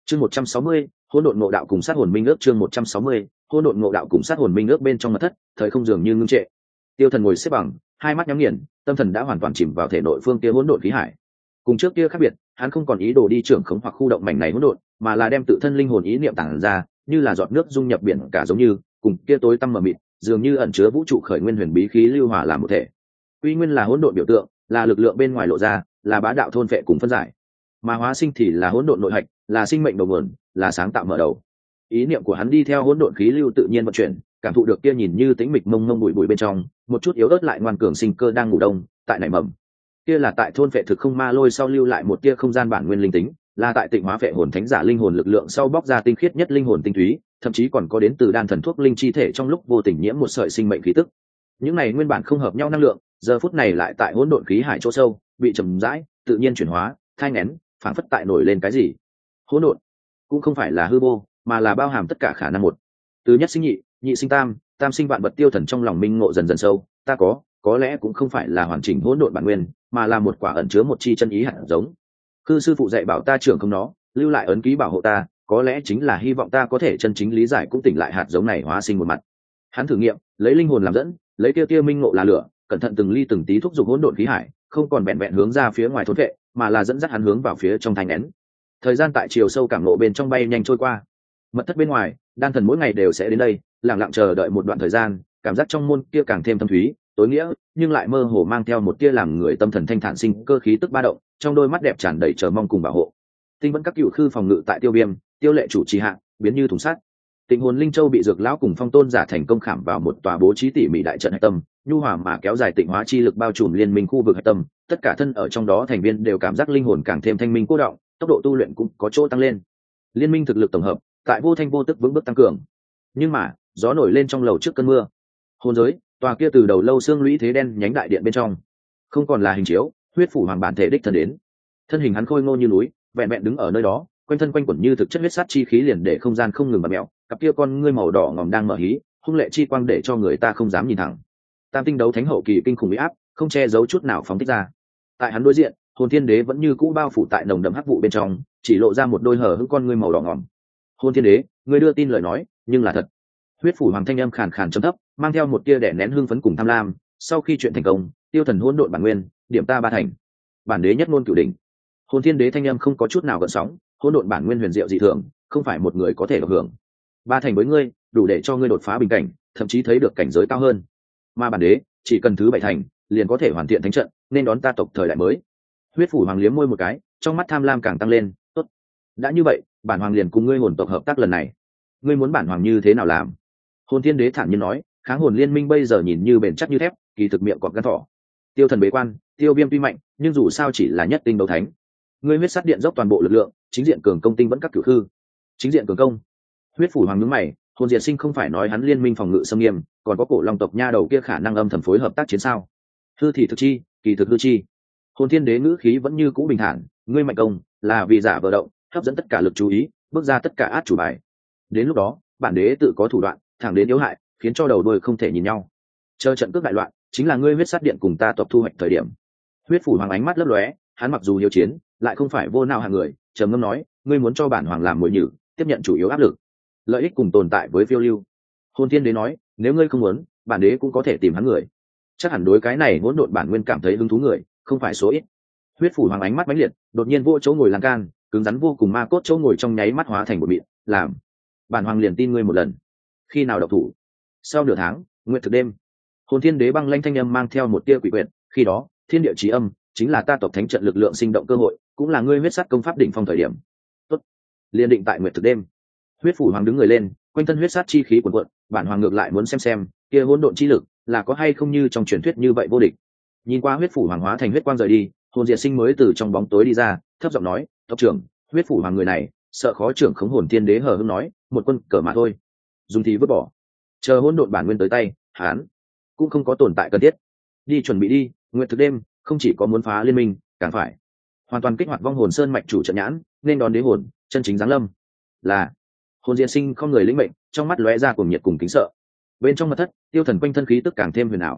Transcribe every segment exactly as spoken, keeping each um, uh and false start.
chương một trăm sáu mươi hỗn độn ngộ đạo cùng sát hồn minh ước chương một trăm sáu mươi hỗn độn ngộ đạo cùng sát hồn minh ước bên trong mật thất thời không dường như ngưng trệ. Tiêu Thần ngồi xếp bằng, hai mắt nhắm nghiền, tâm thần đã hoàn toàn chìm vào thể nội phương kia hỗn độn khí hải. Cùng trước kia khác biệt, hắn không còn ý đồ đi trưởng khống hoặc khu động mảnh này hỗn độn, mà là đem tự thân linh hồn ý niệm tản ra, như là giọt nước dung nhập biển cả giống như, cùng kia tối tăm mờ mịt, dường như ẩn chứa vũ trụ khởi nguyên huyền bí khí lưu hòa làm một thể. Uy nguyên là hỗn độn biểu tượng, là lực lượng bên ngoài lộ ra, là bá đạo thôn phệ cùng phân giải. Mà hóa sinh thì là hỗn độn nội hạch, là sinh mệnh đầu nguồn, là sáng tạo mở đầu. Ý niệm của hắn đi theo hỗn độn khí lưu tự nhiên vận chuyển, cảm thụ được kia nhìn như tĩnh mịch mông mông bụi bụi bên trong, một chút yếu ớt lại ngoan cường sinh cơ đang ngủ đông, tại nảy mầm. Kia là tại thôn phệ thực không ma lôi sau lưu lại một tia không gian bản nguyên linh tính, là tại tịnh hóa phệ hồn thánh giả linh hồn lực lượng sau bóc ra tinh khiết nhất linh hồn tinh túy, thậm chí còn có đến từ đan thần thuốc linh chi thể trong lúc vô tình nhiễm một sợi sinh mệnh khí tức. Những này nguyên bản không hợp nhau năng lượng, giờ phút này lại tại hỗn độn khí hải chỗ sâu, bị trầm rãi, tự nhiên chuyển hóa, thai nghén, phảng phất tại nổi lên cái gì. Hỗn độn cũng không phải là hư vô, mà là bao hàm tất cả khả năng một. Từ nhất sinh nhị, nhị sinh tam, tam sinh vạn vật. Tiêu Thần trong lòng minh ngộ dần dần sâu, ta có, có lẽ cũng không phải là hoàn chỉnh hỗn độn bản nguyên, mà là một quả ẩn chứa một chi chân ý hạt giống. Cư sư phụ dạy bảo ta trưởng không nó, lưu lại ấn ký bảo hộ ta, có lẽ chính là hy vọng ta có thể chân chính lý giải cũng tỉnh lại hạt giống này hóa sinh một mặt. Hắn thử nghiệm, lấy linh hồn làm dẫn, lấy tiêu tiêu minh ngộ là lửa, cẩn thận từng ly từng tí thúc giục hỗn độn khí hải, không còn vẹn vẹn hướng ra phía ngoài thốn vệ, mà là dẫn dắt hắn hướng vào phía trong thanh nén. Thời gian tại chiều sâu cảm ngộ bên trong bay nhanh trôi qua. Mật thất bên ngoài, đan thần mỗi ngày đều sẽ đến đây, lặng lặng chờ đợi một đoạn thời gian, cảm giác trong môn kia càng thêm thâm thúy, tối nghĩa, nhưng lại mơ hồ mang theo một tia làm người tâm thần thanh thản sinh cơ khí tức ba động, trong đôi mắt đẹp tràn đầy chờ mong cùng bảo hộ. Tinh vẫn các cựu khư phòng ngự tại Tiêu Viêm, Tiêu Lệ chủ trì hạ, biến như thùng sắt. Tịnh hồn linh châu bị dược lão cùng phong tôn giả thành công khảm vào một tòa bố trí tỉ mỉ đại trận hạch tâm, nhu hòa mà kéo dài tịnh hóa chi lực bao trùm liên minh khu vực hạch tâm, tất cả thân ở trong đó thành viên đều cảm giác linh hồn càng thêm thanh minh cô động, tốc độ tu luyện cũng có chỗ tăng lên. Liên minh thực lực tổng hợp tại vô thanh vô tức vững bước tăng cường. Nhưng mà, gió nổi lên trong lầu trước cơn mưa. Hồn giới, tòa kia từ đầu lâu xương lũy thế đen nhánh đại điện bên trong, không còn là hình chiếu, huyết phủ hoàng bản thể đích thân đến. Thân hình hắn khôi ngô như núi, vẹn vẹn đứng ở nơi đó, quanh thân quanh quẩn như thực chất huyết sát chi khí liền để không gian không ngừng bật mèo, cặp kia con ngươi màu đỏ ngòm đang mở hí, hung lệ chi quang để cho người ta không dám nhìn thẳng. Tam tinh đấu thánh hậu kỳ kinh khủng uy áp, không che giấu chút nào phóng thích ra. Tại hắn đối diện, hồn thiên đế vẫn như cũ bao phủ tại nồng đậm hắc vụ bên trong, chỉ lộ ra một đôi hở hững con ngươi màu đỏ ngòm. Hồn thiên đế, ngươi đưa tin lời nói, nhưng là thật. Huyết phủ hoàng thanh âm khàn khàn trầm thấp, mang theo một tia đè nén hưng phấn cùng tham lam. Sau khi chuyện thành công, tiêu thần hỗn độn bản nguyên, điểm ta ba thành. Bản đế nhất ngôn cửu đỉnh. Hồn thiên đế thanh âm không có chút nào gợn sóng, hỗn độn bản nguyên huyền diệu dị thường, không phải một người có thể được hưởng. Ba thành với ngươi, đủ để cho ngươi đột phá bình cảnh, thậm chí thấy được cảnh giới cao hơn. Mà bản đế, chỉ cần thứ bảy thành, liền có thể hoàn thiện thánh trận, nên đón ta tộc thời đại mới. Huyết phủ hoàng liếm môi một cái, trong mắt tham lam càng tăng lên. Tốt, đã như vậy, bản hoàng liền cùng ngươi hồn tộc hợp tác lần này. Ngươi muốn bản hoàng như thế nào làm? Hồn thiên đế thản nhiên nói, kháng hồn liên minh bây giờ nhìn như bền chắc như thép, kỳ thực miệng cọp gan thỏ. Tiêu thần bế quan, tiêu viêm tuy mạnh, nhưng dù sao chỉ là nhất tinh đấu thánh. Ngươi huyết sát điện dốc toàn bộ lực lượng, chính diện cường công tinh vẫn các cửu khư. Chính diện cường công. Huyết phủ hoàng nhướng mày, hồn diệt sinh không phải nói hắn liên minh phòng ngự xâm nghiêm, còn có cổ long tộc nha đầu kia khả năng âm thầm phối hợp tác chiến sao? Hư thì thực chi, kỳ thực hư chi. Hồn thiên đế ngữ khí vẫn như cũ bình thản, ngươi mạnh công là vì giả vờ động, hấp dẫn tất cả lực chú ý, bước ra tất cả át chủ bài. Đến lúc đó, bản đế tự có thủ đoạn, thẳng đến yếu hại, khiến cho đầu đuôi không thể nhìn nhau. Chờ trận cướp đại loạn, chính là ngươi huyết sát điện cùng ta tộc thu hoạch thời điểm. Huyết phủ hoàng ánh mắt lấp lóe, hắn mặc dù hiếu chiến, lại không phải vô nào hạng người, trầm ngâm nói, ngươi muốn cho bản hoàng làm mồi nhử, tiếp nhận chủ yếu áp lực, lợi ích cùng tồn tại với phiêu lưu. Hồn thiên đế nói, nếu ngươi không muốn, bản đế cũng có thể tìm hắn người. Chắc hẳn đối cái này hỗn độn bản nguyên cảm thấy hứng thú người, không phải số ít. Huyết phủ hoàng ánh mắt mãnh liệt, đột nhiên vô chỗ ngồi lan can, cứng rắn vô cùng ma cốt chỗ ngồi trong nháy mắt hóa thành một mịn, làm. Bản hoàng liền tin ngươi một lần. Khi nào độc thủ? Sau nửa tháng, nguyệt thực đêm. Hồn thiên đế băng lanh thanh âm mang theo một tia quỷ quyệt, khi đó, thiên địa chí âm, chính là ta tộc thánh trận lực lượng sinh động cơ hội, cũng là ngươi huyết sát công pháp đỉnh phong thời điểm. Tốt, liền định tại nguyệt thực đêm. Huyết phủ hoàng đứng người lên, quanh thân huyết sát chi khí cuồn cuộn, bản hoàng ngược lại muốn xem xem, kia hỗn độn chi lực là có hay không như trong truyền thuyết như vậy vô địch. Nhìn qua huyết phủ hoàng hóa thành huyết quang rời đi, hồn diệt sinh mới từ trong bóng tối đi ra, thấp giọng nói, tộc trưởng, huyết phủ hoàng người này, sợ khó trưởng khống hồn thiên đế hờ hững nói, một quân cờ mà thôi, dùng thì vứt bỏ, chờ hỗn độn bản nguyên tới tay, hán cũng không có tồn tại cần thiết. Đi chuẩn bị đi, nguyệt thực đêm, không chỉ có muốn phá liên minh, càng phải hoàn toàn kích hoạt vong hồn sơn mạch chủ trận nhãn, nên đón đế hồn chân chính giáng lâm. Là hồn diệt sinh không người lĩnh mệnh, trong mắt lóe ra cùng nhiệt cùng kính sợ. Bên trong mật thất, tiêu thần quanh thân khí tức càng thêm huyền ảo.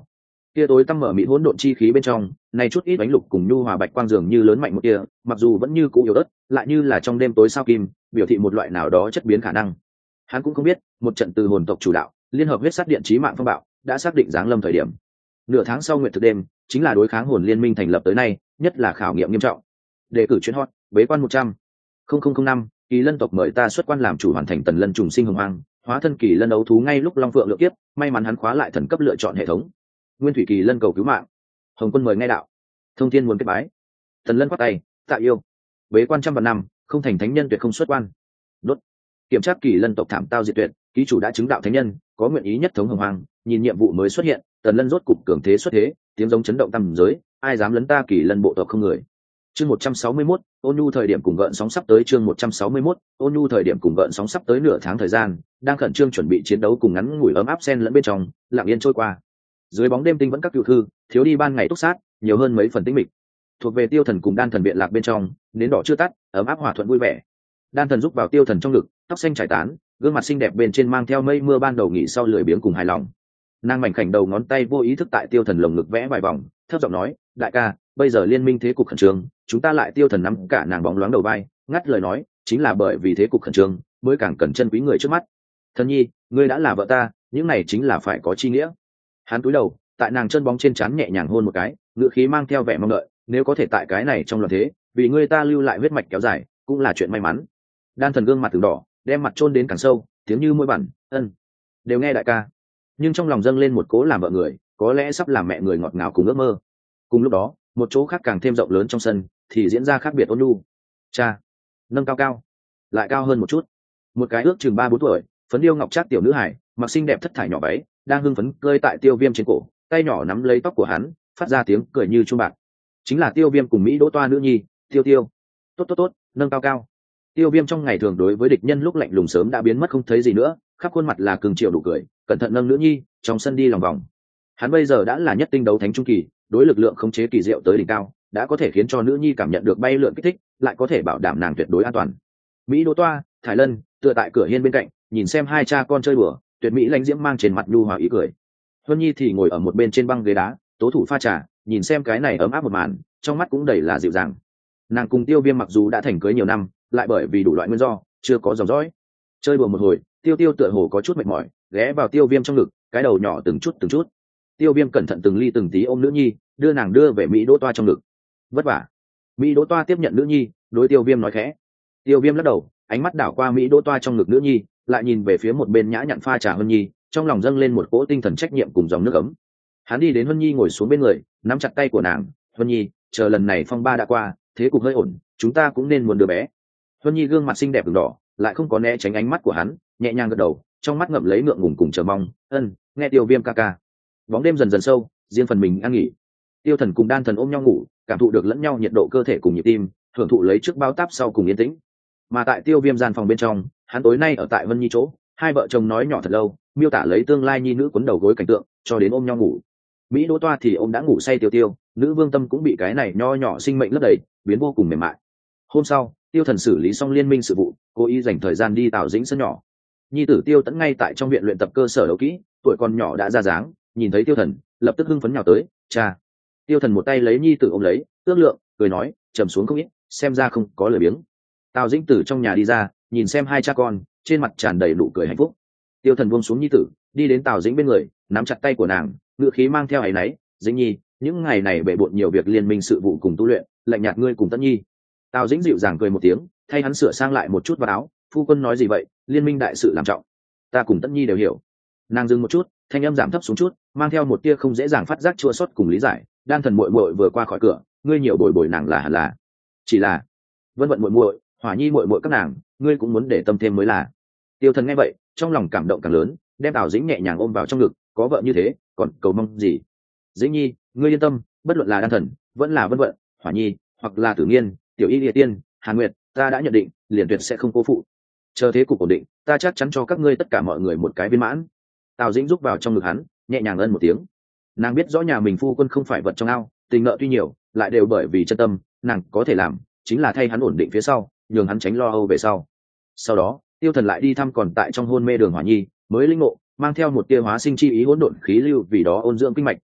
kia tối tăm mở mịt hỗn độn chi khí bên trong, này chút ít ánh lục cùng nhu hòa bạch quang dường như lớn mạnh một tia, mặc dù vẫn như cũ yếu ớt, lại như là trong đêm tối sao kim, biểu thị một loại nào đó chất biến khả năng. Hắn cũng không biết, một trận từ hồn tộc chủ đạo, liên hợp huyết sát điện chí mạng phong bạo, đã xác định giáng lâm thời điểm. Nửa tháng sau nguyệt thực đêm, chính là đối kháng hồn liên minh thành lập tới nay, nhất là khảo nghiệm nghiêm trọng. Đề cử chuyên hot, bế quan một trăm nghìn năm, Kỳ Lân tộc mời ta xuất quan làm chủ hoàn thành tần lân trùng sinh hồng hoang, hóa thân Kỳ Lân ấu thú ngay lúc long phượng lượng kiếp, may mắn hắn khóa lại thần cấp lựa chọn hệ thống. Nguyên thủy Kỳ Lân cầu cứu mạng. Hồng quân mời ngay đạo. Thông thiên muốn kết bái. Tần Lân quát tay, tạ yêu. Bế quan trăm vạn năm, không thành thánh nhân tuyệt không xuất quan. Đốt. Kiểm tra Kỳ Lân tộc thảm tao diệt tuyệt, ký chủ đã chứng đạo thánh nhân, có nguyện ý nhất thống hồng hoang, nhìn nhiệm vụ mới xuất hiện, Tần Lân rốt cục cường thế xuất thế, tiếng giống chấn động tầm giới, ai dám lấn ta Kỳ Lân bộ tộc không người. Chương một trăm sáu mươi mốt, Ôn Nhu thời điểm cùng gợn sóng sắp tới chương một trăm sáu mươi mốt, Ôn Nhu thời điểm cùng gợn sóng sắp tới nửa tháng thời gian, đang khẩn trương chuẩn bị chiến đấu cùng ngắn ngủi ấm áp xen lẫn bên trong, lặng yên trôi qua. Dưới bóng đêm tinh vẫn các cựu thư, thiếu đi ban ngày túc sát, nhiều hơn mấy phần tĩnh mịch. Thuộc về Tiêu Thần cùng Đan Thần biện lạc bên trong, nến đỏ chưa tắt, ấm áp hòa thuận vui vẻ. Đan Thần giúp vào Tiêu Thần trong ngực, tóc xanh trải tán, gương mặt xinh đẹp bên trên mang theo mây mưa ban đầu nghỉ sau lười biếng cùng hài lòng. Nàng mảnh khảnh đầu ngón tay vô ý thức tại Tiêu Thần lồng ngực vẽ vài vòng, thấp giọng nói, đại ca, bây giờ liên minh thế cục khẩn trương, chúng ta lại Tiêu Thần nắm cả nàng bóng loáng đầu vai, ngắt lời nói, chính là bởi vì thế cục khẩn trương, mới càng cần chân quý người trước mắt. Thần nhi, ngươi đã là vợ ta, những này chính là phải có chi nghĩa. Hắn cúi đầu, tại nàng chân bóng trên trán nhẹ nhàng hôn một cái, ngữ khí mang theo vẻ mong đợi, nếu có thể tại cái này trong loạn thế, vì ngươi ta lưu lại huyết mạch kéo dài, cũng là chuyện may mắn. Đan Thần gương mặt từng đỏ, đem mặt chôn đến càng sâu, tiếng như môi bẩn, ân, đều nghe đại ca. Nhưng trong lòng dâng lên một cố làm vợ người, có lẽ sắp làm mẹ người ngọt ngào cùng ước mơ. Cùng lúc đó, một chỗ khác càng thêm rộng lớn trong sân, thì diễn ra khác biệt ôn nhu. Cha, nâng cao cao, lại cao hơn một chút. Một cái ước chừng ba bốn tuổi, phấn điêu ngọc trác tiểu nữ hải, mặc xinh đẹp thất thải nhỏ váy, đang hưng phấn cơi tại Tiêu Viêm trên cổ, tay nhỏ nắm lấy tóc của hắn, phát ra tiếng cười như chuông bạc. Chính là Tiêu Viêm cùng Mỹ Đỗ Toa nữ nhi, Tiêu Tiêu. Tốt tốt tốt, nâng cao cao. Tiêu Viêm trong ngày thường đối với địch nhân lúc lạnh lùng sớm đã biến mất không thấy gì nữa, khắp khuôn mặt là cường triệu đủ cười, cẩn thận nâng nữ nhi, trong sân đi lòng vòng. Hắn bây giờ đã là nhất tinh đấu thánh trung kỳ, đối lực lượng khống chế kỳ diệu tới đỉnh cao, đã có thể khiến cho nữ nhi cảm nhận được bay lượn kích thích, lại có thể bảo đảm nàng tuyệt đối an toàn. Mỹ Đỗ Toa, Thải Lân tựa tại cửa hiên bên cạnh, nhìn xem hai cha con chơi đùa, tuyệt mỹ lãnh diễm mang trên mặt nhu hòa ý cười. Huân Nhi thì ngồi ở một bên trên băng ghế đá, tố thủ pha trà, nhìn xem cái này ấm áp một màn, trong mắt cũng đầy là dịu dàng. Nàng cùng Tiêu Viêm mặc dù đã thành cưới nhiều năm, lại bởi vì đủ loại nguyên do, chưa có dòng dõi. Chơi đùa một hồi, Tiêu Tiêu tựa hồ có chút mệt mỏi, ghé vào Tiêu Viêm trong ngực, cái đầu nhỏ từng chút từng chút. Tiêu Viêm cẩn thận từng ly từng tí ôm nữ nhi, đưa nàng đưa về Mỹ Đỗ Toa trong ngực. Vất vả. Mỹ Đỗ Toa tiếp nhận nữ nhi, đối Tiêu Viêm nói khẽ. Tiêu Viêm lắc đầu, ánh mắt đảo qua Mỹ Đỗ Toa trong ngực nữ nhi, lại nhìn về phía một bên nhã nhặn pha trà Huân Nhi, trong lòng dâng lên một cỗ tinh thần trách nhiệm cùng dòng nước ấm. Hắn đi đến Huân Nhi ngồi xuống bên người, nắm chặt tay của nàng. Huân Nhi, chờ lần này phong ba đã qua, thế cục hơi ổn, chúng ta cũng nên muốn đứa bé. Huân Nhi gương mặt xinh đẹp ửng đỏ, lại không có né tránh ánh mắt của hắn, nhẹ nhàng gật đầu, trong mắt ngậm lấy ngượng ngùng cùng chờ mong. Ân, nghe Tiêu Viêm ca ca. Bóng đêm dần dần sâu, riêng phần mình ăn nghỉ. Tiêu Thần cùng Đan Thần ôm nhau ngủ, cảm thụ được lẫn nhau nhiệt độ cơ thể cùng nhịp tim, hưởng thụ lấy trước bao táp sau cùng yên tĩnh. Mà tại Tiêu Viêm gian phòng bên trong, hắn tối nay ở tại Vân Nhi chỗ, hai vợ chồng nói nhỏ thật lâu, miêu tả lấy tương lai nhi nữ quấn đầu gối cảnh tượng, cho đến ôm nhau ngủ. Mỹ Đỗ Toa thì ôm đã ngủ say Tiêu Tiêu, nữ vương tâm cũng bị cái này nho nhỏ sinh mệnh lấp đầy, biến vô cùng mềm mại. Hôm sau, Tiêu Thần xử lý xong liên minh sự vụ, cố ý dành thời gian đi Tào Dĩnh sân nhỏ. Nhi tử Tiêu Tẫn ngay tại trong viện luyện tập cơ sở đấu kỹ, tuổi còn nhỏ đã ra dáng, nhìn thấy Tiêu Thần, lập tức hưng phấn nhào tới, "Cha." Tiêu Thần một tay lấy nhi tử ôm lấy, ước lượng, cười nói, trầm xuống không ít, xem ra không có lời biếng. Tào Dĩnh từ trong nhà đi ra, nhìn xem hai cha con, trên mặt tràn đầy nụ cười hạnh phúc. Tiêu Thần buông xuống nhi tử, đi đến Tào Dĩnh bên người, nắm chặt tay của nàng, ngữ khí mang theo áy náy, "Dĩnh Nhi, những ngày này bệ bội nhiều việc liên minh sự vụ cùng tu luyện, lạnh nhạt ngươi cùng Tẫn Nhi." Tào Dĩnh dịu dàng cười một tiếng, thay hắn sửa sang lại một chút vào áo, "Phu quân nói gì vậy, liên minh đại sự làm trọng, ta cùng Tẫn Nhi đều hiểu." Nàng dừng một chút, thanh âm giảm thấp xuống chút, mang theo một tia không dễ dàng phát giác chua xót cùng lý giải. Đan Thần muội muội vừa qua khỏi cửa, ngươi nhiều bồi bồi nàng là hẳn là. Chỉ là Vân Vận muội muội, Hỏa Nhi muội muội các nàng, ngươi cũng muốn để tâm thêm mới là. Tiêu Thần nghe vậy, trong lòng cảm động càng lớn, đem Tào Dĩnh nhẹ nhàng ôm vào trong ngực, có vợ như thế, còn cầu mong gì? Dĩnh Nhi, ngươi yên tâm, bất luận là Đan Thần, vẫn là Vân Vận, Hỏa Nhi, hoặc là Tử Nghiên, Tiểu Y Liệt Tiên, Hàn Nguyệt, ta đã nhận định, liền tuyệt sẽ không cố phụ. Chờ thế cục ổn định, ta chắc chắn cho các ngươi tất cả mọi người một cái viên mãn. Tào Dĩnh rúc vào trong ngực hắn, nhẹ nhàng ân một tiếng. Nàng biết rõ nhà mình phu quân không phải vật trong ao, tình nợ tuy nhiều, lại đều bởi vì chân tâm, nàng có thể làm chính là thay hắn ổn định phía sau, nhường hắn tránh lo âu về sau. Sau đó, Tiêu Thần lại đi thăm còn tại trong hôn mê Đường Hỏa Nhi, mới linh ngộ, mang theo một tia hóa sinh chi ý hỗn độn khí lưu vì đó ôn dưỡng kinh mạch,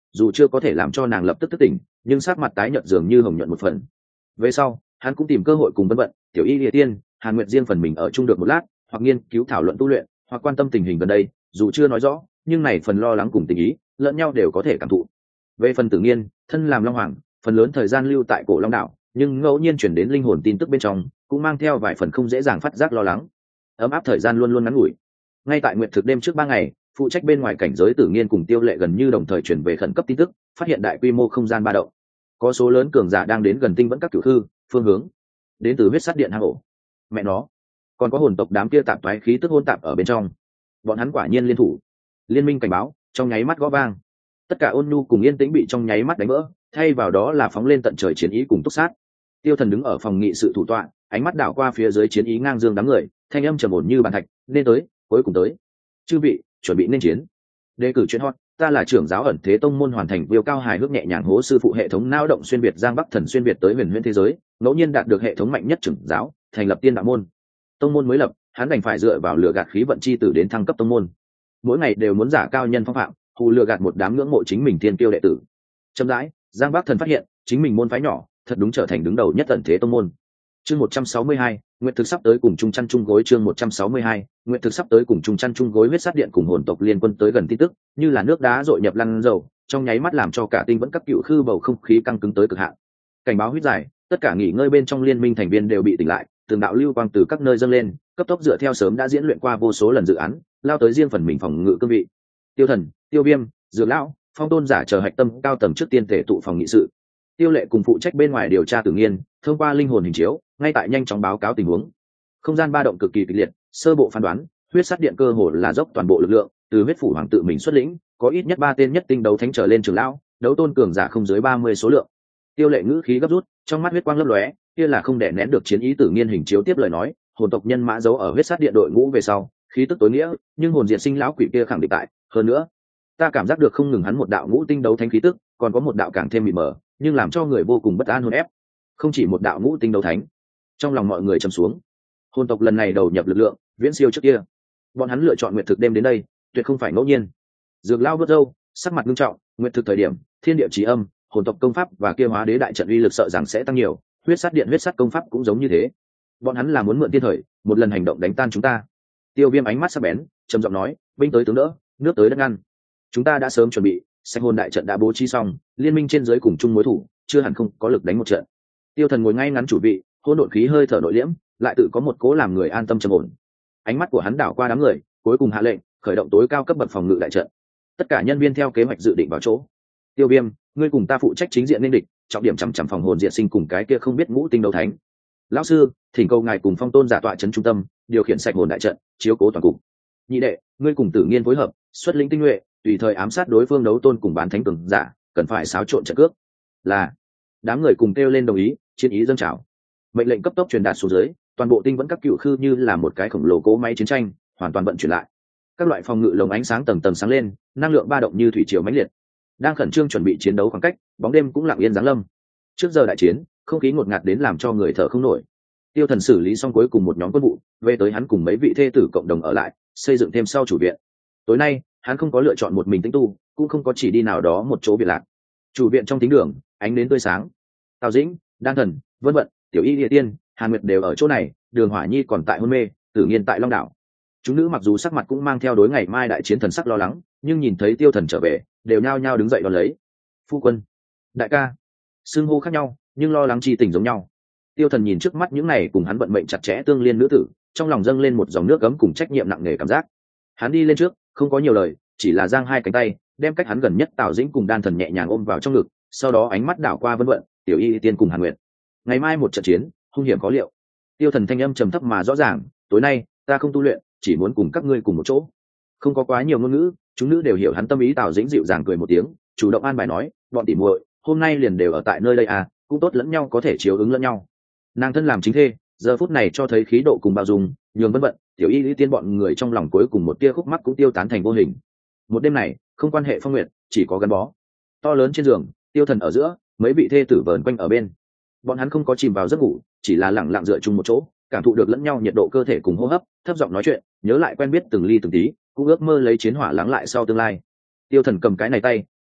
dù chưa có thể làm cho nàng lập tức thức tỉnh, nhưng sắc mặt tái nhợt dường như hồng nhuận một phần. Về sau hắn cũng tìm cơ hội cùng Vân Vận, Tiểu Y Lìa Tiên, Hàn Nguyệt riêng phần mình ở chung được một lát, hoặc nghiên cứu thảo luận tu luyện, hoặc quan tâm tình hình gần đây, dù chưa nói rõ, nhưng này phần lo lắng cùng tình ý lẫn nhau đều có thể cảm thụ. Về phần Tử Nghiên, thân làm Long Hoàng, phần lớn thời gian lưu tại Cổ Long đảo, nhưng ngẫu nhiên chuyển đến linh hồn tin tức bên trong, cũng mang theo vài phần không dễ dàng phát giác lo lắng. Ấm áp thời gian luôn luôn ngắn ngủi. Ngay tại nguyệt thực đêm trước ba ngày, phụ trách bên ngoài cảnh giới Tử Nghiên cùng Tiêu Lệ gần như đồng thời chuyển về khẩn cấp tin tức, phát hiện đại quy mô không gian ba động, có số lớn cường giả đang đến gần tinh vẫn các cửu thư phương hướng, đến từ huyết sát điện hang ổ. Mẹ nó, còn có hồn tộc đám kia tạp toái khí tức hôn tạp ở bên trong, bọn hắn quả nhiên liên thủ. Liên minh cảnh báo trong nháy mắt gõ vang, tất cả ôn nhu cùng yên tĩnh bị trong nháy mắt đánh vỡ, thay vào đó là phóng lên tận trời chiến ý cùng túc sát. Tiêu Thần đứng ở phòng nghị sự thủ tọa, ánh mắt đảo qua phía dưới chiến ý ngang dương đám người, thanh âm trầm ổn như bàn thạch, nên tới, cuối cùng tới. Chư vị, chuẩn bị nên chiến. Đề cử chuyện hot, ta là trưởng giáo ẩn thế tông môn hoàn thành view cao hài hước nhẹ nhàng hố sư phụ hệ thống nao động xuyên việt giang bắc thần xuyên việt tới huyền huyễn thế giới, ngẫu nhiên đạt được hệ thống mạnh nhất trưởng giáo, thành lập tiên đạo môn. Tông môn mới lập, hắn đành phải dựa vào lừa gạt khí vận chi tử đến thăng cấp tông môn. Mỗi ngày đều muốn giả cao nhân phong phạm, hù lừa gạt một đám ngưỡng mộ chính mình tiên kiêu đệ tử. Chậm rãi, giang bắc thần phát hiện chính mình môn phái nhỏ thật đúng trở thành đứng đầu nhất ẩn thế tông môn. Chương một trăm sáu mươi hai, nguyện thực sắp tới cùng chung chăn chung gối. Chương một trăm sáu mươi hai, nguyện thực sắp tới cùng chung chăn chung gối. Huyết sát điện cùng hồn tộc liên quân tới gần tin tức, như là nước đá dội nhập lăn dầu, trong nháy mắt làm cho cả tinh vẫn các cựu khư bầu không khí căng cứng tới cực hạn. Cảnh báo huyết giải, tất cả nghỉ ngơi bên trong liên minh thành viên đều bị tỉnh lại, từng đạo lưu quang từ các nơi dâng lên, cấp tốc dựa theo sớm đã diễn luyện qua vô số lần dự án, lao tới riêng phần mình phòng ngự cương vị. Tiêu Thần, Tiêu Viêm, Dược Lão, Phong Tôn giả chờ hạch tâm cao tầng trước tiên thể tụ phòng nghị sự. Tiêu Lệ cùng phụ trách bên ngoài điều tra Tử Nghiên, thông qua linh hồn hình chiếu, ngay tại nhanh chóng báo cáo tình huống. Không gian ba động cực kỳ kịch liệt, sơ bộ phán đoán, huyết sát điện cơ hồ là dốc toàn bộ lực lượng, từ huyết phủ hoàng tự mình xuất lĩnh, có ít nhất ba tên nhất tinh đấu thánh trở lên trưởng lão, đấu tôn cường giả không dưới ba mươi số lượng. Tiêu Lệ ngữ khí gấp rút, trong mắt huyết quang lấp lóe, kia là không đè nén được chiến ý. Tử Nghiên hình chiếu tiếp lời nói, hồn tộc nhân mã giấu ở huyết sát điện đội ngũ về sau, khí tức tối nghĩa, nhưng hồn diệt sinh lão quỷ kia khẳng định tại, hơn nữa, ta cảm giác được không ngừng hắn một đạo ngũ tinh đấu thánh khí tức, còn có một đạo càng thêm mịt mờ, nhưng làm cho người vô cùng bất an hồn ép. Không chỉ một đạo ngũ tinh đấu thánh. Trong lòng mọi người trầm xuống. Hồn tộc lần này đầu nhập lực lượng, viễn siêu trước kia. Bọn hắn lựa chọn nguyệt thực đêm đến đây, tuyệt không phải ngẫu nhiên. Dược Lao vớt râu, sắc mặt nghiêm trọng, nguyệt thực thời điểm, thiên địa chí âm, hồn tộc công pháp và kia hóa đế đại trận uy lực sợ rằng sẽ tăng nhiều, huyết sát điện huyết sát công pháp cũng giống như thế. Bọn hắn là muốn mượn tiên thời, một lần hành động đánh tan chúng ta. Tiêu Viêm ánh mắt sắc bén, trầm giọng nói, binh tới tướng đỡ, nước tới đất ngăn. Chúng ta đã sớm chuẩn bị, sạch hồn đại trận đã bố trí xong, liên minh trên dưới cùng chung mối thủ, chưa hẳn không có lực đánh một trận. Tiêu Thần ngồi ngay ngắn chủ vị, hỗn độn khí hơi thở nội liễm, lại tự có một cố làm người an tâm trầm ổn. Ánh mắt của hắn đảo qua đám người, cuối cùng hạ lệnh khởi động tối cao cấp bậc phòng ngự đại trận. Tất cả nhân viên theo kế hoạch dự định vào chỗ. Tiêu Viêm, ngươi cùng ta phụ trách chính diện nên địch, trọng điểm chằm chằm phòng hồn diện sinh cùng cái kia không biết ngũ tinh đấu thánh. Lão sư, thỉnh cầu ngài cùng Phong Tôn giả tọa trấn trung tâm, điều khiển sạch hồn đại trận, chiếu cố toàn cục. Nhị đệ, ngươi cùng Tử Nghiên phối hợp, xuất lĩnh tinh nhuệ, tùy thời ám sát đối phương đấu tôn cùng bán thánh cường giả, cần phải xáo trộn trận cước. Là. Đám người cùng kêu lên đồng ý, chiến ý dâng trào. Mệnh lệnh cấp tốc truyền đạt xuống dưới, toàn bộ tinh vẫn các cựu khư như là một cái khổng lồ cỗ máy chiến tranh, hoàn toàn vận chuyển lại. Các loại phòng ngự lồng ánh sáng tầng tầng sáng lên, năng lượng ba động như thủy triều mãnh liệt. Đang khẩn trương chuẩn bị chiến đấu khoảng cách, bóng đêm cũng lặng yên giáng lâm. Trước giờ đại chiến, không khí ngột ngạt đến làm cho người thở không nổi. Tiêu Thần xử lý xong cuối cùng một nhóm quân vụ, về tới hắn cùng mấy vị thê tử cộng đồng ở lại, xây dựng thêm sau chủ viện. Tối nay, hắn không có lựa chọn một mình tĩnh tu, cũng không có chỉ đi nào đó một chỗ biệt lạc. Chủ viện trong thính đường, ánh nến tươi sáng. Tào Dĩnh, Đan Thần, Vân Vận, Tiểu Y Lìa Tiên, Hàn Nguyệt đều ở chỗ này, Đường Hỏa Nhi còn tại hôn mê, Tử Nghiên tại Long đảo. Chúng nữ mặc dù sắc mặt cũng mang theo đối ngày mai đại chiến thần sắc lo lắng, nhưng nhìn thấy Tiêu Thần trở về, đều nhao nhao đứng dậy đón lấy. Phu quân, đại ca, xưng hô khác nhau, nhưng lo lắng chi tình giống nhau. Tiêu Thần nhìn trước mắt những này cùng hắn vận mệnh chặt chẽ tương liên nữ tử, trong lòng dâng lên một dòng nước ấm cùng trách nhiệm nặng nề cảm giác. Hắn đi lên trước, không có nhiều lời, chỉ là giang hai cánh tay, đem cách hắn gần nhất Tào Dĩnh cùng Đan Thần nhẹ nhàng ôm vào trong ngực, sau đó ánh mắt đảo qua Vân Vận, Tiểu Y Tiên cùng Hàn Nguyệt. Ngày mai một trận chiến, hung hiểm khó liệu. Tiêu Thần thanh âm trầm thấp mà rõ ràng, tối nay ta không tu luyện, chỉ muốn cùng các ngươi cùng một chỗ. Không có quá nhiều ngôn ngữ, chúng nữ đều hiểu hắn tâm ý. Tào Dĩnh dịu dàng cười một tiếng, chủ động an bài nói, bọn tỉ muội, hôm nay liền đều ở tại nơi đây à, cũng tốt lẫn nhau có thể chiếu ứng lẫn nhau. Nàng thân làm chính thê, giờ phút này cho thấy khí độ cùng bao dung, nhường Vân Vận, Tiểu Y Lý Tiên bọn người trong lòng cuối cùng một tia khúc mắc cũng tiêu tán thành vô hình. Một đêm này, không quan hệ phong nguyện, chỉ có gắn bó. To lớn trên giường, Tiêu Thần ở giữa, mấy vị thê tử vờn quanh ở bên. Bọn hắn không có chìm vào giấc ngủ, chỉ là lẳng lặng dựa chung một chỗ, cảm thụ được lẫn nhau nhiệt độ cơ thể cùng hô hấp, thấp giọng nói chuyện, nhớ lại quen biết từng ly từng tí, cũng ước mơ lấy chiến hỏa lắng lại sau tương lai. Tiêu Thần cầm cái này tay,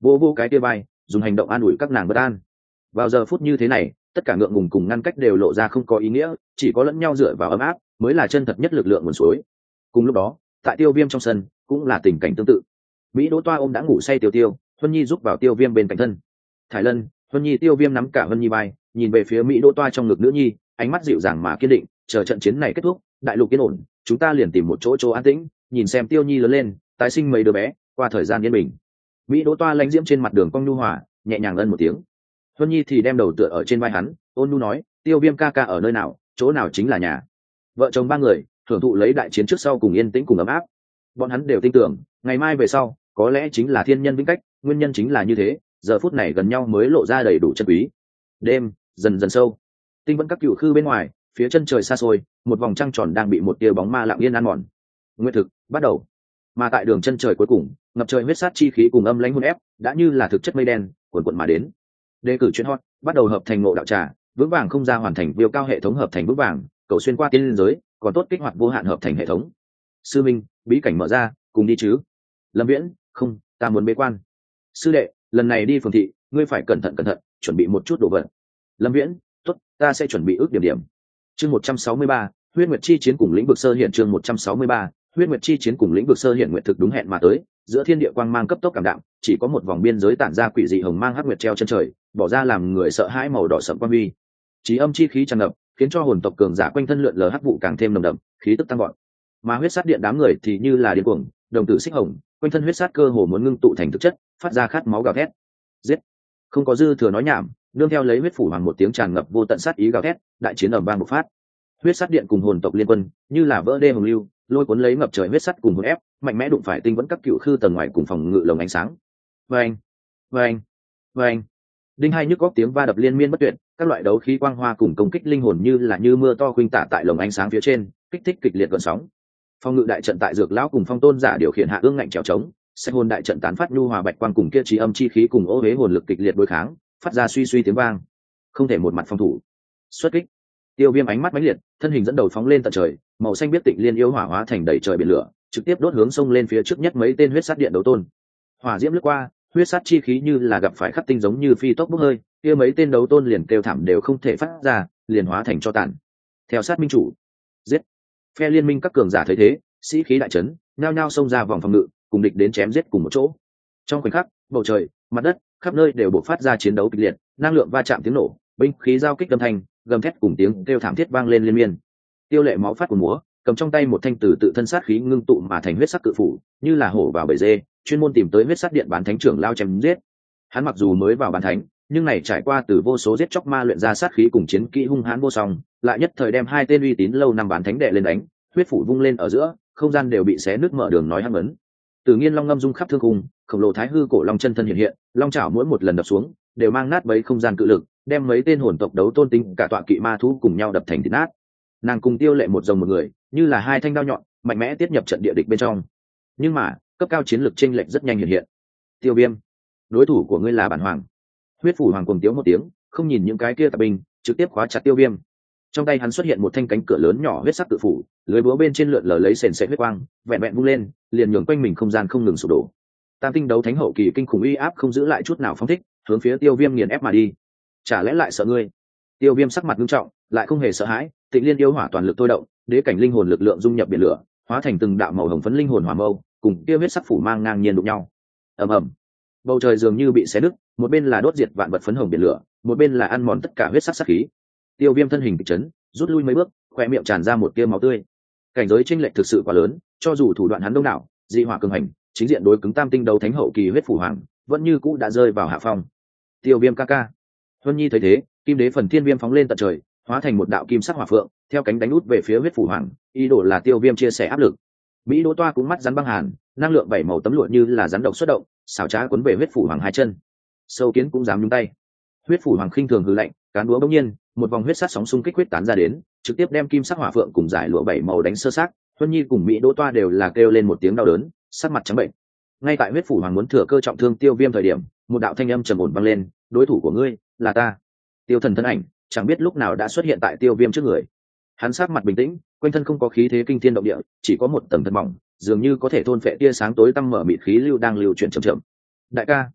vô vô cái tia bay, dùng hành động an ủi các nàng bất an. Vào giờ phút như thế này, tất cả ngượng ngùng cùng ngăn cách đều lộ ra không có ý nghĩa, chỉ có lẫn nhau dựa vào ấm áp mới là chân thật nhất lực lượng nguồn suối. Cùng lúc đó, tại Tiêu Viêm trong sân cũng là tình cảnh tương tự. Mỹ Đỗ Toa ôm đã ngủ say Tiêu Tiêu, Huân Nhi giúp vào Tiêu Viêm bên cạnh thân. Thải Lân, Huân Nhi, Tiêu Viêm nắm cả Huân Nhi vai, nhìn về phía Mỹ Đỗ Toa trong ngực nữ nhi, ánh mắt dịu dàng mà kiên định, chờ trận chiến này kết thúc, đại lục yên ổn, chúng ta liền tìm một chỗ chỗ an tĩnh, nhìn xem Tiêu Nhi lớn lên, tái sinh mấy đứa bé, qua thời gian yên bình. Mỹ Đỗ Toa lãnh diễm trên mặt đường cong nhu hòa, nhẹ nhàng ân một tiếng. Huân Nhi thì đem đầu tựa ở trên vai hắn, ôn nhu nói, Tiêu Viêm ca ca ở nơi nào, chỗ nào chính là nhà. Vợ chồng ba người thưởng thụ lấy đại chiến trước sau cùng yên tĩnh cùng ấm áp. Bọn hắn đều tin tưởng, ngày mai về sau, có lẽ chính là thiên nhân vĩnh cách, nguyên nhân chính là như thế, giờ phút này gần nhau mới lộ ra đầy đủ chân quý. Đêm dần dần sâu, tinh vẫn các cựu khư bên ngoài, phía chân trời xa xôi, một vòng trăng tròn đang bị một tia bóng ma lặng yên ăn mòn. Nguyệt thực bắt đầu, mà tại đường chân trời cuối cùng, ngập trời huyết sát chi khí cùng âm lãnh hôn ép, đã như là thực chất mây đen cuồn cuộn mà đến. Đề cử chuyên hot bắt đầu hợp thành ngộ đạo trà, vững vàng không ra hoàn thành viêu cao hệ thống hợp thành vững vàng, cầu xuyên qua tiên giới, còn tốt kích hoạt vô hạn hợp thành hệ thống. Sư minh, bí cảnh mở ra, cùng đi chứ? Lâm Viễn, không, ta muốn bế quan. Sư đệ, lần này đi phường thị, ngươi phải cẩn thận cẩn thận, chuẩn bị một chút đồ vật. Lâm Viễn, tốt, ta sẽ chuẩn bị ước điểm điểm. Chương một trăm sáu mươi ba, huyết nguyệt chi chiến cùng lĩnh vực sơ hiện. Chương một trăm sáu mươi ba, huyết nguyệt chi chiến cùng lĩnh vực sơ hiện. Nguyệt thực đúng hẹn mà tới, giữa thiên địa quang mang cấp tốc cảm đạm, chỉ có một vòng biên giới tản ra quỷ dị hồng mang hắc nguyệt treo chân trời, bỏ ra làm người sợ hãi màu đỏ sẫm quang huy. Chí âm chi khí tràn ngập, khiến cho hồn tộc cường giả quanh thân lượn lờ hắc vụ càng thêm nồng đậm, khí tức tăng vọt. Mà huyết sát điện đám người thì như là điên cuồng, đồng tử xích hồng, quanh thân huyết sát cơ hồ muốn ngưng tụ thành thực chất, phát ra khát máu gào thét. Giết! Không có dư thừa nói nhảm, nương theo lấy huyết phủ hoàng một tiếng tràn ngập vô tận sát ý gào thét, đại chiến ầm vang bộc phát. Huyết sát điện cùng hồn tộc liên quân, như là vỡ đê hồng lưu, lôi cuốn lấy ngập trời huyết sắt cùng hồn ép, mạnh mẽ đụng phải tinh vẫn các cựu khư tầng ngoài cùng phòng ngự lồng ánh sáng. Vâng, vâng, vâng. Đinh hai nhức góc tiếng va đập liên miên bất tuyệt, các loại đấu khí quang hoa cùng công kích linh hồn như là như mưa to khuynh tả tại lồng ánh sáng phía trên, kích thích kịch liệt gợn sóng. Phòng ngự đại trận tại dược lão cùng phong tôn giả điều khiển hạ ương ngạnh trèo trống, sẽ hồn đại trận tán phát nhu hòa bạch quang cùng kia trí âm chi khí cùng ô huế hồn lực kịch liệt đối kháng, phát ra suy suy tiếng vang. Không thể một mặt phòng thủ. Xuất kích. Tiêu Viêm ánh mắt mãnh liệt, thân hình dẫn đầu phóng lên tận trời, màu xanh biết tịnh liên yêu hỏa hóa thành đầy trời biển lửa, trực tiếp đốt hướng sông lên phía trước nhất mấy tên huyết sát điện đấu tôn. Hỏa diễm lướt qua, huyết sát chi khí như là gặp phải khắc tinh giống như phi tốc bốc hơi, kia mấy tên đấu tôn liền kêu thảm đều không thể phát ra, liền hóa thành cho tàn. Theo sát minh chủ, giết. Phe liên minh các cường giả thấy thế, sĩ khí đại chấn, nhao nhao xông ra vòng phòng ngự, cùng địch đến chém giết cùng một chỗ. Trong khoảnh khắc, bầu trời, mặt đất, khắp nơi đều bộc phát ra chiến đấu kịch liệt, năng lượng va chạm tiếng nổ, binh khí giao kích âm thanh, gầm thét cùng tiếng kêu thảm thiết vang lên liên miên. Tiêu Lệ máu phát của múa, cầm trong tay một thanh từ tự thân sát khí ngưng tụ mà thành huyết sắc cự phủ, như là hổ vào bầy dê, chuyên môn tìm tới huyết sắc điện bán thánh trưởng lao chém giết. Hắn mặc dù mới vào bán thánh, nhưng này trải qua từ vô số giết chóc ma luyện ra sát khí cùng chiến kỹ hung hãn vô song, lại nhất thời đem hai tên uy tín lâu năm bán thánh đệ lên đánh, huyết phủ vung lên ở giữa, không gian đều bị xé nứt mở đường nói hăng ấn. Tự nhiên long ngâm rung khắp thương khung, khổng lồ thái hư cổ long chân thân hiện hiện, long chảo mỗi một lần đập xuống, đều mang nát bấy không gian cự lực, đem mấy tên hồn tộc đấu tôn tính cả tọa kỵ ma thú cùng nhau đập thành thịt nát. Nàng cùng Tiêu Lệ một rồng một người, như là hai thanh đao nhọn, mạnh mẽ tiết nhập trận địa địch bên trong. Nhưng mà, cấp cao chiến lược chênh lệch rất nhanh hiện hiện. Tiêu Viêm, đối thủ của ngươi là bản hoàng. Huyết phủ hoàng cuồng tiếu một tiếng, không nhìn những cái kia tạp binh, trực tiếp khóa chặt Tiêu Viêm. Trong tay hắn xuất hiện một thanh cánh cửa lớn nhỏ huyết sắc tự phủ, lưới búa bên trên lượn lờ lấy sền sệt huyết quang, vẹn vẹn vung lên, liền nhường quanh mình không gian không ngừng sụp đổ. Tam tinh đấu thánh hậu kỳ kinh khủng uy áp không giữ lại chút nào phóng thích, hướng phía Tiêu Viêm nghiền ép mà đi. Chả lẽ lại sợ ngươi? Tiêu Viêm sắc mặt nghiêm trọng, lại không hề sợ hãi, Tịnh Liên yêu hỏa toàn lực thôi động, đế cảnh linh hồn lực lượng dung nhập biển lửa, hóa thành từng đạo màu hồng phấn linh hồn hỏa mâu, cùng kia huyết sắc phủ mang ngang nhiên đụng nhau. Ầm ầm. Bầu trời dường như bị xé nứt, một bên là đốt diệt vạn vật phấn hồng biển lửa, một bên là ăn mòn tất cả huyết sắc sát khí. Tiêu Viêm thân hình kịch chấn, rút lui mấy bước, khóe miệng tràn ra một tia máu tươi. Cảnh giới chênh lệch thực sự quá lớn, cho dù thủ đoạn hắn đông đảo, dị hỏa cường hành, chính diện đối cứng tam tinh đấu thánh hậu kỳ huyết phủ hoàng, vẫn như cũ đã rơi vào hạ phong. Tiêu Viêm ca ca. Huân Nhi thấy thế, kim đế phần thiên viêm phóng lên tận trời, hóa thành một đạo kim sắc hỏa phượng, theo cánh đánh út về phía huyết phủ hoàng, ý đồ là Tiêu Viêm chia sẻ áp lực. Mỹ Đỗ Toa cũng mắt rắn băng hàn, năng lượng bảy màu tấm lụa như là rắn độc xuất động, xảo trá cuốn về huyết phủ hoàng hai chân. Sâu kiến cũng dám nhúng tay. Huyết phủ hoàng khinh thường hừ lạnh, cán búa bỗng nhiên, một vòng huyết sắc sóng xung kích huyết tán ra đến, trực tiếp đem kim sắc hỏa phượng cùng giải lụa bảy màu đánh sơ xác. Huân Nhi cùng Mỹ Đỗ Toa đều là kêu lên một tiếng đau đớn, sắc mặt trắng bệnh. Ngay tại huyết phủ hoàng muốn thừa cơ trọng thương Tiêu Viêm thời điểm, một đạo thanh âm trầm ổn vang lên, đối thủ của ngươi là ta. Tiêu Thần thân ảnh chẳng biết lúc nào đã xuất hiện tại Tiêu Viêm trước người. Hắn sắc mặt bình tĩnh, quanh thân không có khí thế kinh thiên động địa, chỉ có một tầng thân mỏng, dường như có thể thôn phệ tia sáng tối tăm mở mịt khí lưu đang lưu chuyển chậm chậm. Đại ca.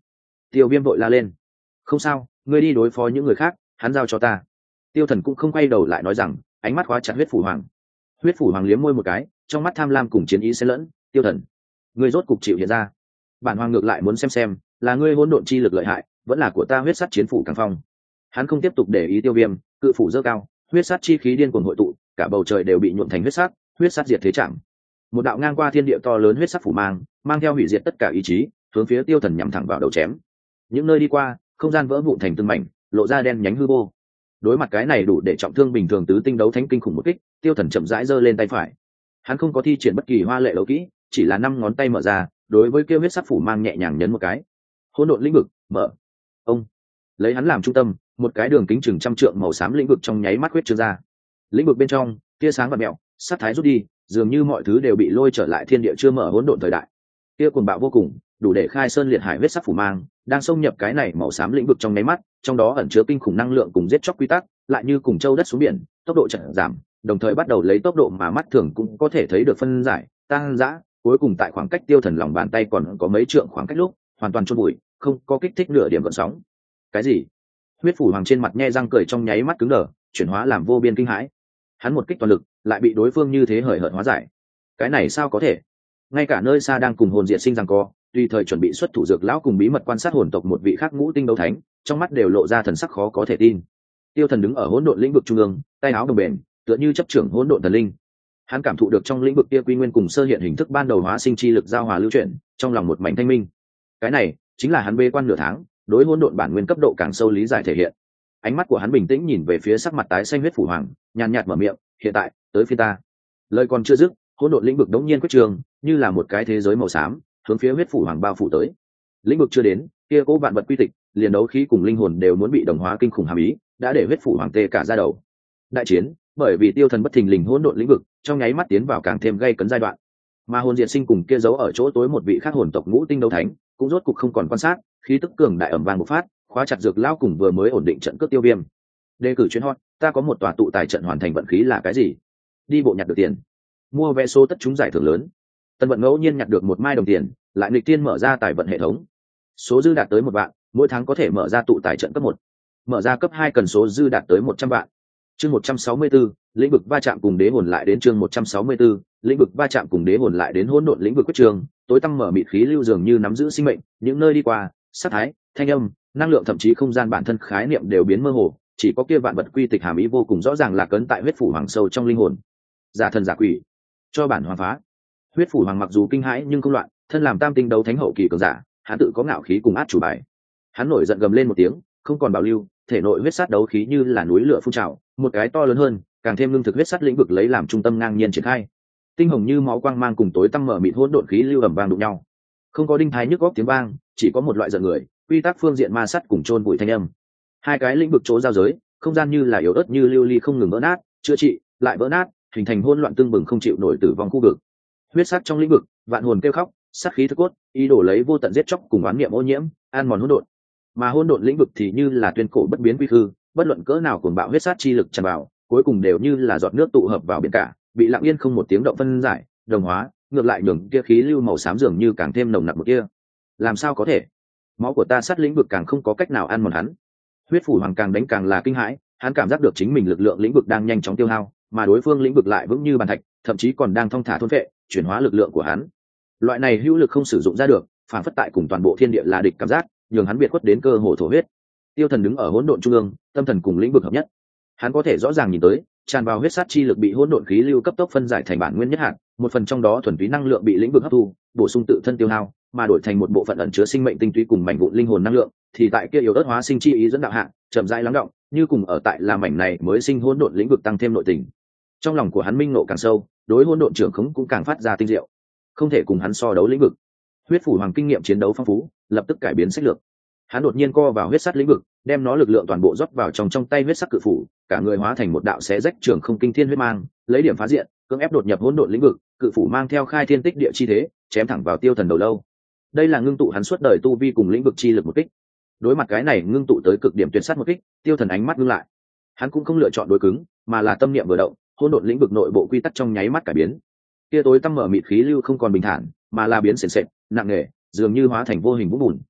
Tiêu Viêm vội la lên. Không sao, ngươi đi đối phó những người khác, hắn giao cho ta. Tiêu Thần cũng không quay đầu lại nói rằng, ánh mắt khóa chặt huyết phủ hoàng. Huyết phủ hoàng liếm môi một cái, trong mắt tham lam cùng chiến ý xen lẫn. Tiêu Thần, ngươi rốt cục chịu hiện ra. Bản hoàng ngược lại muốn xem xem, là ngươi hỗn độn chi lực lợi hại, vẫn là của ta huyết sắt chiến phủ càng phong. Hắn không tiếp tục để ý Tiêu Viêm, cự phủ dơ cao, huyết sắt chi khí điên cuồng hội tụ, cả bầu trời đều bị nhuộm thành huyết sắt, huyết sắt diệt thế trạng. Một đạo ngang qua thiên địa to lớn huyết sắt phủ mang, mang theo hủy diệt tất cả ý chí, hướng phía Tiêu Thần nhắm thẳng vào đầu chém. Những nơi đi qua, không gian vỡ vụn thành từng mảnh, lộ ra đen nhánh hư vô. Đối mặt cái này đủ để trọng thương bình thường tứ tinh đấu thánh kinh khủng một kích, Tiêu Thần chậm rãi giơ lên tay phải. Hắn không có thi triển bất kỳ hoa lệ đấu kỹ, chỉ là năm ngón tay mở ra, đối với kêu huyết sắc phủ mang nhẹ nhàng nhấn một cái. Hỗn độn lĩnh vực, mở. Ông lấy hắn làm trung tâm, một cái đường kính chừng trăm trượng màu xám lĩnh vực trong nháy mắt huyết trương ra. Lĩnh vực bên trong, tia sáng và mèo, sát thái rút đi, dường như mọi thứ đều bị lôi trở lại thiên địa chưa mở hỗn độn thời đại. Tia cuồng bạo vô cùng, đủ để khai sơn liệt hải huyết sắc phủ mang, đang xông nhập cái này màu xám lĩnh vực trong nháy mắt, trong đó ẩn chứa kinh khủng năng lượng cùng giết chóc quy tắc, lại như cùng châu đất xuống biển, tốc độ chậm giảm, đồng thời bắt đầu lấy tốc độ mà mắt thường cũng có thể thấy được phân giải, tăng dã, cuối cùng tại khoảng cách Tiêu Thần lòng bàn tay còn có mấy trượng khoảng cách lúc, hoàn toàn chôn bụi, không có kích thích nửa điểm gợn sóng. Cái gì? Huyết phủ hoàng trên mặt nhe răng cười trong nháy mắt cứng đờ, chuyển hóa làm vô biên kinh hãi. Hắn một kích toàn lực, lại bị đối phương như thế hời hợt hóa giải. Cái này sao có thể? Ngay cả nơi xa đang cùng hồn diệt sinh rằng co, tùy thời chuẩn bị xuất thủ dược lão cùng bí mật quan sát hồn tộc một vị khác ngũ tinh đấu thánh, trong mắt đều lộ ra thần sắc khó có thể tin. Tiêu Thần đứng ở hỗn độn lĩnh vực trung ương, tay áo đồng bền, tựa như chấp trưởng hỗn độn thần linh. Hắn cảm thụ được trong lĩnh vực kia quy nguyên cùng sơ hiện hình thức ban đầu hóa sinh chi lực giao hòa lưu chuyển, trong lòng một mảnh thanh minh. Cái này chính là hắn bê quan nửa tháng, đối hỗn độn bản nguyên cấp độ càng sâu lý giải thể hiện. Ánh mắt của hắn bình tĩnh nhìn về phía sắc mặt tái xanh huyết phủ hoàng, nhàn nhạt mở miệng, "Hiện tại, tới phía ta." Lời còn chưa dứt, hỗn độn lĩnh vực đống nhiên quyết trường, như là một cái thế giới màu xám, hướng phía huyết phủ hoàng bao phủ tới. Lĩnh vực chưa đến, kia cố vạn vật quy tịch, liền đấu khí cùng linh hồn đều muốn bị đồng hóa kinh khủng hàm ý, đã để huyết phủ hoàng tê cả da đầu. Đại chiến, bởi vì Tiêu Thần bất thình lình hỗn độn lĩnh vực, trong nháy mắt tiến vào càng thêm gay cấn giai đoạn. Mà hồn diệt sinh cùng kia giấu ở chỗ tối một vị khác hồn tộc ngũ tinh đấu thánh, cũng rốt cục không còn quan sát, khí tức cường đại ầm vang bộc phát, khóa chặt dược lao cùng vừa mới ổn định trận cướp Tiêu Viêm. Đề cử chuyến hot, ta có một tòa tụ tài trận hoàn thành vận khí là cái gì? Đi bộ nhặt được tiền, mua vé số tất chúng giải thưởng lớn. Tân vận ngẫu nhiên nhặt được một mai đồng tiền, lại nghịch tiên mở ra tài vận hệ thống. Số dư đạt tới một vạn, mỗi tháng có thể mở ra tụ tài trận cấp một. Mở ra cấp hai cần số dư đạt tới một trăm vạn. Chương một trăm sáu mươi 164, lĩnh vực va chạm cùng đế hồn lại đến chương một trăm sáu mươi 164, lĩnh vực va chạm cùng đế hồn lại đến hỗn độn lĩnh vực quyết trường, tối tăm mở mịt khí lưu dường như nắm giữ sinh mệnh, những nơi đi qua, sát thái, thanh âm, năng lượng thậm chí không gian bản thân khái niệm đều biến mơ hồ, chỉ có kia vạn vật quy tịch hàm ý vô cùng rõ ràng là cấn tại huyết phủ hoàng sâu trong linh hồn. Giả thần giả quỷ, cho bản hoàng phá. Huyết phủ hoàng mặc dù kinh hãi nhưng không loạn, thân làm tam tinh đấu thánh hậu kỳ cường giả, hắn tự có ngạo khí cùng át chủ bài. Hắn nổi giận gầm lên một tiếng, không còn bảo lưu, thể nội huyết sát đấu khí như là núi lửa phun trào, một cái to lớn hơn, càng thêm lương thực huyết sát lĩnh vực lấy làm trung tâm ngang nhiên triển khai. Tinh hồng như máu quang mang cùng tối tăm mở mịt hỗn độn khí lưu ầm vang đụng nhau. Không có đinh thái nhức góc tiếng vang, chỉ có một loại giận người, quy tắc phương diện ma sát cùng chôn bụi thanh âm. Hai cái lĩnh vực chỗ giao giới, không gian như là yếu ớt như lưu ly không ngừng vỡ nát, chữa trị, lại vỡ nát, hình thành hỗn loạn tương bừng không chịu nổi tử vong khu vực. Huyết sát trong lĩnh vực, vạn hồn kêu khóc, sát khí thức cốt, ý đồ lấy vô tận giết chóc cùng oán niệm ô nhiễm, an mòn hỗn độn. Mà hỗn độn lĩnh vực thì như là tuyên cổ bất biến quy hư, bất luận cỡ nào cuồng bạo huyết sát chi lực tràn vào, cuối cùng đều như là giọt nước tụ hợp vào biển cả, bị lặng yên không một tiếng động phân giải, đồng hóa, ngược lại nhường kia khí lưu màu xám dường như càng thêm nồng nặc một kia. Làm sao có thể? Máu của ta sát lĩnh vực càng không có cách nào ăn mòn hắn. Huyết phủ hoàng càng đánh càng là kinh hãi, hắn cảm giác được chính mình lực lượng lĩnh vực đang nhanh chóng tiêu hao, mà đối phương lĩnh vực lại vững như bàn thạch, thậm chí còn đang thong thả thôn phệ, chuyển hóa lực lượng của hắn. Loại này hữu lực không sử dụng ra được, phản phất tại cùng toàn bộ thiên địa là địch cảm giác, nhường hắn biệt khuất đến cơ hồ thổ huyết. Tiêu Thần đứng ở hỗn độn trung ương, tâm thần cùng lĩnh vực hợp nhất. Hắn có thể rõ ràng nhìn tới, tràn vào huyết sát chi lực bị hỗn độn khí lưu cấp tốc phân giải thành bản nguyên nhất hạt, một phần trong đó thuần túy năng lượng bị lĩnh vực hấp thu, bổ sung tự thân tiêu hao, mà đổi thành một bộ phận ẩn chứa sinh mệnh tinh túy cùng mảnh vụn linh hồn năng lượng, thì tại kia yếu ớt hóa sinh chi ý dẫn đạo hạ, chậm rãi lắng động, như cùng ở tại là mảnh này mới sinh hỗn độn lĩnh vực tăng thêm nội tình. Trong lòng của hắn minh ngộ càng sâu, đối hỗn độn trưởng khống cũng càng phát ra tinh diệu. Không thể cùng hắn so đấu lĩnh vực. Huyết phủ hoàng kinh nghiệm chiến đấu phong phú, lập tức cải biến sách lược. Hắn đột nhiên co vào huyết sắt lĩnh vực, đem nó lực lượng toàn bộ rót vào trong trong tay huyết sắc cự phủ, cả người hóa thành một đạo xé rách trường không kinh thiên huyết mang, lấy điểm phá diện, cưỡng ép đột nhập hỗn độn lĩnh vực, cự phủ mang theo khai thiên tích địa chi thế, chém thẳng vào Tiêu Thần đầu lâu. Đây là ngưng tụ hắn suốt đời tu vi cùng lĩnh vực chi lực một kích. Đối mặt cái này ngưng tụ tới cực điểm tuyệt sát một kích, Tiêu Thần ánh mắt ngưng lại. Hắn cũng không lựa chọn đối cứng, mà là tâm niệm vừa động, hỗn độn lĩnh vực nội bộ quy tắc trong nháy mắt cải biến. Kia tối tăm mở mịt khí lưu không còn bình thản, mà là biến sền sệt, nặng nề, dường như hóa thành vô hình vũ bùn.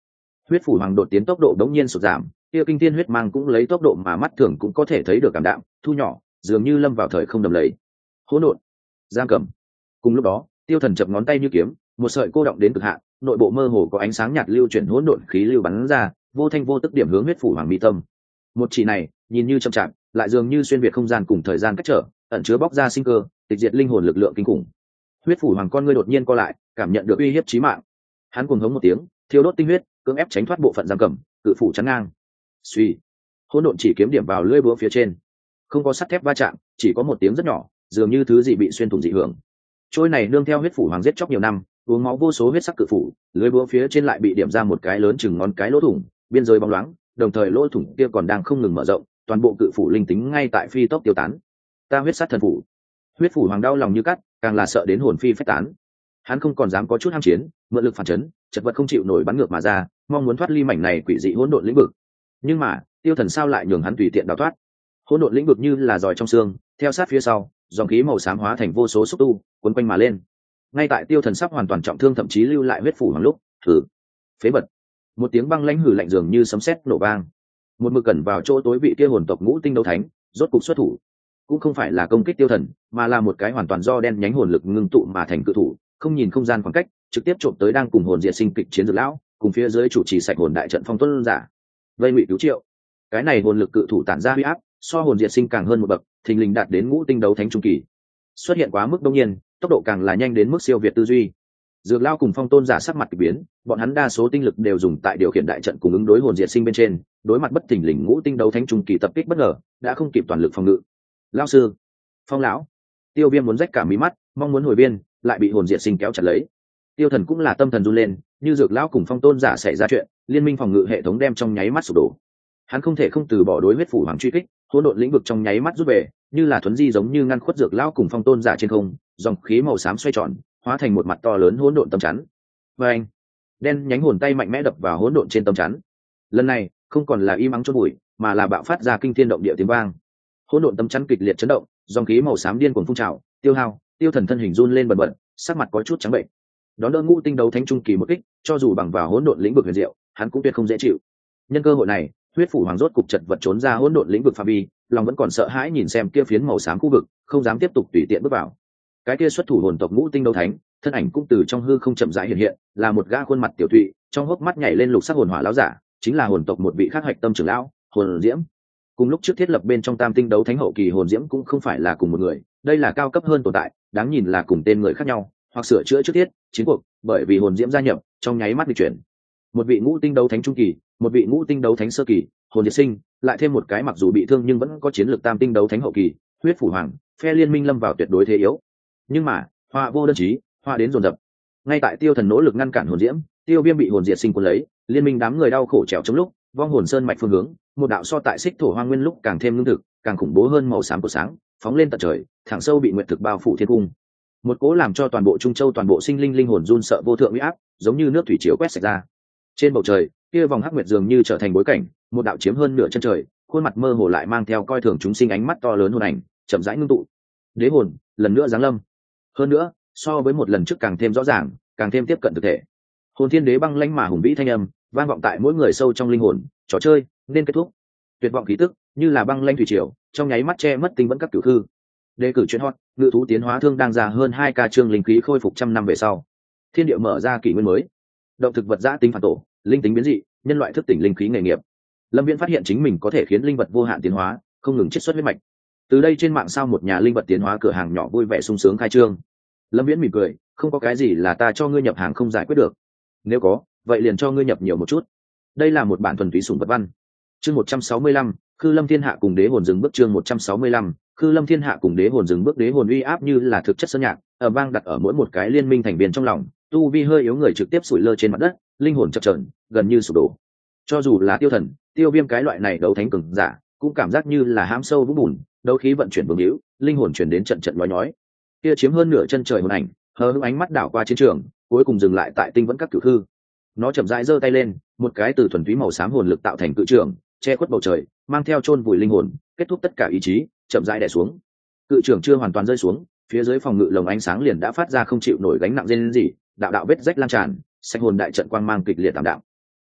Huyết phủ hoàng đột tiến tốc độ đống nhiên sụt giảm, kia kinh thiên huyết mang cũng lấy tốc độ mà mắt thường cũng có thể thấy được cảm đạm thu nhỏ, dường như lâm vào thời không đầm lầy. Hỗn độn, giam cầm. Cùng lúc đó, Tiêu Thần chập ngón tay như kiếm, một sợi cô động đến cực hạn, nội bộ mơ hồ có ánh sáng nhạt lưu chuyển hỗn độn khí lưu bắn ra, vô thanh vô tức điểm hướng huyết phủ hoàng mi tâm. Một chỉ này, nhìn như chậm chạp, lại dường như xuyên việt không gian cùng thời gian cách trở, ẩn chứa bóc ra sinh cơ, tịch diệt linh hồn lực lượng kinh khủng. Huyết phủ hoàng con ngươi đột nhiên co lại, cảm nhận được uy hiếp chí mạng. Hắn cuồng hống một tiếng, thiêu đốt tinh huyết, cưỡng ép tránh thoát bộ phận giam cầm, cự phủ chắn ngang. Suy, hỗn độn chỉ kiếm điểm vào lưỡi búa phía trên, không có sắt thép va chạm, chỉ có một tiếng rất nhỏ, dường như thứ gì bị xuyên thủng dị hưởng. Trôi này nương theo huyết phủ hoàng giết chóc nhiều năm, uống máu vô số huyết sắc cự phủ, lưỡi búa phía trên lại bị điểm ra một cái lớn chừng ngón cái lỗ thủng, biên giới bóng loáng, đồng thời lỗ thủng kia còn đang không ngừng mở rộng, toàn bộ cự phủ linh tính ngay tại phi tốc tiêu tán. Ta huyết sát thần phủ. Huyết phủ hoàng đau lòng như cắt, càng là sợ đến hồn phi phách tán. Hắn không còn dám có chút ham chiến, mượn lực phản chấn, chật vật không chịu nổi bắn ngược mà ra, mong muốn thoát ly mảnh này quỷ dị hỗn độn lĩnh vực. Nhưng mà, Tiêu Thần sao lại nhường hắn tùy tiện đào thoát? Hỗn độn lĩnh vực như là giòi trong xương, theo sát phía sau, dòng khí màu xám hóa thành vô số xúc tu, quấn quanh mà lên. Ngay tại Tiêu Thần sắp hoàn toàn trọng thương thậm chí lưu lại huyết phủ hoàng lúc, thử, phế bật. Một tiếng băng lãnh hử lạnh dường như sấm sét nổ vang. Một mực cẩn vào chỗ tối vị kia hồn tộc ngũ tinh đấu thánh, rốt cục xuất thủ. Cũng không phải là công kích Tiêu Thần, mà là một cái hoàn toàn do đen nhánh hồn lực ngưng tụ mà thành cự thủ, không nhìn không gian khoảng cách, trực tiếp trộm tới đang cùng hồn diệt sinh kịch chiến dược lão, cùng phía dưới chủ trì sạch hồn đại trận phong tuấn giả. Vây ngụy cứu triệu. Cái này hồn lực cự thủ tản ra huy áp, so hồn diệt sinh càng hơn một bậc, thình lình đạt đến ngũ tinh đấu thánh trung kỳ. Xuất hiện quá mức đông nhiên, tốc độ càng là nhanh đến mức siêu việt tư duy. Dược lão cùng phong tôn giả sắc mặt kỳ biến, bọn hắn đa số tinh lực đều dùng tại điều khiển đại trận cùng ứng đối hồn diệt sinh bên trên, đối mặt bất thình lình ngũ tinh đấu thánh trung kỳ tập kích bất ngờ, đã không kịp toàn lực phòng ngự. Lão sư, Phong lão. Tiêu Viêm muốn rách cả mí mắt, mong muốn hồi biên, lại bị hồn diệt sinh kéo chặt lấy. Tiêu Thần cũng là tâm thần run lên, như dược lão cùng phong tôn giả xảy ra chuyện, liên minh phòng ngự hệ thống đem trong nháy mắt sụp đổ. Hắn không thể không từ bỏ đối huyết phủ hoàng truy kích, hỗn độn lĩnh vực trong nháy mắt rút về, như là thuấn di giống như ngăn khuất dược lão cùng phong tôn giả trên không, dòng khí màu xám xoay tròn, hóa thành một mặt to lớn hỗn độn tấm chắn. Và anh, đen nhánh hồn tay mạnh mẽ đập vào hỗn độn trên tấm chắn. Lần này, không còn là im ắng chôn bụi, mà là bạo phát ra kinh thiên động địa tiếng vang. Hỗn độn tấm chắn kịch liệt chấn động, dòng khí màu xám điên cuồng phun trào, Tiêu Hao, Tiêu Thần thân hình run lên bần bật, sắc mặt có chút trắng bệnh. Đón đỡ ngũ tinh đấu thánh trung kỳ một kích, cho dù bằng vào hỗn độn lĩnh vực huyền diệu, hắn cũng tuyệt không dễ chịu. Nhân cơ hội này, huyết phủ hoàng rốt cục chật vật trốn ra hỗn độn lĩnh vực phạm vi, lòng vẫn còn sợ hãi nhìn xem kia phiến màu xám khu vực, không dám tiếp tục tùy tiện bước vào. Cái kia xuất thủ hồn tộc ngũ tinh đấu thánh, thân ảnh cũng từ trong hư không chậm rãi hiện hiện, là một gã khuôn mặt tiểu thụy, trong hốc mắt nhảy lên lục sắc hồn hỏa lão giả, chính là hồn tộc một vị khác hạch tâm trưởng lão, Hồn Diễm. Cùng lúc trước thiết lập bên trong tam tinh đấu thánh hậu kỳ Hồn Diễm cũng không phải là cùng một người, đây là cao cấp hơn tồn tại, đáng nhìn là cùng tên người khác nhau, hoặc sửa chữa trước thiết chiến cuộc, bởi vì Hồn Diễm gia nhập, trong nháy mắt di chuyển. Một vị ngũ tinh đấu thánh trung kỳ, một vị ngũ tinh đấu thánh sơ kỳ, Hồn Diệt Sinh, lại thêm một cái mặc dù bị thương nhưng vẫn có chiến lược tam tinh đấu thánh hậu kỳ, huyết phủ hoàng, phe liên minh lâm vào tuyệt đối thế yếu. Nhưng mà, họa vô đơn chí, họa đến dồn dập. Ngay tại Tiêu Thần nỗ lực ngăn cản Hồn Diễm, Tiêu Viêm bị Hồn Diệt Sinh cuốn lấy, liên minh đám người đau khổ trèo chống lúc, vong hồn sơn mạch phương hướng, một đạo so tại xích thổ hoang nguyên lúc càng thêm lương thực, càng khủng bố hơn màu xám của sáng, phóng lên tận trời, thẳng sâu bị nguyệt thực bao phủ thiên cung. Một cố làm cho toàn bộ Trung Châu toàn bộ sinh linh linh hồn run sợ vô thượng uy áp, giống như nước thủy triều quét sạch ra. Trên bầu trời, kia vòng hắc nguyệt dường như trở thành bối cảnh, một đạo chiếm hơn nửa chân trời, khuôn mặt mơ hồ lại mang theo coi thường chúng sinh ánh mắt to lớn hồn ảnh, chậm rãi ngưng tụ. Đế hồn, lần nữa giáng lâm. Hơn nữa, so với một lần trước càng thêm rõ ràng, càng thêm tiếp cận thực thể. Hồn Thiên Đế băng lãnh mà hùng vĩ thanh âm, vang vọng tại mỗi người sâu trong linh hồn, trò chơi nên kết thúc. Tuyệt vọng khí tức, như là băng lãnh thủy triều, trong nháy mắt che mất tinh vẫn các cửu hư. Đề cử chuyên hot, ngự thú tiến hóa thương đang già hơn hai ca chương linh khí khôi phục trăm năm về sau. Thiên địa mở ra kỷ nguyên mới. Động thực vật giã tính phản tổ, linh tính biến dị, nhân loại thức tỉnh linh khí nghề nghiệp. Lâm Viễn phát hiện chính mình có thể khiến linh vật vô hạn tiến hóa, không ngừng chiết xuất huyết mạch. Từ đây trên mạng sao một nhà linh vật tiến hóa cửa hàng nhỏ vui vẻ sung sướng khai trương. Lâm Viễn mỉm cười, không có cái gì là ta cho ngươi nhập hàng không giải quyết được. Nếu có, vậy liền cho ngươi nhập nhiều một chút. Đây là một bản thuần túy sủng vật văn. Chương một trăm sáu mươi lăm, Khư Lâm Thiên Hạ cùng Đế hồn dừng bước chương một trăm sáu mươi lăm, Khư Lâm Thiên Hạ cùng Đế hồn dừng bước đế hồn uy áp như là thực chất sơn nhạc, ở vang đặt ở mỗi một cái liên minh thành viên trong lòng, tu vi hơi yếu người trực tiếp sủi lơ trên mặt đất, linh hồn chập chờn, gần như sụp đổ. Cho dù là Tiêu Thần, Tiêu Viêm cái loại này đấu thánh cường giả, cũng cảm giác như là hãm sâu vũng bùn, đấu khí vận chuyển vương hữu, linh hồn chuyển đến trận trận nói nhói. Kia chiếm hơn nửa chân trời hồn ảnh, hờ hững ánh mắt đảo qua chiến trường, cuối cùng dừng lại tại tinh vẫn các cửu hư. Nó chậm rãi giơ tay lên, một cái từ thuần túy màu xám hồn lực tạo thành cự trường, che khuất bầu trời, mang theo chôn vùi linh hồn, kết thúc tất cả ý chí, chậm rãi đè xuống. Cự trường chưa hoàn toàn rơi xuống, phía dưới phòng ngự lồng ánh sáng liền đã phát ra không chịu nổi gánh nặng rên rỉ, đạo đạo vết rách lan tràn, sạch hồn đại trận quang mang kịch liệt tạm đạo.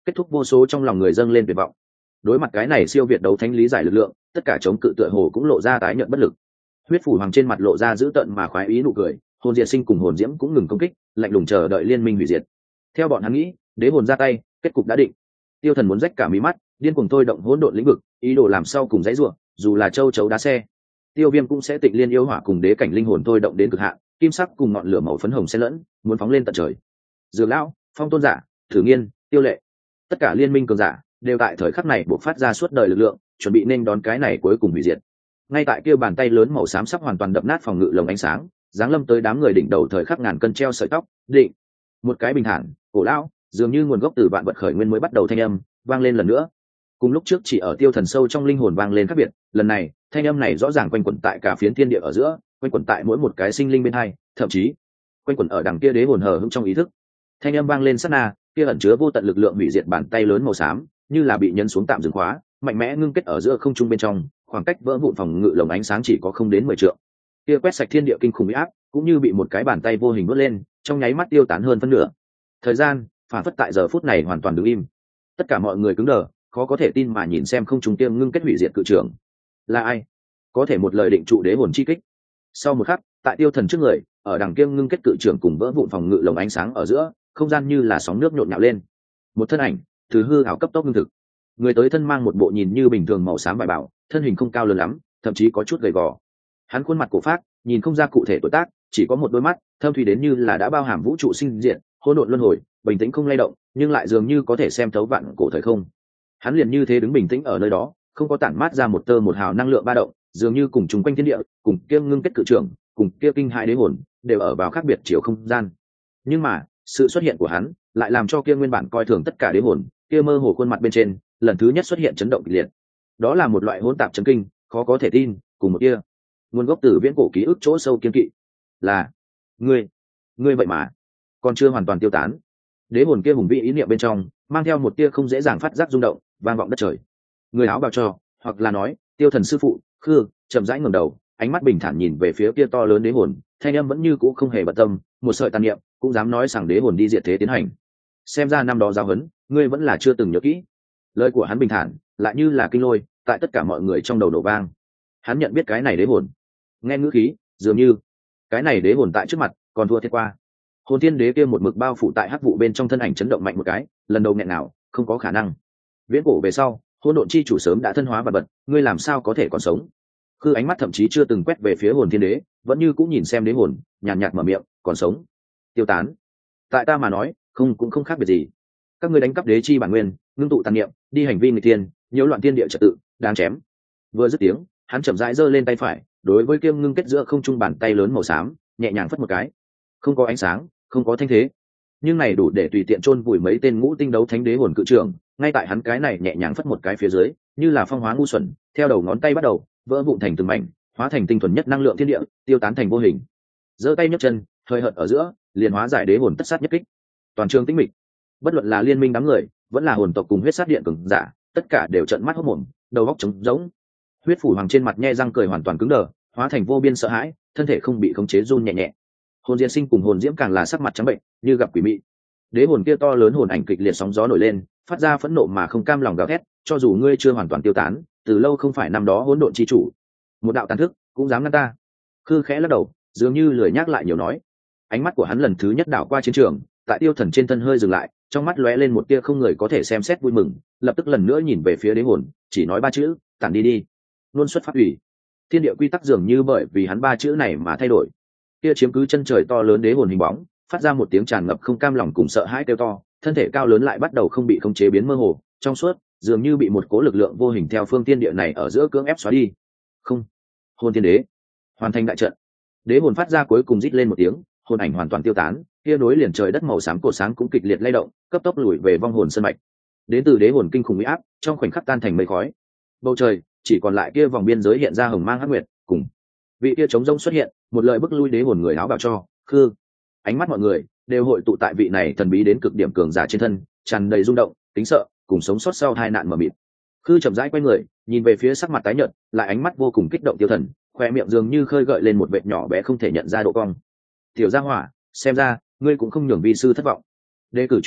kết thúc vô số trong lòng người dâng lên tuyệt vọng. Đối mặt cái này siêu việt đấu thánh lý giải lực lượng, tất cả chống cự tựa hồ cũng lộ ra tái nhợt bất lực. Huyết phủ hoàng trên mặt lộ ra dữ tợn mà khoái ý nụ cười, hồn diệt sinh cùng hồn diễm cũng ngừng công kích, lạnh lùng chờ đợi liên minh hủy diệt. Theo bọn hắn nghĩ, đế hồn ra tay, kết cục đã định. Tiêu Thần muốn rách cả mí mắt, điên cuồng thôi động hỗn độn lĩnh vực, ý đồ làm sau cùng dãy rủa, dù là châu chấu đá xe. Tiêu Viêm cũng sẽ tịnh liên yêu hỏa cùng đế cảnh linh hồn thôi động đến cực hạn, kim sắc cùng ngọn lửa màu phấn hồng xen lẫn, muốn phóng lên tận trời. Dược lão, Phong Tôn giả, Thử Nghiên, Tiêu Lệ, tất cả liên minh cường giả đều tại thời khắc này buộc phát ra suốt đời lực lượng, chuẩn bị nên đón cái này cuối cùng hủy diệt. Ngay tại kia bàn tay lớn màu xám sắp hoàn toàn đập nát phòng ngự lồng ánh sáng, giáng lâm tới đám người đỉnh đầu thời khắc ngàn cân treo sợi tóc, định. Một cái bình thản, cổ lão, dường như nguồn gốc từ vạn vật khởi nguyên mới bắt đầu thanh âm, vang lên lần nữa. Cùng lúc trước chỉ ở Tiêu Thần sâu trong linh hồn vang lên khác biệt, lần này, thanh âm này rõ ràng quanh quẩn tại cả phiến thiên địa ở giữa, quanh quẩn tại mỗi một cái sinh linh bên hai, thậm chí quanh quẩn ở đằng kia đế hồn hờ hững trong ý thức. Thanh âm vang lên sát na, kia ẩn chứa vô tận lực lượng hủy diệt bàn tay lớn màu xám, như là bị nhấn xuống tạm dừng khóa, mạnh mẽ ngưng kết ở giữa không trung bên trong, khoảng cách vỡ vụn phòng ngự lồng ánh sáng chỉ có không đến mười trượng. Kia quét sạch thiên địa kinh khủng uy áp, cũng như bị một cái bàn tay vô hình nuốt lên, trong nháy mắt tiêu tán hơn phân nửa. Thời gian, phản phất tại giờ phút này hoàn toàn đứng im. Tất cả mọi người cứng đờ, khó có thể tin mà nhìn xem không trung tiêm ngưng kết hủy diệt cự trưởng. Là ai? Có thể một lời định trụ đế hồn chi kích. Sau một khắc, tại Tiêu Thần trước người, ở đằng kia ngưng kết cự trưởng cùng vỡ vụn phòng ngự lồng ánh sáng ở giữa, không gian như là sóng nước nhộn nhạo lên. Một thân ảnh, từ hư ảo cấp tốc ngưng thực. Người tới thân mang một bộ nhìn như bình thường màu xám vải bảo, thân hình không cao lớn lắm, thậm chí có chút gầy gò. Hắn khuôn mặt cổ phác, nhìn không ra cụ thể tuổi tác, chỉ có một đôi mắt, thâm thúy đến như là đã bao hàm vũ trụ sinh diệt, hỗn độn luân hồi, bình tĩnh không lay động, nhưng lại dường như có thể xem thấu vạn cổ thời không. Hắn liền như thế đứng bình tĩnh ở nơi đó, không có tản mát ra một tơ một hào năng lượng ba động, dường như cùng chúng quanh thiên địa, cùng kia ngưng kết cự trưởng, cùng kia kinh hại đế hồn, đều ở vào khác biệt chiều không gian. Nhưng mà, sự xuất hiện của hắn lại làm cho kia nguyên bản coi thường tất cả đế hồn, kia mơ hồ khuôn mặt bên trên, lần thứ nhất xuất hiện chấn động kịch liệt. Đó là một loại hỗn tạp chấn kinh, khó có thể tin, cùng một kia nguồn gốc từ viễn cổ ký ức chỗ sâu kiên kỵ. Là ngươi, ngươi vậy mà còn chưa hoàn toàn tiêu tán. Đế hồn kia hùng vĩ ý niệm bên trong mang theo một tia không dễ dàng phát giác rung động, vang vọng đất trời. Người áo bào cho, hoặc là nói Tiêu Thần sư phụ Khư, chậm rãi ngẩng đầu, ánh mắt bình thản nhìn về phía kia to lớn đế hồn, thanh âm vẫn như cũ không hề bận tâm, một sợi tàn niệm cũng dám nói rằng đế hồn đi diệt thế tiến hành. Xem ra năm đó giáo huấn, ngươi vẫn là chưa từng nhớ kỹ. Lời của hắn bình thản, lại như là kinh lôi, tại tất cả mọi người trong đầu nổ vang. Hắn nhận biết cái này đế hồn, nghe ngữ khí, dường như cái này đế hồn tại trước mặt còn thua thiệt qua. Hồn Thiên Đế kia một mực bao phủ tại hắc vụ bên trong thân ảnh chấn động mạnh một cái, lần đầu nghẹn nào, không có khả năng. Viễn cổ về sau, hỗn độn chi chủ sớm đã thân hóa vật vật, ngươi làm sao có thể còn sống? Khư ánh mắt thậm chí chưa từng quét về phía Hồn Thiên Đế, vẫn như cũng nhìn xem đế hồn, nhàn nhạt, nhạt mở miệng, còn sống? Tiêu tán? Tại ta mà nói, không cũng không khác biệt gì. Các ngươi đánh cắp đế chi bản nguyên, ngưng tụ tàn niệm, đi hành vi người tiên, nhiễu loạn thiên địa trật tự, đáng chém. Vừa dứt tiếng, hắn chậm rãi giơ lên tay phải, đối với kiêm ngưng kết giữa không trung bàn tay lớn màu xám, nhẹ nhàng phất một cái. Không có ánh sáng, không có thanh thế, nhưng này đủ để tùy tiện chôn vùi mấy tên ngũ tinh đấu thánh đế hồn cự trưởng. Ngay tại hắn cái này nhẹ nhàng phất một cái phía dưới, như là phong hóa ngu xuẩn, theo đầu ngón tay bắt đầu vỡ vụn thành từng mảnh, hóa thành tinh thuần nhất năng lượng thiên địa, tiêu tán thành vô hình. Giơ tay nhấc chân, hơi hợt ở giữa, liền hóa giải đế hồn tất sát nhất kích. Toàn trường tĩnh mịch, bất luận là liên minh đám người, vẫn là hồn tộc cùng huyết sát điện cường giả, tất cả đều trợn mắt hốt mồm, đầu óc trống rỗng. Huyết phủ hoàng trên mặt nhe răng cười hoàn toàn cứng đờ, hóa thành vô biên sợ hãi, thân thể không bị khống chế run nhẹ nhẹ. Hồn Diên Sinh cùng hồn diễm càng là sắc mặt trắng bệnh, như gặp quỷ mị. Đế hồn kia to lớn hồn ảnh kịch liệt sóng gió nổi lên, phát ra phẫn nộ mà không cam lòng gào thét, cho dù ngươi chưa hoàn toàn tiêu tán, từ lâu không phải năm đó hỗn độn chi chủ, một đạo tàn thức cũng dám ngăn ta. Khư khẽ lắc đầu, dường như lười nhắc lại nhiều nói. Ánh mắt của hắn lần thứ nhất đảo qua chiến trường, tại Tiêu Thần trên thân hơi dừng lại, trong mắt lóe lên một tia không người có thể xem xét vui mừng, lập tức lần nữa nhìn về phía đế hồn, chỉ nói ba chữ, tản đi đi. Luôn xuất phát ủy. Thiên địa quy tắc dường như bởi vì hắn ba chữ này mà thay đổi. Kia chiếm cứ chân trời to lớn đế hồn hình bóng, phát ra một tiếng tràn ngập không cam lòng cùng sợ hãi kêu to, thân thể cao lớn lại bắt đầu không bị khống chế biến mơ hồ, trong suốt, dường như bị một cố lực lượng vô hình theo phương tiên địa này ở giữa cưỡng ép xóa đi. Không, Hồn Thiên Đế, hoàn thành đại trận. Đế hồn phát ra cuối cùng rít lên một tiếng, hồn ảnh hoàn toàn tiêu tán, kia nối liền trời đất màu xám cổ sáng cũng kịch liệt lay động, cấp tốc lùi về vong hồn sơn mạch. Đến từ đế hồn kinh khủng uy áp, trong khoảnh khắc tan thành mây khói. Bầu trời chỉ còn lại kia vòng biên giới hiện ra hồng mang hắc nguyệt, cùng vị kia trống rỗng xuất hiện, một lời bức lui đế hồn người áo bào cho, Khư. Ánh mắt mọi người đều hội tụ tại vị này thần bí đến cực điểm cường giả trên thân, tràn đầy rung động, tính sợ, cùng sống sót sau hai nạn mờ mịt. Khư chậm rãi quay người, nhìn về phía sắc mặt tái nhợt, lại ánh mắt vô cùng kích động Tiêu Thần, khoe miệng dường như khơi gợi lên một vệt nhỏ bé không thể nhận ra độ cong. Tiểu gia hỏa, xem ra ngươi cũng không nhường vi sư thất vọng. Đề cử chuyên hot,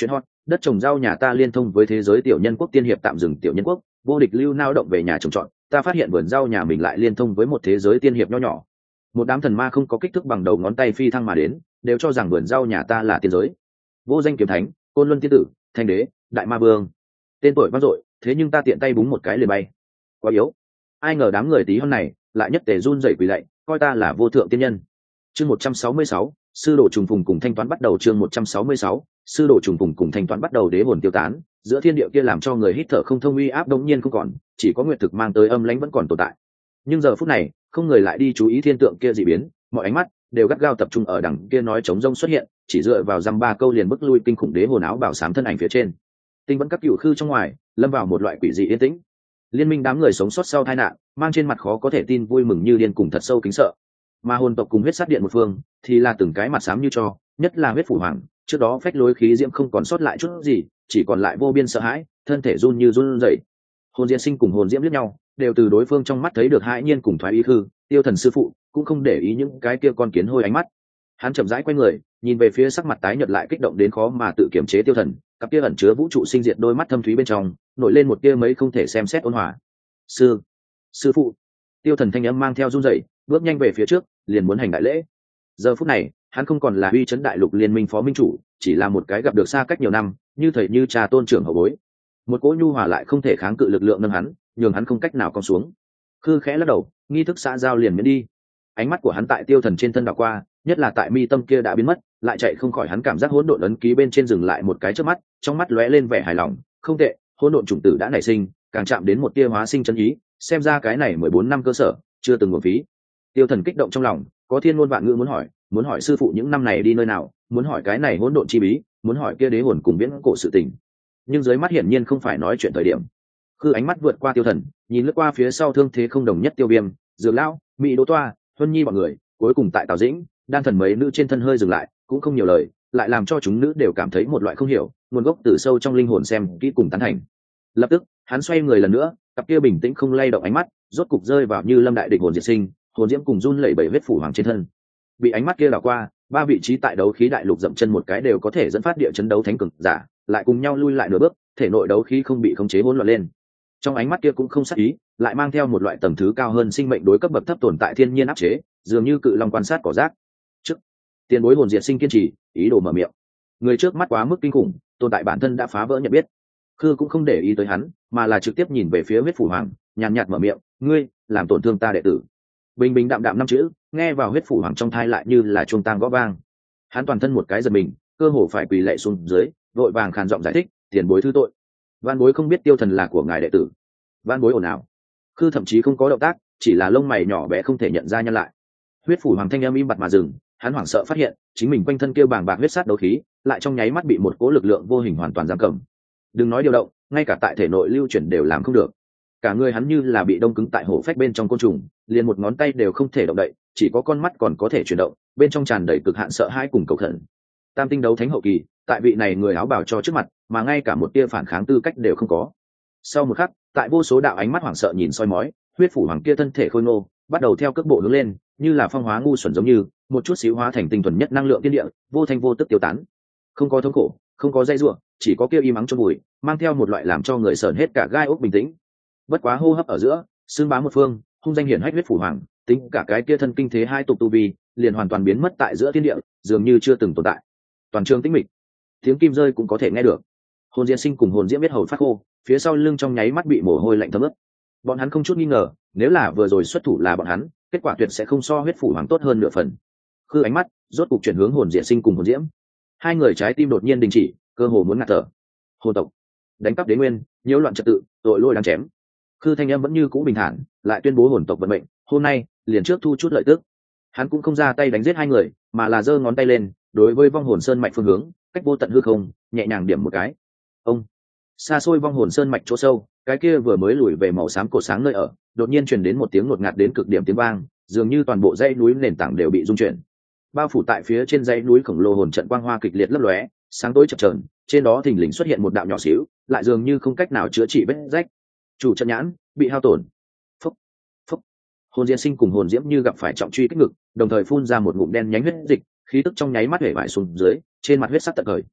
đất trồng rau nhà ta liên thông với thế giới tiểu nhân quốc tiên hiệp tạm dừng tiểu nhân quốc, vô địch lưu nao động về nhà trồng trọt, ta phát hiện vườn rau nhà mình lại liên thông với một thế giới tiên hiệp nho nhỏ. Một đám thần ma không có kích thước bằng đầu ngón tay phi thăng mà đến, đều cho rằng vườn rau nhà ta là tiên giới. Vô danh kiếm thánh, côn luân tiên tử, thanh đế, đại ma vương, tên tuổi vang dội, thế nhưng ta tiện tay búng một cái liền bay. Quá yếu. Ai ngờ đám người tí hon này lại nhất tề run rẩy quỳ lạy, coi ta là vô thượng tiên nhân. Chương một trăm sáu mươi sáu, sư đồ trùng phùng cùng thanh toán bắt đầu. Chương một trăm sáu mươi sáu, sư đồ trùng phùng cùng thanh toán bắt đầu. Đế hồn tiêu tán, giữa thiên địa kia làm cho người hít thở không thông uy áp đống nhiên không còn, chỉ có nguyệt thực mang tới âm lãnh vẫn còn tồn tại. Nhưng giờ phút này, không người lại đi chú ý thiên tượng kia dị biến, mọi ánh mắt đều gắt gao tập trung ở đằng kia nói chống rông xuất hiện, chỉ dựa vào dăm ba câu liền bức lui kinh khủng đế hồn áo bảo sám thân ảnh phía trên. Tinh vẫn các cựu khư trong ngoài, lâm vào một loại quỷ dị yên tĩnh. Liên minh đám người sống sót sau tai nạn, mang trên mặt khó có thể tin vui mừng như điên cùng thật sâu kính sợ. Mà hồn tộc cùng huyết sát điện một phương, thì là từng cái mặt xám như cho, nhất là huyết phủ hoàng, trước đó phách lối khí diễm không còn sót lại chút gì, chỉ còn lại vô biên sợ hãi, thân thể run như run rẩy. Hồn Diên Sinh cùng hồn diễm liếc nhau, đều từ đối phương trong mắt thấy được hãi nhiên cùng thoái ý khư, Tiêu Thần sư phụ cũng không để ý những cái kia con kiến hôi ánh mắt. Hắn chậm rãi quay người, nhìn về phía sắc mặt tái nhợt lại kích động đến khó mà tự kiềm chế Tiêu Thần, cặp kia ẩn chứa vũ trụ sinh diệt đôi mắt thâm thúy bên trong, nổi lên một tia mấy không thể xem xét ôn hòa. "Sư, sư phụ." Tiêu Thần thanh âm mang theo run rẩy, bước nhanh về phía trước, liền muốn hành đại lễ. Giờ phút này, hắn không còn là uy chấn đại lục liên minh phó minh chủ, chỉ là một cái gặp được xa cách nhiều năm, như thầy như cha tôn trưởng hậu bối. Một cỗ nhu hòa lại không thể kháng cự lực lượng nâng hắn, nhường hắn không cách nào cong xuống. Khư khẽ lắc đầu, nghi thức xã giao liền miễn đi. Ánh mắt của hắn tại Tiêu Thần trên thân đảo qua, nhất là tại mi tâm kia đã biến mất, lại chạy không khỏi hắn cảm giác hỗn độn ấn ký bên trên dừng lại một cái chớp mắt, trong mắt lóe lên vẻ hài lòng, không tệ, hỗn độn chủng tử đã nảy sinh, càng chạm đến một tia hóa sinh chân ý, xem ra cái này mười bốn năm cơ sở, chưa từng uổng phí. Tiêu Thần kích động trong lòng, có thiên ngôn vạn ngữ muốn hỏi, muốn hỏi sư phụ những năm này đi nơi nào, muốn hỏi cái này hỗn độn chi bí, muốn hỏi kia đế hồn cùng viễn cổ sự tình. Nhưng dưới mắt hiển nhiên không phải nói chuyện thời điểm. Khư ánh mắt vượt qua Tiêu Thần, nhìn lướt qua phía sau thương thế không đồng nhất Tiêu Viêm, Dược Lão, Mỹ Đỗ Toa, Huân Nhi bọn người, cuối cùng tại Tào Dĩnh, đan thần mấy nữ trên thân hơi dừng lại, cũng không nhiều lời, lại làm cho chúng nữ đều cảm thấy một loại không hiểu, nguồn gốc từ sâu trong linh hồn xem kỹ cùng tán thành. Lập tức, hắn xoay người lần nữa, cặp kia bình tĩnh không lay động ánh mắt, rốt cục rơi vào Như Lâm đại địch hồn diệt sinh, hồn diễm cùng run lẩy bẩy huyết phủ hoàng trên thân. Bị ánh mắt kia đảo qua, ba vị trí tại đấu khí đại lục dậm chân một cái đều có thể dẫn phát địa chấn đấu thánh cực giả, lại cùng nhau lui lại nửa bước, thể nội đấu khí không bị khống chế hỗn loạn lên. Trong ánh mắt kia cũng không sắc ý, lại mang theo một loại tầng thứ cao hơn sinh mệnh đối cấp bậc thấp tồn tại thiên nhiên áp chế, dường như cự long quan sát cỏ rác. Trước, tiền bối hồn diệt sinh kiên trì, ý đồ mở miệng. Người trước mắt quá mức kinh khủng, tồn tại bản thân đã phá vỡ nhận biết. Khư cũng không để ý tới hắn, mà là trực tiếp nhìn về phía huyết phủ hoàng, nhàn nhạt mở miệng, "Ngươi làm tổn thương ta đệ tử." Bình bình đạm đạm năm chữ, nghe vào huyết phủ hoàng trong thai lại như là chuông tang gõ vang. Hắn toàn thân một cái giật mình, cơ hồ phải quỳ lạy xuống dưới, vội vàng khàn giọng giải thích, "Tiền bối thứ tội. Van bối không biết Tiêu Thần là của ngài đệ tử." Van bối ồn ào. Khư thậm chí không có động tác, chỉ là lông mày nhỏ bé không thể nhận ra nhân lại. Huyết phủ hoàng thanh âm im bặt mà dừng, hắn hoảng sợ phát hiện, chính mình quanh thân kêu bàng bạc huyết sát đấu khí, lại trong nháy mắt bị một cỗ lực lượng vô hình hoàn toàn giam cầm. Đừng nói điều động, ngay cả tại thể nội lưu chuyển đều làm không được. Cả người hắn như là bị đông cứng tại hổ phách bên trong côn trùng, liền một ngón tay đều không thể động đậy, chỉ có con mắt còn có thể chuyển động, bên trong tràn đầy cực hạn sợ hãi cùng cầu khẩn. Tam tinh đấu thánh hậu kỳ, tại vị này người áo bào cho trước mặt, mà ngay cả một tia phản kháng tư cách đều không có. Sau một khắc, tại vô số đạo ánh mắt hoảng sợ nhìn soi mói, huyết phủ hoàng kia thân thể khôi ngô, bắt đầu theo cước bộ hướng lên, như là phong hóa ngu xuẩn giống như, một chút xíu hóa thành tinh thuần nhất năng lượng thiên địa, vô thanh vô tức tiêu tán. Không có thống khổ, không có dây rủa, chỉ có kia im ắng chôn bụi, mang theo một loại làm cho người sởn hết cả gai ốc bình tĩnh. Bất quá hô hấp ở giữa, xương bá một phương, hung danh hiển hách huyết phủ hoàng, tính cả cái kia thân kinh thế hai tục tu vi, liền hoàn toàn biến mất tại giữa thiên địa, dường như chưa từng tồn tại. Toàn trường tĩnh mịch, tiếng kim rơi cũng có thể nghe được. Hồn Diên Sinh cùng hồn diễm biết hầu phát khô, phía sau lưng trong nháy mắt bị mồ hôi lạnh thấm ướt. Bọn hắn không chút nghi ngờ, nếu là vừa rồi xuất thủ là bọn hắn, kết quả tuyệt sẽ không so huyết phủ hoàng tốt hơn nửa phần. Khư ánh mắt rốt cục chuyển hướng hồn Diên Sinh cùng hồn diễm. Hai người trái tim đột nhiên đình chỉ, cơ hồ muốn ngạt thở. Hồn tộc đánh cắp đế nguyên, nhiễu loạn trật tự, tội lỗi đáng chém. Khư thanh âm vẫn như cũ bình thản, lại tuyên bố hồn tộc vận mệnh, hôm nay liền trước thu chút lợi tức. Hắn cũng không ra tay đánh giết hai người, mà là giơ ngón tay lên, đối với vong hồn sơn mạch phương hướng, cách vô tận hư không, nhẹ nhàng điểm một cái. Ông xa xôi vong hồn sơn mạch chỗ sâu, cái kia vừa mới lùi về màu xám cổ sáng nơi ở, đột nhiên truyền đến một tiếng ngột ngạt đến cực điểm tiếng vang, dường như toàn bộ dãy núi nền tảng đều bị rung chuyển. Bao phủ tại phía trên dãy núi khổng lồ hồn trận quang hoa kịch liệt lấp lóe, sáng tối chập chờn, trên đó thình lình xuất hiện một đạo nhỏ xíu, lại dường như không cách nào chữa trị vết rách. Chủ trận nhãn bị hao tổn. Phúc, phúc. Hồn Diên Sinh cùng hồn diễm như gặp phải trọng truy kích ngực, đồng thời phun ra một ngụm đen nhánh huyết dịch, khí tức trong nháy mắt hể vải xuống dưới, trên mặt huyết sắc tận cởi.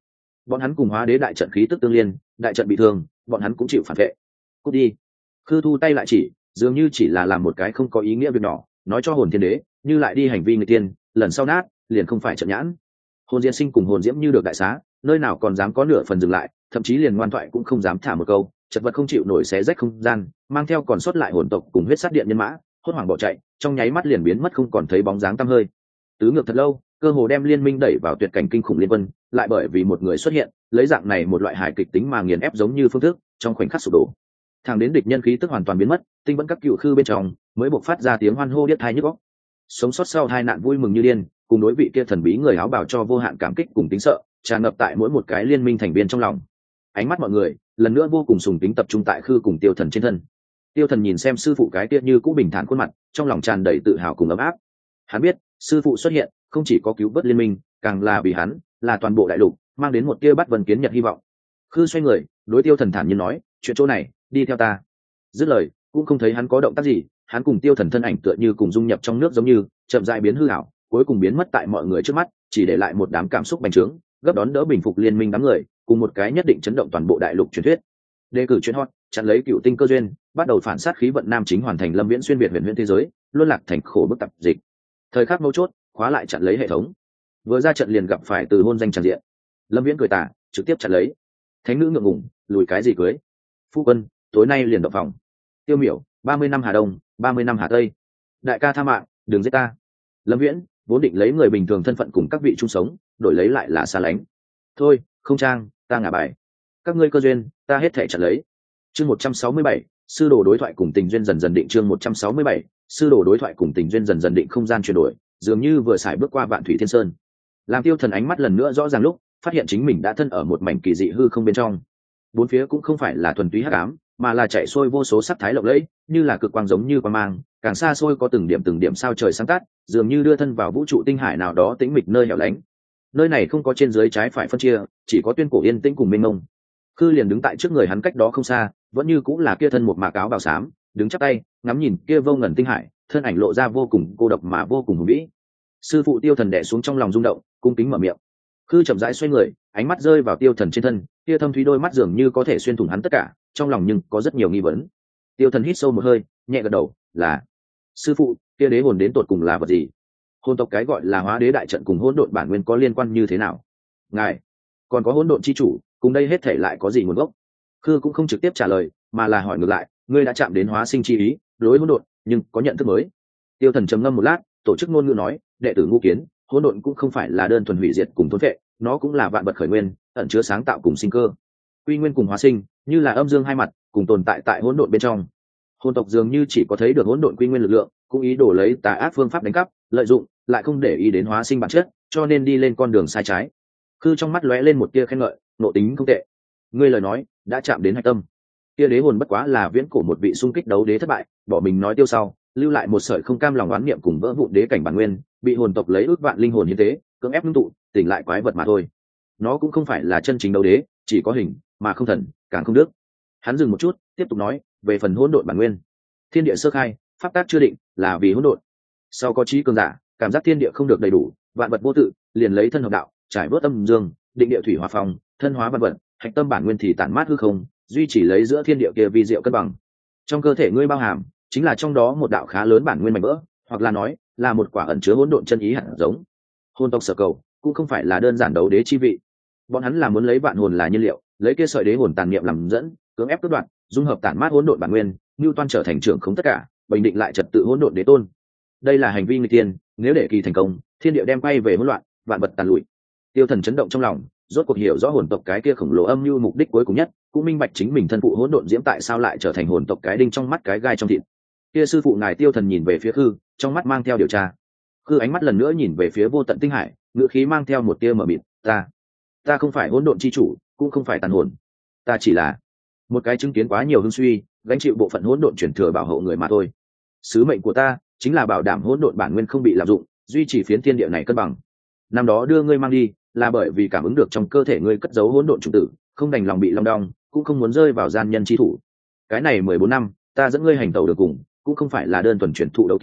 bọn hắn cùng hóa đế đại trận khí tức tương liên, đại trận bị thương, bọn hắn cũng chịu phản vệ. Cút đi. Khư thu tay lại chỉ, dường như chỉ là làm một cái không có ý nghĩa việc nhỏ, nói cho hồn thiên đế như lại đi hành vi người tiên, lần sau nát liền không phải trận nhãn. Hồn Diên Sinh cùng hồn diễm như được đại xá, nơi nào còn dám có nửa phần dừng lại, thậm chí liền ngoan thoại cũng không dám thả một câu, chật vật không chịu nổi xé rách không gian, mang theo còn sót lại hồn tộc cùng huyết sát điện nhân mã, hốt hoảng bỏ chạy, trong nháy mắt liền biến mất không còn thấy bóng dáng tăm hơi. Tứ ngược thật lâu, cơ hồ đem liên minh đẩy vào tuyệt cảnh kinh khủng liên quân, lại bởi vì một người xuất hiện, lấy dạng này một loại hài kịch tính mà nghiền ép giống như phương thức, trong khoảnh khắc sụp đổ. Thẳng đến địch nhân khí tức hoàn toàn biến mất, tinh vẫn các cựu khư bên trong mới bộc phát ra tiếng hoan hô điếc tai nhức óc. Sống sót sau hai nạn vui mừng như điên, cùng đối vị kia thần bí người áo bào cho vô hạn cảm kích cùng tính sợ, tràn ngập tại mỗi một cái liên minh thành viên trong lòng. Ánh mắt mọi người lần nữa vô cùng sùng kính tập trung tại khư cùng tiêu thần trên thân. Tiêu thần nhìn xem sư phụ cái kia như cũ bình thản khuôn mặt, trong lòng tràn đầy tự hào cùng ấm áp. Hắn biết sư phụ xuất hiện không chỉ có cứu vớt liên minh, càng là vì hắn, là toàn bộ đại lục mang đến một tia bắt vân kiến nhật hy vọng. Khư xoay người đối tiêu thần thản nhiên nói, chuyện chỗ này đi theo ta. Dứt lời cũng không thấy hắn có động tác gì, hắn cùng tiêu thần thân ảnh tựa như cùng dung nhập trong nước giống như chậm rãi biến hư ảo, cuối cùng biến mất tại mọi người trước mắt, chỉ để lại một đám cảm xúc bành trướng gấp đón đỡ bình phục liên minh đám người, cùng một cái nhất định chấn động toàn bộ đại lục truyền thuyết. Đề cử chuyên hot chặn lấy cựu tinh cơ duyên, bắt đầu phản sát khí vận nam chính hoàn thành lâm viễn xuyên việt huyền huyền thế giới, luân lạc thành khổ bức tập dịch. Thời khắc mấu chốt khóa lại chặn lấy hệ thống, vừa ra trận liền gặp phải từ hôn danh tràn diện. Lâm viễn cười tả trực tiếp chặn lấy. Thánh nữ ngượng ngùng lùi cái gì cưới. Phu quân tối nay liền động phòng. Tiêu miểu ba mươi năm Hà Đông, ba mươi năm Hà Tây. Đại ca tha mạng đừng giết ta. Lâm viễn vốn định lấy người bình thường thân phận cùng các vị chung sống, đổi lấy lại là xa lánh. Thôi không trang, ta ngả bài. Các ngươi cơ duyên ta hết thể chặn lấy. Chương một trăm sáu mươi bảy, sư đồ đối thoại cùng tình duyên dần dần định. Chương một trăm sáu mươi bảy, sư đồ đối thoại cùng tình duyên dần dần định. Không gian chuyển đổi, dường như vừa xài bước qua vạn thủy thiên sơn. Làm tiêu thần ánh mắt lần nữa rõ ràng lúc, phát hiện chính mình đã thân ở một mảnh kỳ dị hư không bên trong. Bốn phía cũng không phải là thuần túy hắc ám, mà là chạy xuôi vô số sắc thái lộng lẫy, như là cực quang giống như quang mang, càng xa xôi có từng điểm từng điểm sao trời sáng tắt, dường như đưa thân vào vũ trụ tinh hải nào đó tĩnh mịch nơi hẻo lánh. Nơi này không có trên dưới trái phải phân chia, chỉ có tuyên cổ yên tĩnh cùng mênh mông. Khư liền đứng tại trước người hắn cách đó không xa, vẫn như cũng là kia thân một mạc áo bào xám, đứng chắp tay, ngắm nhìn kia vô ngần tinh hải, thân ảnh lộ ra vô cùng cô độc mà vô cùng hùng vĩ. Sư phụ Tiêu Thần đè xuống trong lòng rung động, cung kính mở miệng. Khư chậm rãi xoay người, ánh mắt rơi vào Tiêu Thần trên thân, kia thâm thúy đôi mắt dường như có thể xuyên thủng hắn tất cả, trong lòng nhưng có rất nhiều nghi vấn. Tiêu Thần hít sâu một hơi, nhẹ gật đầu, là sư phụ, kia đế hồn đến tột cùng là vật gì? Hồn tộc cái gọi là hóa đế đại trận cùng hỗn độn bản nguyên có liên quan như thế nào? Ngài còn có hỗn độn chi chủ, cùng đây hết thể lại có gì nguồn gốc? Khư cũng không trực tiếp trả lời, mà là hỏi ngược lại, ngươi đã chạm đến hóa sinh chi ý, đối hỗn độn, nhưng có nhận thức mới. Tiêu Thần trầm ngâm một lát, tổ chức ngôn ngữ nói, đệ tử Ngũ Kiến, hỗn độn cũng không phải là đơn thuần hủy diệt cùng thôn phệ, nó cũng là vạn vật khởi nguyên, ẩn chứa sáng tạo cùng sinh cơ. Quy nguyên cùng hóa sinh, như là âm dương hai mặt, cùng tồn tại tại hỗn độn bên trong. Hồn tộc dường như chỉ có thấy được hỗn độn quy nguyên lực lượng, cũng ý đồ lấy tà ác phương pháp đánh cắp, lợi dụng, lại không để ý đến hóa sinh bản chất, cho nên đi lên con đường sai trái. Khư trong mắt lóe lên một tia khen ngợi, nộ tính không tệ. Ngươi lời nói đã chạm đến hạch tâm. Kia đế hồn bất quá là viễn cổ một vị xung kích đấu đế thất bại, bỏ mình nói tiêu sau, lưu lại một sợi không cam lòng oán niệm cùng vỡ vụn đế cảnh bản nguyên, bị hồn tộc lấy ước vạn linh hồn như thế, cưỡng ép ngưng tụ, tỉnh lại quái vật mà thôi. Nó cũng không phải là chân chính đấu đế, chỉ có hình mà không thần, càng không đức. Hắn dừng một chút, tiếp tục nói, về phần hỗn độn bản nguyên, thiên địa sơ khai, pháp tác chưa định, là vì hỗn độn. Sau có trí cường giả, cảm giác thiên địa không được đầy đủ, vạn vật vô tự, liền lấy thân hợp đạo, trải vớt âm dương, định địa thủy hòa phong, thân hóa vạn vật, hạch tâm bản nguyên thì tản mát hư không, duy chỉ lấy giữa thiên địa kia vi diệu cân bằng. Trong cơ thể ngươi bao hàm, chính là trong đó một đạo khá lớn bản nguyên mảnh vỡ, hoặc là nói, là một quả ẩn chứa hỗn độn chân ý hạt giống. Hồn tộc sở cầu, cũng không phải là đơn giản đấu đế chi vị. Bọn hắn là muốn lấy vạn hồn là nhiên liệu, lấy kia sợi đế hồn tàn niệm làm dẫn, cưỡng ép cướp đoạt, dung hợp tản mát hỗn độn bản nguyên, như toan trở thành trưởng không tất cả, bình định lại trật tự hỗn độn đế tôn. Đây là hành vi nghịch tiên, nếu để kỳ thành công, thiên địa đem quay về hỗn loạn, vạn vật tàn lụi. Tiêu Thần chấn động trong lòng, rốt cuộc hiểu rõ hồn tộc cái kia khổng lồ âm mưu mục đích cuối cùng nhất, cũng minh bạch chính mình thân phụ hỗn độn diễm tại sao lại trở thành hồn tộc cái đinh trong mắt cái gai trong thịt. Kia sư phụ ngài Tiêu Thần nhìn về phía Khư, trong mắt mang theo điều tra. Khư ánh mắt lần nữa nhìn về phía vô tận tinh hải, ngữ khí mang theo một tia mờ mịt, ta, ta không phải hỗn độn chi chủ, cũng không phải tàn hồn, ta chỉ là một cái chứng kiến quá nhiều hưng suy, gánh chịu bộ phận hỗn độn truyền thừa bảo hộ người mà thôi. Sứ mệnh của ta chính là bảo đảm hỗn độn bản nguyên không bị lạm dụng, duy trì phiến thiên địa này cân bằng. Năm đó đưa ngươi mang đi, là bởi vì cảm ứng được trong cơ thể ngươi cất giấu hỗn độn chủng tử, không đành lòng bị long đong, cũng không muốn rơi vào gian nhân chi thủ. Cái này mười bốn năm, ta dẫn ngươi hành tẩu được cùng, cũng không phải là đơn thuần truyền thụ đấu kỹ,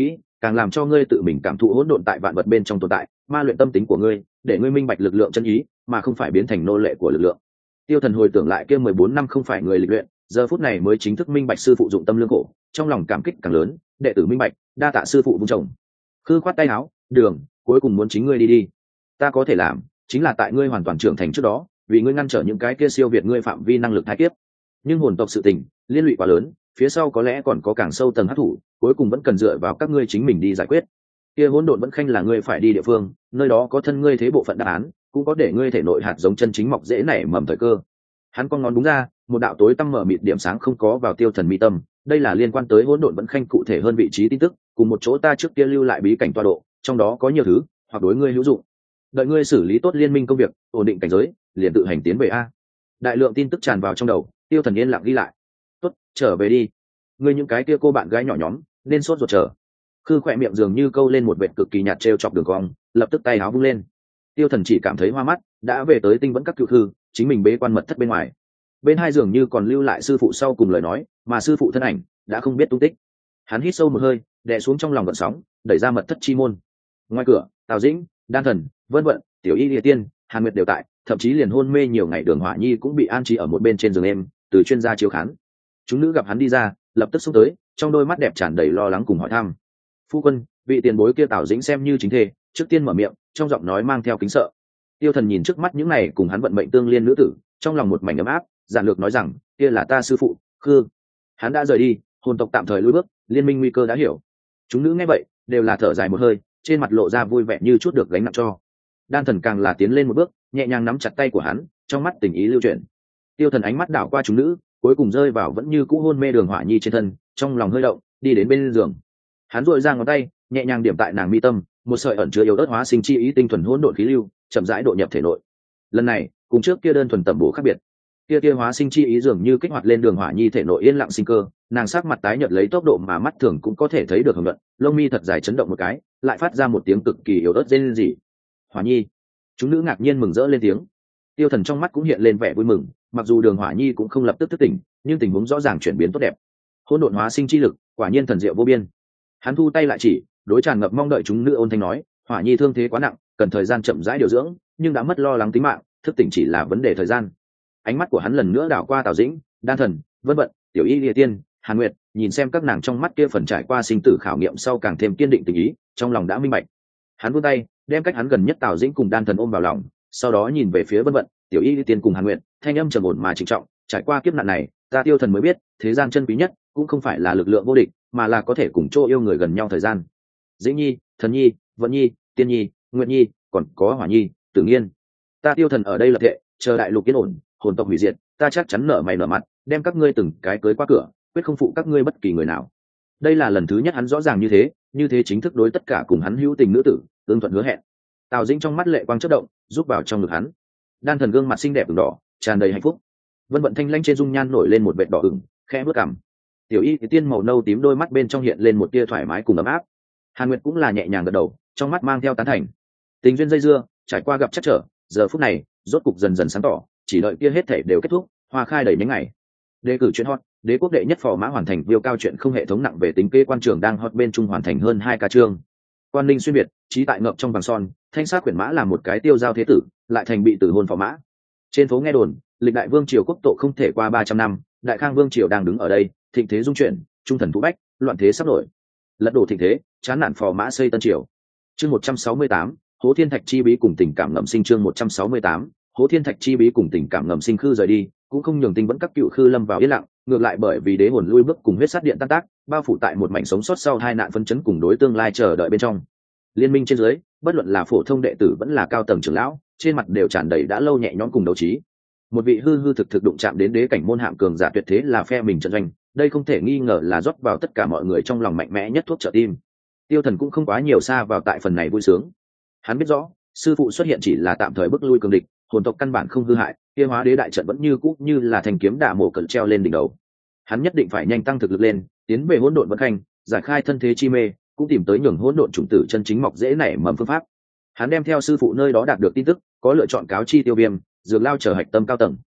càng làm cho ngươi tự mình cảm thụ hỗn độn tại vạn vật bên trong tồn tại, ma luyện tâm tính của ngươi, để ngươi minh bạch lực lượng chân ý, mà không phải biến thành nô lệ của lực lượng. Tiêu Thần hồi tưởng lại kia mười bốn năm không phải người lịch luyện, giờ phút này mới chính thức minh bạch sư phụ dụng tâm lương khổ, trong lòng cảm kích càng lớn, đệ tử minh bạch, đa tạ sư phụ vun trồng. Khư khoát tay áo, đường, cuối cùng muốn chính ngươi đi đi. Ta có thể làm, chính là tại ngươi hoàn toàn trưởng thành trước đó, vì ngươi ngăn trở những cái kia siêu việt ngươi phạm vi năng lực thái kiếp. Nhưng hồn tộc sự tình, liên lụy quá lớn, phía sau có lẽ còn có càng sâu tầng hắc thủ, cuối cùng vẫn cần dựa vào các ngươi chính mình đi giải quyết. Kia hỗn độn vẫn khanh là ngươi phải đi địa phương, nơi đó có thân ngươi thế bộ phận đáp án, cũng có để ngươi thể nội hạt giống chân chính mọc dễ nảy mầm thời cơ. Hắn con ngón đúng ra, một đạo tối tăm mở mịt điểm sáng không có vào Tiêu Thần mi tâm, đây là liên quan tới hỗn độn vẫn khanh cụ thể hơn vị trí tin tức, cùng một chỗ ta trước kia lưu lại bí cảnh tọa độ, trong đó có nhiều thứ, hoặc đối ngươi hữu dụng. Đợi ngươi xử lý tốt liên minh công việc, ổn định cảnh giới, liền tự hành tiến về a. Đại lượng tin tức tràn vào trong đầu, Tiêu Thần yên lặng ghi lại. Tốt, trở về đi. Ngươi những cái kia cô bạn gái nhỏ nhóm, nên sốt ruột chờ. Khư khỏe miệng dường như câu lên một vệt cực kỳ nhạt trêu chọc đường cong, lập tức tay áo vung lên. Tiêu Thần chỉ cảm thấy hoa mắt, đã về tới tinh vẫn các cựu thư, chính mình bế quan mật thất bên ngoài. Bên hai dường như còn lưu lại sư phụ sau cùng lời nói, mà sư phụ thân ảnh đã không biết tung tích. Hắn hít sâu một hơi, đè xuống trong lòng gợn sóng, đẩy ra mật thất chi môn. Ngoài cửa, Tào Dĩnh, Đan Thần, Vân Vận, Tiểu Y Lìa Tiên, Hàn Nguyệt đều tại, thậm chí liền hôn mê nhiều ngày Đường Hỏa Nhi cũng bị an trí ở một bên trên giường em, từ chuyên gia chiếu khán. Chúng nữ gặp hắn đi ra, lập tức xông tới, trong đôi mắt đẹp tràn đầy lo lắng cùng hỏi thăm. Phu quân, vị tiền bối kia Tào Dĩnh xem như chính thê, trước tiên mở miệng, trong giọng nói mang theo kính sợ. Tiêu Thần nhìn trước mắt những này cùng hắn vận mệnh tương liên nữ tử, trong lòng một mảnh ấm áp, giản lược nói rằng, kia là ta sư phụ, Khư. Hắn đã rời đi, hồn tộc tạm thời lùi bước, liên minh nguy cơ đã hiểu. Chúng nữ nghe vậy, đều là thở dài một hơi, trên mặt lộ ra vui vẻ như chút được gánh nặng cho. Đan Thần càng là tiến lên một bước, nhẹ nhàng nắm chặt tay của hắn, trong mắt tình ý lưu chuyển. Tiêu Thần ánh mắt đảo qua chúng nữ, cuối cùng rơi vào vẫn như cũ hôn mê Đường Hỏa Nhi trên thân, trong lòng hơi động, đi đến bên giường. Hắn duỗi ra ngón tay, nhẹ nhàng điểm tại nàng mi tâm, một sợi ẩn chứa yếu ớt hóa sinh chi ý tinh thuần hỗn độn khí lưu, chậm rãi độ nhập thể nội. Lần này, cùng trước kia đơn thuần tẩm bổ khác biệt. Kia kia hóa sinh chi ý dường như kích hoạt lên Đường Hỏa Nhi thể nội yên lặng sinh cơ, nàng sắc mặt tái nhợt lấy tốc độ mà mắt thường cũng có thể thấy được hưởng luận, lông mi thật dài chấn động một cái, lại phát ra một tiếng cực kỳ yếu ớt rên rỉ. Hỏa Nhi. Chúng nữ ngạc nhiên mừng rỡ lên tiếng. Tiêu Thần trong mắt cũng hiện lên vẻ vui mừng, mặc dù Đường Hỏa Nhi cũng không lập tức thức tỉnh, nhưng tình huống rõ ràng chuyển biến tốt đẹp. Hỗn độn hóa sinh chi lực, quả nhiên thần diệu vô biên. Hắn thu tay lại chỉ, đối tràn ngập mong đợi chúng nữ ôn thanh nói, Hỏa Nhi thương thế quá nặng, cần thời gian chậm rãi điều dưỡng, nhưng đã mất lo lắng tính mạng, thức tỉnh chỉ là vấn đề thời gian. Ánh mắt của hắn lần nữa đảo qua Tào Dĩnh, Đan Thần, Vân Vận, Tiểu Y Lìa Tiên, Hàn Nguyệt, nhìn xem các nàng trong mắt kia phần trải qua sinh tử khảo nghiệm sau càng thêm kiên định tình ý, trong lòng đã minh bạch. Hắn vươn tay, đem cách hắn gần nhất Tào Dĩnh cùng Đan Thần ôm vào lòng, sau đó nhìn về phía Vân Vận, Tiểu Y Lìa Tiên cùng Hàn Nguyệt, thanh âm trầm ổn mà trịnh trọng, trải qua kiếp nạn này, ta Tiêu Thần mới biết, thế gian chân quý nhất cũng không phải là lực lượng vô địch, mà là có thể cùng chỗ yêu người gần nhau thời gian. Dĩnh Nhi, Thần Nhi, Vận Nhi, Tiên Nhi, Nguyệt Nhi, còn có Hỏa Nhi, Tử Nghiên. Ta Tiêu Thần ở đây lập thệ, chờ đại lục yên ổn, hồn tộc hủy diệt, ta chắc chắn nở mày nở mặt, đem các ngươi từng cái cưới qua cửa, quyết không phụ các ngươi bất kỳ người nào. Đây là lần thứ nhất hắn rõ ràng như thế, như thế chính thức đối tất cả cùng hắn hữu tình nữ tử, tương thuận hứa hẹn. Tào Dĩnh trong mắt lệ quang chớp động, rút vào trong ngực hắn. Đan Thần gương mặt xinh đẹp ửng đỏ, tràn đầy hạnh phúc. Vân Vận thanh lãnh trên dung nhan nổi lên một vệt đỏ ửng, khẽ bước cằm. Tiểu Y thì tiên màu nâu tím đôi mắt bên trong hiện lên một tia thoải mái cùng ấm áp. Hàn Nguyệt cũng là nhẹ nhàng gật đầu, trong mắt mang theo tán thành. Tình duyên dây dưa, trải qua gặp chắc trở, giờ phút này, rốt cục dần dần sáng tỏ, chỉ đợi kia hết thảy đều kết thúc, hoa khai đầy những ngày. Đề cử chuyện hot, đế quốc đệ nhất phò mã hoàn thành viêu cao chuyện không hệ thống nặng về tính kế quan trường đang hot bên trung hoàn thành hơn hai ca chương. Quan Ninh xuyên biệt, trí tại ngậm trong vàng son, thanh sát quyển mã là một cái tiêu giao thế tử, lại thành bị tử hôn phò mã. Trên phố nghe đồn, lịch đại vương triều quốc tộ không thể qua ba trăm năm, đại khang vương triều đang đứng ở đây, thịnh thế dung chuyển, trung thần thú bách, loạn thế sắp nổi. Lật đổ thịnh thế, chán nản phò mã xây tân triều. Chương một trăm sáu mươi tám, Hố Thiên Thạch chi bí cùng tình cảm ngầm sinh. Chương một trăm sáu mươi tám, Hố Thiên Thạch chi bí cùng tình cảm ngầm sinh. Khư rời đi, cũng không nhường tinh vẫn các cựu khư lâm vào yên lặng, ngược lại bởi vì đế hồn lui bước cùng huyết sát điện tan tác, bao phủ tại một mảnh sống sót sau hai nạn phân chấn cùng đối tương lai chờ đợi bên trong. Liên minh trên dưới, bất luận là phổ thông đệ tử vẫn là cao tầng trưởng lão, trên mặt đều tràn đầy đã lâu nhẹ nhõm cùng đấu trí. Một vị hư hư thực thực đụng chạm đến đế cảnh môn hạng cường giả tuyệt thế là phe mình trận doanh, đây không thể nghi ngờ là rót vào tất cả mọi người trong lòng mạnh mẽ nhất thuốc trợ tim. Tiêu Thần cũng không quá nhiều xa vào tại phần này vui sướng. Hắn biết rõ, sư phụ xuất hiện chỉ là tạm thời bức lui cường địch, hồn tộc căn bản không hư hại, kia hóa đế đại trận vẫn như cũ như là thanh kiếm đả mổ cẩn treo lên đỉnh đầu. Hắn nhất định phải nhanh tăng thực lực lên, tiến về hỗn độn vận hành, giải khai thân thế chi mê, cũng tìm tới nhường hỗn độn chủng tử chân chính mọc dễ nảy mầm phương pháp. Hắn đem theo sư phụ nơi đó đạt được tin tức, có lựa chọn cáo chi Tiêu Viêm, Dược Lao chờ hạch tâm cao tầng.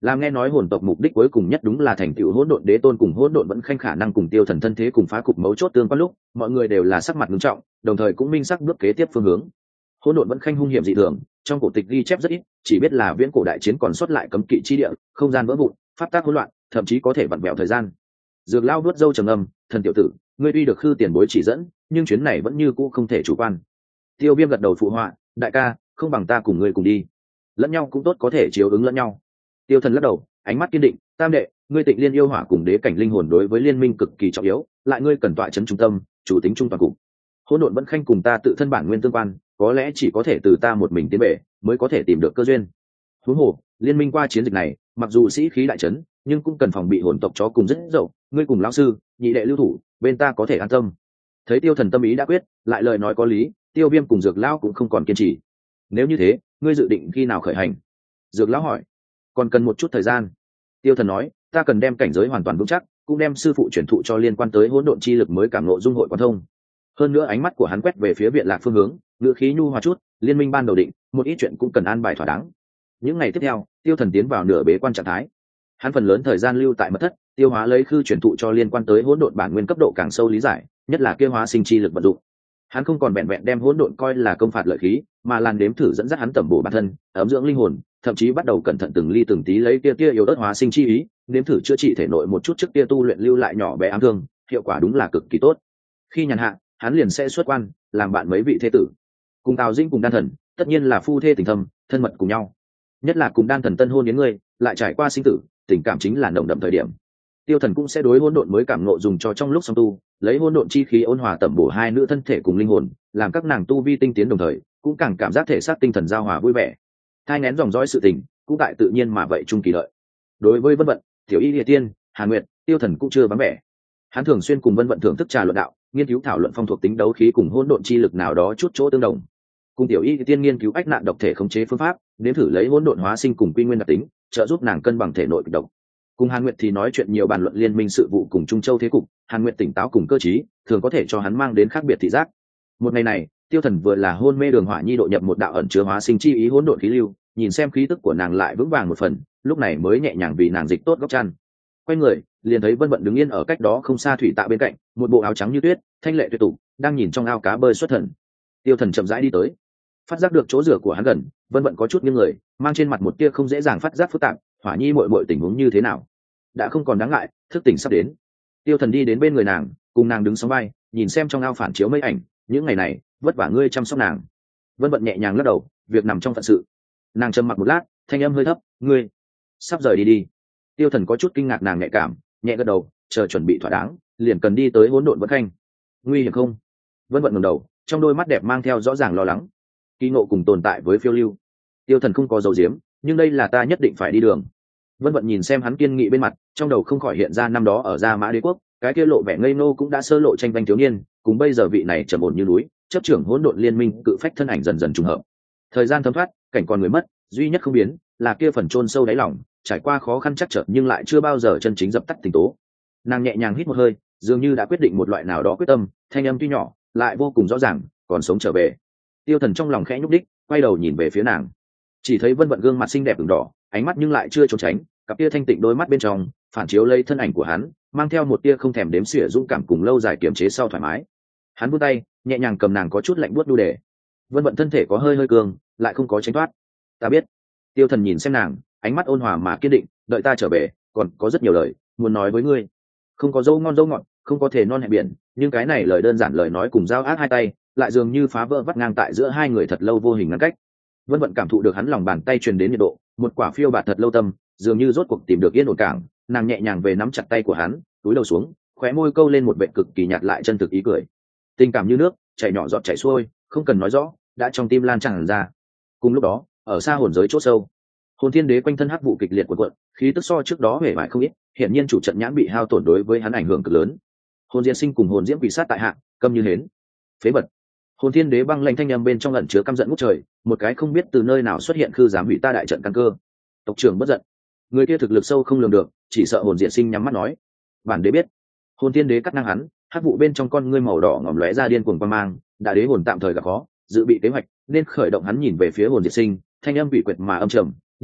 làm nghe nói hồn tộc mục đích cuối cùng nhất đúng là thành tựu hỗn độn đế tôn cùng hỗn độn vẫn khanh khả năng cùng tiêu thần thân thế cùng phá cục mấu chốt tương quan lúc, mọi người đều là sắc mặt nghiêm trọng, đồng thời cũng minh sắc bước kế tiếp phương hướng. Hỗn độn vẫn khanh hung hiểm dị thường, trong cổ tịch ghi chép rất ít, chỉ biết là viễn cổ đại chiến còn sót lại cấm kỵ chi địa, không gian vỡ vụn, pháp tắc hỗn loạn, thậm chí có thể vặn vẹo thời gian. Dược Lao nuốt dâu trầm ngâm, thần tiểu tử, ngươi tuy được khư tiền bối chỉ dẫn, nhưng chuyến này vẫn như cũ không thể chủ quan. Tiêu Viêm gật đầu phụ họa, đại ca, không bằng ta cùng ngươi cùng đi, lẫn nhau cũng tốt, có thể chiếu ứng lẫn nhau. Tiêu Thần lắc đầu, ánh mắt kiên định, tam đệ, ngươi Tịnh Liên yêu hỏa cùng đế cảnh linh hồn đối với liên minh cực kỳ trọng yếu, lại ngươi cần tọa chấn trung tâm, chủ tính trung toàn cục. Hỗn độn vẫn khanh cùng ta tự thân bản nguyên tương quan, có lẽ chỉ có thể từ ta một mình tiến về, mới có thể tìm được cơ duyên. Huống hồ, liên minh qua chiến dịch này, mặc dù sĩ khí đại chấn, nhưng cũng cần phòng bị hồn tộc chó cùng rất dậu, ngươi cùng lão sư, nhị đệ lưu thủ, bên ta có thể an tâm. Thấy Tiêu Thần tâm ý đã quyết, lại lời nói có lý, Tiêu Viêm cùng Dược Lão cũng không còn kiên trì. Nếu như thế, ngươi dự định khi nào khởi hành? Dược Lão hỏi. Còn cần một chút thời gian. Tiêu Thần nói, ta cần đem cảnh giới hoàn toàn vững chắc, cũng đem sư phụ truyền thụ cho liên quan tới hỗn độn chi lực mới cảm ngộ dung hội quan thông. Hơn nữa ánh mắt của hắn quét về phía viện lạc phương hướng, ngữ khí nhu hòa chút, liên minh ban đầu định, một ít chuyện cũng cần an bài thỏa đáng. Những ngày tiếp theo, Tiêu Thần tiến vào nửa bế quan trạng thái. Hắn phần lớn thời gian lưu tại mật thất, tiêu hóa lấy khư truyền thụ cho liên quan tới hỗn độn bản nguyên cấp độ càng sâu lý giải, nhất là kia hóa sinh chi lực vận dụng. Hắn không còn vẹn vẹn đem hỗn độn coi là công phạt lợi khí, mà làn đếm thử dẫn dắt hắn tẩm bổ bản thân, ấm dưỡng linh hồn, thậm chí bắt đầu cẩn thận từng ly từng tí lấy kia kia yếu ớt hóa sinh chi ý, nếm thử chữa trị thể nội một chút trước kia tu luyện lưu lại nhỏ bé ám thương, hiệu quả đúng là cực kỳ tốt. Khi nhàn hạ, hắn liền sẽ xuất quan, làm bạn mấy vị thế tử. Cùng Tào Dĩnh cùng Đan Thần, tất nhiên là phu thê tình thâm, thân mật cùng nhau. Nhất là cùng Đan Thần tân hôn đến ngươi, lại trải qua sinh tử, tình cảm chính là nồng đậm thời điểm. Tiêu Thần cũng sẽ đối hỗn độn mới cảm ngộ dùng cho trong lúc song tu, lấy hỗn độn chi khí ôn hòa tẩm bổ hai nữ thân thể cùng linh hồn, làm các nàng tu vi tinh tiến đồng thời, cũng càng cảm giác thể xác tinh thần giao hòa vui vẻ. Thai nghén dòng dõi sự tình, cũng tại tự nhiên mà vậy trung kỳ lợi. Đối với Vân Vận, Tiểu Y Liệt Tiên, Hàn Nguyệt, Tiêu Thần cũng chưa vắng vẻ. Hắn thường xuyên cùng Vân Vận thưởng thức trà luận đạo, nghiên cứu thảo luận phong thuộc tính đấu khí cùng hỗn độn chi lực nào đó chút chỗ tương đồng. Cùng Tiểu Y Liệt Tiên nghiên cứu ách nạn độc thể khống chế phương pháp, nếm thử lấy hỗn độn hóa sinh cùng quy nguyên đặc tính, trợ giúp nàng cân bằng thể nội kịch độc. Cùng Hàn Nguyệt thì nói chuyện nhiều bàn luận liên minh sự vụ cùng Trung Châu thế cục, Hàn Nguyệt tỉnh táo cùng cơ trí, thường có thể cho hắn mang đến khác biệt thị giác. Một ngày này, Tiêu Thần vừa là hôn mê đường hỏa nhi độ nhập một đạo ẩn chứa hóa sinh chi ý hỗn độn khí lưu, nhìn xem khí tức của nàng lại vững vàng một phần, lúc này mới nhẹ nhàng vì nàng dịch tốt góc chăn. Quay người, liền thấy Vân Vận đứng yên ở cách đó không xa thủy tạ bên cạnh, một bộ áo trắng như tuyết, thanh lệ tuyệt tục, đang nhìn trong ao cá bơi xuất thần. Tiêu Thần chậm rãi đi tới, phát giác được chỗ rửa của hắn gần, Vân Vận có chút nghiêng người, mang trên mặt một tia không dễ dàng phát giác phức tạp, hỏa nhi muội muội tình huống như thế nào? Đã không còn đáng ngại, thức tỉnh sắp đến. Tiêu Thần đi đến bên người nàng, cùng nàng đứng sóng vai, nhìn xem trong ao phản chiếu mây ảnh, những ngày này vất vả ngươi chăm sóc nàng. Vân Vận nhẹ nhàng lắc đầu, việc nằm trong phận sự. Nàng trầm mặc một lát, thanh âm hơi thấp, ngươi sắp rời đi đi. Tiêu Thần có chút kinh ngạc nàng nhạy cảm, nhẹ gật đầu, chờ chuẩn bị thỏa đáng, liền cần đi tới hỗn độn vẫn khanh. Nguy hiểm không? Vân Vận ngẩng đầu, trong đôi mắt đẹp mang theo rõ ràng lo lắng. Kỳ ngộ cùng tồn tại với phiêu lưu. Tiêu Thần không có dấu diếm, nhưng đây là ta nhất định phải đi đường. Vân Vận nhìn xem hắn kiên nghị bên mặt, trong đầu không khỏi hiện ra năm đó ở Gia Mã Đế quốc, cái kia lộ vẻ ngây ngô cũng đã sơ lộ tranh vanh thiếu niên, cùng bây giờ vị này trầm ổn như núi, chấp trưởng hỗn độn liên minh, cự phách thân ảnh dần dần trùng hợp. Thời gian thấm thoát, cảnh còn người mất, duy nhất không biến là kia phần chôn sâu đáy lòng, trải qua khó khăn chắc trở nhưng lại chưa bao giờ chân chính dập tắt tình tố. Nàng nhẹ nhàng hít một hơi, dường như đã quyết định một loại nào đó quyết tâm, thanh âm tuy nhỏ, lại vô cùng rõ ràng, còn sống trở về. Tiêu Thần trong lòng khẽ nhúc đích, quay đầu nhìn về phía nàng, chỉ thấy Vân Vận gương mặt xinh đẹp ửng đỏ, ánh mắt nhưng lại chưa trốn tránh, cặp tia thanh tịnh đôi mắt bên trong phản chiếu lấy thân ảnh của hắn, mang theo một tia không thèm đếm xỉa dũng cảm cùng lâu dài kiềm chế sau thoải mái. Hắn vươn tay nhẹ nhàng cầm nàng có chút lạnh buốt đu đề. Vân Vận thân thể có hơi hơi cường, lại không có tránh thoát. Ta biết. Tiêu Thần nhìn xem nàng, ánh mắt ôn hòa mà kiên định, đợi ta trở về, còn có rất nhiều lời muốn nói với ngươi. Không có dâu ngon dâu ngọt, không có thể non hẹn biển, nhưng cái này lời đơn giản lời nói cùng giao ác hai tay, lại dường như phá vỡ vắt ngang tại giữa hai người thật lâu vô hình ngăn cách. Vân Vận cảm thụ được hắn lòng bàn tay truyền đến nhiệt độ, một quả phiêu bạt thật lâu tâm, dường như rốt cuộc tìm được yên ổn cảng, nàng nhẹ nhàng về nắm chặt tay của hắn, túi đầu xuống, khóe môi câu lên một vẻ cực kỳ nhạt lại chân thực ý cười. Tình cảm như nước, chảy nhỏ giọt chảy xuôi, không cần nói rõ, đã trong tim lan tràn ra. Cùng lúc đó, ở xa hồn giới chỗ sâu, Hồn Thiên Đế quanh thân hắc vụ kịch liệt cuộn cuộn, khí tức so trước đó hề bại không ít, hiển nhiên chủ trận nhãn bị hao tổn đối với hắn ảnh hưởng cực lớn. Hồn Diệt Sinh cùng Hồn Diễm quỷ sát tại hạ, câm như hến. Phế vật. Hồn Thiên Đế băng lanh thanh âm bên trong ẩn chứa căm giận ngút trời, một cái không biết từ nơi nào xuất hiện khư dám hủy ta đại trận căn cơ. Tộc trưởng bất giận. Người kia thực lực sâu không lường được, chỉ sợ Hồn Diệt Sinh nhắm mắt nói. Bản đế biết. Hồn Thiên Đế cắt năng hắn, hắc vụ bên trong con ngươi màu đỏ ngòm lóe ra điên cuồng quang mang, đã đế hồn tạm thời gặp khó, dự bị kế hoạch, nên khởi động hắn nhìn về phía Hồn Diệt Sinh, thanh âm bị quyệt mà âm trầm, đi,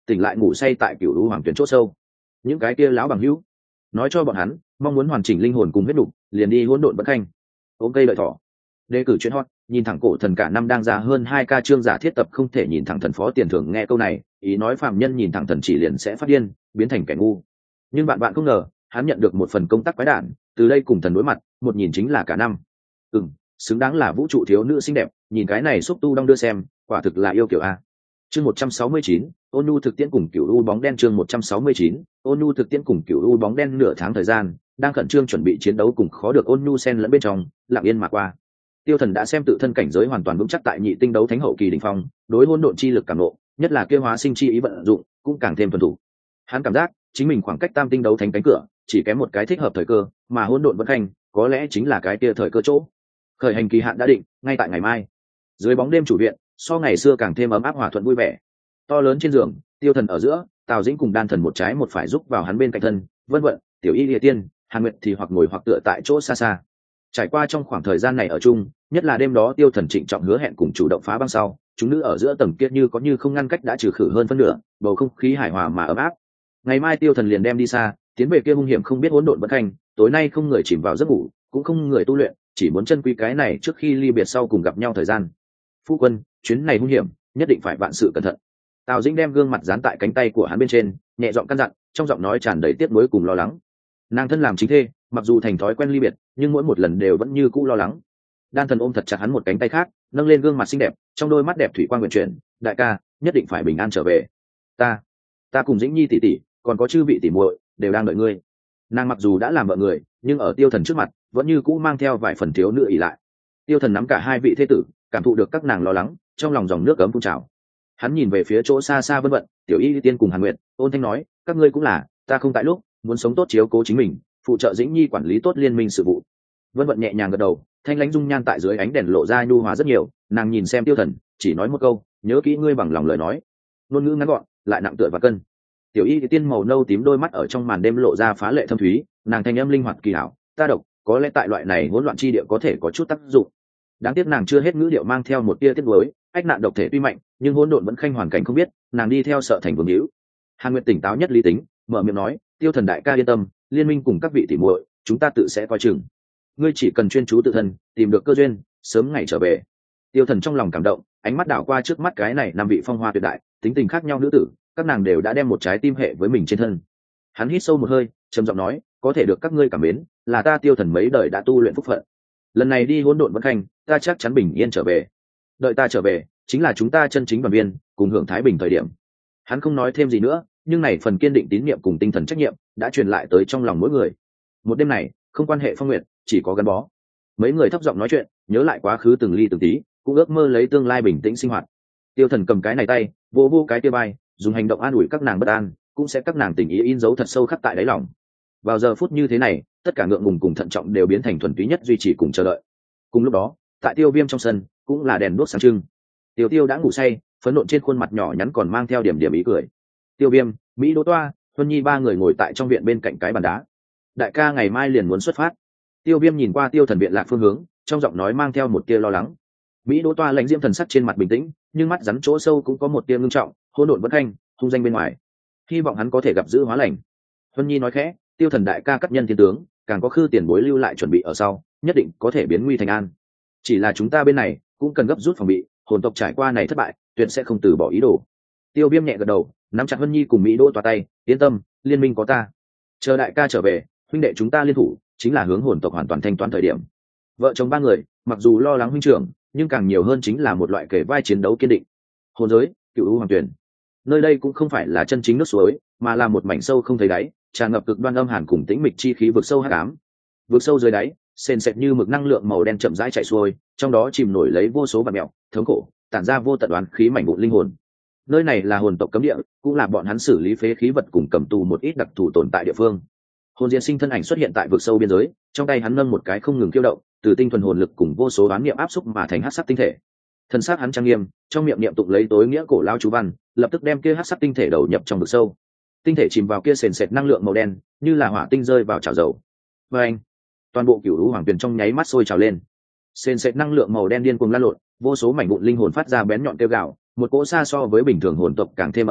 tỉnh lại ngủ say tại cựu lũ hoàng tuyển chỗ sâu. Những cái kia lão bằng hữu nói cho bọn hắn mong muốn hoàn chỉnh linh hồn cùng huyết đục liền đi hỗn độn bất khanh. Ôm cây lợi thỏ đề cử chuyện hot, nhìn thẳng cổ thần cả năm đang ra hơn hai ca chương giả thiết tập không thể nhìn thẳng thần phó tiền thưởng. Nghe câu này ý nói phạm nhân nhìn thẳng thần chỉ liền sẽ phát điên biến thành kẻ ngu, nhưng bạn bạn không ngờ hắn nhận được một phần công tác quái đản, từ đây cùng thần đối mặt một nhìn chính là cả năm. Ừ, xứng đáng là vũ trụ thiếu nữ xinh đẹp, nhìn cái này xúc tu đong đưa xem quả thực là yêu kiểu a. Chương một trăm sáu mươi chín, ôn nhu thực tiễn cùng cửu u bóng đen. Chương một trăm sáu mươi chín, ôn nhu thực tiễn cùng cửu u bóng đen. Nửa tháng thời gian đang khẩn trương chuẩn bị chiến đấu cùng khó được ôn nhu xen lẫn bên trong lặng yên mà qua. Tiêu Thần đã xem tự thân cảnh giới hoàn toàn vững chắc tại nhị tinh đấu thánh hậu kỳ đỉnh phong, đối hỗn độn chi lực cảm ngộ, nhất là kia hóa sinh chi ý vận dụng, cũng càng thêm thuần thủ. Hắn cảm giác chính mình khoảng cách tam tinh đấu thánh cánh cửa chỉ kém một cái thích hợp thời cơ, mà hỗn độn vân khanh có lẽ chính là cái kia thời cơ chỗ. Khởi hành kỳ hạn đã định, ngay tại ngày mai. Dưới bóng đêm chủ viện, so ngày xưa càng thêm ấm áp hòa thuận vui vẻ. To lớn trên giường, Tiêu Thần ở giữa, Tào Dĩnh cùng Đan Thần một trái một phải giúp vào hắn bên cạnh thân, vân vận, Tiểu Y Lìa Tiên, Hàn Nguyệt thì hoặc ngồi hoặc tựa tại chỗ xa xa. Trải qua trong khoảng thời gian này ở chung, nhất là đêm đó Tiêu Thần trịnh trọng hứa hẹn cùng chủ động phá băng sau, chúng nữ ở giữa tầng kia như có như không ngăn cách đã trừ khử hơn phân nửa, bầu không khí hài hòa mà ấm áp. Ngày mai Tiêu Thần liền đem đi xa, tiến về kia hung hiểm không biết hỗn độn bất khanh, tối nay không người chìm vào giấc ngủ, cũng không người tu luyện, chỉ muốn chân quý cái này trước khi ly biệt sau cùng gặp nhau thời gian. Phu quân, chuyến này hung hiểm, nhất định phải vạn sự cẩn thận. Tào Dĩnh đem gương mặt dán tại cánh tay của hắn bên trên, nhẹ giọng căn dặn, trong giọng nói tràn đầy tiếc nuối cùng lo lắng. Nàng thân làm chính thê, mặc dù thành thói quen ly biệt, nhưng mỗi một lần đều vẫn như cũ lo lắng. Đan Thần ôm thật chặt hắn một cánh tay khác, nâng lên gương mặt xinh đẹp, trong đôi mắt đẹp thủy quang nguyện chuyển, đại ca, nhất định phải bình an trở về. Ta, ta cùng Dĩnh Nhi tỷ tỷ, còn có chư vị tỷ muội, đều đang đợi ngươi. Nàng mặc dù đã làm vợ người, nhưng ở Tiêu Thần trước mặt, vẫn như cũ mang theo vài phần thiếu nữ ỷ lại. Tiêu Thần nắm cả hai vị thế tử, cảm thụ được các nàng lo lắng, trong lòng dòng nước ấm phun trào. Hắn nhìn về phía chỗ xa xa Vân Vận, Tiểu Y Tiên cùng Hàn Nguyệt, ôn thanh nói, các ngươi cũng là, ta không tại lúc, muốn sống tốt chiếu cố chính mình, phụ trợ Dĩnh Nhi quản lý tốt liên minh sự vụ. Vân Vận nhẹ nhàng gật đầu, thanh lãnh dung nhan tại dưới ánh đèn lộ ra nhu hòa rất nhiều. Nàng nhìn xem Tiêu Thần, chỉ nói một câu, nhớ kỹ ngươi bằng lòng lời nói. Ngôn ngữ ngắn gọn, lại nặng tựa và cân. Tiểu Y Tiên màu nâu tím đôi mắt ở trong màn đêm lộ ra phá lệ thâm thúy, nàng thanh âm linh hoạt kỳ hảo, ta độc, có lẽ tại loại này hỗn loạn chi địa có thể có chút tác dụng. Đáng tiếc nàng chưa hết ngữ điệu mang theo một tia tiếc nuối, ách nạn độc thể tuy mạnh, nhưng hỗn độn vẫn khanh hoàn cảnh không biết, nàng đi theo sợ thành vương hữu. Hàn Nguyệt tỉnh táo nhất lý tính, mở miệng nói, Tiêu Thần đại ca yên tâm, liên minh cùng các vị tỷ muội, chúng ta tự sẽ coi chừng. Ngươi chỉ cần chuyên chú tự thân, tìm được cơ duyên, sớm ngày trở về. Tiêu Thần trong lòng cảm động, ánh mắt đảo qua trước mắt cái này năm vị phong hoa tuyệt đại, tính tình khác nhau nữ tử, các nàng đều đã đem một trái tim hệ với mình trên thân. Hắn hít sâu một hơi, trầm giọng nói, có thể được các ngươi cảm mến, là ta Tiêu Thần mấy đời đã tu luyện phúc phận. Lần này đi hỗn độn vẫn khanh, ta chắc chắn bình yên trở về. Đợi ta trở về, chính là chúng ta chân chính đoàn viên, cùng hưởng thái bình thời điểm. Hắn không nói thêm gì nữa, nhưng này phần kiên định tín nhiệm cùng tinh thần trách nhiệm đã truyền lại tới trong lòng mỗi người. Một đêm này, không quan hệ phong nguyện, chỉ có gắn bó. Mấy người thấp giọng nói chuyện, nhớ lại quá khứ từng ly từng tí, cũng ước mơ lấy tương lai bình tĩnh sinh hoạt. Tiêu Thần cầm cái này tay, vô vô cái kia bay, dùng hành động an ủi các nàng bất an, cũng sẽ các nàng tình ý in dấu thật sâu khắc tại đáy lòng. Vào giờ phút như thế này, tất cả ngượng ngùng cùng thận trọng đều biến thành thuần túy nhất duy trì cùng chờ đợi. Cùng lúc đó, tại Tiêu Viêm trong sân, cũng là đèn đuốc sáng trưng. Tiêu Tiêu đã ngủ say, phấn nộn trên khuôn mặt nhỏ nhắn còn mang theo điểm điểm ý cười. Tiêu Viêm, Mỹ Đỗ Toa, Huân Nhi ba người ngồi tại trong viện bên cạnh cái bàn đá. Đại ca ngày mai liền muốn xuất phát. Tiêu Viêm nhìn qua Tiêu Thần viện lạc phương hướng, trong giọng nói mang theo một tia lo lắng. Mỹ Đỗ Toa lãnh diễm thần sắc trên mặt bình tĩnh, nhưng mắt rắn chỗ sâu cũng có một tia ngưng trọng, hỗn độn bất khanh, hung danh bên ngoài. Hy vọng hắn có thể gặp giữ hóa lành. Huân Nhi nói khẽ, Tiêu Thần đại ca cắt nhân thiên tướng, càng có khư tiền bối lưu lại chuẩn bị ở sau, nhất định có thể biến nguy thành an. Chỉ là chúng ta bên này cũng cần gấp rút phòng bị, hồn tộc trải qua này thất bại, tuyệt sẽ không từ bỏ ý đồ. Tiêu Viêm nhẹ gật đầu, nắm chặt Huân Nhi cùng Mỹ Đỗ Toa tay, yên tâm, liên minh có ta. Chờ đại ca trở về, huynh đệ chúng ta liên thủ, chính là hướng hồn tộc hoàn toàn thanh toán thời điểm. Vợ chồng ba người, mặc dù lo lắng huynh trưởng, nhưng càng nhiều hơn chính là một loại kể vai chiến đấu kiên định. Hồn giới, Cựu U Hoàng Tuyển. Nơi đây cũng không phải là chân chính nước suối, mà là một mảnh sâu không thấy đáy, tràn ngập cực đoan âm hàn cùng tĩnh mịch chi khí vực sâu hắc ám. Vực sâu dưới đáy, sền sệt như mực năng lượng màu đen chậm rãi chảy xuôi, trong đó chìm nổi lấy vô số vạn mèo, thống khổ, tản ra vô tận oán khí mảnh vụn linh hồn. Nơi này là hồn tộc cấm địa, cũng là bọn hắn xử lý phế khí vật cùng cầm tù một ít đặc thù tồn tại địa phương. Hồn Diên Sinh thân ảnh xuất hiện tại vực sâu biên giới, trong tay hắn nâng một cái không ngừng kêu động, từ tinh thuần hồn lực cùng vô số đoán niệm áp xúc mà thành hắc sắc tinh thể. Thân xác hắn trang nghiêm, trong miệng niệm tụng lấy tối nghĩa cổ lao chú văn, lập tức đem kia hắc sắc tinh thể đầu nhập trong vực sâu. Tinh thể chìm vào kia sền sệt năng lượng màu đen, như là hỏa tinh rơi vào chảo dầu. Và anh, toàn bộ Cửu Lũ Hoàng Tuyền trong nháy mắt sôi trào lên. Sền sệt năng lượng màu đen điên cuồng lan lộn, vô số mảnh vụn linh hồn phát ra bén nhọn kêu gào, một cỗ xa so với bình thường hồn tộc càng thêm ấm lãnh,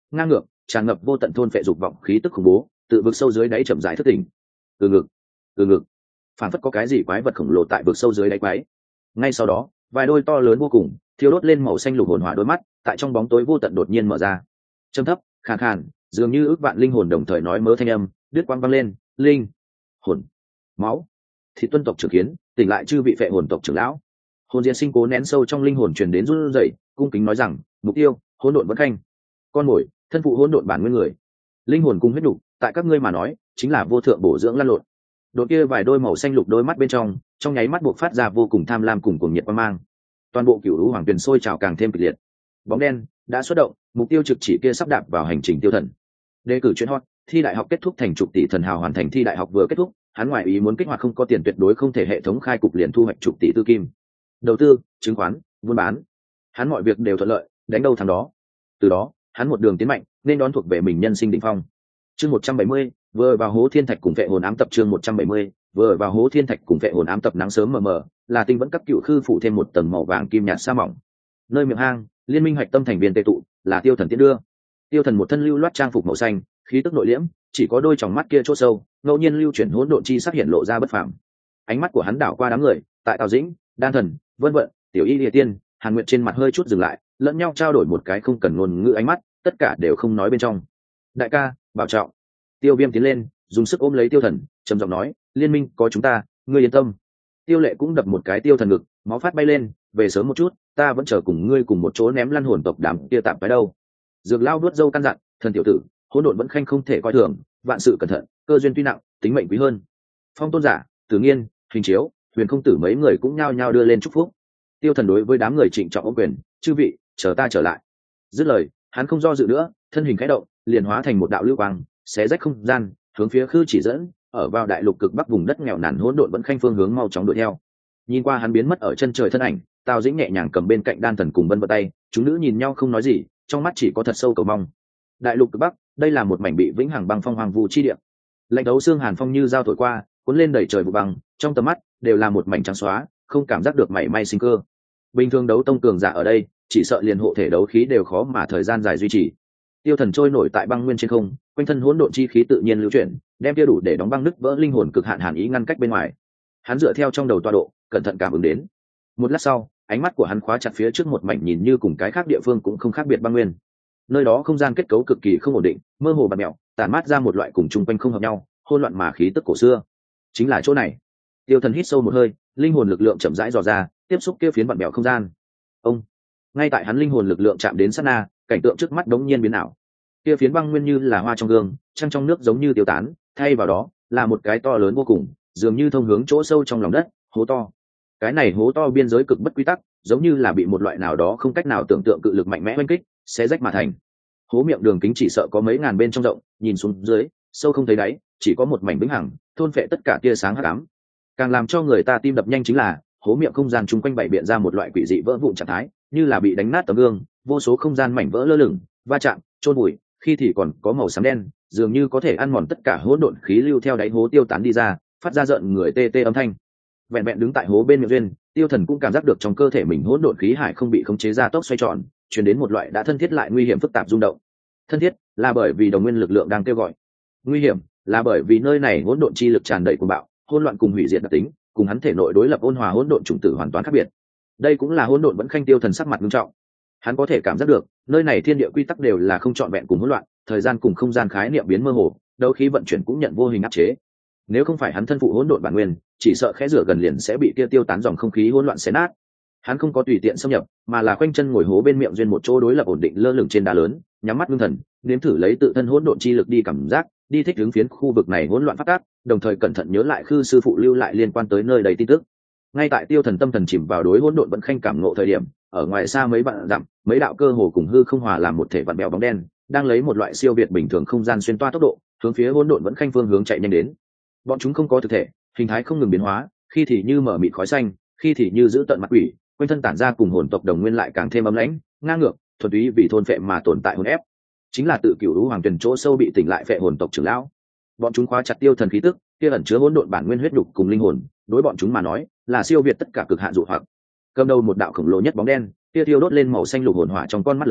ngang ngược tràn ngập vô tận thôn phệ dục vọng khí tức khủng bố tự vực sâu dưới đáy chậm rãi thất tỉnh. Từ ngực từ ngực phản phất có cái gì quái vật khổng lồ tại vực sâu dưới đáy quái. Ngay sau đó vài đôi to lớn vô cùng thiêu đốt lên màu xanh lục hồn hỏa đôi mắt tại trong bóng tối vô tận đột nhiên mở ra, trầm thấp khàn khàn dường như ước vạn linh hồn đồng thời nói mớ thanh âm đứt quang vang lên. Linh hồn máu thị tuân tộc trưởng kiến tỉnh lại chư vị phệ hồn tộc trưởng lão. Hồn diệt sinh cố nén sâu trong linh hồn truyền đến run rẩy, cung kính nói rằng mục tiêu hỗn độn vẫn khanh, con mồi thân phụ hỗn độn bản nguyên người. Linh hồn cùng huyết đủ tại các ngươi mà nói chính là vô thượng bổ dưỡng lăn lộn. Đột kia vài đôi màu xanh lục đôi mắt bên trong trong nháy mắt buộc phát ra vô cùng tham lam cùng cuồng nhiệt quang mang. Toàn bộ cửu lũ hoàng tuyền sôi trào càng thêm kịch liệt. Bóng đen đã xuất động, mục tiêu trực chỉ kia sắp đạp vào hành trình tiêu thần. Đề cử chuyên hot, thi đại học kết thúc thành chục tỷ thần hào hoàn thành thi đại học vừa kết thúc, hắn ngoại ý muốn kích hoạt không có tiền tuyệt đối không thể hệ thống khai cục liền thu hoạch chục tỷ tư kim. Đầu tư, chứng khoán, buôn bán, hắn mọi việc đều thuận lợi, đánh đâu thắng đó. Từ đó, hắn một đường tiến mạnh, nên đón thuộc về mình nhân sinh đỉnh phong. Chương một trăm bảy mươi, vừa vào hố thiên thạch cùng vệ hồn ám tập. Chương một trăm bảy mươi, vừa vào hố thiên thạch cùng vệ hồn ám tập. Nắng sớm mờ mờ, là tinh vẫn cấp cựu khư phủ thêm một tầng màu vàng kim nhạt sa mỏng. Nơi miệng hang, liên minh hoạch tâm thành viên tề tụ, là Tiêu Thần tiến đưa. Tiêu Thần một thân lưu loát trang phục màu xanh, khí tức nội liễm, chỉ có đôi tròng mắt kia chỗ sâu, ngẫu nhiên lưu chuyển hỗn độn chi sắc hiện lộ ra bất phàm. Ánh mắt của hắn đảo qua đám người, tại Tào Dĩnh, Đan Thần, Vân Vận, Tiểu Y Lìa Tiên, Hàn Nguyệt trên mặt hơi chút dừng lại, lẫn nhau trao đổi một cái không cần ngôn ngữ ánh mắt, tất cả đều không nói bên trong. Đại ca, bảo trọng. Tiêu Viêm tiến lên, dùng sức ôm lấy Tiêu Thần, trầm giọng nói, liên minh có chúng ta, ngươi yên tâm. Tiêu Lệ cũng đập một cái Tiêu Thần ngực, máu phát bay lên, về sớm một chút, ta vẫn chờ cùng ngươi cùng một chỗ ném lăn hồn tộc đám kia tạm phải đâu. Dược Lao nuốt dâu căn dặn, thần tiểu tử, hỗn độn vẫn khanh không thể coi thường, vạn sự cẩn thận, cơ duyên tuy nặng, tính mệnh quý hơn. Phong Tôn giả, Tử Nghiên, Hình Chiếu, Huyền Không Tử mấy người cũng nhao nhao đưa lên chúc phúc. Tiêu Thần đối với đám người trịnh trọng ôm quyền, chư vị, chờ ta trở lại. Dứt lời, hắn không do dự nữa, thân hình khẽ động, liền hóa thành một đạo lưu quang, xé rách không gian, hướng phía khư chỉ dẫn, ở vào đại lục cực bắc vùng đất nghèo nàn hỗn độn vẫn khanh phương hướng mau chóng đuổi theo. Nhìn qua hắn biến mất ở chân trời thân ảnh, Tào Dĩnh nhẹ nhàng cầm bên cạnh Đan Thần cùng Vân Vận tay, chúng nữ nhìn nhau không nói gì, trong mắt chỉ có thật sâu cầu mong. Đại lục cực bắc, đây là một mảnh bị vĩnh hằng băng phong hoàng vu chi địa. Lạnh đấu xương hàn phong như dao thổi qua, cuốn lên đầy trời vụ băng, trong tầm mắt đều là một mảnh trắng xóa, không cảm giác được mảy may sinh cơ. Bình thường đấu tông cường giả ở đây, chỉ sợ liền hộ thể đấu khí đều khó mà thời gian dài duy trì. Tiêu Thần trôi nổi tại băng nguyên trên không, quanh thân hỗn độn chi khí tự nhiên lưu chuyển, đem kia đủ để đóng băng nứt vỡ linh hồn cực hạn hàn ý ngăn cách bên ngoài. Hắn dựa theo trong đầu tọa độ, cẩn thận cảm ứng đến. Một lát sau, ánh mắt của hắn khóa chặt phía trước một mảnh nhìn như cùng cái khác địa phương cũng không khác biệt băng nguyên. Nơi đó không gian kết cấu cực kỳ không ổn định, mơ hồ bạt mèo, tản mát ra một loại cùng chung quanh không hợp nhau, hỗn loạn mà khí tức cổ xưa. Chính là chỗ này. Tiêu Thần hít sâu một hơi, linh hồn lực lượng chậm rãi dò ra, tiếp xúc kia phiến bạt mèo không gian. Ông, ngay tại hắn linh hồn lực lượng chạm đến sát na, cảnh tượng trước mắt đống nhiên biến ảo. Kia phiến băng nguyên như là hoa trong gương, trăng trong nước giống như tiêu tán, thay vào đó là một cái to lớn vô cùng, dường như thông hướng chỗ sâu trong lòng đất, hố to. Cái này hố to biên giới cực bất quy tắc, giống như là bị một loại nào đó không cách nào tưởng tượng cự lực mạnh mẽ oanh kích, xé rách mà thành. Hố miệng đường kính chỉ sợ có mấy ngàn bên trong rộng, nhìn xuống dưới, sâu không thấy đáy, chỉ có một mảnh vĩnh hằng, thôn phệ tất cả tia sáng hắc ám. Càng làm cho người ta tim đập nhanh chính là, hố miệng không gian chung quanh bảy biện ra một loại quỷ dị vỡ vụn trạng thái, như là bị đánh nát tấm gương, vô số không gian mảnh vỡ lơ lửng, va chạm, trôn bụi, khi thì còn có màu xám đen, dường như có thể ăn mòn tất cả hỗn độn khí lưu theo đáy hố tiêu tán đi ra, phát ra rợn người tê tê âm thanh. Vẹn vẹn đứng tại hố bên miệng duyên, Tiêu Thần cũng cảm giác được trong cơ thể mình hỗn độn khí hải không bị khống chế ra tốc xoay tròn, truyền đến một loại đã thân thiết lại nguy hiểm phức tạp rung động. Thân thiết là bởi vì đồng nguyên lực lượng đang kêu gọi, nguy hiểm là bởi vì nơi này hỗn độn chi lực tràn đầy cuồng bạo, hỗn loạn cùng hủy diệt đặc tính, cùng hắn thể nội đối lập ôn hòa hỗn độn chủng tử hoàn toàn khác biệt. Đây cũng là hỗn độn vẫn khanh Tiêu Thần sắc mặt nghiêm trọng. Hắn có thể cảm giác được, nơi này thiên địa quy tắc đều là không trọn vẹn cùng hỗn loạn, thời gian cùng không gian khái niệm biến mơ hồ, đấu khí vận chuyển cũng nhận vô hình áp chế. Nếu không phải hắn thân phụ hỗn độn bản nguyên, chỉ sợ khẽ rửa gần liền sẽ bị kia tiêu tán dòng không khí hỗn loạn xé nát. Hắn không có tùy tiện xâm nhập, mà là khoanh chân ngồi hố bên miệng duyên một chỗ đối lập ổn định lơ lửng trên đá lớn, nhắm mắt ngưng thần, nếm thử lấy tự thân hỗn độn chi lực đi cảm giác, đi thích ứng phiến khu vực này hỗn loạn phát tác, đồng thời cẩn thận nhớ lại khư sư phụ lưu lại liên quan tới nơi đầy tin tức. Ngay tại Tiêu Thần tâm thần chìm vào đối hỗn độn vẫn khanh cảm ngộ thời điểm, ở ngoài xa mấy vạn dặm, mấy đạo cơ hồ cùng hư không hòa làm một thể vặn bèo bóng đen, đang lấy một loại siêu việt bình thường không gian xuyên toa tốc độ, hướng phía hỗn độn vẫn khanh phương hướng chạy nhanh đến. Bọn chúng không có thực thể, hình thái không ngừng biến hóa, khi thì như mở mịt khói xanh, khi thì như giữ tận mặt quỷ, quanh thân tản ra cùng hồn tộc đồng nguyên lại càng thêm ấm lãnh, ngang ngược, thuần túy vì thôn phệ mà tồn tại hồn ép. Chính là tự cửu lũ hoàng tuyển chỗ sâu bị tỉnh lại phệ hồn tộc trưởng lão. Bọn chúng khóa chặt Tiêu Thần khí tức, kia ẩn chứa hỗn độn bản nguyên huyết nhục cùng linh hồn, đối bọn chúng mà nói, là siêu việt tất cả cực hạn dụ hoặc. Cầm đầu một đạo khổng lồ nhất bóng đen, kia thiêu đốt lên màu xanh lục hồn hỏa trong con mắt lớn,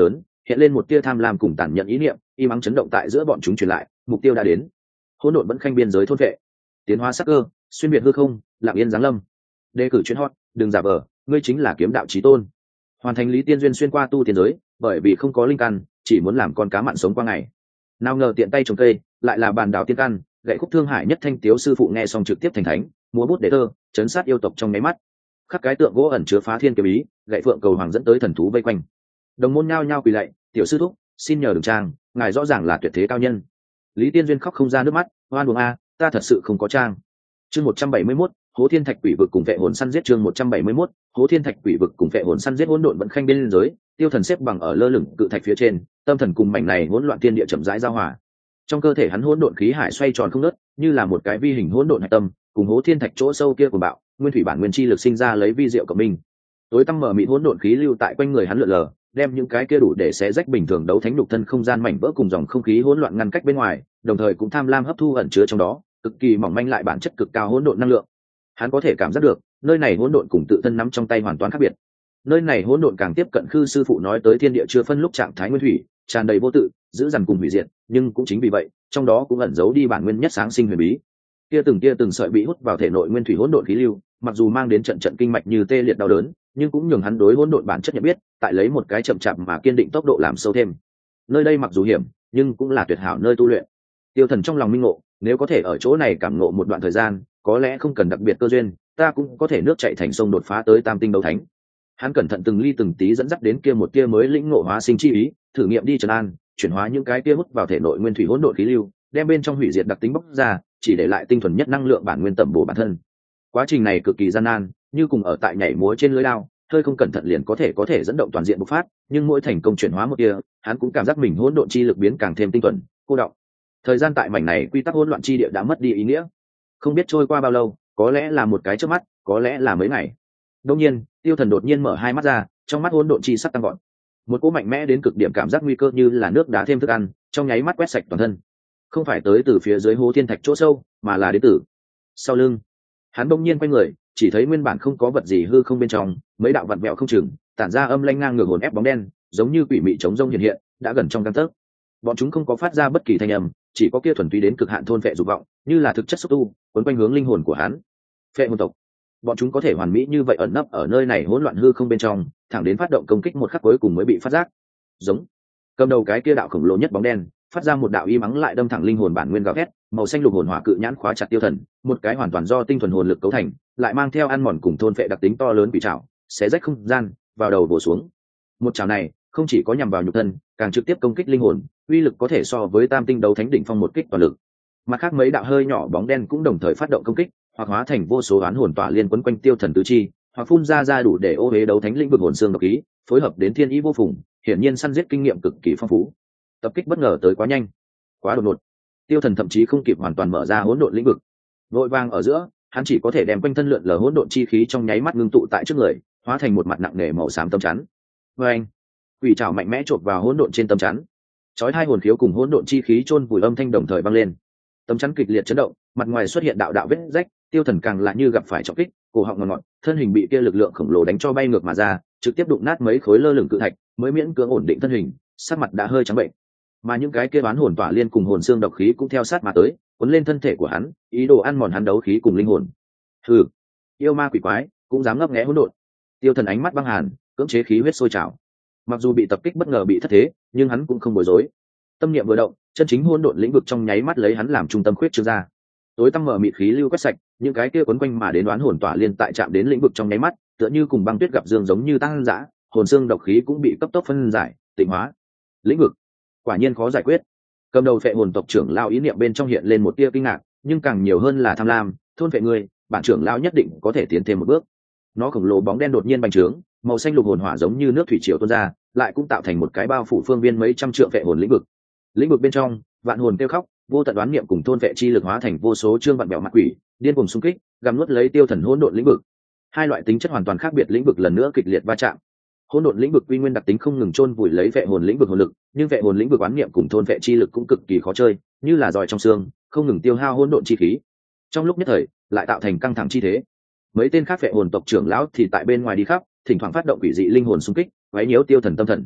hiện lên một tia tham lam cùng tàn nhẫn ý niệm, y mắng chấn động tại giữa bọn chúng truyền lại, mục tiêu đã đến. Hỗn độn vẫn khanh biên giới thôn vệ, tiến hóa sắc cơ, xuyên biệt hư không, lặng yên giáng lâm. Đề cử chuyên hot, đừng giả vờ, ngươi chính là kiếm đạo chí tôn. Hoàn thành Lý Tiên duyên xuyên qua tu tiên giới, bởi vì không có linh căn, chỉ muốn làm con cá mặn sống qua ngày. Nào ngờ tiện tay trồng cây, lại là bàn đào tiên căn, gậy khúc thương hải nhất thanh tiếu sư phụ nghe xong trực tiếp thành thánh, múa bút để thơ, chấn sát yêu tộc trong nháy mắt. Khắc cái tượng gỗ ẩn chứa phá thiên kiếm ý, gậy phượng cầu hoàng dẫn tới thần thú vây quanh. Đồng môn nhao nhao quỳ lạy, tiểu sư thúc, xin nhờ đừng trang, ngài rõ ràng là tuyệt thế cao nhân. Lý Tiên duyên khóc không ra nước mắt, oan uổng a, ta thật sự không có trang. Chương một trăm bảy mươi mốt, Hố Thiên Thạch Quỷ vực cùng vệ hồn săn giết. Chương một trăm bảy mươi mốt, Hố Thiên Thạch Quỷ vực cùng vệ hồn săn giết. Hỗn độn vẫn khanh bên giới, Tiêu Thần xếp bằng ở lơ lửng cự thạch phía trên, tâm thần cùng mảnh này hỗn loạn tiên địa chậm rãi giao hòa. Trong cơ thể hắn hỗn độn khí hải xoay tròn không ngớt, như là một cái vi hình hỗn độn hạch tâm, cùng Hố Thiên Thạch chỗ sâu kia của bạo, nguyên thủy bản nguyên chi lực sinh ra lấy vi diệu cộng minh. Tối tăm mở mịt hỗn độn khí lưu tại quanh người hắn lượn lờ, đem những cái kia đủ để xé rách bình thường đấu thánh đục thân không gian mảnh vỡ cùng dòng không khí hỗn loạn ngăn cách bên ngoài, đồng thời cũng tham lam hấp thu ẩn chứa trong đó, cực kỳ mỏng manh lại bản chất cực cao hỗn độn năng lượng. Hắn có thể cảm giác được, nơi này hỗn độn cùng tự thân nắm trong tay hoàn toàn khác biệt. Nơi này hỗn độn càng tiếp cận Khư sư phụ nói tới thiên địa chưa phân lúc trạng thái nguyên thủy, tràn đầy vô tự, giữ dằn cùng hủy diệt, nhưng cũng chính vì vậy, trong đó cũng ẩn giấu đi bản nguyên nhất sáng sinh huyền bí. Kia từng kia từng sợi bị hút vào thể nội nguyên thủy hỗn độn khí lưu, mặc dù mang đến trận trận kinh mạch như tê liệt đau đớn, nhưng cũng nhường hắn đối hỗn độn bản chất nhận biết, tại lấy một cái chậm chạp mà kiên định tốc độ làm sâu thêm. Nơi đây mặc dù hiểm, nhưng cũng là tuyệt hảo nơi tu luyện. Tiêu Thần trong lòng minh ngộ, nếu có thể ở chỗ này cảm ngộ một đoạn thời gian, có lẽ không cần đặc biệt cơ duyên, ta cũng có thể nước chảy thành sông đột phá tới tam tinh đấu thánh. Hắn cẩn thận từng ly từng tí dẫn dắt đến kia một kia mới lĩnh ngộ hóa sinh chi ý, thử nghiệm đi trấn an, chuyển hóa những cái kia hút vào thể nội nguyên thủy hỗn độn khí lưu, đem bên trong hủy diệt đặc tính bóc ra, chỉ để lại tinh thuần nhất năng lượng bản nguyên tẩm bổ bản thân. Quá trình này cực kỳ gian nan, như cùng ở tại nhảy múa trên lưới lao, hơi không cẩn thận liền có thể có thể dẫn động toàn diện bộc phát, nhưng mỗi thành công chuyển hóa một kia, hắn cũng cảm giác mình hỗn độn chi lực biến càng thêm tinh thuần, cô đọng. Thời gian tại mảnh này quy tắc hỗn loạn chi địa đã mất đi ý nghĩa. Không biết trôi qua bao lâu, có lẽ là một cái chớp mắt, có lẽ là mấy ngày. Đương nhiên, Tiêu Thần đột nhiên mở hai mắt ra, trong mắt hỗn độn chi sắc tăng vọt. Một cỗ mạnh mẽ đến cực điểm cảm giác nguy cơ như là nước đá thêm thức ăn, trong nháy mắt quét sạch toàn thân. Không phải tới từ phía dưới hố thiên thạch chỗ sâu, mà là đến từ sau lưng. Hắn bỗng nhiên quay người, chỉ thấy nguyên bản không có vật gì hư không bên trong, mấy đạo vặn vẹo không chừng, tản ra âm lanh ngang ngược hồn ép bóng đen, giống như quỷ mị chống rông hiện hiện, đã gần trong gang tấc. Bọn chúng không có phát ra bất kỳ thanh âm, chỉ có kia thuần túy đến cực hạn thôn phệ dục vọng, như là thực chất xúc tu, cuốn quanh hướng linh hồn của hắn. Phệ hồn tộc, bọn chúng có thể hoàn mỹ như vậy ẩn nấp ở nơi này hỗn loạn hư không bên trong, thẳng đến phát động công kích một khắc cuối cùng mới bị phát giác. Giống, cầm đầu cái kia đạo khổng lồ nhất bóng đen, phát ra một đạo y mắng lại đâm thẳng linh hồn bản nguyên gào thét, màu xanh lục hồn hỏa cự nhãn khóa chặt Tiêu Thần, một cái hoàn toàn do tinh thuần hồn lực cấu thành, lại mang theo ăn mòn cùng thôn phệ đặc tính to lớn bị trảo, xé rách không gian, vào đầu bổ xuống. Một chảo này, không chỉ có nhằm vào nhục thân, càng trực tiếp công kích linh hồn, uy lực có thể so với tam tinh đấu thánh đỉnh phong một kích toàn lực. Mặt khác mấy đạo hơi nhỏ bóng đen cũng đồng thời phát động công kích, hoặc hóa thành vô số oán hồn tỏa liên quấn quanh Tiêu Thần tứ chi, hoặc phun ra ra đủ để ô uế đấu thánh lĩnh vực hồn xương độc khí, phối hợp đến thiên ý vô phùng, hiển nhiên săn giết kinh nghiệm cực kỳ phong phú. Tập kích bất ngờ tới quá nhanh, quá đột ngột. Tiêu Thần thậm chí không kịp hoàn toàn mở ra hỗn độn lĩnh vực, vội vàng ở giữa, hắn chỉ có thể đem quanh thân lượn lờ hỗn độn chi khí trong nháy mắt ngưng tụ tại trước người, hóa thành một mặt nặng nề màu xám tấm chắn. Và anh, quỷ trảo mạnh mẽ chộp vào hỗn độn trên tấm chắn, chói hai hồn khiếu cùng hỗn độn chi khí chôn vùi âm thanh đồng thời vang lên. Tấm chắn kịch liệt chấn động, mặt ngoài xuất hiện đạo đạo vết rách, Tiêu Thần càng lại như gặp phải trọng kích, cổ họng ngọt ngọt, thân hình bị kia lực lượng khổng lồ đánh cho bay ngược mà ra, trực tiếp đụng nát mấy khối lơ lửng cự thạch, mới miễn cưỡng ổn định thân hình, sắc mặt đã hơi trắng bệnh. Mà những cái kia oán hồn tỏa liên cùng hồn xương độc khí cũng theo sát mà tới, cuốn lên thân thể của hắn, ý đồ ăn mòn hắn đấu khí cùng linh hồn. Hừ, yêu ma quỷ quái cũng dám ngấp nghé hỗn độn. Tiêu Thần ánh mắt băng hàn, cưỡng chế khí huyết sôi trào. Mặc dù bị tập kích bất ngờ bị thất thế, nhưng hắn cũng không bối rối. Tâm niệm vừa động, chân chính hỗn độn lĩnh vực trong nháy mắt lấy hắn làm trung tâm khuyết trương ra. Tối tăm mở mịt khí lưu quét sạch, những cái kia quấn quanh mà đến oán hồn tỏa liên tại chạm đến lĩnh vực trong nháy mắt, tựa như cùng băng tuyết gặp dương giống như tăng dã, hồn xương độc khí cũng bị cấp tốc phân giải, tịnh hóa. Lĩnh vực quả nhiên khó giải quyết. Cầm đầu phệ hồn tộc trưởng lão ý niệm bên trong hiện lên một tia kinh ngạc, nhưng càng nhiều hơn là tham lam, thôn phệ người, bản trưởng lão nhất định có thể tiến thêm một bước. Nó khổng lồ bóng đen đột nhiên bành trướng, màu xanh lục hồn hỏa giống như nước thủy triều tuôn ra, lại cũng tạo thành một cái bao phủ phương viên mấy trăm trượng phệ hồn lĩnh vực. Lĩnh vực bên trong, vạn hồn kêu khóc, vô tận đoán niệm cùng thôn phệ chi lực hóa thành vô số trương vạn bèo mặt quỷ, điên cuồng xung kích, gặm nuốt lấy Tiêu Thần hỗn độn lĩnh vực. Hai loại tính chất hoàn toàn khác biệt lĩnh vực lần nữa kịch liệt va chạm. Hỗn độn lĩnh vực quy nguyên đặc tính không ngừng chôn vùi lấy phệ hồn lĩnh vực hồn lực, nhưng phệ hồn lĩnh vực oán niệm cùng thôn phệ chi lực cũng cực kỳ khó chơi, như là giòi trong xương, không ngừng tiêu hao hỗn độn chi khí. Trong lúc nhất thời, lại tạo thành căng thẳng chi thế. Mấy tên khác phệ hồn tộc trưởng lão thì tại bên ngoài đi khắp, thỉnh thoảng phát động quỷ dị linh hồn xung kích, quấy nhiễu Tiêu Thần tâm thần.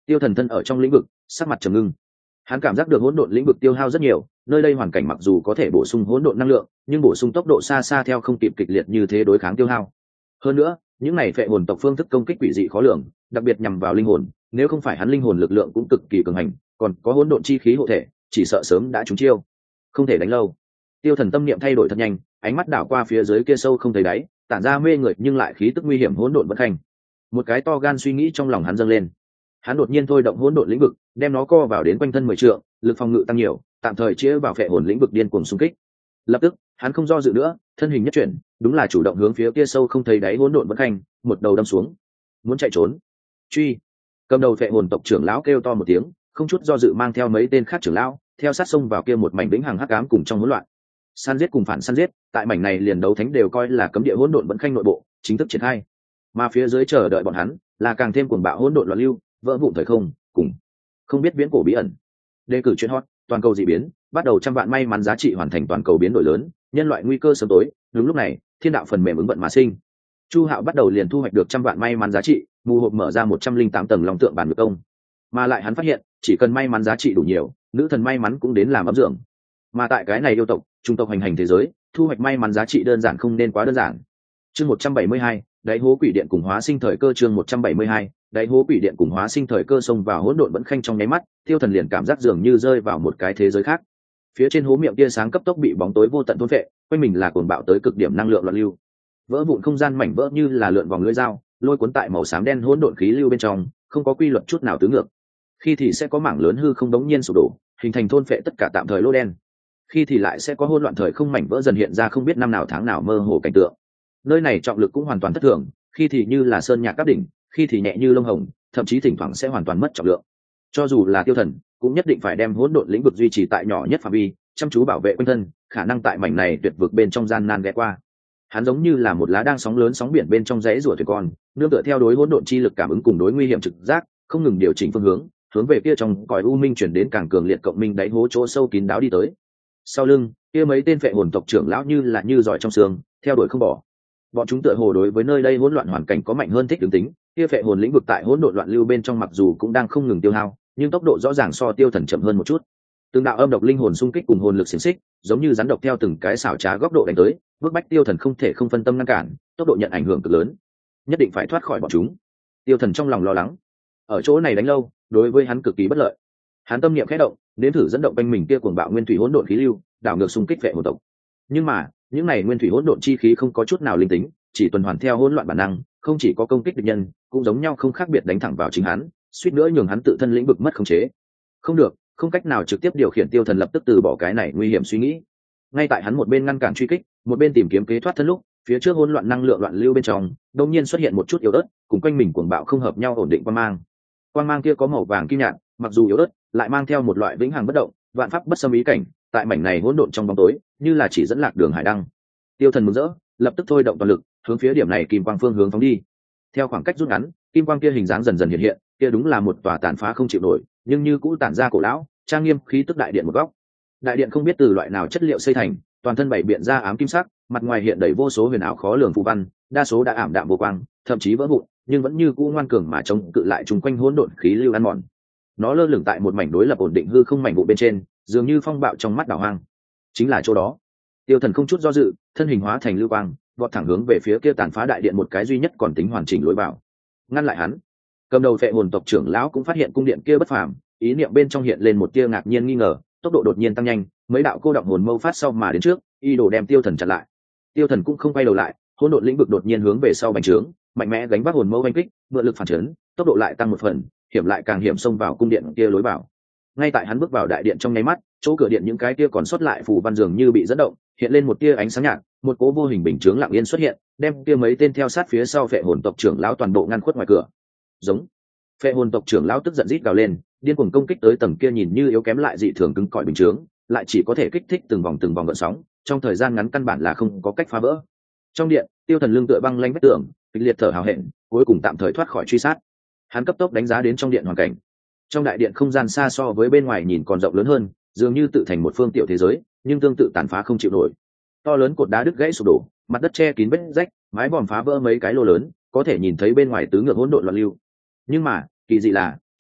Tiêu Thần thân ở trong lĩnh vực, sắc mặt trầm ngưng. Hắn cảm giác được hỗn độn lĩnh vực tiêu hao rất nhiều, nơi đây hoàn cảnh mặc dù có thể bổ sung hỗn độn năng lượng, nhưng bổ sung tốc độ xa xa theo không kịp kịch liệt như thế đối kháng tiêu hao. Hơn nữa, những này phệ hồn tộc phương thức công kích quỷ dị khó lường, đặc biệt nhằm vào linh hồn, nếu không phải hắn linh hồn lực lượng cũng cực kỳ cường hành, còn có hỗn độn chi khí hộ thể, chỉ sợ sớm đã trúng chiêu. Không thể đánh lâu. Tiêu Thần tâm niệm thay đổi thật nhanh, ánh mắt đảo qua phía dưới kia sâu không thấy đáy, tản ra mê người nhưng lại khí tức nguy hiểm hỗn độn bất khanh. Một cái to gan suy nghĩ trong lòng hắn dâng lên. Hắn đột nhiên thôi động hỗn độn lĩnh vực, đem nó co vào đến quanh thân mười trượng, lực phòng ngự tăng nhiều, tạm thời chĩa vào phệ hồn lĩnh vực điên cuồng xung kích. Lập tức, hắn không do dự nữa, thân hình nhất chuyển, đúng là chủ động hướng phía kia sâu không thấy đáy hỗn độn bất khanh, một đầu đâm xuống. Muốn chạy trốn. Truy. Cầm đầu phệ hồn tộc trưởng lão kêu to một tiếng, không chút do dự mang theo mấy tên khác trưởng lão, theo sát sông vào kia một mảnh vĩnh hằng hắc ám cùng trong hỗn loạn. Săn giết cùng phản săn giết, tại mảnh này liền đấu thánh đều coi là cấm địa hỗn độn vẫn khanh nội bộ, chính thức triển khai. Mà phía dưới chờ đợi bọn hắn, là càng thêm cuồng bạo hỗn độn loạn lưu, vỡ vụn thời không, cùng không biết viễn cổ bí ẩn. Đề cử chuyên hot, toàn cầu dị biến, bắt đầu trăm vạn may mắn giá trị hoàn thành toàn cầu biến đổi lớn, nhân loại nguy cơ sớm tối. Đúng lúc này, thiên đạo phần mềm ứng vận mà sinh. Chu Hạo bắt đầu liền thu hoạch được trăm vạn may mắn giá trị, mù hộp mở ra một trăm linh tám tầng long tượng bản ngược công. Mà lại hắn phát hiện, chỉ cần may mắn giá trị đủ nhiều, nữ thần may mắn cũng đến làm ấm dưỡng. Mà tại cái này yêu tộc, trung tộc hành hành thế giới, thu hoạch may mắn giá trị đơn giản không nên quá đơn giản. Chương một trăm bảy mươi hai, đáy hố quỷ điện cùng hóa sinh thời cơ. Chương một trăm bảy mươi hai, đáy hố quỷ điện cùng hóa sinh thời cơ xông vào hỗn độn vẫn khanh trong nháy mắt, Tiêu Thần liền cảm giác dường như rơi vào một cái thế giới khác. Phía trên hố miệng tia sáng cấp tốc bị bóng tối vô tận thôn phệ, quanh mình là cuồng bạo tới cực điểm năng lượng loạn lưu. Vỡ vụn không gian mảnh vỡ như là lượn vòng lưỡi dao, lôi cuốn tại màu xám đen hỗn độn khí lưu bên trong, không có quy luật chút nào tứ ngược. Khi thì sẽ có mảng lớn hư không đống nhiên sụp đổ, hình thành thôn phệ tất cả tạm thời lô đen. Khi thì lại sẽ có hỗn loạn thời không mảnh vỡ dần hiện ra không biết năm nào tháng nào mơ hồ cảnh tượng. Nơi này trọng lực cũng hoàn toàn thất thường, khi thì như là sơn nhạc các đỉnh, khi thì nhẹ như lông hồng, thậm chí thỉnh thoảng sẽ hoàn toàn mất trọng lượng. Cho dù là Tiêu Thần, cũng nhất định phải đem hỗn độn lĩnh vực duy trì tại nhỏ nhất phạm vi, chăm chú bảo vệ quanh thân, khả năng tại mảnh này tuyệt vực bên trong gian nan ghé qua. Hắn giống như là một lá đang sóng lớn sóng biển bên trong rẽ rủa thuyền con, nương tựa theo đối hỗn độn chi lực cảm ứng cùng đối nguy hiểm trực giác, không ngừng điều chỉnh phương hướng, hướng về kia trong cõi u minh chuyển đến càng cường liệt cộng minh đáy hố chỗ sâu kín đáo đi tới. Sau lưng, kia mấy tên phệ hồn tộc trưởng lão như là như giỏi trong xương, theo đuổi không bỏ. Bọn chúng tựa hồ đối với nơi đây hỗn loạn hoàn cảnh có mạnh hơn thích ứng tính, kia phệ hồn lĩnh vực tại hỗn độn loạn lưu bên trong mặc dù cũng đang không ngừng tiêu hao, nhưng tốc độ rõ ràng so Tiêu Thần chậm hơn một chút. Từng đạo âm độc linh hồn xung kích cùng hồn lực xiển xích, giống như rắn độc theo từng cái xảo trá góc độ đánh tới, bước bách Tiêu Thần không thể không phân tâm ngăn cản, tốc độ nhận ảnh hưởng cực lớn, nhất định phải thoát khỏi bọn chúng. Tiêu Thần trong lòng lo lắng, ở chỗ này đánh lâu, đối với hắn cực kỳ bất lợi. Hắn tâm niệm khẽ động, đến thử dẫn động quanh mình kia cuồng bạo nguyên thủy hỗn độn khí lưu, đảo ngược xung kích phệ hồn tộc. Nhưng mà, những này nguyên thủy hỗn độn chi khí không có chút nào linh tính, chỉ tuần hoàn theo hỗn loạn bản năng, không chỉ có công kích địch nhân, cũng giống nhau không khác biệt đánh thẳng vào chính hắn, suýt nữa nhường hắn tự thân lĩnh vực mất khống chế. Không được, không cách nào trực tiếp điều khiển Tiêu Thần lập tức từ bỏ cái này nguy hiểm suy nghĩ. Ngay tại hắn một bên ngăn cản truy kích, một bên tìm kiếm kế thoát thân lúc, phía trước hỗn loạn năng lượng loạn lưu bên trong, đột nhiên xuất hiện một chút yếu ớt, cùng quanh mình cuồng bạo không hợp nhau ổn định quang mang. Quang mang kia có màu vàng kim nhạt, mặc dù yếu ớt, lại mang theo một loại vĩnh hằng bất động, vạn pháp bất xâm ý cảnh, tại mảnh này hỗn độn trong bóng tối, như là chỉ dẫn lạc đường hải đăng. Tiêu Thần mừng rỡ, lập tức thôi động toàn lực, hướng phía điểm này kim quang phương hướng phóng đi. Theo khoảng cách rút ngắn, kim quang kia hình dáng dần dần hiện hiện, kia đúng là một tòa tàn phá không chịu nổi, nhưng như cũ tản ra cổ lão, trang nghiêm khí tức đại điện một góc. Đại điện không biết từ loại nào chất liệu xây thành, toàn thân bảy biện ra ám kim sắc, mặt ngoài hiện đầy vô số huyền ảo khó lường phù văn, đa số đã ảm đạm vô quang, thậm chí vỡ vụn, nhưng vẫn như cũ ngoan cường mà chống cự lại chung quanh hỗn độn khí lưu ăn mòn. Nó lơ lửng tại một mảnh đối lập ổn định hư không mảnh vụ bên trên, dường như phong bạo trong mắt đảo hoang. Chính là chỗ đó. Tiêu Thần không chút do dự, thân hình hóa thành lưu quang, vọt thẳng hướng về phía kia tàn phá đại điện một cái duy nhất còn tính hoàn chỉnh lối vào. Ngăn lại hắn. Cầm đầu phệ hồn tộc trưởng lão cũng phát hiện cung điện kia bất phàm, ý niệm bên trong hiện lên một tia ngạc nhiên nghi ngờ, tốc độ đột nhiên tăng nhanh, mấy đạo cô động hồn mâu phát sau mà đến trước, y đồ đem Tiêu Thần chặn lại. Tiêu Thần cũng không quay đầu lại, hỗn độn lĩnh vực đột nhiên hướng về sau bành trướng, mạnh mẽ gánh vác hồn mâu đánh kích, mượn lực phản chấn, tốc độ lại tăng một phần, hiểm lại càng hiểm xông vào cung điện kia lối vào. Ngay tại hắn bước vào đại điện trong nháy mắt, chỗ cửa điện những cái kia còn sót lại phù văn dường như bị dẫn động, hiện lên một tia ánh sáng nhạt, một cố vô hình bình chướng lặng yên xuất hiện, đem kia mấy tên theo sát phía sau phệ hồn tộc trưởng lão toàn bộ ngăn khuất ngoài cửa. Giống. Phệ hồn tộc trưởng lão tức giận rít gào lên, điên cuồng công kích tới tầng kia nhìn như yếu kém lại dị thường cứng cỏi bình chướng, lại chỉ có thể kích thích từng vòng từng vòng gợn sóng, trong thời gian ngắn căn bản là không có cách phá vỡ. Trong điện, Tiêu Thần lưng tựa băng lanh vách tường, kịch liệt thở hào hẹn, cuối cùng tạm thời thoát khỏi truy sát. Hắn cấp tốc đánh giá đến trong điện hoàn cảnh. Trong đại điện không gian xa so với bên ngoài nhìn còn rộng lớn hơn, dường như tự thành một phương tiểu thế giới, nhưng tương tự tàn phá không chịu nổi. To lớn cột đá đứt gãy sụp đổ, mặt đất che kín vết rách, mái vòm phá vỡ mấy cái lô lớn, có thể nhìn thấy bên ngoài tứ ngược hỗn độn loạn lưu. Nhưng mà, kỳ dị là,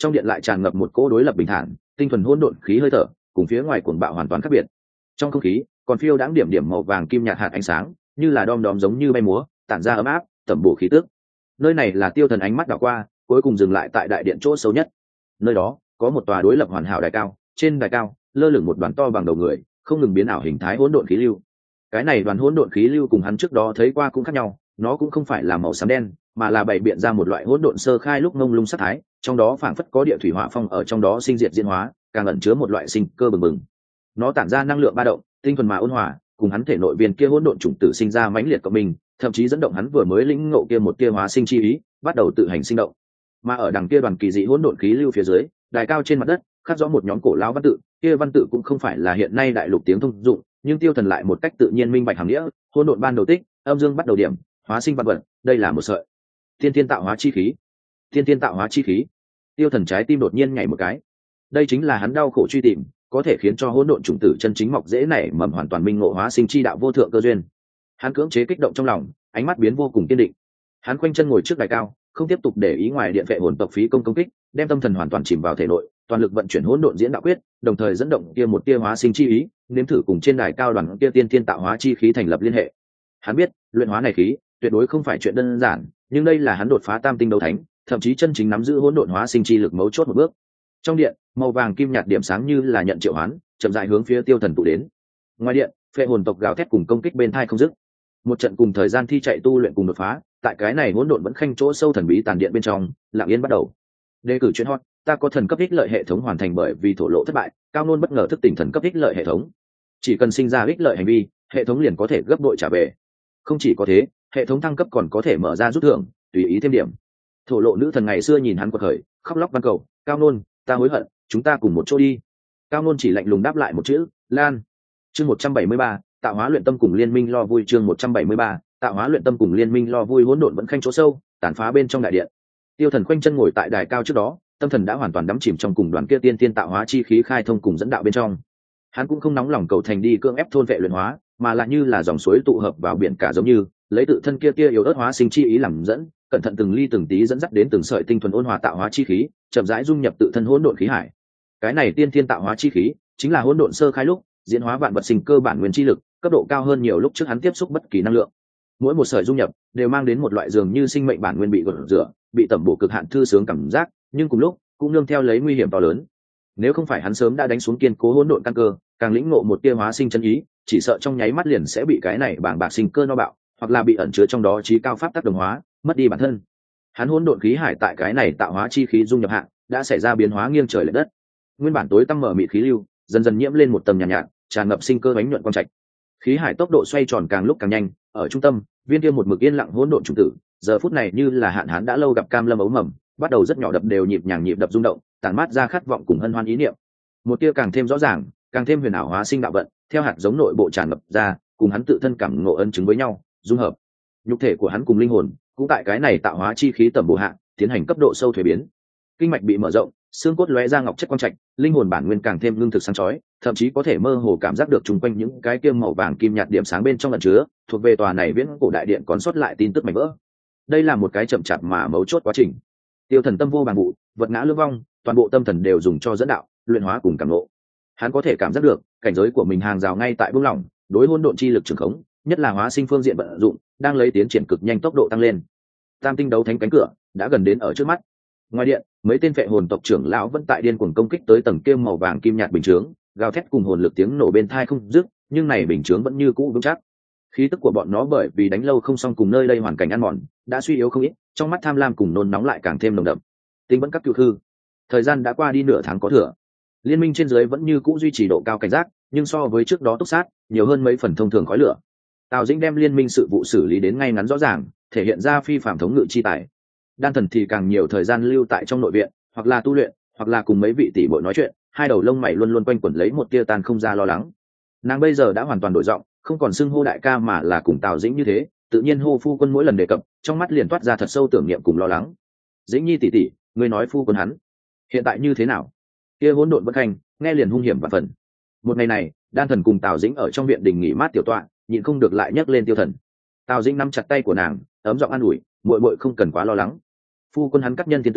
trong điện lại tràn ngập một cỗ đối lập bình thản tinh thuần hỗn độn khí hơi thở, cùng phía ngoài cuồng bạo hoàn toàn khác biệt. Trong không khí còn phiêu đãng điểm điểm màu vàng kim nhạt hạt ánh sáng, như là đom đóm giống như bay múa, tản ra ấm áp tẩm bổ khí tức. Nơi này là Tiêu Thần ánh mắt đảo qua, cuối cùng dừng lại tại đại điện chỗ sâu nhất. Nơi đó có một tòa đối lập hoàn hảo đài cao, trên đài cao lơ lửng một đoàn to bằng đầu người, không ngừng biến ảo hình thái hỗn độn khí lưu. Cái này đoàn hỗn độn khí lưu cùng hắn trước đó thấy qua cũng khác nhau, nó cũng không phải là màu xám đen, mà là bày biện ra một loại hỗn độn sơ khai lúc ngông lung sắc thái, trong đó phảng phất có địa thủy hỏa phong ở trong đó sinh diệt diễn hóa, càng ẩn chứa một loại sinh cơ bừng bừng. Nó tản ra năng lượng ba động, tinh thuần mà ôn hòa, cùng hắn thể nội viên kia hỗn độn chủng tử sinh ra mãnh liệt của mình, thậm chí dẫn động hắn vừa mới lĩnh ngộ kia một tia hóa sinh chi ý, bắt đầu tự hành sinh động. Mà ở đằng kia đoàn kỳ dị hỗn độn khí lưu phía dưới, đài cao trên mặt đất, khắc rõ một nhóm cổ lão văn tự, kia văn tự cũng không phải là hiện nay đại lục tiếng thông dụng, nhưng Tiêu Thần lại một cách tự nhiên minh bạch hàm nghĩa, hỗn độn ban đầu tích, âm dương bắt đầu điểm, hóa sinh vạn vật, đây là một sợi thiên thiên tạo hóa chi khí. Thiên thiên tạo hóa chi khí. Tiêu Thần trái tim đột nhiên nhảy một cái. Đây chính là hắn đau khổ truy tìm, có thể khiến cho hỗn độn chủng tử chân chính mọc dễ nảy mầm hoàn toàn minh ngộ hóa sinh chi đạo vô thượng cơ duyên. Hắn cưỡng chế kích động trong lòng, ánh mắt biến vô cùng kiên định. Hắn khoanh chân ngồi trước đài cao, không tiếp tục để ý ngoài điện vệ hồn tộc phí công công kích, đem tâm thần hoàn toàn chìm vào thể nội, toàn lực vận chuyển hỗn độn diễn đạo quyết, đồng thời dẫn động kia một tia hóa sinh chi ý, nếm thử cùng trên đài cao đoàn kia tiên tiên tạo hóa chi khí thành lập liên hệ. Hắn biết, luyện hóa này khí, tuyệt đối không phải chuyện đơn giản, nhưng đây là hắn đột phá tam tinh đấu thánh, thậm chí chân chính nắm giữ hỗn độn hóa sinh chi lực mấu chốt một bước. Trong điện, màu vàng kim nhạt điểm sáng như là nhận triệu hoán, chậm rãi hướng phía Tiêu Thần tụ đến. Ngoài điện, phệ hồn tộc gào thét cùng công kích bên thai không dứt. Một trận cùng thời gian thi chạy tu luyện cùng đột phá, tại cái này hỗn độn vẫn khanh chỗ sâu thần bí tàn điện bên trong, lặng yên bắt đầu. Đề cử chuyên hot, ta có thần cấp ích lợi hệ thống hoàn thành bởi vì thổ lộ thất bại, cao nôn bất ngờ thức tỉnh thần cấp ích lợi hệ thống. Chỉ cần sinh ra ích lợi hành vi, hệ thống liền có thể gấp bội trả về. Không chỉ có thế, hệ thống thăng cấp còn có thể mở ra rút thưởng, tùy ý thêm điểm. Thổ lộ nữ thần ngày xưa nhìn hắn quật khởi, khóc lóc van cầu, cao nôn, ta hối hận, chúng ta cùng một chỗ đi. Cao nôn chỉ lạnh lùng đáp lại một chữ, lan. Chương một trăm bảy mươi ba, tạo hóa luyện tâm cùng liên minh lo vui. Chương một trăm bảy mươi ba, tạo hóa luyện tâm cùng liên minh lo vui. Hỗn độn vẫn khanh chỗ sâu, tàn phá bên trong đại điện. Tiêu Thần khoanh chân ngồi tại đài cao trước đó, tâm thần đã hoàn toàn đắm chìm trong cùng đoàn kia tiên tiên tạo hóa chi khí khai thông cùng dẫn đạo bên trong. Hắn cũng không nóng lòng cầu thành đi cưỡng ép thôn vệ luyện hóa, mà là như là dòng suối tụ hợp vào biển cả, giống như lấy tự thân kia kia yếu ớt hóa sinh chi ý làm dẫn, cẩn thận từng ly từng tí dẫn dắt đến từng sợi tinh thuần ôn hòa tạo hóa chi khí, chậm rãi dung nhập tự thân hỗn độn khí hải. Cái này tiên tiên tạo hóa chi khí chính là hỗn độn sơ khai lúc diễn hóa vạn vật sinh cơ bản nguyên chi lực, cấp độ cao hơn nhiều lúc trước hắn tiếp xúc bất kỳ năng lượng. Mỗi một sợi dung nhập đều mang đến một loại dường như sinh mệnh bản nguyên bị gột rửa, bị tẩm bổ cực hạn thư sướng cảm giác, nhưng cùng lúc cũng nương theo lấy nguy hiểm to lớn. Nếu không phải hắn sớm đã đánh xuống kiên cố hỗn độn căn cơ, càng lĩnh ngộ một tia hóa sinh chân ý, chỉ sợ trong nháy mắt liền sẽ bị cái này bàng bạc sinh cơ no bạo, hoặc là bị ẩn chứa trong đó trí cao pháp tác đồng hóa, mất đi bản thân. Hắn hỗn độn khí hải tại cái này tạo hóa chi khí dung nhập hạ, đã xảy ra biến hóa nghiêng trời lệch đất. Nguyên bản tối tăm mở mịt khí lưu, dần dần nhiễm lên một tầng nhàn nhạt, nhạt, tràn ngập sinh cơ bánh nhuận quang trạch. Khí hải tốc độ xoay tròn càng lúc càng nhanh, ở trung tâm, viên kia một mực yên lặng hỗn độn chủng tử, giờ phút này như là hạn hán đã lâu gặp cam lâm ấu mầm, bắt đầu rất nhỏ đập đều nhịp nhàng nhịp đập rung động, tản mát ra khát vọng cùng hân hoan ý niệm. Một tia càng thêm rõ ràng, càng thêm huyền ảo hóa sinh đạo vận, theo hạt giống nội bộ tràn ngập ra, cùng hắn tự thân cảm ngộ ân chứng với nhau, dung hợp. Nhục thể của hắn cùng linh hồn, cũng tại cái này tạo hóa chi khí tầm bổ hạ, tiến hành cấp độ sâu thuế biến. Kinh mạch bị mở rộng, xương cốt lóe ra ngọc chất quang trạch, linh hồn bản nguyên càng thêm lương thực sáng chói, thậm chí có thể mơ hồ cảm giác được chung quanh những cái kia màu vàng kim nhạt điểm sáng bên trong ẩn chứa, thuộc về tòa này viễn cổ đại điện còn sót lại tin tức mảnh vỡ. Đây là một cái chậm chạp mà mấu chốt quá trình. Tiêu Thần tâm vô bằng vụ, vật ngã lưỡng vong, toàn bộ tâm thần đều dùng cho dẫn đạo, luyện hóa cùng cảm ngộ. Hắn có thể cảm giác được, cảnh giới của mình hàng rào ngay tại buông lỏng, đối hỗn độn chi lực trường khống, nhất là hóa sinh phương diện vận dụng, đang lấy tiến triển cực nhanh tốc độ tăng lên. Tam tinh đấu thánh cánh cửa đã gần đến ở trước mắt. Ngoài điện, mấy tên vệ hồn tộc trưởng lão vẫn tại điên cuồng công kích tới tầng kia màu vàng kim nhạt bình chướng, gào thét cùng hồn lực tiếng nổ bên tai không dứt, nhưng này bình chướng vẫn như cũ vững chắc. Khí tức của bọn nó bởi vì đánh lâu không xong cùng nơi đây hoàn cảnh ăn mòn, đã suy yếu không ít, trong mắt tham lam cùng nôn nóng lại càng thêm nồng đậm. Tinh vẫn các cửu thư. Thời gian đã qua đi nửa tháng có thừa. Liên minh trên dưới vẫn như cũ duy trì độ cao cảnh giác, nhưng so với trước đó túc sát, nhiều hơn mấy phần thông thường khói lửa. Tào Dĩnh đem liên minh sự vụ xử lý đến ngay ngắn rõ ràng, thể hiện ra phi phạm thống ngự chi tài. Đan Thần thì càng nhiều thời gian lưu tại trong nội viện, hoặc là tu luyện, hoặc là cùng mấy vị tỷ muội nói chuyện, hai đầu lông mày luôn luôn quanh quẩn lấy một tia tan không ra lo lắng. Nàng bây giờ đã hoàn toàn đổi giọng, không còn xưng hô đại ca mà là cùng Tào Dĩnh như thế, tự nhiên hô phu quân mỗi lần đề cập, trong mắt liền toát ra thật sâu tưởng niệm cùng lo lắng. Dĩnh Nhi tỷ tỷ, ngươi nói phu quân hắn hiện tại như thế nào? Kia hỗn độn bất khanh, nghe liền hung hiểm và phần. Một ngày này, Đan Thần cùng Tào Dĩnh ở trong viện đình nghỉ mát tiểu tọa, nhịn không được lại nhắc lên Tiêu Thần. Tào Dĩnh nắm chặt tay của nàng, ấm giọng an ủi, muội muội không cần quá lo lắng. Phu quân hắn cấp nhân thiên tướng,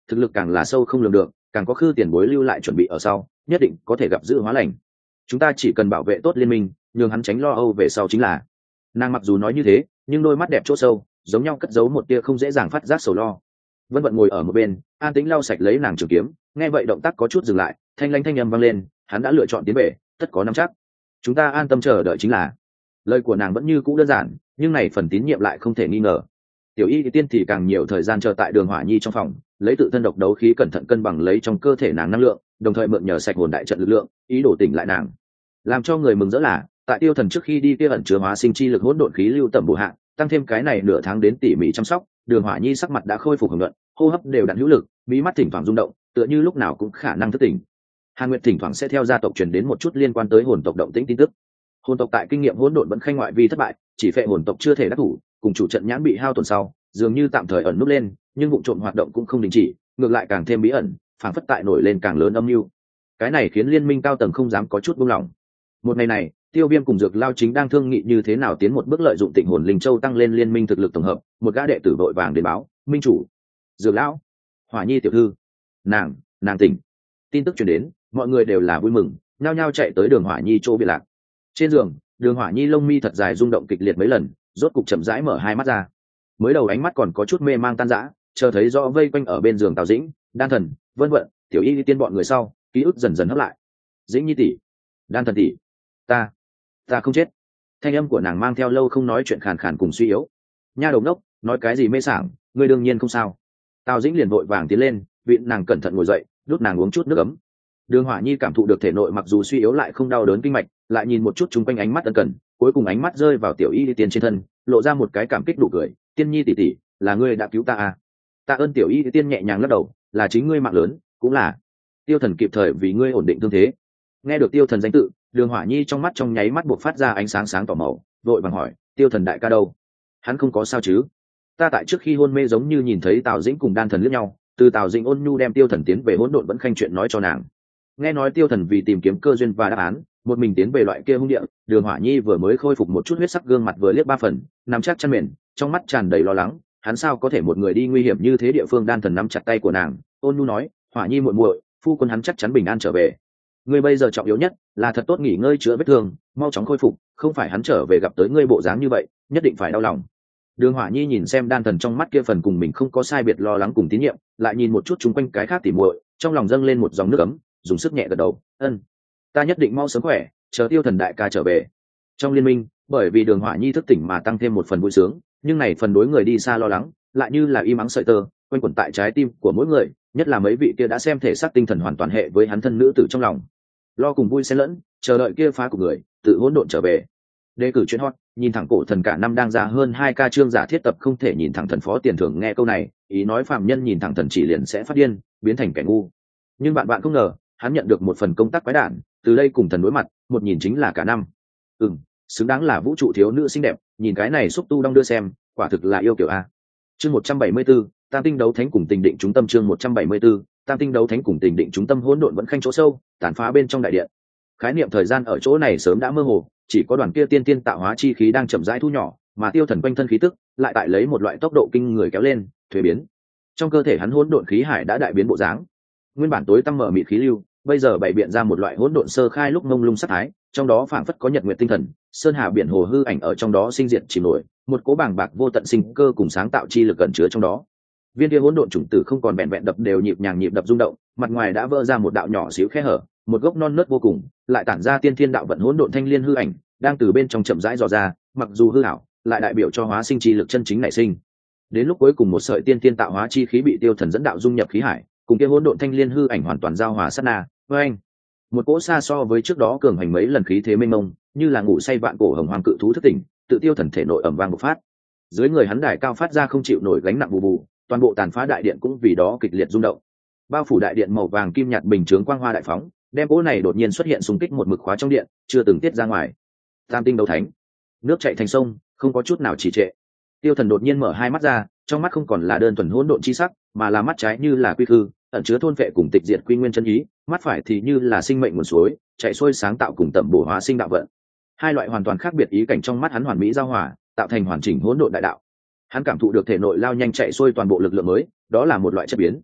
thực lực càng là sâu không lường được, càng có khư tiền bối lưu lại chuẩn bị ở sau, nhất định có thể gặp dự hóa lành. Chúng ta chỉ cần bảo vệ tốt liên minh, nhường hắn tránh lo âu về sau chính là. Nàng mặc dù nói như thế, nhưng đôi mắt đẹp chỗ sâu giống nhau cất giấu một tia không dễ dàng phát giác sầu lo. Vân Vận ngồi ở một bên, an tĩnh lau sạch lấy nàng trường kiếm, nghe vậy động tác có chút dừng lại, thanh lãnh thanh âm vang lên, hắn đã lựa chọn tiến về, tất có nắm chắc. Chúng ta an tâm chờ đợi chính là. Lời của nàng vẫn như cũ đơn giản, nhưng này phần tín nhiệm lại không thể nghi ngờ. Tiểu Y thì tiên thì càng nhiều thời gian chờ tại Đường Hỏa Nhi trong phòng, lấy tự thân độc đấu khí cẩn thận cân bằng lấy trong cơ thể nàng năng lượng, đồng thời mượn nhờ sạch hồn đại trận lực lượng, ý đồ tỉnh lại nàng. Làm cho người mừng rỡ là, tại Tiêu Thần trước khi đi kia ẩn chứa hóa sinh chi lực hỗn độn khí lưu tầm bổ hạ, tăng thêm cái này nửa tháng đến tỉ mỉ chăm sóc, Đường Hỏa Nhi sắc mặt đã khôi phục hồng nhuận, hô hấp đều đặn hữu lực, bí mắt thỉnh thoảng rung động, tựa như lúc nào cũng khả năng thức tỉnh. Hàn Nguyệt thỉnh thoảng sẽ theo gia tộc truyền đến một chút liên quan tới hồn tộc động tĩnh tin tức. Hồn tộc tại kinh nghiệm hỗn độn vẫn khanh ngoại vi thất bại, chỉ phệ hồn tộc chưa thể đắc thủ, cùng chủ trận nhãn bị hao tổn sau, dường như tạm thời ẩn núp lên, nhưng vụ trộm hoạt động cũng không đình chỉ, ngược lại càng thêm bí ẩn, phảng phất tại nổi lên càng lớn âm mưu. Cái này khiến liên minh cao tầng không dám có chút buông lỏng. Một ngày này, Tiêu Viêm cùng Dược Lao chính đang thương nghị như thế nào tiến một bước lợi dụng Tịnh Hồn Linh Châu tăng lên liên minh thực lực tổng hợp, một gã đệ tử vội vàng đến báo, "Minh chủ, Dược lão, Hỏa Nhi tiểu thư, nàng, nàng tỉnh." Tin tức truyền đến, mọi người đều là vui mừng, nhao nhao chạy tới Đường Hỏa Nhi chỗ bị lạc. Trên giường, Đường Hỏa Nhi lông mi thật dài rung động kịch liệt mấy lần, rốt cục chậm rãi mở hai mắt ra. Mới đầu ánh mắt còn có chút mê mang tan rã, chờ thấy rõ vây quanh ở bên giường Tào Dĩnh, Đan Thần, Vân Vận, Tiểu Y tiên bọn người sau, ký ức dần dần hấp lại. "Dĩnh Nhi tỷ, Đan Thần tỷ, ta, ta không chết." Thanh âm của nàng mang theo lâu không nói chuyện khàn khàn cùng suy yếu. "Nha đầu đốc, nói cái gì mê sảng, ngươi đương nhiên không sao." Tào Dĩnh liền vội vàng tiến lên, vịn nàng cẩn thận ngồi dậy, đút nàng uống chút nước ấm. Đường Hỏa Nhi cảm thụ được thể nội mặc dù suy yếu lại không đau đớn kinh mạch, lại nhìn một chút chung quanh ánh mắt ân cần, cuối cùng ánh mắt rơi vào Tiểu Y tiên trên thân, lộ ra một cái cảm kích nụ cười, "Tiên Nhi tỷ tỷ, là ngươi đã cứu ta à?" "Tạ ơn." Tiểu Y tiên nhẹ nhàng lắc đầu, "Là chính ngươi mạng lớn, cũng là Tiêu Thần kịp thời vì ngươi ổn định thương thế." Nghe được Tiêu Thần danh tự, Đường Hỏa Nhi trong mắt trong nháy mắt buộc phát ra ánh sáng sáng tỏ màu, vội vàng hỏi, "Tiêu Thần đại ca đâu? Hắn không có sao chứ?" "Ta tại trước khi hôn mê giống như nhìn thấy Tào Dĩnh cùng Đan Thần liếc nhau, từ Tào Dĩnh ôn nhu đem Tiêu Thần tiến về hỗn độn vẫn khanh chuyện nói cho nàng." Nghe nói Tiêu Thần vì tìm kiếm cơ duyên và đáp án, một mình tiến về loại kia hung địa, Đường Hỏa Nhi vừa mới khôi phục một chút huyết sắc, gương mặt vừa liếc ba phần, nằm chắc chân mền, trong mắt tràn đầy lo lắng, hắn sao có thể một người đi nguy hiểm như thế địa phương. Đan Thần nắm chặt tay của nàng, ôn nhu nói, "Hỏa Nhi muội muội, phu quân hắn chắc chắn bình an trở về. Ngươi bây giờ trọng yếu nhất là thật tốt nghỉ ngơi chữa vết thương, mau chóng khôi phục, không phải hắn trở về gặp tới ngươi bộ dáng như vậy, nhất định phải đau lòng." Đường Hỏa Nhi nhìn xem Đan Thần trong mắt kia phần cùng mình không có sai biệt lo lắng cùng tín nhiệm, lại nhìn một chút chung quanh cái khác tỉ muội, trong lòng dâng lên một dòng nước ấm, dùng sức nhẹ gật đầu, "Ân, ta nhất định mau sớm khỏe, chờ Tiêu Thần đại ca trở về." Trong liên minh, bởi vì Đường Hỏa Nhi thức tỉnh mà tăng thêm một phần vui sướng, nhưng này phần đối người đi xa lo lắng lại như là im ắng sợi tơ quanh quẩn tại trái tim của mỗi người, nhất là mấy vị kia đã xem thể xác tinh thần hoàn toàn hệ với hắn thân nữ tử trong lòng. Lo cùng vui xen lẫn, chờ đợi kia phá của người tự hỗn độn trở về. Đề cử chuyên hot, nhìn thẳng cổ thần cả năm đang ra hơn hai ca chương giả thiết tập không thể nhìn thẳng thần phó tiền thưởng. Nghe câu này, ý nói phạm nhân nhìn thẳng thần chỉ liền sẽ phát điên, biến thành kẻ ngu. Nhưng bạn bạn không ngờ, hắn nhận được một phần công tác quái đản, từ đây cùng thần đối mặt, một nhìn chính là cả năm. Ừm, xứng đáng là vũ trụ thiếu nữ xinh đẹp, nhìn cái này xúc tu đong đưa xem, quả thực là yêu kiểu a. Chương một trăm bảy mươi 174, Tam tinh đấu thánh cùng tình định trung tâm. Chương một trăm bảy mươi 174, Tam tinh đấu thánh cùng tình định trung tâm. Hỗn độn vẫn khanh chỗ sâu, tàn phá bên trong đại điện. Khái niệm thời gian ở chỗ này sớm đã mơ hồ, chỉ có đoàn kia tiên tiên tạo hóa chi khí đang chậm rãi thu nhỏ, mà Tiêu Thần quanh thân khí tức lại tại lấy một loại tốc độ kinh người kéo lên, thuế biến. Trong cơ thể hắn hỗn độn khí hải đã đại biến bộ dáng. Nguyên bản tối tăm mở mịt khí lưu, bây giờ bày biện ra một loại hỗn độn sơ khai lúc mông lung sắc thái, trong đó phảng phất có nhật nguyệt tinh thần, sơn hà biển hồ hư ảnh ở trong đó sinh diệt chìm nổi, một cỗ bàng bạc vô tận sinh cơ cùng sáng tạo chi lực ẩn chứa trong đó. Viên kia hỗn độn chủng tử không còn vẹn vẹn đập đều nhịp nhàng nhịp đập rung động, mặt ngoài đã vỡ ra một đạo nhỏ xíu khe hở, một gốc non nớt vô cùng, lại tản ra tiên thiên đạo vận hỗn độn thanh liên hư ảnh, đang từ bên trong chậm rãi dò ra, mặc dù hư ảo, lại đại biểu cho hóa sinh chi lực chân chính nảy sinh. Đến lúc cuối cùng một sợi tiên thiên tạo hóa chi khí bị Tiêu Thần dẫn đạo dung nhập khí hải, cùng kia hỗn độn thanh liên hư ảnh hoàn toàn giao hòa sát na, với anh, một cỗ xa so với trước đó cường hành mấy lần khí thế mênh mông, như là ngủ say vạn cổ hồng hoàng cự thú thức tỉnh, tự Tiêu Thần thể nội ầm vang bộc phát. Dưới người hắn đài cao phát ra không chịu nổi gánh nặng bù bù, toàn bộ tàn phá đại điện cũng vì đó kịch liệt rung động. Bao phủ đại điện màu vàng kim nhạt bình chướng quang hoa đại phóng, đem cỗ này đột nhiên xuất hiện xung kích một mực khóa trong điện, chưa từng tiết ra ngoài. Tam tinh đấu thánh, nước chảy thành sông, không có chút nào trì trệ. Tiêu Thần đột nhiên mở hai mắt ra, trong mắt không còn là đơn thuần hỗn độn chi sắc, mà là mắt trái như là quy khư, ẩn chứa thôn vệ cùng tịch diệt quy nguyên chân ý, mắt phải thì như là sinh mệnh nguồn suối, chảy xuôi sáng tạo cùng tẩm bổ hóa sinh đạo vận. Hai loại hoàn toàn khác biệt ý cảnh trong mắt hắn hoàn mỹ giao hòa, tạo thành hoàn chỉnh hỗn độn đại đạo. Hắn cảm thụ được thể nội lao nhanh chạy xuôi toàn bộ lực lượng mới, đó là một loại chất biến.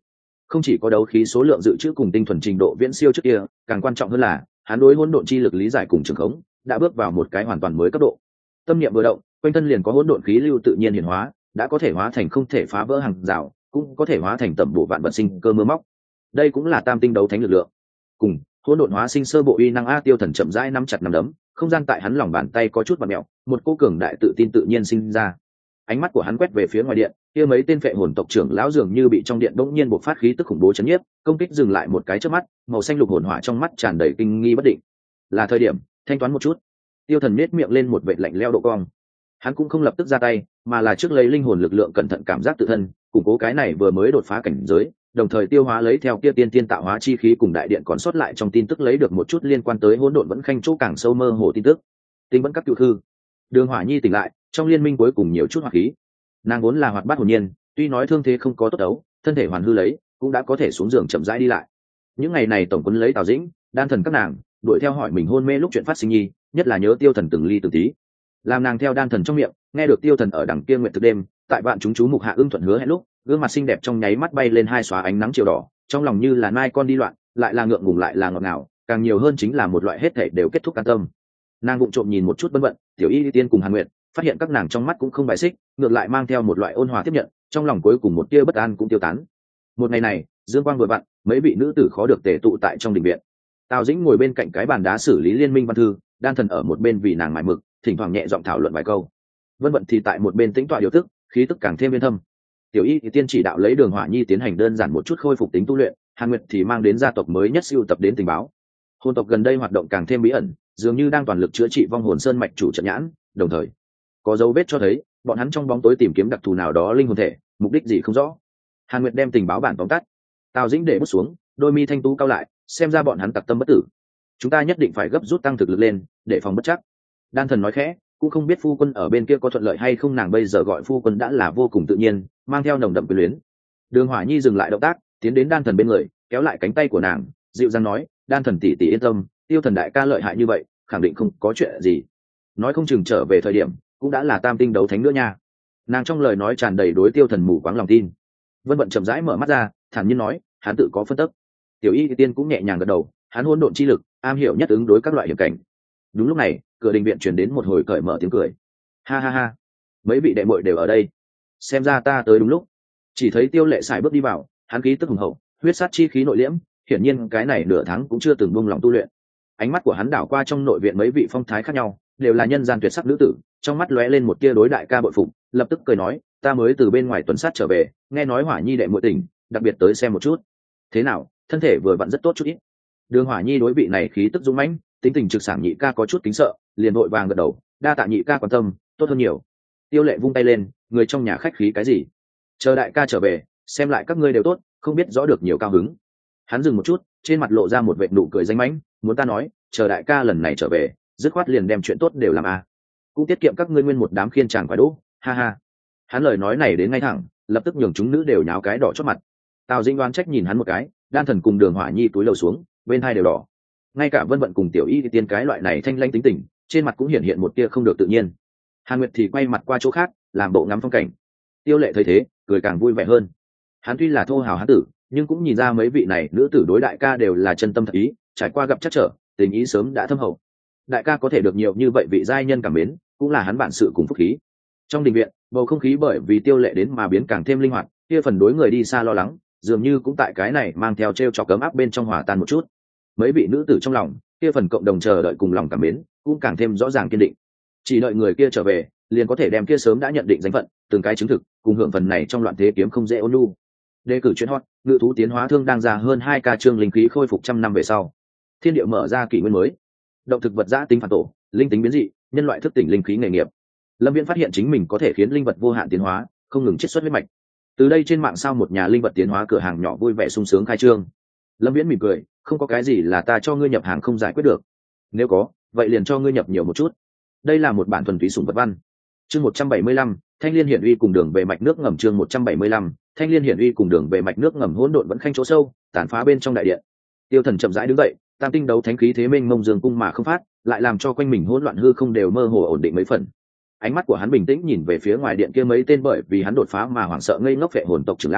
không chỉ có đấu khí số lượng dự trữ cùng tinh thuần trình độ viễn siêu trước kia, càng quan trọng hơn là hắn đối hỗn độn chi lực lý giải cùng trường khống đã bước vào một cái hoàn toàn mới cấp độ. Tâm niệm vừa động, quanh thân liền có hỗn độn khí lưu tự nhiên hiển hóa, đã có thể hóa thành không thể phá vỡ hàng rào, cũng có thể hóa thành tẩm bổ vạn vật sinh cơ mưa móc. Đây cũng là tam tinh đấu thánh lực lượng. Cùng hỗn độn hóa sinh sơ bộ uy năng a. Tiêu Thần chậm rãi nắm chặt nắm đấm, không gian tại hắn lòng bàn tay có chút vặn mèo, một cô cường đại tự tin tự nhiên sinh ra. Ánh mắt của hắn quét về phía ngoài điện, kia mấy tên phệ hồn tộc trưởng lão dường như bị trong điện đống nhiên bộc phát khí tức khủng bố chấn nhiếp, công kích dừng lại một cái trước mắt, màu xanh lục hồn hỏa trong mắt tràn đầy kinh nghi bất định. Là thời điểm thanh toán một chút. Tiêu Thần nhếch miệng lên một vệt lạnh lẽo độ cong. Hắn cũng không lập tức ra tay, mà là trước lấy linh hồn lực lượng cẩn thận cảm giác tự thân, củng cố cái này vừa mới đột phá cảnh giới, đồng thời tiêu hóa lấy theo kia tiên tiên tạo hóa chi khí cùng đại điện còn sót lại trong tin tức lấy được một chút liên quan tới hỗn độn vẫn khanh chỗ càng sâu mơ hồ tin tức. Tinh vẫn các cựu thư. Đường Hỏa Nhi tỉnh lại, trong liên minh cuối cùng nhiều chút hoạt khí. Nàng vốn là hoạt bát hồn nhiên, tuy nói thương thế không có tốt đấu, thân thể hoàn hư lấy, cũng đã có thể xuống giường chậm rãi đi lại. Những ngày này tổng quân lấy Tào Dĩnh, Đan Thần các nàng, đuổi theo hỏi mình hôn mê lúc chuyện phát sinh nhi, nhất là nhớ Tiêu Thần từng ly từng tí. Làm nàng theo Đan Thần trong miệng, nghe được Tiêu Thần ở đằng kia nguyện thực đêm, tại vạn chúng chú mục hạ ưng thuận hứa hẹn lúc, gương mặt xinh đẹp trong nháy mắt bay lên hai xóa ánh nắng chiều đỏ, trong lòng như là nai con đi loạn, lại là ngượng ngùng lại là ngọt ngào, càng nhiều hơn chính là một loại hết thảy đều kết thúc an tâm. Nàng vụng trộm nhìn một chút Bân Vận, Tiểu Y Tiên cùng Hàn Nguyệt, phát hiện các nàng trong mắt cũng không bài xích, ngược lại mang theo một loại ôn hòa tiếp nhận, trong lòng cuối cùng một tia bất an cũng tiêu tán. Một ngày này, dương quang vừa vặn, mấy vị nữ tử khó được tề tụ tại trong đình viện. Tào Dĩnh ngồi bên cạnh cái bàn đá xử lý liên minh văn thư, Đan Thần ở một bên vì nàng mải mực, thỉnh thoảng nhẹ giọng thảo luận vài câu. Vân Vận thì tại một bên tĩnh tọa điều tức, khí tức càng thêm viên thâm. Tiểu Y thì tiên chỉ đạo lấy Đường Hỏa Nhi tiến hành đơn giản một chút khôi phục tính tu luyện, Hàn Nguyệt thì mang đến gia tộc mới nhất siêu tập đến tình báo. Hồn tộc gần đây hoạt động càng thêm bí ẩn, dường như đang toàn lực chữa trị vong hồn sơn mạch chủ trận nhãn, đồng thời có dấu vết cho thấy bọn hắn trong bóng tối tìm kiếm đặc thù nào đó linh hồn thể, mục đích gì không rõ. Hàn Nguyệt đem tình báo bản tóm tắt. Tào Dĩnh để bút xuống, đôi mi thanh tú cao lại, xem ra bọn hắn tặc tâm bất tử. Chúng ta nhất định phải gấp rút tăng thực lực lên, để phòng bất chắc. Đan Thần nói khẽ, cũng không biết phu quân ở bên kia có thuận lợi hay không, nàng bây giờ gọi phu quân đã là vô cùng tự nhiên, mang theo nồng đậm quyền luyến. Đường Hỏa Nhi dừng lại động tác, tiến đến Đan Thần bên người, kéo lại cánh tay của nàng, dịu dàng nói, Đan Thần tỷ tỷ yên tâm, Tiêu Thần đại ca lợi hại như vậy, khẳng định không có chuyện gì. Nói không chừng trở về thời điểm cũng đã là tam tinh đấu thánh nữa nha. Nàng trong lời nói tràn đầy đối Tiêu Thần mù quáng lòng tin. Vân Vận chậm rãi mở mắt ra, thản nhiên nói, hắn tự có phân tích. Tiểu Y Tiên cũng nhẹ nhàng gật đầu, hắn hỗn độn chi lực, am hiểu nhất ứng đối các loại hiểm cảnh. Đúng lúc này, cửa đình viện truyền đến một hồi cởi mở tiếng cười. Ha ha ha, mấy vị đệ muội đều ở đây, xem ra ta tới đúng lúc. Chỉ thấy Tiêu Lệ xài bước đi vào, hắn khí tức hùng hậu, huyết sát chi khí nội liễm, hiển nhiên cái này nửa tháng cũng chưa từng buông lòng tu luyện. Ánh mắt của hắn đảo qua trong nội viện mấy vị phong thái khác nhau, đều là nhân gian tuyệt sắc nữ tử, trong mắt lóe lên một tia đối đại ca bội phục, lập tức cười nói, ta mới từ bên ngoài tuần sát trở về, nghe nói Hỏa Nhi đệ muội tỉnh, đặc biệt tới xem một chút. Thế nào, thân thể vừa vặn rất tốt chút ít. Đường Hỏa Nhi đối vị này khí tức dũng mãnh, tính tình trực sảng nhị ca có chút kính sợ, liền vội vàng gật đầu, đa tạ nhị ca quan tâm, tốt hơn nhiều. Tiêu Lệ vung tay lên, người trong nhà khách khí cái gì? Chờ đại ca trở về, xem lại các ngươi đều tốt, không biết rõ được nhiều cao hứng. Hắn dừng một chút, trên mặt lộ ra một vệt nụ cười danh mãnh, muốn ta nói, chờ đại ca lần này trở về, dứt khoát liền đem chuyện tốt đều làm a, cũng tiết kiệm các ngươi nguyên một đám khiên chàng phải đỗ, ha ha. Hắn lời nói này đến ngay thẳng, lập tức nhường chúng nữ đều nháo cái đỏ chót mặt. Tào Dĩnh đoán trách nhìn hắn một cái, Đan Thần cùng Đường Hỏa Nhi túi lầu xuống, bên hai đều đỏ. Ngay cả Vân Vận cùng Tiểu Y Tiên cái loại này thanh lãnh tính tình, trên mặt cũng hiện hiện một tia không được tự nhiên. Hàn Nguyệt thì quay mặt qua chỗ khác, làm bộ ngắm phong cảnh. Tiêu Lệ thấy thế, cười càng vui vẻ hơn. Hắn tuy là thô hào hán tử, nhưng cũng nhìn ra mấy vị này nữ tử đối đại ca đều là chân tâm thật ý, trải qua gặp chắc trở, tình ý sớm đã thâm hậu. Đại ca có thể được nhiều như vậy vị giai nhân cảm mến, cũng là hắn bản sự cùng phúc khí. Trong đình viện, bầu không khí bởi vì Tiêu Lệ đến mà biến càng thêm linh hoạt, kia phần đối người đi xa lo lắng, dường như cũng tại cái này mang theo treo chọc cấm áp bên trong hòa tan một chút. Mấy vị nữ tử trong lòng, kia phần cộng đồng chờ đợi cùng lòng cảm mến, cũng càng thêm rõ ràng kiên định. Chỉ đợi người kia trở về, liền có thể đem kia sớm đã nhận định danh phận, từng cái chứng thực, cùng hưởng phần này trong loạn thế kiếm không dễ ôn nhu. Đề cử chuyên hot, ngự thú tiến hóa thương đang ra hơn hai ca chương linh khí khôi phục trăm năm về sau. Thiên địa mở ra kỷ nguyên mới. Động thực vật giã tính phản tổ, linh tính biến dị, nhân loại thức tỉnh linh khí nghề nghiệp. Lâm Viễn phát hiện chính mình có thể khiến linh vật vô hạn tiến hóa, không ngừng chiết xuất huyết mạch. Từ đây trên mạng sao một nhà linh vật tiến hóa cửa hàng nhỏ vui vẻ sung sướng khai trương. Lâm Viễn mỉm cười, không có cái gì là ta cho ngươi nhập hàng không giải quyết được. Nếu có, vậy liền cho ngươi nhập nhiều một chút. Đây là một bản thuần túy sủng vật văn. Chương một trăm bảy mươi lăm, Thanh Liên Hiển Uy cùng đường về mạch nước ngầm. Chương một trăm bảy mươi lăm, Thanh Liên Hiển Uy cùng đường về mạch nước ngầm. Hỗn độn vẫn khanh chỗ sâu, tàn phá bên trong đại điện. Tiêu Thần chậm rãi đứng dậy, tam tinh đấu thánh khí thế mênh mông dương cung mà không phát, lại làm cho quanh mình hỗn loạn hư không đều mơ hồ ổn định mấy phần. Ánh mắt của hắn bình tĩnh nhìn về phía ngoài điện kia mấy tên bởi vì hắn đột phá mà hoảng sợ ngây ngốc phệ hồn tộc trưởng lão,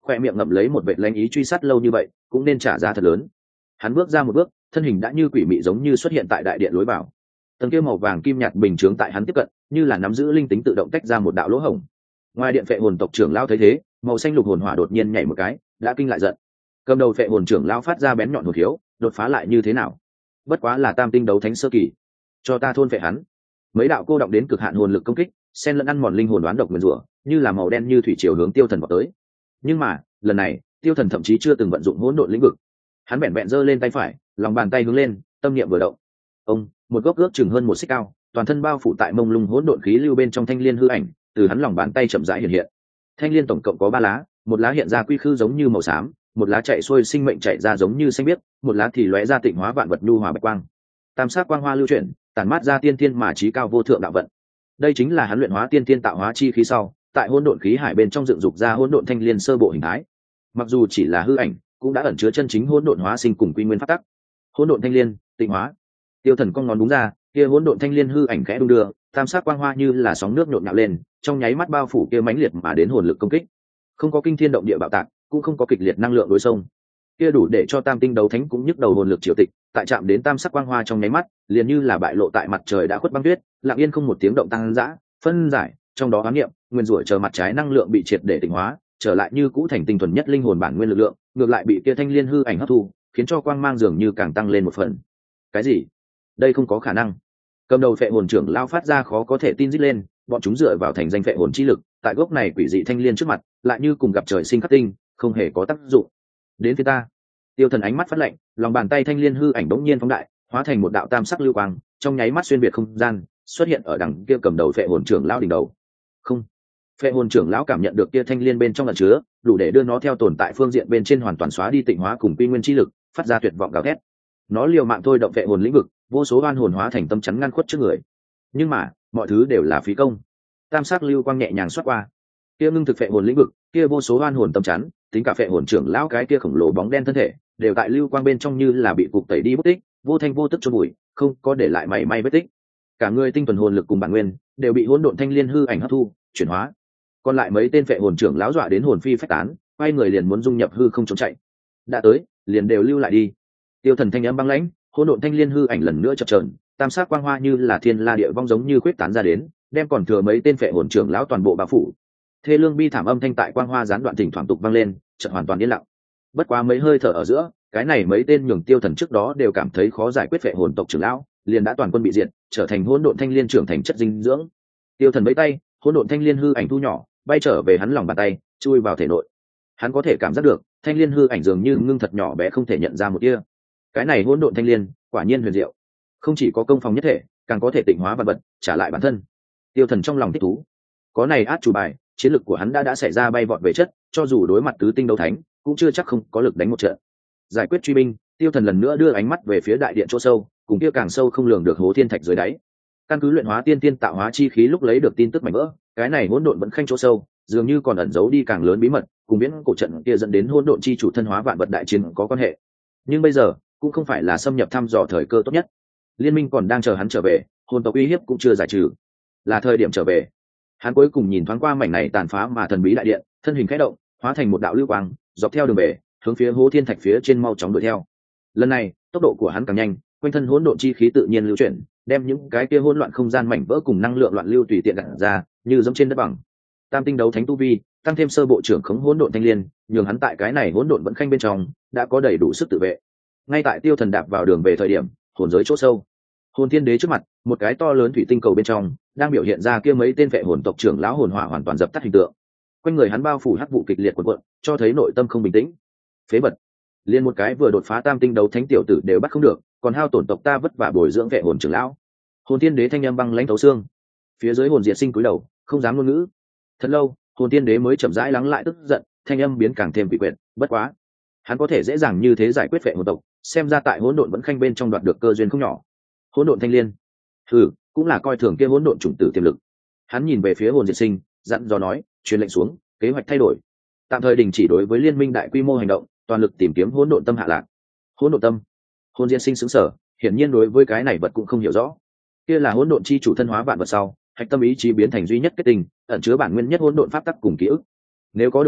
khoe miệng ngậm lấy một vệt lanh ý truy sát lâu như vậy cũng nên trả giá thật lớn. Hắn bước ra một bước, thân hình đã như quỷ mị giống như xuất hiện tại đại điện lối vào. Tầng kia màu vàng kim nhạt bình chướng tại hắn tiếp cận, như là nắm giữ linh tính tự động tách ra một đạo lỗ hổng. Ngoài điện phệ hồn tộc trưởng lão thấy thế, màu xanh lục hồn hỏa đột nhiên nhảy một cái, đã kinh lại giận. Cầm đầu phệ hồn trưởng lão phát ra bén nhọn hồn khiếu, đột phá lại như thế nào? Bất quá là tam tinh đấu thánh sơ kỳ, cho ta thôn phệ hắn. Mấy đạo cô động đến cực hạn hồn lực công kích, xen lẫn ăn mòn linh hồn đoán độc nguyên rủa, như là màu đen như thủy triều hướng Tiêu Thần vào tới. Nhưng mà, lần này, Tiêu Thần thậm chí chưa từng vận dụng hỗn độn lĩnh vực. Hắn bèn bèn giơ lên tay phải, lòng bàn tay hướng lên, tâm niệm vừa động. Ông, một gốc ước chừng hơn một xích cao, toàn thân bao phủ tại mông lung hỗn độn khí lưu bên trong thanh liên hư ảnh, từ hắn lòng bàn tay chậm rãi hiện hiện. Thanh liên tổng cộng có ba lá, một lá hiện ra quy khư giống như màu xám, một lá chạy xuôi sinh mệnh chạy ra giống như xanh biếc, một lá thì lóe ra tịnh hóa vạn vật nhu hòa bạch quang. Tam sắc quang hoa lưu chuyển, tản mát ra tiên thiên mà chí cao vô thượng đạo vận. Đây chính là hắn luyện hóa tiên thiên tạo hóa chi khí sau, tại hỗn độn khí hải bên trong dựng dục ra hỗn độn thanh liên sơ bộ hình thái. Mặc dù chỉ là hư ảnh, cũng đã ẩn chứa chân chính hỗn độn hóa sinh cùng quy nguyên pháp tắc. Hỗn độn thanh liên, tịnh hóa. Tiêu Thần cong ngón đúng ra, kia hỗn độn thanh liên hư ảnh khẽ đung đưa, tam sắc quang hoa như là sóng nước nhộn nhạo lên, trong nháy mắt bao phủ kia mãnh liệt mà đến hồn lực công kích. Không có kinh thiên động địa bạo tạc, cũng không có kịch liệt năng lượng đối xông. Kia đủ để cho tam tinh đấu thánh cũng nhức đầu hồn lực triều tịch, tại chạm đến tam sắc quang hoa trong nháy mắt, liền như là bại lộ tại mặt trời đã khuất băng tuyết, lặng yên không một tiếng động tăng dã, phân giải, trong đó ám niệm, nguyên rủa chờ mặt trái năng lượng bị triệt để tịnh hóa, trở lại như cũ thành tinh thuần nhất linh hồn bản nguyên lực lượng, ngược lại bị kia thanh liên hư ảnh hấp thu, khiến cho quang mang dường như càng tăng lên một phần. Cái gì? Đây không có khả năng. Cầm đầu phệ hồn trưởng lao phát ra khó có thể tin rít lên, bọn chúng dựa vào thành danh phệ hồn chi lực, tại gốc này quỷ dị thanh liên trước mặt, lại như cùng gặp trời sinh khắc tinh, không hề có tác dụng. Đến phía ta. Tiêu Thần ánh mắt phát lạnh, lòng bàn tay thanh liên hư ảnh bỗng nhiên phóng đại, hóa thành một đạo tam sắc lưu quang, trong nháy mắt xuyên biệt không gian, xuất hiện ở đằng kia cầm đầu phệ hồn trưởng lão đỉnh đầu. Không. Phệ hồn trưởng lão cảm nhận được kia thanh liên bên trong ẩn chứa, đủ để đưa nó theo tồn tại phương diện bên trên hoàn toàn xóa đi tịnh hóa cùng quy nguyên chi lực, phát ra tuyệt vọng gào thét. Nó liều mạng thôi động phệ hồn lĩnh vực, vô số oan hồn hóa thành tâm chắn ngăn khuất trước người. Nhưng mà, mọi thứ đều là phí công. Tam sắc lưu quang nhẹ nhàng xoát qua. Kia ngưng thực phệ hồn lĩnh vực, kia vô số oan hồn tâm chắn, tính cả phệ hồn trưởng lão cái kia khổng lồ bóng đen thân thể, đều tại lưu quang bên trong như là bị cục tẩy đi bất tích, vô thanh vô tức chôn bụi, không có để lại mảy may vết tích. Cả người tinh thuần hồn lực cùng bản nguyên đều bị hỗn độn thanh liên hư ảnh hấp thu, chuyển hóa. Còn lại mấy tên phệ hồn trưởng lão dọa đến hồn phi phách tán, quay người liền muốn dung nhập hư không trốn chạy. Đã tới, liền đều lưu lại đi. Tiêu Thần thanh âm băng lãnh, hỗn độn thanh liên hư ảnh lần nữa chập chờn, tam sắc quang hoa như là thiên la địa vong giống như quyết tán ra đến, đem còn thừa mấy tên phệ hồn trưởng lão toàn bộ bao phủ. Thê lương bi thảm âm thanh tại quang hoa gián đoạn thỉnh thoảng tục vang lên, chợt hoàn toàn yên lặng. Bất quá mấy hơi thở ở giữa, cái này mấy tên nhường Tiêu Thần trước đó đều cảm thấy khó giải quyết phệ hồn tộc trưởng lão, liền đã toàn quân bị diệt, trở thành hỗn độn thanh liên trưởng thành chất dinh dưỡng. Tiêu Thần vẫy tay, hỗn độn thanh liên hư ảnh thu nhỏ, bay trở về hắn lòng bàn tay, chui vào thể nội. Hắn có thể cảm giác được, thanh liên hư ảnh dường như ngưng thật nhỏ bé không thể nhận ra một tia. Cái này hỗn độn thanh liên, quả nhiên huyền diệu. Không chỉ có công phòng nhất thể, càng có thể tịnh hóa vạn vật, trả lại bản thân. Tiêu Thần trong lòng thích thú. Có này át chủ bài, chiến lực của hắn đã đã xảy ra bay vọt về chất, cho dù đối mặt tứ tinh đấu thánh, cũng chưa chắc không có lực đánh một trận. Giải quyết truy binh, Tiêu Thần lần nữa đưa ánh mắt về phía đại điện chỗ sâu, cùng kia càng sâu không lường được hố thiên thạch dưới đáy. Căn cứ luyện hóa tiên tiên tạo hóa chi khí lúc lấy được tin tức mảnh vỡ, cái này hỗn độn vẫn khanh chỗ sâu, dường như còn ẩn giấu đi càng lớn bí mật, cùng biến cổ trận kia dẫn đến hỗn độn chi chủ thân hóa vạn vật đại chiến có quan hệ. Nhưng bây giờ, cũng không phải là xâm nhập thăm dò thời cơ tốt nhất. Liên minh còn đang chờ hắn trở về, hồn tộc uy hiếp cũng chưa giải trừ, là thời điểm trở về. Hắn cuối cùng nhìn thoáng qua mảnh này tàn phá mà thần bí đại điện, thân hình khẽ động, hóa thành một đạo lưu quang, dọc theo đường về, hướng phía hố thiên thạch phía trên mau chóng đuổi theo. Lần này, tốc độ của hắn càng nhanh, quanh thân hỗn độn chi khí tự nhiên lưu chuyển, đem những cái kia hỗn loạn không gian mảnh vỡ cùng năng lượng loạn lưu tùy tiện gạt ra, như giống trên đất bằng. Tam tinh đấu thánh tu vi, tăng thêm sơ bộ trưởng khống hỗn độn thanh liên, nhường hắn tại cái này hỗn độn vẫn khanh bên trong, đã có đầy đủ sức tự vệ. Ngay tại Tiêu Thần đạp vào đường về thời điểm, hồn giới chỗ sâu, hồn thiên đế trước mặt, một cái to lớn thủy tinh cầu bên trong, đang biểu hiện ra kia mấy tên vệ hồn tộc trưởng lão hồn hỏa hoàn toàn dập tắt hình tượng. Quanh người hắn bao phủ hắc vụ kịch liệt cuộn cuộn, cho thấy nội tâm không bình tĩnh. Phế vật, liên một cái vừa đột phá tam tinh đấu thánh tiểu tử đều bắt không được, còn hao tổn tộc ta vất vả bồi dưỡng vệ hồn trưởng lão. Hồn thiên đế thanh âm băng lãnh thấu xương. Phía dưới hồn diệt sinh cúi đầu, không dám ngôn ngữ. Thật lâu, hồn thiên đế mới chậm rãi lắng lại tức giận, thanh âm biến càng thêm quỷ quyệt. Bất quá, hắn có thể dễ dàng như thế giải quyết vệ hồn tộc, xem ra tại hỗn độn vẫn khanh bên trong đoạt được cơ duyên không nhỏ. Hỗn độn thanh liên, thử cũng là coi thường kia hỗn độn chủng tử tiềm lực. Hắn nhìn về phía hồn diệt sinh, dặn dò nói, truyền lệnh xuống, kế hoạch thay đổi, tạm thời đình chỉ đối với liên minh đại quy mô hành động, toàn lực tìm kiếm hỗn độn tâm hạ lạc. Hỗn độn tâm? Hồn diệt sinh sững sờ, hiển nhiên đối với cái này vật cũng không hiểu rõ. Kia là hỗn độn chi chủ thân hóa vạn vật sau, hạch tâm ý chí biến thành duy nhất kết tinh, ẩn chứa bản nguyên nhất hỗn độn pháp tắc cùng ký ức. Nếu có được chi,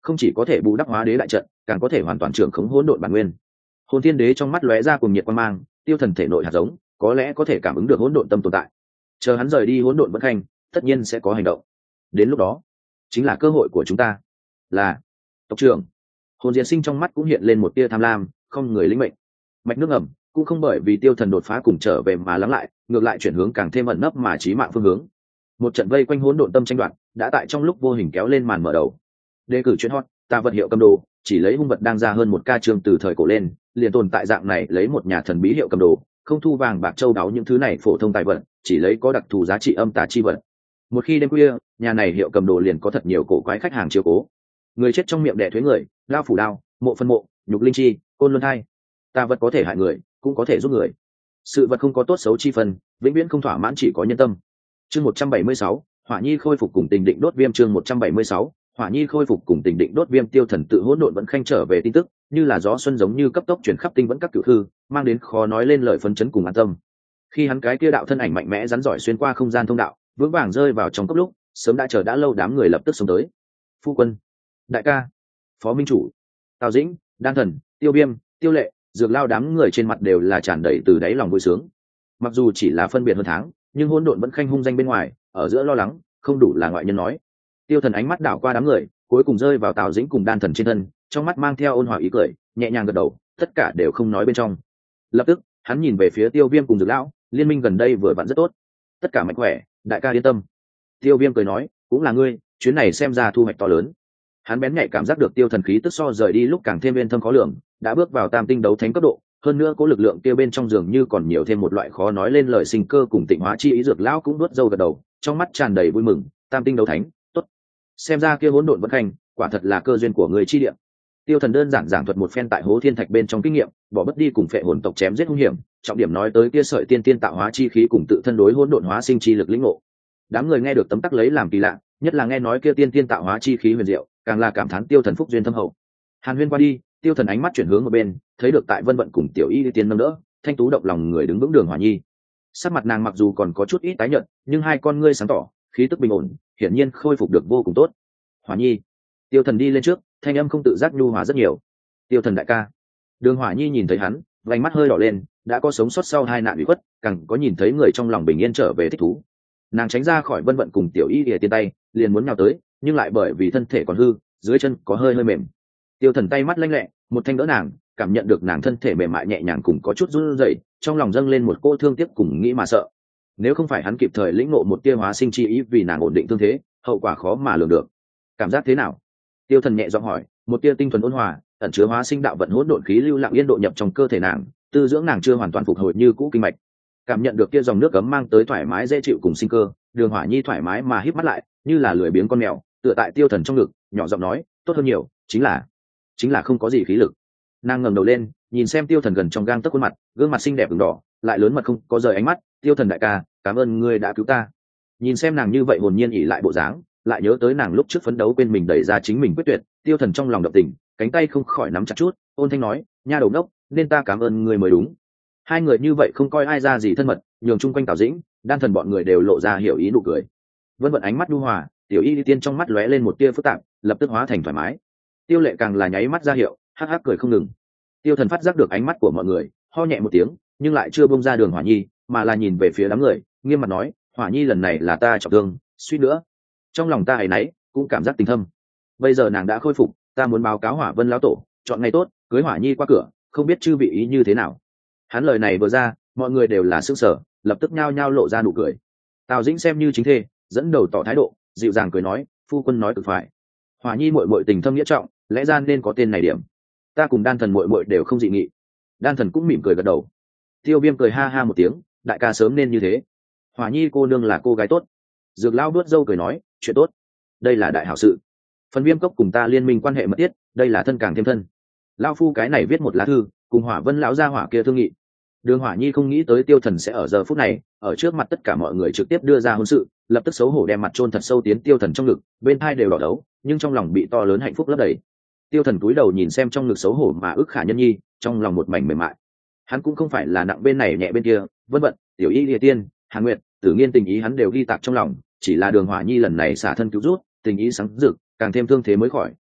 không chỉ có thể bù đắp hóa đế đại trận, càng có thể hoàn toàn trưởng khống hỗn độn bản nguyên. Hồn thiên đế trong mắt lóe ra cùng nhiệt quang mang, tiêu thần thể nội hạt giống có lẽ có thể cảm ứng được hỗn độn tâm tồn tại. Chờ hắn rời đi hỗn độn vẫn khanh, tất nhiên sẽ có hành động. Đến lúc đó chính là cơ hội của chúng ta. Là tộc trưởng. Hồn Diệt Sinh trong mắt cũng hiện lên một tia tham lam, không người lĩnh mệnh. Mạch nước ẩm cũng không bởi vì tiêu thần đột phá cùng trở về mà lắng lại, ngược lại chuyển hướng càng thêm ẩn nấp mà chí mạng phương hướng. Một trận vây quanh hỗn độn tâm tranh đoạt đã tại trong lúc vô hình kéo lên màn mở đầu. Đề cử chuyên hot, ta vật hiệu cầm đồ, chỉ lấy hung vật đang ra hơn một ca chương từ thời cổ lên, liền tồn tại dạng này lấy một nhà thần bí hiệu cầm đồ, không thu vàng bạc châu báu những thứ này phổ thông tài vật, chỉ lấy có đặc thù giá trị âm tà chi vật. Một khi đêm khuya, nhà này hiệu cầm đồ liền có thật nhiều cổ quái khách hàng chiếu cố. Người chết trong miệng đẻ thuế người, lao phủ đao, mộ phân mộ, nhục linh chi, côn luân thai. Tà vật có thể hại người, cũng có thể giúp người. Sự vật không có tốt xấu chi phần, vĩnh viễn không thỏa mãn chỉ có nhân tâm. Chương một trăm bảy mươi sáu, Hỏa Nhi khôi phục cùng tình định đốt viêm. Chương một trăm bảy mươi sáu, Hỏa Nhi khôi phục cùng tình định đốt viêm. Tiêu thần tự hỗn độn vẫn khanh trở về tin tức, như là gió xuân giống như cấp tốc chuyển khắp tinh vẫn các cửu thư, mang đến khó nói lên lời phấn chấn cùng an tâm. Khi hắn cái kia đạo thân ảnh mạnh mẽ rắn giỏi xuyên qua không gian thông đạo, vững vàng rơi vào trong cấp lúc, sớm đã chờ đã lâu đám người lập tức xông tới. Phu quân, đại ca, phó minh chủ, Tào Dĩnh, Đan Thần, Tiêu Viêm, Tiêu Lệ, Dược Lao, đám người trên mặt đều là tràn đầy từ đáy lòng vui sướng. Mặc dù chỉ là phân biệt hơn tháng, nhưng hỗn độn vẫn khanh hung danh bên ngoài, ở giữa lo lắng không đủ là ngoại nhân nói. Tiêu thần ánh mắt đảo qua đám người, cuối cùng rơi vào Tào Dĩnh cùng Đan Thần trên thân, trong mắt mang theo ôn hòa ý cười, nhẹ nhàng gật đầu, tất cả đều không nói bên trong. Lập tức hắn nhìn về phía Tiêu Viêm cùng Dược Lão, liên minh gần đây vừa vặn rất tốt, tất cả mạnh khỏe, đại ca yên tâm. Tiêu Viêm cười nói, cũng là ngươi, chuyến này xem ra thu hoạch to lớn. Hắn bén nhạy cảm giác được tiêu thần khí tức so rời đi lúc càng thêm uyên thâm khó lường, đã bước vào tam tinh đấu thánh cấp độ, hơn nữa có lực lượng kia bên trong giường như còn nhiều thêm một loại khó nói lên lời sinh cơ cùng tịnh hóa chi ý. Dược Lão cũng đuốt râu gật đầu, trong mắt tràn đầy vui mừng, tam tinh đấu thánh, tốt. Xem ra kia hỗn độn vẫn khanh, quả thật là cơ duyên của người chi địa. Tiêu thần đơn giản giảng thuật một phen tại hố thiên thạch bên trong kinh nghiệm, bỏ bất đi cùng phệ hồn tộc chém giết hung hiểm, trọng điểm nói tới kia sợi tiên tiên tạo hóa chi khí cùng tự thân đối hỗn độn hóa sinh chi lực lĩnh ngộ. Đám người nghe được tấm tắc lấy làm kỳ lạ, nhất là nghe nói kia tiên tiên tạo hóa chi khí huyền diệu, càng là cảm thán tiêu thần phúc duyên thâm hậu. Hàn huyên qua đi, tiêu thần ánh mắt chuyển hướng ở bên, thấy được tại Vân Vận cùng Tiểu Y tiên nâng đỡ, thanh tú động lòng người đứng vững Đường Hỏa Nhi. Sắc mặt nàng mặc dù còn có chút ít tái nhợt, nhưng hai con ngươi sáng tỏ, khí tức bình ổn, hiển nhiên khôi phục được vô cùng tốt. Hỏa Nhi, tiêu thần đi lên trước, thanh âm không tự giác nhu hòa rất nhiều. Tiêu thần đại ca. Đường Hỏa Nhi nhìn thấy hắn, vành mắt hơi đỏ lên, đã có sống sót sau hai nạn bị khuất, càng có nhìn thấy người trong lòng bình yên trở về thích thú. Nàng tránh ra khỏi Vân Vận cùng Tiểu Y ỉa tiên tay, liền muốn nhào tới, nhưng lại bởi vì thân thể còn hư, dưới chân có hơi hơi mềm. Tiêu thần tay mắt lanh lẹ, một thanh đỡ nàng, cảm nhận được nàng thân thể mềm mại nhẹ nhàng cùng có chút run rẩy, trong lòng dâng lên một cô thương tiếc cùng nghĩ mà sợ. Nếu không phải hắn kịp thời lĩnh ngộ một tia hóa sinh chi ý vì nàng ổn định thương thế, hậu quả khó mà lường được. Cảm giác thế nào? Tiêu thần nhẹ giọng hỏi, một tia tinh thuần ôn hòa, ẩn chứa hóa sinh đạo vận hỗn độn khí lưu lặng yên độ nhập trong cơ thể nàng, tư dưỡng nàng chưa hoàn toàn phục hồi như cũ kinh mạch. Cảm nhận được kia dòng nước cấm mang tới thoải mái dễ chịu cùng sinh cơ, Đường Hỏa Nhi thoải mái mà híp mắt lại, như là lười biếng con mèo, tựa tại tiêu thần trong ngực, nhỏ giọng nói, tốt hơn nhiều, chính là chính là không có gì khí lực. Nàng ngẩng đầu lên, nhìn xem tiêu thần gần trong gang tấc khuôn mặt, gương mặt xinh đẹp ửng đỏ, lại lớn mật không có rời ánh mắt. Tiêu thần đại ca, cảm ơn ngươi đã cứu ta. Nhìn xem nàng như vậy hồn nhiên ỉ lại bộ dáng, lại nhớ tới nàng lúc trước phấn đấu quên mình đẩy ra chính mình quyết tuyệt, tiêu thần trong lòng động tình, cánh tay không khỏi nắm chặt chút, ôn thanh nói, nha đầu đốc, nên ta cảm ơn ngươi mới đúng. Hai người như vậy không coi ai ra gì thân mật, nhường chung quanh Tào Dĩnh, Đan Thần bọn người đều lộ ra hiểu ý nụ cười. Vân Vận ánh mắt nhu hòa, Tiểu Y tiên trong mắt lóe lên một tia phức tạp, lập tức hóa thành thoải mái. Tiêu Lệ càng là nháy mắt ra hiệu, hắc hắc cười không ngừng. Tiêu Thần phát giác được ánh mắt của mọi người, ho nhẹ một tiếng, nhưng lại chưa buông ra Đường Hỏa Nhi, mà là nhìn về phía đám người, nghiêm mặt nói, Hỏa Nhi lần này là ta trọng thương, suýt nữa, trong lòng ta ấy nấy, cũng cảm giác tình thâm. Bây giờ nàng đã khôi phục, ta muốn báo cáo Hỏa Vân lão tổ, chọn ngày tốt, cưới Hỏa Nhi qua cửa, không biết chư vị ý như thế nào. Hắn lời này vừa ra, mọi người đều là sững sờ, lập tức nhao nhao lộ ra nụ cười. Tào Dĩnh xem như chính thê, dẫn đầu tỏ thái độ, dịu dàng cười nói, phu quân nói cực phải. Hỏa Nhi muội muội tình thâm nghĩa trọng, lẽ ra nên có tên này điểm. Ta cùng Đan Thần muội muội đều không dị nghị. Đan Thần cũng mỉm cười gật đầu. Tiêu Viêm cười ha ha một tiếng, đại ca sớm nên như thế. Hỏa Nhi cô nương là cô gái tốt. Dược Lão đuốt râu cười nói, chuyện tốt, đây là đại hảo sự. Phần Viêm cốc cùng ta liên minh quan hệ mật thiết, đây là thân càng thêm thân. Lão phu cái này viết một lá thư, cùng Hỏa Vân lão gia hỏa kia thương nghị. Đường Hỏa Nhi không nghĩ tới Tiêu Thần sẽ ở giờ phút này, ở trước mặt tất cả mọi người trực tiếp đưa ra hôn sự, lập tức xấu hổ đem mặt chôn thật sâu tiến Tiêu Thần trong ngực, bên hai đều đỏ đấu, nhưng trong lòng bị to lớn hạnh phúc lấp đầy. Tiêu Thần cúi đầu nhìn xem trong ngực xấu hổ mà ức khả nhân nhi, trong lòng một mảnh mềm mại. Hắn cũng không phải là nặng bên này nhẹ bên kia, Vân Vận, Tiểu Y Lìa Tiên, Hàn Nguyệt, Tử Nghiên tình ý hắn đều ghi tạc trong lòng, chỉ là Đường Hỏa Nhi lần này xả thân cứu rút, tình ý sáng rực, càng thêm thương thế mới khỏi,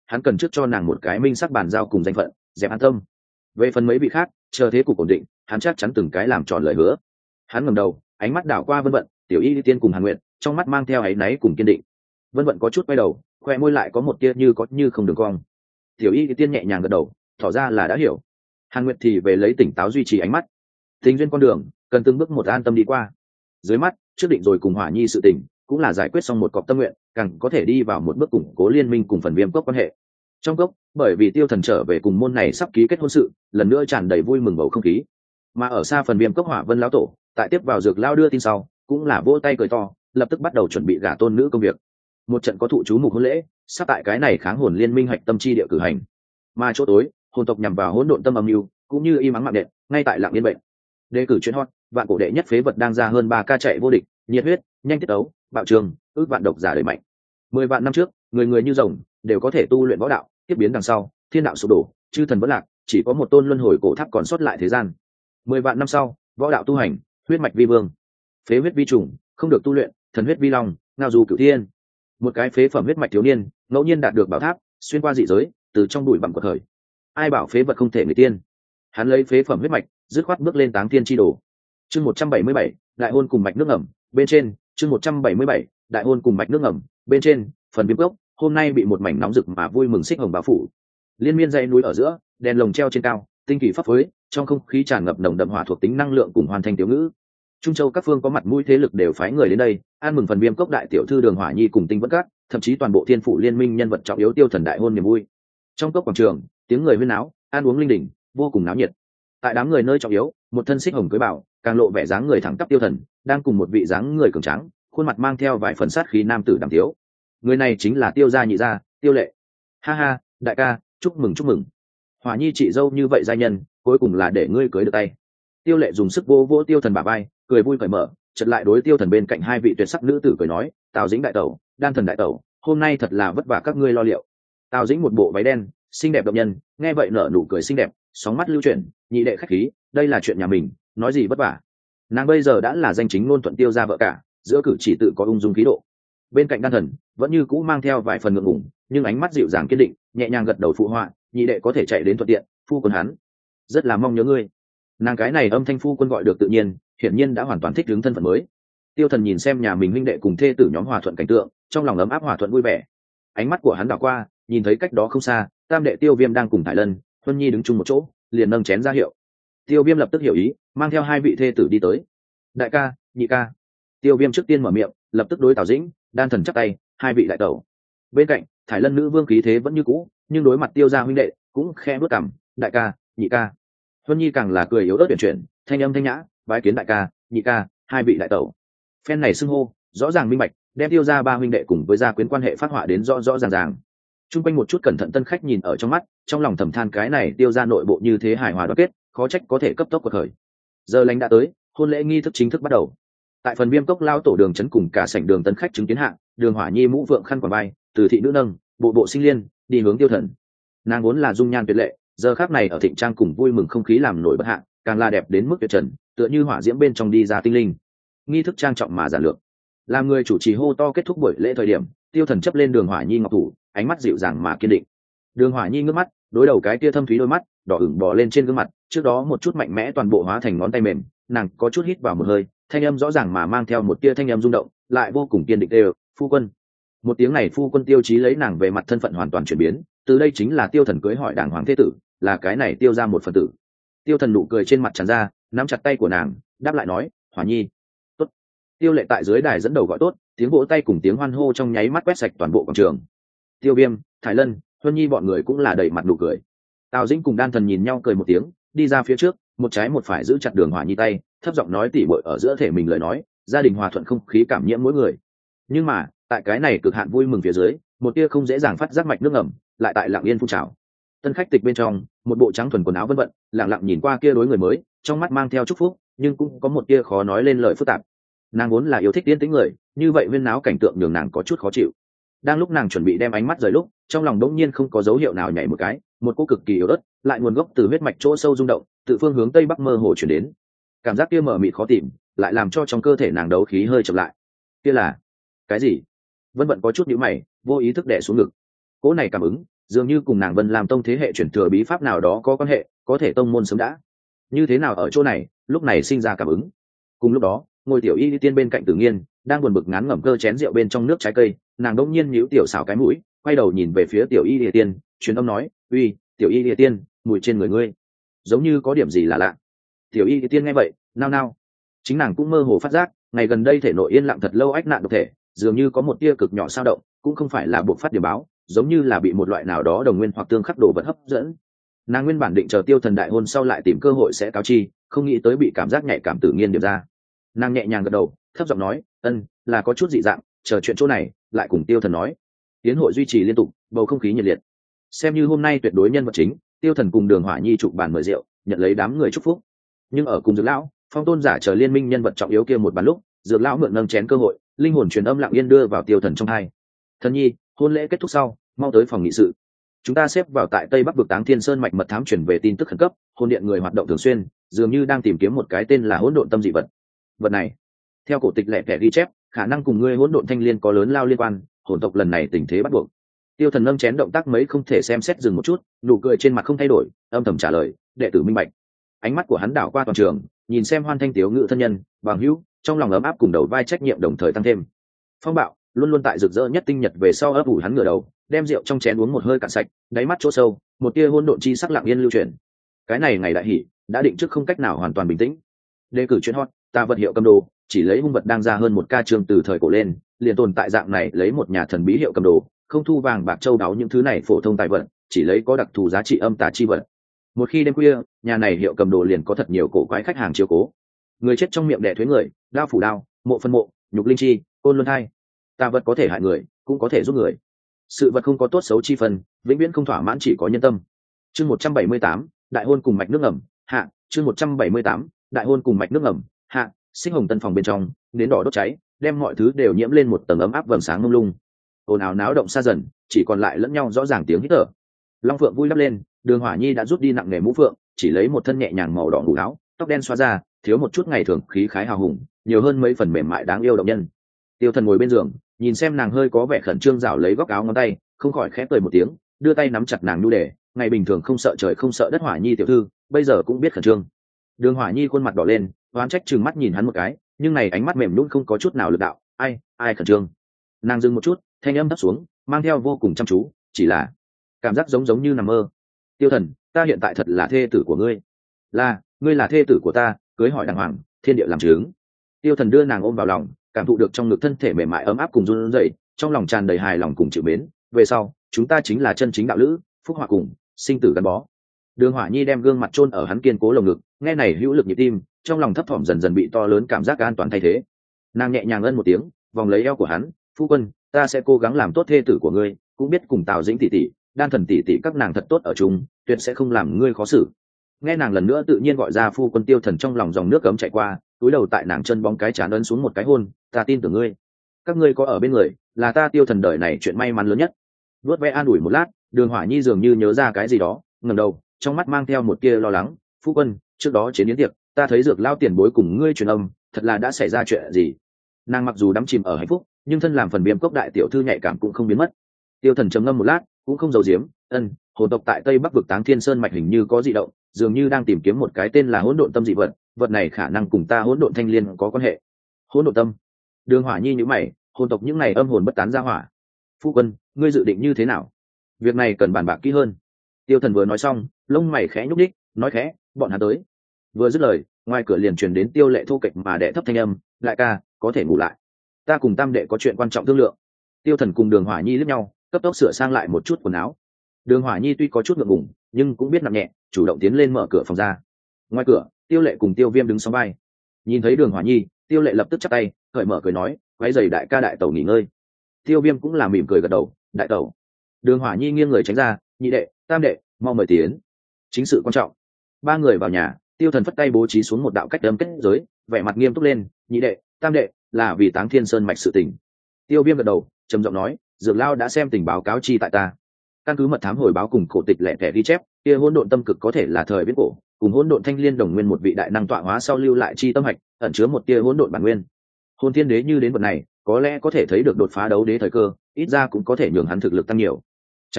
hắn cần trước cho nàng một cái minh sắc bàn giao cùng danh phận, dẹp an tâm. Về phần mấy vị khác, chờ thế cục ổn định, hắn chắc chắn từng cái làm tròn lời hứa. Hắn ngẩng đầu, ánh mắt đảo qua Vân Vận, Tiểu Y Tiên cùng Hàn Nguyệt, trong mắt mang theo áy náy cùng kiên định. Vân Vận có chút quay đầu, khoe môi lại có một tia như có như không đường cong. Tiểu Y Tiên nhẹ nhàng gật đầu, tỏ ra là đã hiểu. Hàn Nguyệt thì về lấy tỉnh táo duy trì ánh mắt. Tình duyên con đường, cần từng bước một an tâm đi qua. Dưới mắt, trước định rồi cùng Hỏa Nhi sự tình, cũng là giải quyết xong một cọc tâm nguyện, càng có thể đi vào một bước củng cố liên minh cùng phần viêm cốc quan hệ. Trong cốc, bởi vì Tiêu Thần trở về cùng môn này sắp ký kết hôn sự, lần nữa tràn đầy vui mừng bầu không khí. Mà ở xa phần viêm cốc Hỏa Vân lão tổ, tại tiếp vào dược lao đưa tin sau, cũng là vỗ tay cười to, lập tức bắt đầu chuẩn bị gả tôn nữ công việc. Một trận có thụ chú mục hôn lễ, sắp tại cái này kháng hồn liên minh hạch tâm chi địa cử hành. Mà chỗ tối, hồn tộc nhằm vào hỗn độn tâm âm mưu, cũng như y mắng mạng đệm, ngay tại Lặng Yên bệnh. Đề cử chuyên hot, vạn cổ đệ nhất phế vật đang ra hơn ba ca chạy vô địch, nhiệt huyết, nhanh tiết đấu, bạo trường, ước vạn độc giả đời mạnh. Mười vạn năm trước, người người như rồng, đều có thể tu luyện võ đạo, tiếp biến đằng sau, thiên đạo sụp đổ, chư thần vẫn lạc, chỉ có một tôn luân hồi cổ tháp còn sót lại thế gian. Mười vạn năm sau, võ đạo tu hành, huyết mạch vi vương, phế huyết vi trùng, không được tu luyện, thần huyết vi long, ngao du cửu thiên. Một cái phế phẩm huyết mạch thiếu niên, ngẫu nhiên đạt được bảo tháp, xuyên qua dị giới, từ trong bụi bặm của thời. Ai bảo phế vật không thể người tiên? Hắn lấy phế phẩm huyết mạch, dứt khoát bước lên táng thiên chi đồ. Chương một trăm bảy mươi bảy, đại hôn cùng mạch nước ngầm, bên trên, chương một trăm bảy mươi bảy, đại hôn cùng mạch nước ngầm, bên trên, phần viêm cốc, hôm nay bị một mảnh nóng rực mà vui mừng xích hồng bao phủ. Liên miên dãy núi ở giữa, đèn lồng treo trên cao, tinh kỳ pháp phối, trong không khí tràn ngập nồng đậm hỏa thuộc tính năng lượng cùng hoàn thành tiểu ngữ. Trung châu các phương có mặt mũi thế lực đều phái người đến đây, an mừng phần viêm cốc đại tiểu thư Đường Hỏa Nhi cùng Tinh Vẫn Các, thậm chí toàn bộ thiên phủ liên minh nhân vật trọng yếu Tiêu Thần đại hôn niềm vui. Trong cốc quảng trường, tiếng người huyên náo, ăn uống linh đình, vô cùng náo nhiệt. Tại đám người nơi trọng yếu, một thân xích hồng cưới bảo, càng lộ vẻ dáng người thẳng tắp Tiêu Thần, đang cùng một vị dáng người cường tráng, khuôn mặt mang theo vài phần sát khí nam tử đàm thiếu. Người này chính là Tiêu gia nhị gia, Tiêu Lệ. Ha ha, đại ca, chúc mừng chúc mừng. Hỏa Nhi chị dâu như vậy giai nhân, cuối cùng là để ngươi cưới được tay. Tiêu Lệ dùng sức vô vỗ Tiêu Thần bả vai, cười vui cởi mở, chợt lại đối Tiêu Thần bên cạnh hai vị tuyệt sắc nữ tử cười nói, Tào Dĩnh đại tẩu, Đan Thần đại tẩu, hôm nay thật là vất vả các ngươi lo liệu. Tào Dĩnh một bộ váy đen, xinh đẹp động nhân, nghe vậy nở nụ cười xinh đẹp, sóng mắt lưu chuyển, nhị đệ khách khí, đây là chuyện nhà mình, nói gì vất vả. Nàng bây giờ đã là danh chính ngôn thuận Tiêu gia vợ cả, giữa cử chỉ tự có ung dung khí độ. Bên cạnh Đan Thần vẫn như cũ mang theo vài phần ngượng ngùng, nhưng ánh mắt dịu dàng kiên định, nhẹ nhàng gật đầu phụ họa, nhị đệ có thể chạy đến thuận tiện, phu quân hắn rất là mong nhớ ngươi. Nàng cái này âm thanh phu quân gọi được tự nhiên, hiển nhiên đã hoàn toàn thích ứng thân phận mới. Tiêu Thần nhìn xem nhà mình huynh đệ cùng thê tử nhóm hòa thuận cảnh tượng, trong lòng ấm áp hòa thuận vui vẻ. Ánh mắt của hắn đảo qua, nhìn thấy cách đó không xa, tam đệ Tiêu Viêm đang cùng Thải Lân, Huân Nhi đứng chung một chỗ, liền nâng chén ra hiệu. Tiêu Viêm lập tức hiểu ý, mang theo hai vị thê tử đi tới. Đại ca, nhị ca. Tiêu Viêm trước tiên mở miệng, lập tức đối Tào Dĩnh, Đan Thần chắp tay, hai vị đại tẩu. Bên cạnh, Thải Lân nữ vương khí thế vẫn như cũ, nhưng đối mặt Tiêu gia huynh đệ, cũng khẽ bước cằm, đại ca, nhị ca. Huân Nhi càng là cười yếu ớt tuyển chuyển, thanh âm thanh nhã, bái kiến đại ca, nhị ca, hai vị đại tẩu. Phen này xưng hô, rõ ràng minh bạch, đem Tiêu gia ba huynh đệ cùng với gia quyến quan hệ phát họa đến rõ rõ ràng ràng. Trung quanh một chút cẩn thận tân khách nhìn ở trong mắt, trong lòng thầm than cái này Tiêu gia nội bộ như thế hài hòa đoàn kết, khó trách có thể cấp tốc cuộc khởi. Giờ lành đã tới, hôn lễ nghi thức chính thức bắt đầu. Tại phần viêm cốc lao tổ Đường trấn cùng cả sảnh đường tân khách chứng kiến hạng, Đường Hỏa Nhi mũ vượng khăn quàng vai, từ thị nữ nâng, bộ bộ sinh liên, đi hướng Tiêu Thần. Nàng vốn là dung nhan tuyệt lệ, giờ khắc này ở thịnh trang cùng vui mừng không khí làm nổi bất hạng, càng là đẹp đến mức tuyệt trần, tựa như hỏa diễm bên trong đi ra tinh linh. Nghi thức trang trọng mà giản lược. Làm người chủ trì hô to kết thúc buổi lễ thời điểm, Tiêu Thần chấp lên Đường Hỏa Nhi ngọc thủ, ánh mắt dịu dàng mà kiên định. Đường Hỏa Nhi ngước mắt, đối đầu cái tia thâm thúy đôi mắt, đỏ ửng bò lên trên gương mặt, trước đó một chút mạnh mẽ toàn bộ hóa thành ngón tay mềm, nàng có chút hít vào một hơi, thanh âm rõ ràng mà mang theo một tia thanh âm rung động, lại vô cùng kiên định đều, phu quân. Một tiếng này phu quân tiêu chí lấy nàng về mặt thân phận hoàn toàn chuyển biến, từ đây chính là Tiêu Thần cưới hỏi đàng hoàng thế tử, là cái này Tiêu ra một phần tử. Tiêu Thần nụ cười trên mặt tràn ra, nắm chặt tay của nàng, đáp lại nói, Hỏa Nhi, tốt. Tiêu Lệ tại dưới đài dẫn đầu gọi tốt, tiếng vỗ tay cùng tiếng hoan hô trong nháy mắt quét sạch toàn bộ quảng trường. Tiêu Viêm, Thải Lân, Huân Nhi bọn người cũng là đầy mặt nụ cười. Tào Dĩnh cùng Đan Thần nhìn nhau cười một tiếng, đi ra phía trước, một trái một phải giữ chặt Đường Hỏa Nhi tay, thấp giọng nói tỉ muội ở giữa thể mình lời nói, gia đình hòa thuận không khí cảm nhiễm mỗi người. Nhưng mà, tại cái này cực hạn vui mừng phía dưới, một tia không dễ dàng phát giác mạch nước ngầm, lại tại Lặng Yên phun trào. Tân khách tịch bên trong, một bộ trắng thuần quần áo vân vận, lặng lặng nhìn qua kia đối người mới, trong mắt mang theo chúc phúc, nhưng cũng có một tia khó nói lên lời phức tạp. Nàng vốn là yêu thích yên tĩnh người, như vậy viên náo cảnh tượng nhường nàng có chút khó chịu. Đang lúc nàng chuẩn bị đem ánh mắt rời lúc, trong lòng đống nhiên không có dấu hiệu nào nhảy một cái, một cô cực kỳ yếu ớt, lại nguồn gốc từ huyết mạch chỗ sâu rung động, tự phương hướng tây bắc mơ hồ chuyển đến. Cảm giác kia mờ mịt khó tìm, lại làm cho trong cơ thể nàng đấu khí hơi chậm lại. Kia là cái gì? Vân Vận có chút nhíu mày, vô ý thức đè xuống ngực. Cỗ này cảm ứng, dường như cùng nàng Vân Lam tông thế hệ chuyển thừa bí pháp nào đó có quan hệ, có thể tông môn sớm đã như thế nào ở chỗ này lúc này sinh ra cảm ứng. Cùng lúc đó ngồi tiểu y tiên bên cạnh Tử Nghiên đang buồn bực ngán ngẩm cơ chén rượu bên trong nước trái cây, nàng đông nhiên nhíu tiểu xảo cái mũi, quay đầu nhìn về phía tiểu y tiên, truyền âm nói: uy, tiểu y tiên, mùi trên người ngươi giống như có điểm gì là lạ. Tiểu y tiên nghe vậy nao nao, chính nàng cũng mơ hồ phát giác ngày gần đây thể nội yên lặng thật lâu ách nạn độc thể dường như có một tia cực nhỏ sao động, cũng không phải là buộc phát điểm báo, giống như là bị một loại nào đó đồng nguyên hoặc tương khắc đồ vật hấp dẫn. Nàng nguyên bản định chờ Tiêu Thần đại hôn sau lại tìm cơ hội sẽ cáo chi, không nghĩ tới bị cảm giác nhạy cảm Tử Nghiên điểm ra. Nàng nhẹ nhàng gật đầu, thấp giọng nói: ân, là có chút dị dạng, chờ chuyện chỗ này lại cùng Tiêu Thần nói. Tiến hội duy trì liên tục, bầu không khí nhiệt liệt. Xem như hôm nay tuyệt đối nhân vật chính, Tiêu Thần cùng Đường Hỏa Nhi chụp bàn mời rượu, nhận lấy đám người chúc phúc. Nhưng ở cùng Dược lão, Phong Tôn giả chờ liên minh nhân vật trọng yếu kia một bàn lúc, Dược lão mượn nâng chén cơ hội, linh hồn truyền âm lặng yên đưa vào Tiêu Thần trong hai. Thần nhi, hôn lễ kết thúc sau, mau tới phòng nghị sự. Chúng ta xếp vào tại Tây Bắc vực Táng Thiên Sơn mạch mật thám truyền về tin tức khẩn cấp, hôn điện người hoạt động thường xuyên, dường như đang tìm kiếm một cái tên là hỗn độn tâm dị vật. Vật này, theo cổ tịch lẻ tẻ ghi chép, khả năng cùng ngươi hỗn độn thanh liên có lớn lao liên quan, hồn tộc lần này tình thế bắt buộc. Tiêu Thần nâng chén động tác mấy không thể xem xét dừng một chút, nụ cười trên mặt không thay đổi, âm thầm trả lời: đệ tử minh bạch. Ánh mắt của hắn đảo qua toàn trường, nhìn xem Hoan Thanh Tiếu Ngự thân nhân, bằng hữu, trong lòng ấm áp cùng đầu vai trách nhiệm đồng thời tăng thêm. Phong Bạo luôn luôn tại rực rỡ nhất tinh nhật về sau ấp ủ hắn ngửa đầu, đem rượu trong chén uống một hơi cạn sạch, đáy mắt chỗ sâu một tia hỗn độn chi sắc lặng yên lưu chuyển. Cái này ngày đại hỷ đã định trước không cách nào hoàn toàn bình tĩnh. Đề cử chuyện hot, ta vật hiệu cầm đồ, chỉ lấy hung vật đang ra hơn một ca chương từ thời cổ lên, liền tồn tại dạng này lấy một nhà thần bí hiệu cầm đồ, không thu vàng bạc châu báu những thứ này phổ thông tài vật, chỉ lấy có đặc thù giá trị âm tà chi vật. Một khi đêm khuya, nhà này hiệu cầm đồ liền có thật nhiều cổ quái khách hàng chiếu cố. Người chết trong miệng đẻ thuế người, đao phủ đao, mộ phân mộ, nhục linh chi, côn luân hai. Tà vật có thể hại người, cũng có thể giúp người. Sự vật không có tốt xấu chi phần, vĩnh viễn không thỏa mãn, chỉ có nhân tâm. Chương một trăm bảy mươi tám, đại hôn cùng mạch nước ngầm, hạ. Chương một trăm bảy mươi tám, đại hôn cùng mạch nước ngầm, hạ. Sinh hồng tân phòng bên trong, nến đỏ đốt cháy, đem mọi thứ đều nhiễm lên một tầng ấm áp vầng sáng mông lung. Ồn ào náo động xa dần, chỉ còn lại lẫn nhau rõ ràng tiếng hít thở. Long Phượng vui lắp lên, Đường Hỏa Nhi đã rút đi nặng nghề mũ phượng, chỉ lấy một thân nhẹ nhàng màu đỏ ngủ áo, tóc đen xóa ra, thiếu một chút ngày thường khí khái hào hùng, nhiều hơn mấy phần mềm mại đáng yêu động nhân. Tiêu Thần ngồi bên giường, nhìn xem nàng hơi có vẻ khẩn trương rảo lấy góc áo ngón tay, không khỏi khẽ cười một tiếng, đưa tay nắm chặt nàng nhu đề, ngày bình thường không sợ trời không sợ đất Hỏa Nhi tiểu thư, bây giờ cũng biết khẩn trương. Đường Hỏa Nhi khuôn mặt đỏ lên, oán trách trừng mắt nhìn hắn một cái, nhưng này ánh mắt mềm nhũn không có chút nào lực đạo, ai, ai khẩn trương. Nàng dừng một chút, thanh âm thấp xuống, mang theo vô cùng chăm chú, chỉ là cảm giác giống giống như nằm mơ. Tiêu Thần, ta hiện tại thật là thê tử của ngươi. Là, ngươi là thê tử của ta, cưới hỏi đàng hoàng, thiên địa làm chứng. Tiêu Thần đưa nàng ôm vào lòng, cảm thụ được trong ngực thân thể mềm mại ấm áp cùng run rẩy, trong lòng tràn đầy hài lòng cùng chịu mến. Về sau, chúng ta chính là chân chính đạo lữ, phúc họa cùng, sinh tử gắn bó. Đường Hỏa Nhi đem gương mặt chôn ở hắn kiên cố lồng ngực, nghe này hữu lực nhịp tim, trong lòng thấp thỏm dần dần bị to lớn cảm giác an toàn thay thế. Nàng nhẹ nhàng ân một tiếng, vòng lấy eo của hắn, phu quân, ta sẽ cố gắng làm tốt thê tử của ngươi, cũng biết cùng Tào Dĩnh tỷ tỷ, Đan Thần tỷ tỷ các nàng thật tốt ở chung, tuyệt sẽ không làm ngươi khó xử. Nghe nàng lần nữa tự nhiên gọi ra phu quân, Tiêu Thần trong lòng dòng nước cấm chạy qua, túi đầu tại nàng chân bóng cái chán ấn xuống một cái hôn, ta tin tưởng ngươi, các ngươi có ở bên người, là ta Tiêu Thần đời này chuyện may mắn lớn nhất. Vuốt ve an ủi một lát, Đường Hỏa Nhi dường như nhớ ra cái gì đó, ngẩng đầu, trong mắt mang theo một tia lo lắng, phu quân, trước đó chiến yến tiệc, ta thấy Dược lao tiền bối cùng ngươi truyền âm, thật là đã xảy ra chuyện gì? Nàng mặc dù đắm chìm ở hạnh phúc, nhưng thân làm phần biếm cốc đại tiểu thư nhạy cảm cũng không biến mất. Tiêu Thần trầm ngâm một lát, cũng không giấu giếm, ân, hồn tộc tại Tây Bắc vực Táng Thiên Sơn mạch hình như có dị động, dường như đang tìm kiếm một cái tên là hỗn độn tâm dị vật, vật này khả năng cùng ta hỗn độn thanh liên có quan hệ. Hỗn độn tâm? Đường Hỏa Nhi nhíu mày, hồn tộc những này âm hồn bất tán ra hỏa. Phu quân, ngươi dự định như thế nào? Việc này cần bàn bạc kỹ hơn. Tiêu Thần vừa nói xong, lông mày khẽ nhúc nhích, nói khẽ, bọn hắn tới. Vừa dứt lời, ngoài cửa liền truyền đến Tiêu Lệ thô kệch mà đệ thấp thanh âm, đại ca, có thể ngủ lại. Ta cùng Tam đệ có chuyện quan trọng thương lượng. Tiêu Thần cùng Đường Hỏa Nhi liếc nhau, cấp tốc sửa sang lại một chút quần áo. Đường Hỏa Nhi tuy có chút ngượng ngùng, nhưng cũng biết nặng nhẹ, chủ động tiến lên mở cửa phòng ra. Ngoài cửa, Tiêu Lệ cùng Tiêu Viêm đứng song vai. Nhìn thấy Đường Hỏa Nhi, Tiêu Lệ lập tức chắp tay, cởi mở cười nói, quấy giày đại ca đại tẩu nghỉ ngơi. Tiêu Viêm cũng là mỉm cười gật đầu, đại tẩu. Đường Hỏa Nhi nghiêng người tránh ra, nhị đệ, tam đệ, mau mời tiến. Chính sự quan trọng. Ba người vào nhà, Tiêu Thần phất tay bố trí xuống một đạo cách âm kết giới, vẻ mặt nghiêm túc lên, nhị đệ, tam đệ, là vì Táng Thiên Sơn mạch sự tình. Tiêu Viêm gật đầu, trầm giọng nói, Dược lao đã xem tình báo cáo chi tại ta. Căn cứ mật thám hồi báo cùng cổ tịch lẻ tẻ ghi chép, kia hỗn độn tâm cực có thể là thời viễn cổ, cùng hỗn độn thanh liên đồng nguyên một vị đại năng tọa hóa sau lưu lại chi tâm hạch, ẩn chứa một tia hỗn độn bản nguyên. Hồn Thiên Đế như đến vật này, có lẽ có thể thấy được đột phá đấu đế thời cơ, ít ra cũng có thể nhường hắn thực lực tăng nhiều. Trái lại,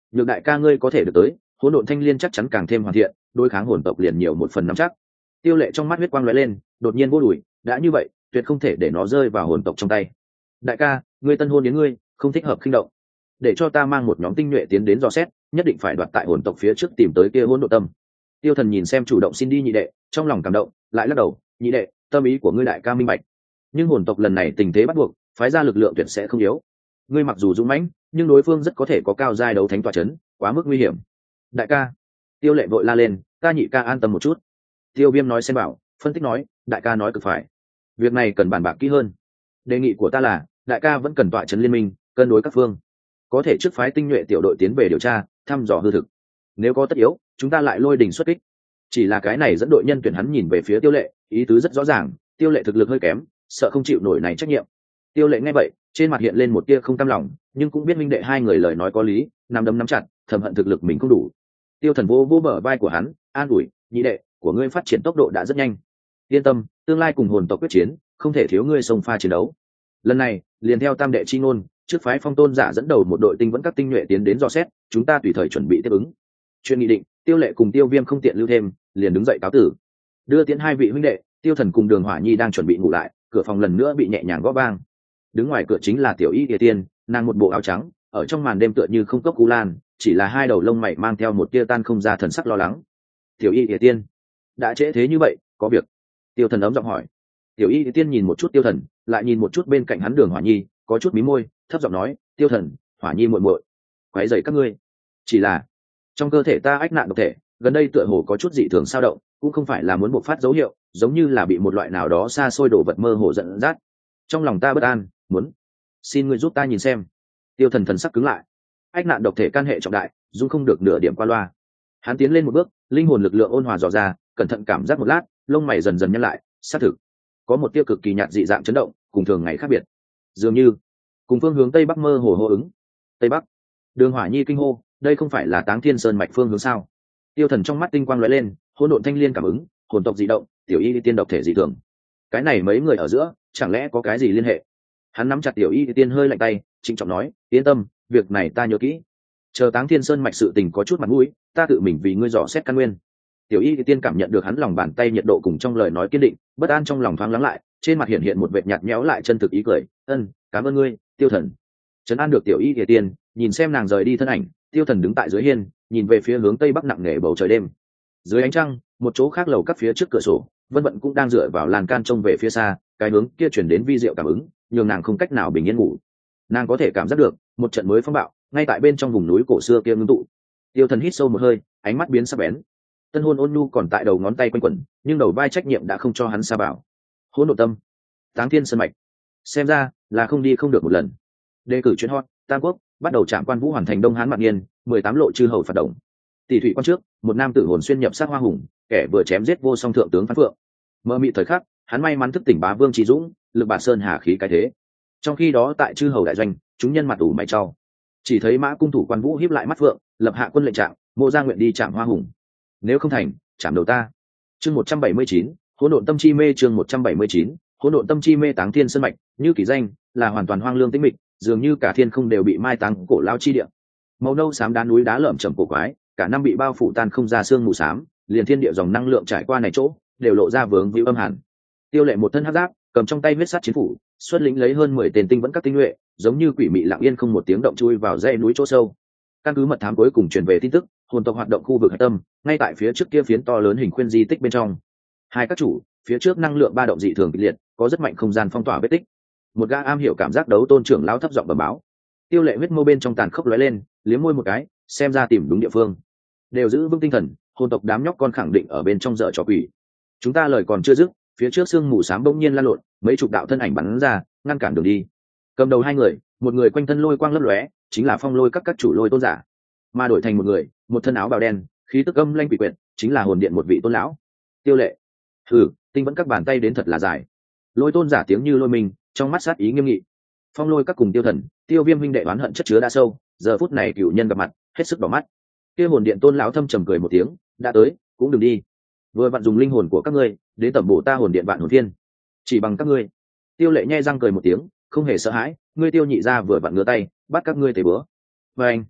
nhược đại ca ngươi có thể được tới, hỗn độn thanh liên chắc chắn càng thêm hoàn thiện, đối kháng hồn tộc liền nhiều một phần nắm chắc. Tiêu Lệ trong mắt huyết quang lóe lên, đột nhiên vô đùi, đã như vậy tuyệt không thể để nó rơi vào hồn tộc trong tay. Đại ca, ngươi tân hôn đến ngươi không thích hợp khinh động, để cho ta mang một nhóm tinh nhuệ tiến đến dò xét, nhất định phải đoạt tại hồn tộc phía trước tìm tới kia hỗn độn tâm. Tiêu Thần nhìn xem chủ động xin đi nhị đệ, trong lòng cảm động, lại lắc đầu, nhị đệ, tâm ý của ngươi đại ca minh bạch, nhưng hồn tộc lần này tình thế bắt buộc, phái ra lực lượng tuyệt sẽ không yếu. Ngươi mặc dù dũng mãnh, nhưng đối phương rất có thể có cao giai đấu thánh tọa chấn, quá mức nguy hiểm. Đại ca, Tiêu Lệ vội la lên, ta nhị ca an tâm một chút. Tiêu Viêm nói xem bảo, phân tích nói, đại ca nói cực phải, việc này cần bàn bạc kỹ hơn. Đề nghị của ta là, đại ca vẫn cần tọa chấn liên minh, cân đối các phương, có thể trước phái tinh nhuệ tiểu đội tiến về điều tra, thăm dò hư thực. Nếu có tất yếu, chúng ta lại lôi đình xuất kích. Chỉ là cái này dẫn đội nhân tuyển hắn nhìn về phía Tiêu Lệ, ý tứ rất rõ ràng, Tiêu Lệ thực lực hơi kém, sợ không chịu nổi này trách nhiệm. Tiêu Lệ nghe vậy, trên mặt hiện lên một tia không cam lòng, nhưng cũng biết minh đệ hai người lời nói có lý, nắm đấm nắm chặt, thầm hận thực lực mình không đủ. Tiêu Thần vô vô bờ vai của hắn, an ủi, nhị đệ của ngươi phát triển tốc độ đã rất nhanh, yên tâm, tương lai cùng hồn tộc quyết chiến, không thể thiếu ngươi xông pha chiến đấu. Lần này, liền theo tam đệ chi ngôn, trước phái Phong Tôn giả dẫn đầu một đội tinh vẫn các tinh nhuệ tiến đến dò xét, chúng ta tùy thời chuẩn bị tiếp ứng. Chuyện nghị định, Tiêu Lệ cùng Tiêu Viêm không tiện lưu thêm, liền đứng dậy cáo tử. Đưa tiến hai vị huynh đệ, Tiêu Thần cùng Đường Hỏa Nhi đang chuẩn bị ngủ lại, cửa phòng lần nữa bị nhẹ nhàng gõ vang. Đứng ngoài cửa chính là Tiểu Y Địa Tiên, nàng một bộ áo trắng, ở trong màn đêm tựa như không cốc cú lan, chỉ là hai đầu lông mày mang theo một tia tan không ra thần sắc lo lắng. Tiểu Y Địa Tiên, đã trễ thế như vậy, có việc? Tiêu Thần ấm giọng hỏi. Tiểu Y Địa Tiên nhìn một chút Tiêu Thần, lại nhìn một chút bên cạnh hắn Đường Hỏa Nhi, có chút mí môi, thấp giọng nói, Tiêu Thần, Hỏa Nhi muội muội, quấy rầy các ngươi. Chỉ là trong cơ thể ta ách nạn độc thể, gần đây tựa hồ có chút dị thường sao động, cũng không phải là muốn bộc phát dấu hiệu, giống như là bị một loại nào đó xa xôi đổ vật mơ hồ dẫn dắt. Trong lòng ta bất an, muốn xin ngươi giúp ta nhìn xem. Tiêu Thần thần sắc cứng lại, ách nạn độc thể can hệ trọng đại, dung không được nửa điểm qua loa. Hắn tiến lên một bước, linh hồn lực lượng ôn hòa dò ra, cẩn thận cảm giác một lát, lông mày dần dần nhăn lại, xác thực có một tiêu cực kỳ nhạt dị dạng chấn động, cùng thường ngày khác biệt, dường như cùng phương hướng tây bắc mơ hồ hô ứng. Tây bắc? Đường Hỏa Nhi kinh hô, đây không phải là Táng Thiên Sơn mạch phương hướng sao? Tiêu Thần trong mắt tinh quang lóe lên, hỗn độn thanh liên cảm ứng, hồn tộc dị động, Tiểu Y Tiên độc thể dị thường. Cái này mấy người ở giữa, chẳng lẽ có cái gì liên hệ? Hắn nắm chặt Tiểu Y Tiên hơi lạnh tay, trịnh trọng nói, yên tâm, việc này ta nhớ kỹ. Chờ Táng Thiên Sơn mạch sự tình có chút mặt mũi, ta tự mình vì ngươi dò xét căn nguyên. Tiểu Y Tiên cảm nhận được hắn lòng bàn tay nhiệt độ cùng trong lời nói kiên định, bất an trong lòng thoáng lắng lại, trên mặt hiện hiện một vệt nhạt nhẽo lại chân thực ý cười, ân, cảm ơn ngươi, Tiêu Thần. Trấn an được Tiểu Y Tiên, nhìn xem nàng rời đi thân ảnh, Tiêu Thần đứng tại dưới hiên, nhìn về phía hướng tây bắc nặng nề bầu trời đêm. Dưới ánh trăng, một chỗ khác lầu các phía trước cửa sổ, Vân Vận cũng đang dựa vào lan can trông về phía xa, cái hướng kia chuyển đến vi diệu cảm ứng, nhường nàng không cách nào bình yên ngủ. Nàng có thể cảm giác được một trận mới phong bạo ngay tại bên trong vùng núi cổ xưa kia ngưng tụ. Tiêu Thần hít sâu một hơi, ánh mắt biến sắc bén. Tân hôn ôn nhu còn tại đầu ngón tay quanh quẩn, nhưng đầu vai trách nhiệm đã không cho hắn xa bảo. Hỗn độn tâm, Táng Thiên Sơn mạch, xem ra là không đi không được một lần. Đề cử chuyến hot, Tam Quốc bắt đầu trạm quan vũ hoàn thành Đông Hán Mạn Niên, mười tám lộ chư hầu phạt động. Tỷ thủy quan trước, một nam tử hồn xuyên nhập sát hoa hùng, kẻ vừa chém giết vô song thượng tướng Phan Phượng. Mơ mị thời khắc, hắn may mắn thức tỉnh bá vương Trí Dũng, lực bản sơn hà khí cái thế. Trong khi đó tại chư hầu đại doanh, chúng nhân mặt ủ mày trao, chỉ thấy Mã cung thủ quan vũ híp lại mắt Phượng, lập hạ quân lệnh trạng, Mộ Gia nguyện đi chạm hoa hùng. Nếu không thành, chạm đầu ta. Chương một trăm bảy mươi chín, hỗn độn tâm chi mê. Chương một trăm bảy mươi chín, hỗn độn tâm chi mê. Táng Thiên Sơn mạch, như kỳ danh, là hoàn toàn hoang lương tĩnh mịch, dường như cả thiên không đều bị mai táng cổ lao chi địa. Màu nâu xám đá núi đá lởm chởm cổ quái, cả năm bị bao phủ tan không ra xương mù xám, liền thiên địa dòng năng lượng trải qua này chỗ, đều lộ ra vướng víu âm hàn. Tiêu Lệ một thân hắc giáp, cầm trong tay huyết sát chiến phủ, xuất lĩnh lấy hơn mười tên tinh vẫn các tinh nhuệ, giống như quỷ mị lặng yên không một tiếng động chui vào dãy núi chỗ sâu. Căn cứ mật thám cuối cùng truyền về tin tức, hồn tộc hoạt động khu vực hạch tâm, ngay tại phía trước kia phiến to lớn hình khuyên di tích bên trong. Hai các chủ, phía trước năng lượng ba động dị thường kịch liệt, có rất mạnh không gian phong tỏa vết tích. Một gã am hiểu cảm giác đấu tôn trưởng lão thấp giọng bẩm báo. Tiêu Lệ huyết mâu bên trong tàn khốc lóe lên, liếm môi một cái, xem ra tìm đúng địa phương. Đều giữ vững tinh thần, hồn tộc đám nhóc con khẳng định ở bên trong dở trò quỷ. Chúng ta lời còn chưa dứt, phía trước sương mù xám bỗng nhiên lan lộn, mấy chục đạo thân ảnh bắn ra, ngăn cản đường đi. Cầm đầu hai người, một người quanh thân lôi quang lấp lóe, chính là Phong Lôi các các chủ Lôi tôn giả, mà đổi thành một người, một thân áo bào đen, khí tức âm lanh quỷ quyệt, chính là hồn điện một vị tôn lão. Tiêu Lệ, hừ, tinh vẫn các bàn tay đến thật là dài. Lôi tôn giả tiếng như lôi mình, trong mắt sát ý nghiêm nghị. Phong Lôi các cùng Tiêu Thần, Tiêu Viêm huynh đệ oán hận chất chứa đã sâu, giờ phút này cựu nhân gặp mặt, hết sức đỏ mắt. Kia hồn điện tôn lão thâm trầm cười một tiếng, đã tới, cũng đừng đi. Vừa vặn dùng linh hồn của các ngươi đến tẩm bổ ta hồn điện vạn hồn thiên, chỉ bằng các ngươi. Tiêu Lệ nhe răng cười một tiếng, không hề sợ hãi, ngươi Tiêu nhị gia vừa vặn ngửa tay, bắt các ngươi tề bữa. Và anh,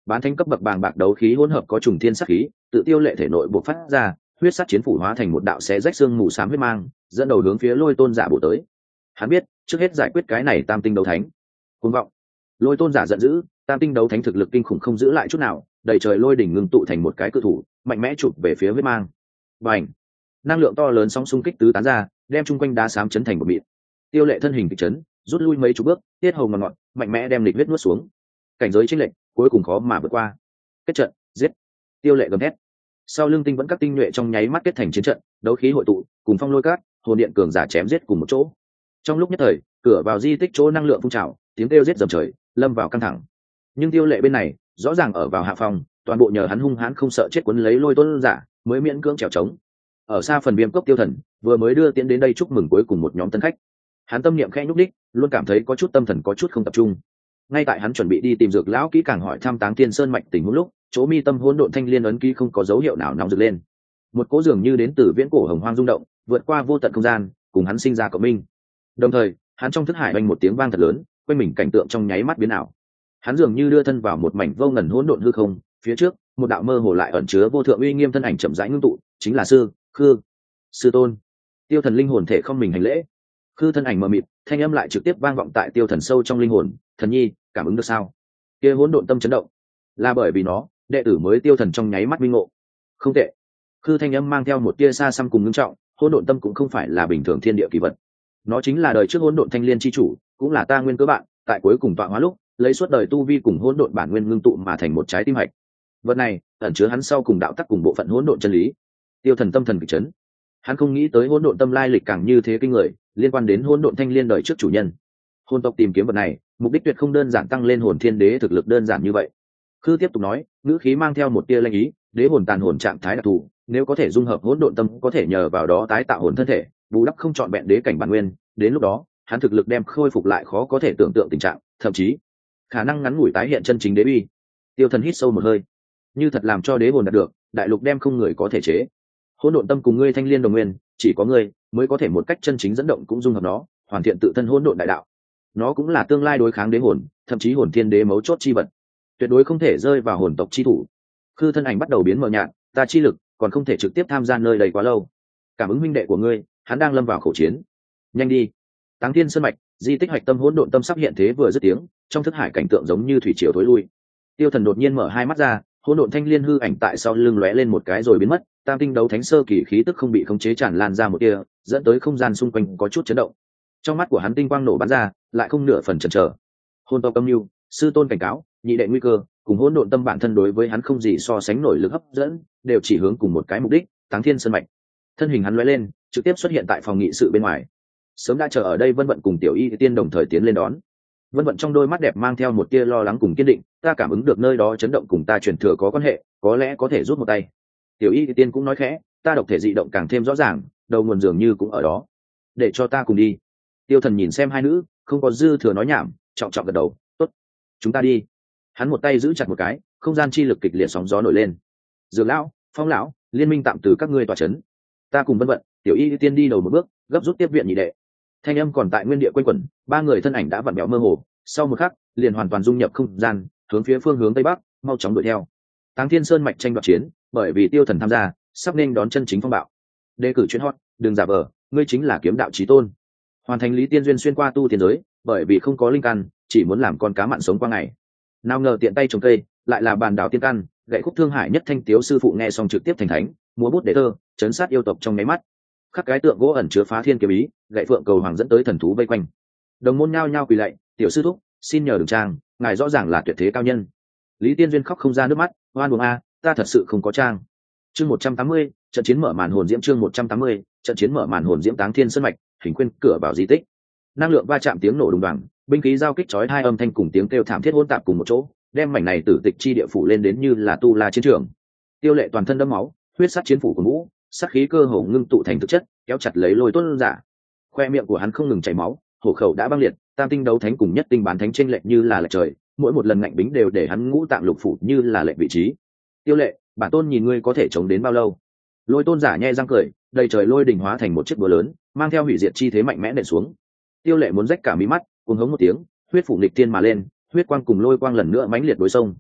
bán thánh cấp bậc bàng bạc đấu khí hỗn hợp có trùng thiên sát khí tự tiêu lệ thể nội buộc phát ra, huyết sát chiến phủ hóa thành một đạo xé rách xương mù xám huyết mang, dẫn đầu hướng phía lôi tôn giả bổ tới. Hắn biết trước hết giải quyết cái này tam tinh đấu thánh. Cuồng vọng! Lôi tôn giả giận dữ, tam tinh đấu thánh thực lực kinh khủng không giữ lại chút nào, đầy trời lôi đỉnh ngưng tụ thành một cái cự thủ, mạnh mẽ chụp về phía huyết mang. Bành! Năng lượng to lớn sóng xung kích tứ tán ra, đem chung quanh đá xám chấn thành một mịn. Tiêu lệ thân hình kịch chấn, rút lui mấy chục bước, tiết hầu ngọt ngọt, mạnh mẽ đem lịch huyết nuốt xuống. Cảnh giới chênh lệch cuối cùng khó mà vượt qua. Kết trận, giết! Tiêu lệ gầm thét. Sau lưng tinh vẫn các tinh nhuệ trong nháy mắt kết thành chiến trận, đấu khí hội tụ, cùng phong lôi cát, hồn điện cường giả chém giết cùng một chỗ. Trong lúc nhất thời, cửa vào di tích chỗ năng lượng phun trào, tiếng kêu giết dầm trời, lâm vào căng thẳng. Nhưng tiêu lệ bên này rõ ràng ở vào hạ phòng, toàn bộ nhờ hắn hung hãn không sợ chết cuốn lấy lôi tôn giả mới miễn cưỡng trèo trống. Ở xa phần viêm cốc tiêu thần vừa mới đưa tiến đến đây chúc mừng cuối cùng một nhóm tân khách, hắn tâm niệm khẽ nhúc đích, luôn cảm thấy có chút tâm thần có chút không tập trung. Ngay tại hắn chuẩn bị đi tìm dược lão kỹ càng hỏi thăm Táng Thiên Sơn mạch tình huống lúc, chỗ mi tâm hỗn độn thanh liên ấn ký không có dấu hiệu nào nóng rực lên. Một cỗ dường như đến từ viễn cổ hồng hoang rung động, vượt qua vô tận không gian, cùng hắn sinh ra cộng minh. Đồng thời, hắn trong thức hải oanh một tiếng vang thật lớn, quanh mình cảnh tượng trong nháy mắt biến ảo. Hắn dường như đưa thân vào một mảnh vô ngần hỗn độn hư không, phía trước, một đạo mơ hồ lại ẩn chứa vô thượng uy nghiêm thân ảnh chậm rãi ngưng tụ, chính là sư, Khư, sư tôn. Tiêu thần linh hồn thể không mình hành lễ. Khư thân ảnh mờ mịt, thanh âm lại trực tiếp vang vọng tại tiêu thần sâu trong linh hồn, "Thần nhi, cảm ứng được sao?" Kia hỗn độn tâm chấn động, là bởi vì nó, đệ tử mới tiêu thần trong nháy mắt minh ngộ. Không tệ. Khư thanh âm mang theo một tia xa xăm cùng ngưng trọng, hỗn độn tâm cũng không phải là bình thường thiên địa kỳ vật. Nó chính là đời trước hỗn độn thanh liên chi chủ, cũng là ta nguyên cơ bạn, tại cuối cùng tọa hóa lúc, lấy suốt đời tu vi cùng hỗn độn bản nguyên ngưng tụ mà thành một trái tim hạch. Vật này ẩn chứa hắn sau cùng đạo tắc cùng bộ phận hỗn độn chân lý. Tiêu thần tâm thần kịch chấn. Hắn không nghĩ tới hỗn độn tâm lai lịch càng như thế kinh người, liên quan đến hỗn độn thanh liên đời trước chủ nhân. Hồn tộc tìm kiếm vật này, mục đích tuyệt không đơn giản tăng lên hồn thiên đế thực lực đơn giản như vậy. Khư tiếp tục nói, ngữ khí mang theo một tia lanh ý, đế hồn tàn hồn trạng thái đặc thù, nếu có thể dung hợp hỗn độn tâm, có thể nhờ vào đó tái tạo hồn thân thể, bù đắp không trọn vẹn đế cảnh bản nguyên, đến lúc đó, hắn thực lực đem khôi phục lại khó có thể tưởng tượng tình trạng, thậm chí khả năng ngắn ngủi tái hiện chân chính đế uy. Tiêu thần hít sâu một hơi, như thật làm cho đế hồn đạt được, đại lục đem không người có thể chế. Hỗn độn tâm cùng ngươi thanh liên đồng nguyên, chỉ có ngươi mới có thể một cách chân chính dẫn động cũng dung hợp nó, hoàn thiện tự thân hỗn độn đại đạo. Nó cũng là tương lai đối kháng đế hồn, thậm chí hồn thiên đế mấu chốt chi vật, tuyệt đối không thể rơi vào hồn tộc chi thủ. Khư thân ảnh bắt đầu biến mờ nhạt, ta chi lực còn không thể trực tiếp tham gia nơi đây quá lâu. Cảm ứng huynh đệ của ngươi, hắn đang lâm vào khẩu chiến. Nhanh đi. Táng Thiên Sơn mạch, di tích hoạch tâm hỗn độn tâm sắp hiện thế vừa dứt tiếng, trong thức hải cảnh tượng giống như thủy triều tối lui. Tiêu thần đột nhiên mở hai mắt ra, hỗn độn thanh liên hư ảnh tại sau lưng lóe lên một cái rồi biến mất, tam tinh đấu thánh sơ kỳ khí tức không bị khống chế tràn lan ra một tia, dẫn tới không gian xung quanh có chút chấn động. Trong mắt của hắn tinh quang nổ bắn ra, lại không nửa phần chần chờ. Hôn tộc âm mưu, sư tôn cảnh cáo, nhị đệ nguy cơ, cùng hỗn độn tâm bản thân đối với hắn không gì so sánh nổi lực hấp dẫn, đều chỉ hướng cùng một cái mục đích, Táng Thiên Sơn mạch. Thân hình hắn lóe lên, trực tiếp xuất hiện tại phòng nghị sự bên ngoài. Sớm đã chờ ở đây Vân Vận cùng Tiểu Y Tiên đồng thời tiến lên đón. Vân Vận trong đôi mắt đẹp mang theo một tia lo lắng cùng kiên định, ta cảm ứng được nơi đó chấn động cùng ta truyền thừa có quan hệ, có lẽ có thể rút một tay. Tiểu Y Tiên cũng nói khẽ, ta độc thể dị động càng thêm rõ ràng, đầu nguồn dường như cũng ở đó. Để cho ta cùng đi. Tiêu thần nhìn xem hai nữ, không có dư thừa nói nhảm, trọng trọng gật đầu, tốt, chúng ta đi. Hắn một tay giữ chặt một cái, không gian chi lực kịch liệt sóng gió nổi lên. Dược lão, Phong lão, liên minh tạm từ các ngươi tòa chấn. Ta cùng Vân Vận, Tiểu Y Tiên đi đầu một bước, gấp rút tiếp viện nhị đệ. Thanh âm còn tại nguyên địa quanh quẩn, ba người thân ảnh đã vặn vẹo mơ hồ, sau một khắc, liền hoàn toàn dung nhập không gian, hướng phía phương hướng tây bắc, mau chóng đuổi theo. Táng Thiên Sơn mạch tranh đoạt chiến, bởi vì Tiêu thần tham gia, sắp nên đón chân chính phong bạo. Đề cử chuyên hot, đừng giả vờ, ngươi chính là kiếm đạo chí tôn. Hoàn thành Lý Tiên duyên xuyên qua tu tiên giới, bởi vì không có linh căn, chỉ muốn làm con cá mặn sống qua ngày. Nào ngờ tiện tay trồng cây, lại là bàn đảo tiên căn, gậy khúc thương hải nhất thanh tiếu sư phụ nghe xong trực tiếp thành thánh, múa bút để thơ, chấn sát yêu tộc trong nháy mắt. Khắc cái tượng gỗ ẩn chứa phá thiên kiếm ý, gậy phượng cầu hoàng dẫn tới thần thú vây quanh. Đồng môn nhao nhao quỳ lạy, tiểu sư thúc, xin nhờ đường trang, ngài rõ ràng là tuyệt thế cao nhân. Lý Tiên duyên khóc không ra nước mắt, oan uổng a, ta thật sự không có trang. Chương một trăm tám mươi, trận chiến mở màn hồn diễm chương một trăm tám mươi, trận chiến mở màn hồn diễm Táng Thiên Sơn mạch, hình khuyên cửa vào di tích. Năng lượng va chạm tiếng nổ đùng đoàng, binh khí giao kích chói hai âm thanh cùng tiếng kêu thảm thiết hỗn tạp cùng một chỗ, đem mảnh này tử tịch chi địa phủ lên đến như là tu la chiến trường. Tiêu Lệ toàn thân đẫm máu, huyết sát chiến phủ của vũ, sát khí cơ hồ ngưng tụ thành thực chất, kéo chặt lấy Lôi Tôn giả. Khoe miệng của hắn không ngừng chảy máu, hổ khẩu đã băng liệt, tam tinh đấu thánh cùng nhất tinh bán thánh chênh lệch như là lệch trời, mỗi một lần ngạnh bính đều để hắn ngũ tạng lục phủ như là lệch vị trí. Tiêu Lệ, bản tôn nhìn ngươi có thể chống đến bao lâu? Lôi Tôn giả nhe răng cười, đầy trời lôi đỉnh hóa thành một chiếc búa lớn, mang theo hủy diệt chi thế mạnh mẽ nện xuống. Tiêu Lệ muốn rách cả mí mắt, cuồng hống một tiếng, huyết phủ nghịch thiên mà lên, huyết quang cùng lôi quang lần nữa mãnh liệt đối xông.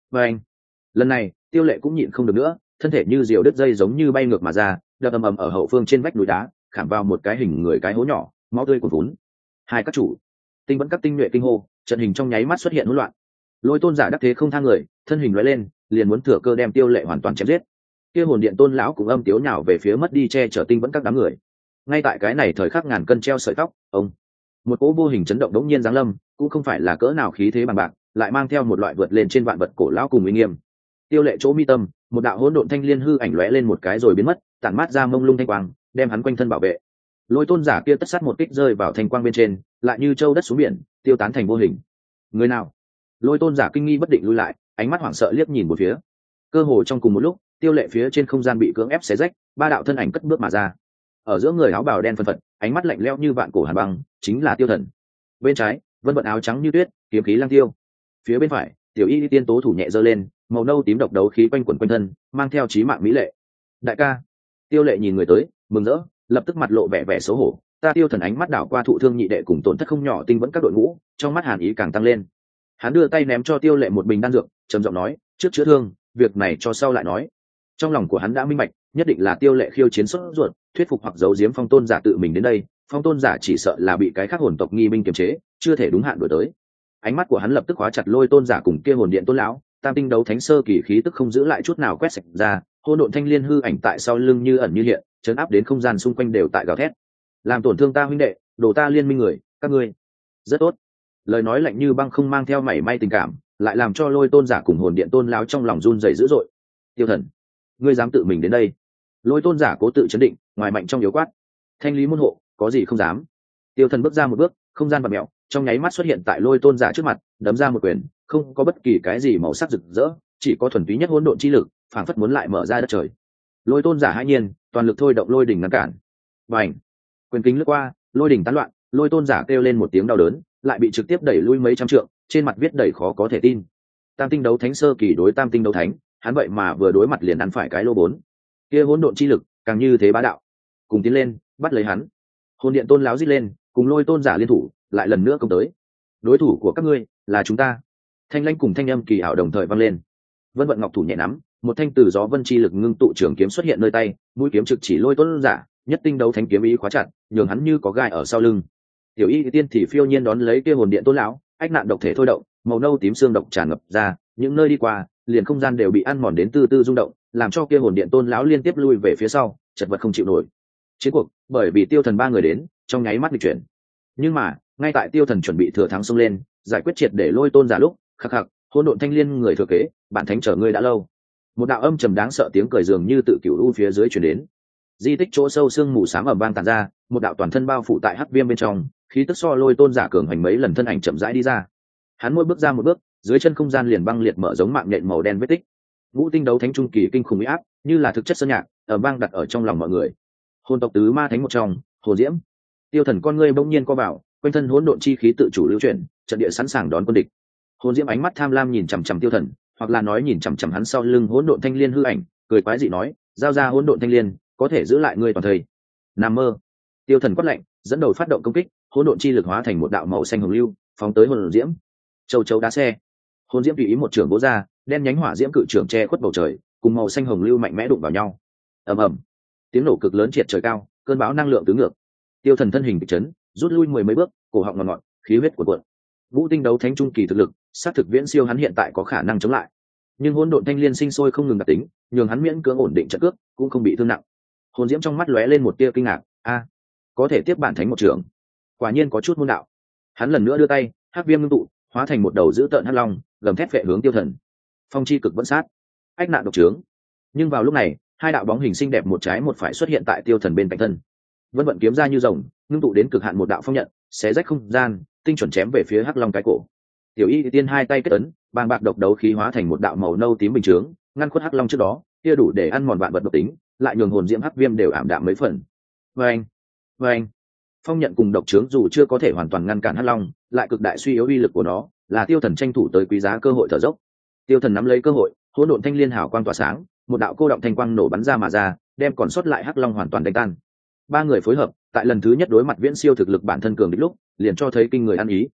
và anh lần này tiêu lệ cũng nhịn không được nữa, thân thể như diều đứt dây giống như bay ngược mà ra, đập ầm ầm ở hậu phương trên vách núi đá, khảm vào một cái hình người cái hố nhỏ, máu tươi cuồn vốn. Hai các chủ tinh vẫn các tinh nhuệ kinh hô, trận hình trong nháy mắt xuất hiện hỗn loạn. Lôi tôn giả đắc thế không thang người, thân hình lóe lên, liền muốn thừa cơ đem tiêu lệ hoàn toàn chém giết. Kia hồn điện tôn lão cũng âm tiếu nhào về phía mất đi che chở tinh vẫn các đám người. Ngay tại cái này thời khắc ngàn cân treo sợi tóc, ông một cỗ vô hình chấn động đống nhiên giáng lâm, cũng không phải là cỡ nào khí thế bằng bạc, lại mang theo một loại vượt lên trên vạn vật cổ lão cùng uy nghiêm. Tiêu lệ chỗ mi tâm, một đạo hỗn độn thanh liên hư ảnh lóe lên một cái rồi biến mất, tản mát ra mông lung thanh quang, đem hắn quanh thân bảo vệ. Lôi tôn giả kia tất sát một kích rơi vào thanh quang bên trên, lại như châu đất xuống biển, tiêu tán thành vô hình. Người nào? Lôi tôn giả kinh nghi bất định lui lại, ánh mắt hoảng sợ liếc nhìn một phía. Cơ hồ trong cùng một lúc, tiêu lệ phía trên không gian bị cưỡng ép xé rách, ba đạo thân ảnh cất bước mà ra. Ở giữa người áo bào đen phân phật, ánh mắt lạnh lẽo như vạn cổ hàn băng, chính là tiêu thần. Bên trái, vân vận áo trắng như tuyết, kiếm khí lang tiêu. Phía bên phải, tiểu y tiên tố thủ nhẹ giơ lên, màu nâu tím độc đấu khí quanh quẩn quanh thân, mang theo chí mạng mỹ lệ. Đại ca. Tiêu lệ nhìn người tới, mừng rỡ, lập tức mặt lộ vẻ vẻ xấu hổ. Ta tiêu thần ánh mắt đảo qua thụ thương nhị đệ cùng tổn thất không nhỏ tinh vẫn các đội ngũ, trong mắt hàn ý càng tăng lên. Hắn đưa tay ném cho tiêu lệ một bình đan dược, trầm giọng nói, trước chữa thương, việc này cho sau lại nói. Trong lòng của hắn đã minh bạch, nhất định là tiêu lệ khiêu chiến sốt ruột, thuyết phục hoặc giấu giếm phong tôn giả tự mình đến đây. Phong tôn giả chỉ sợ là bị cái khác hồn tộc nghi binh kiềm chế, chưa thể đúng hạn đuổi tới. Ánh mắt của hắn lập tức khóa chặt lôi tôn giả cùng kia hồn điện tôn lão, tam tinh đấu thánh sơ kỳ khí tức không giữ lại chút nào quét sạch ra, hỗn độn thanh liên hư ảnh tại sau lưng như ẩn như hiện, chấn áp đến không gian xung quanh đều tại gào thét. Làm tổn thương ta huynh đệ, đổ ta liên minh người, các ngươi. Rất tốt. Lời nói lạnh như băng không mang theo mảy may tình cảm, lại làm cho lôi tôn giả cùng hồn điện tôn lão trong lòng run rẩy dữ dội. Tiêu thần, ngươi dám tự mình đến đây? Lôi tôn giả cố tự chấn định, ngoài mạnh trong yếu quát. Thanh lý môn hộ, có gì không dám? Tiêu thần bước ra một bước, không gian bạt mẹo, trong nháy mắt xuất hiện tại lôi tôn giả trước mặt, đấm ra một quyền, không có bất kỳ cái gì màu sắc rực rỡ, chỉ có thuần túy nhất hỗn độn chi lực, phảng phất muốn lại mở ra đất trời. Lôi tôn giả hãi nhiên, toàn lực thôi động lôi đỉnh ngăn cản. Bành! Quyền kính lướt qua, lôi đỉnh tán loạn, lôi tôn giả kêu lên một tiếng đau đớn, lại bị trực tiếp đẩy lui mấy trăm trượng, trên mặt viết đầy khó có thể tin. Tam tinh đấu thánh sơ kỳ đối tam tinh đấu thánh, hắn vậy mà vừa đối mặt liền ăn phải cái lô bốn. Kia hỗn độn chi lực, càng như thế bá đạo. Cùng tiến lên, bắt lấy hắn. Hồn điện tôn láo rít lên, cùng lôi tôn giả liên thủ, lại lần nữa công tới. Đối thủ của các ngươi là chúng ta. Thanh lãnh cùng thanh âm kỳ ảo đồng thời vang lên. Vân vận ngọc thủ nhẹ nắm, một thanh từ gió vân chi lực ngưng tụ trường kiếm xuất hiện nơi tay, mũi kiếm trực chỉ lôi tôn giả, nhất tinh đấu thánh kiếm ý khóa chặt, nhường hắn như có gai ở sau lưng. Tiểu y tiên thì phiêu nhiên đón lấy kia hồn điện tôn lão, ách nạn độc thể thôi động, màu nâu tím xương độc tràn ngập ra, những nơi đi qua, liền không gian đều bị ăn mòn đến từ từ rung động, làm cho kia hồn điện tôn lão liên tiếp lui về phía sau, chật vật không chịu nổi. Chiến cuộc, bởi vì tiêu thần ba người đến, trong nháy mắt lịch chuyển. Nhưng mà, ngay tại tiêu thần chuẩn bị thừa thắng xông lên, giải quyết triệt để lôi tôn giả lúc, khắc khắc, hỗn độn thanh liên người thừa kế, bản thánh chờ ngươi đã lâu. Một đạo âm trầm đáng sợ tiếng cười dường như tự cửu u phía dưới truyền đến. Di tích chỗ sâu xương mù xám ẩm vang tàn ra, một đạo toàn thân bao phủ tại hắc viêm bên trong, khí tức so lôi tôn giả cường hành mấy lần thân ảnh chậm rãi đi ra. Hắn mỗi bước ra một bước, dưới chân không gian liền băng liệt mở giống mạng nhện màu đen vết tích. Ngũ tinh đấu thánh trung kỳ kinh khủng uy áp, như là thực chất sơn nhạc, ở vang đặt ở trong lòng mọi người. Hồn tộc tứ ma thánh một trong, Hồ Diễm. Tiêu thần con ngươi bỗng nhiên co vào, quanh thân hỗn độn chi khí tự chủ lưu chuyển, trận địa sẵn sàng đón quân địch. Hồn Diễm ánh mắt tham lam nhìn chằm chằm tiêu thần, hoặc là nói nhìn chằm chằm hắn sau lưng hỗn độn thanh liên hư ảnh, cười quái dị nói, giao ra hỗn độn thanh liên, có thể giữ lại ngươi toàn thời. Nằm mơ. Tiêu thần quát lạnh, dẫn đầu phát động công kích, hỗn độn chi lực hóa thành một đạo màu xanh hồng lưu, phóng tới hồn diễm. Châu chấu đá xe. Hồn diễm tùy ý một trường vỗ ra, đen nhánh hỏa diễm cự trường che khuất bầu trời, cùng màu xanh hồng lưu mạnh mẽ đụng vào nhau. Ầm ầm. Tiếng nổ cực lớn triệt trời cao, cơn bão năng lượng tứ ngược. Tiêu thần thân hình kịch chấn, rút lui mười mấy bước, cổ họng ngọt ngọt, khí huyết cuộn cuộn. Vũ tinh đấu thánh trung kỳ thực lực, sát thực viễn siêu hắn hiện tại có khả năng chống lại. Nhưng hỗn độn thanh liên sinh sôi không ngừng đặc tính, nhường hắn miễn cưỡng ổn định trận cước, cũng không bị thương nặng. Hồn diễm trong mắt lóe lên một tia kinh ngạc, a, có thể tiếp bản thánh một trường, quả nhiên có chút môn đạo. Hắn lần nữa đưa tay, hắc viêm ngưng tụ, hóa thành một đầu dữ tợn hắc long, gầm thét vệ hướng tiêu thần. Phong chi cực vẫn sát, ách nạn độc trướng. Nhưng vào lúc này, hai đạo bóng hình xinh đẹp một trái một phải xuất hiện tại tiêu thần bên cạnh thân. Vân vận kiếm ra như rồng, ngưng tụ đến cực hạn một đạo phong nhận, xé rách không gian, tinh chuẩn chém về phía hắc long cái cổ. Tiểu y tiên hai tay kết ấn, bàng bạc độc đấu khí hóa thành một đạo màu nâu tím bình chướng, ngăn khuất hắc long trước đó, kia đủ để ăn mòn vạn vật độc tính, lại nhường hồn diễm hắc viêm đều ảm đạm mấy phần. Vâng, vâng. Phong nhận cùng độc trướng dù chưa có thể hoàn toàn ngăn cản hắc long, lại cực đại suy yếu uy lực của nó, là tiêu thần tranh thủ tới quý giá cơ hội thở dốc. Tiêu thần nắm lấy cơ hội, hỗn độn thanh liên hào quang tỏa sáng, một đạo cô động thanh quang nổ bắn ra mà ra, đem còn sót lại hắc long hoàn toàn đánh tan. Ba người phối hợp, tại lần thứ nhất đối mặt viễn siêu thực lực bản thân cường địch lúc, liền cho thấy kinh người ăn ý.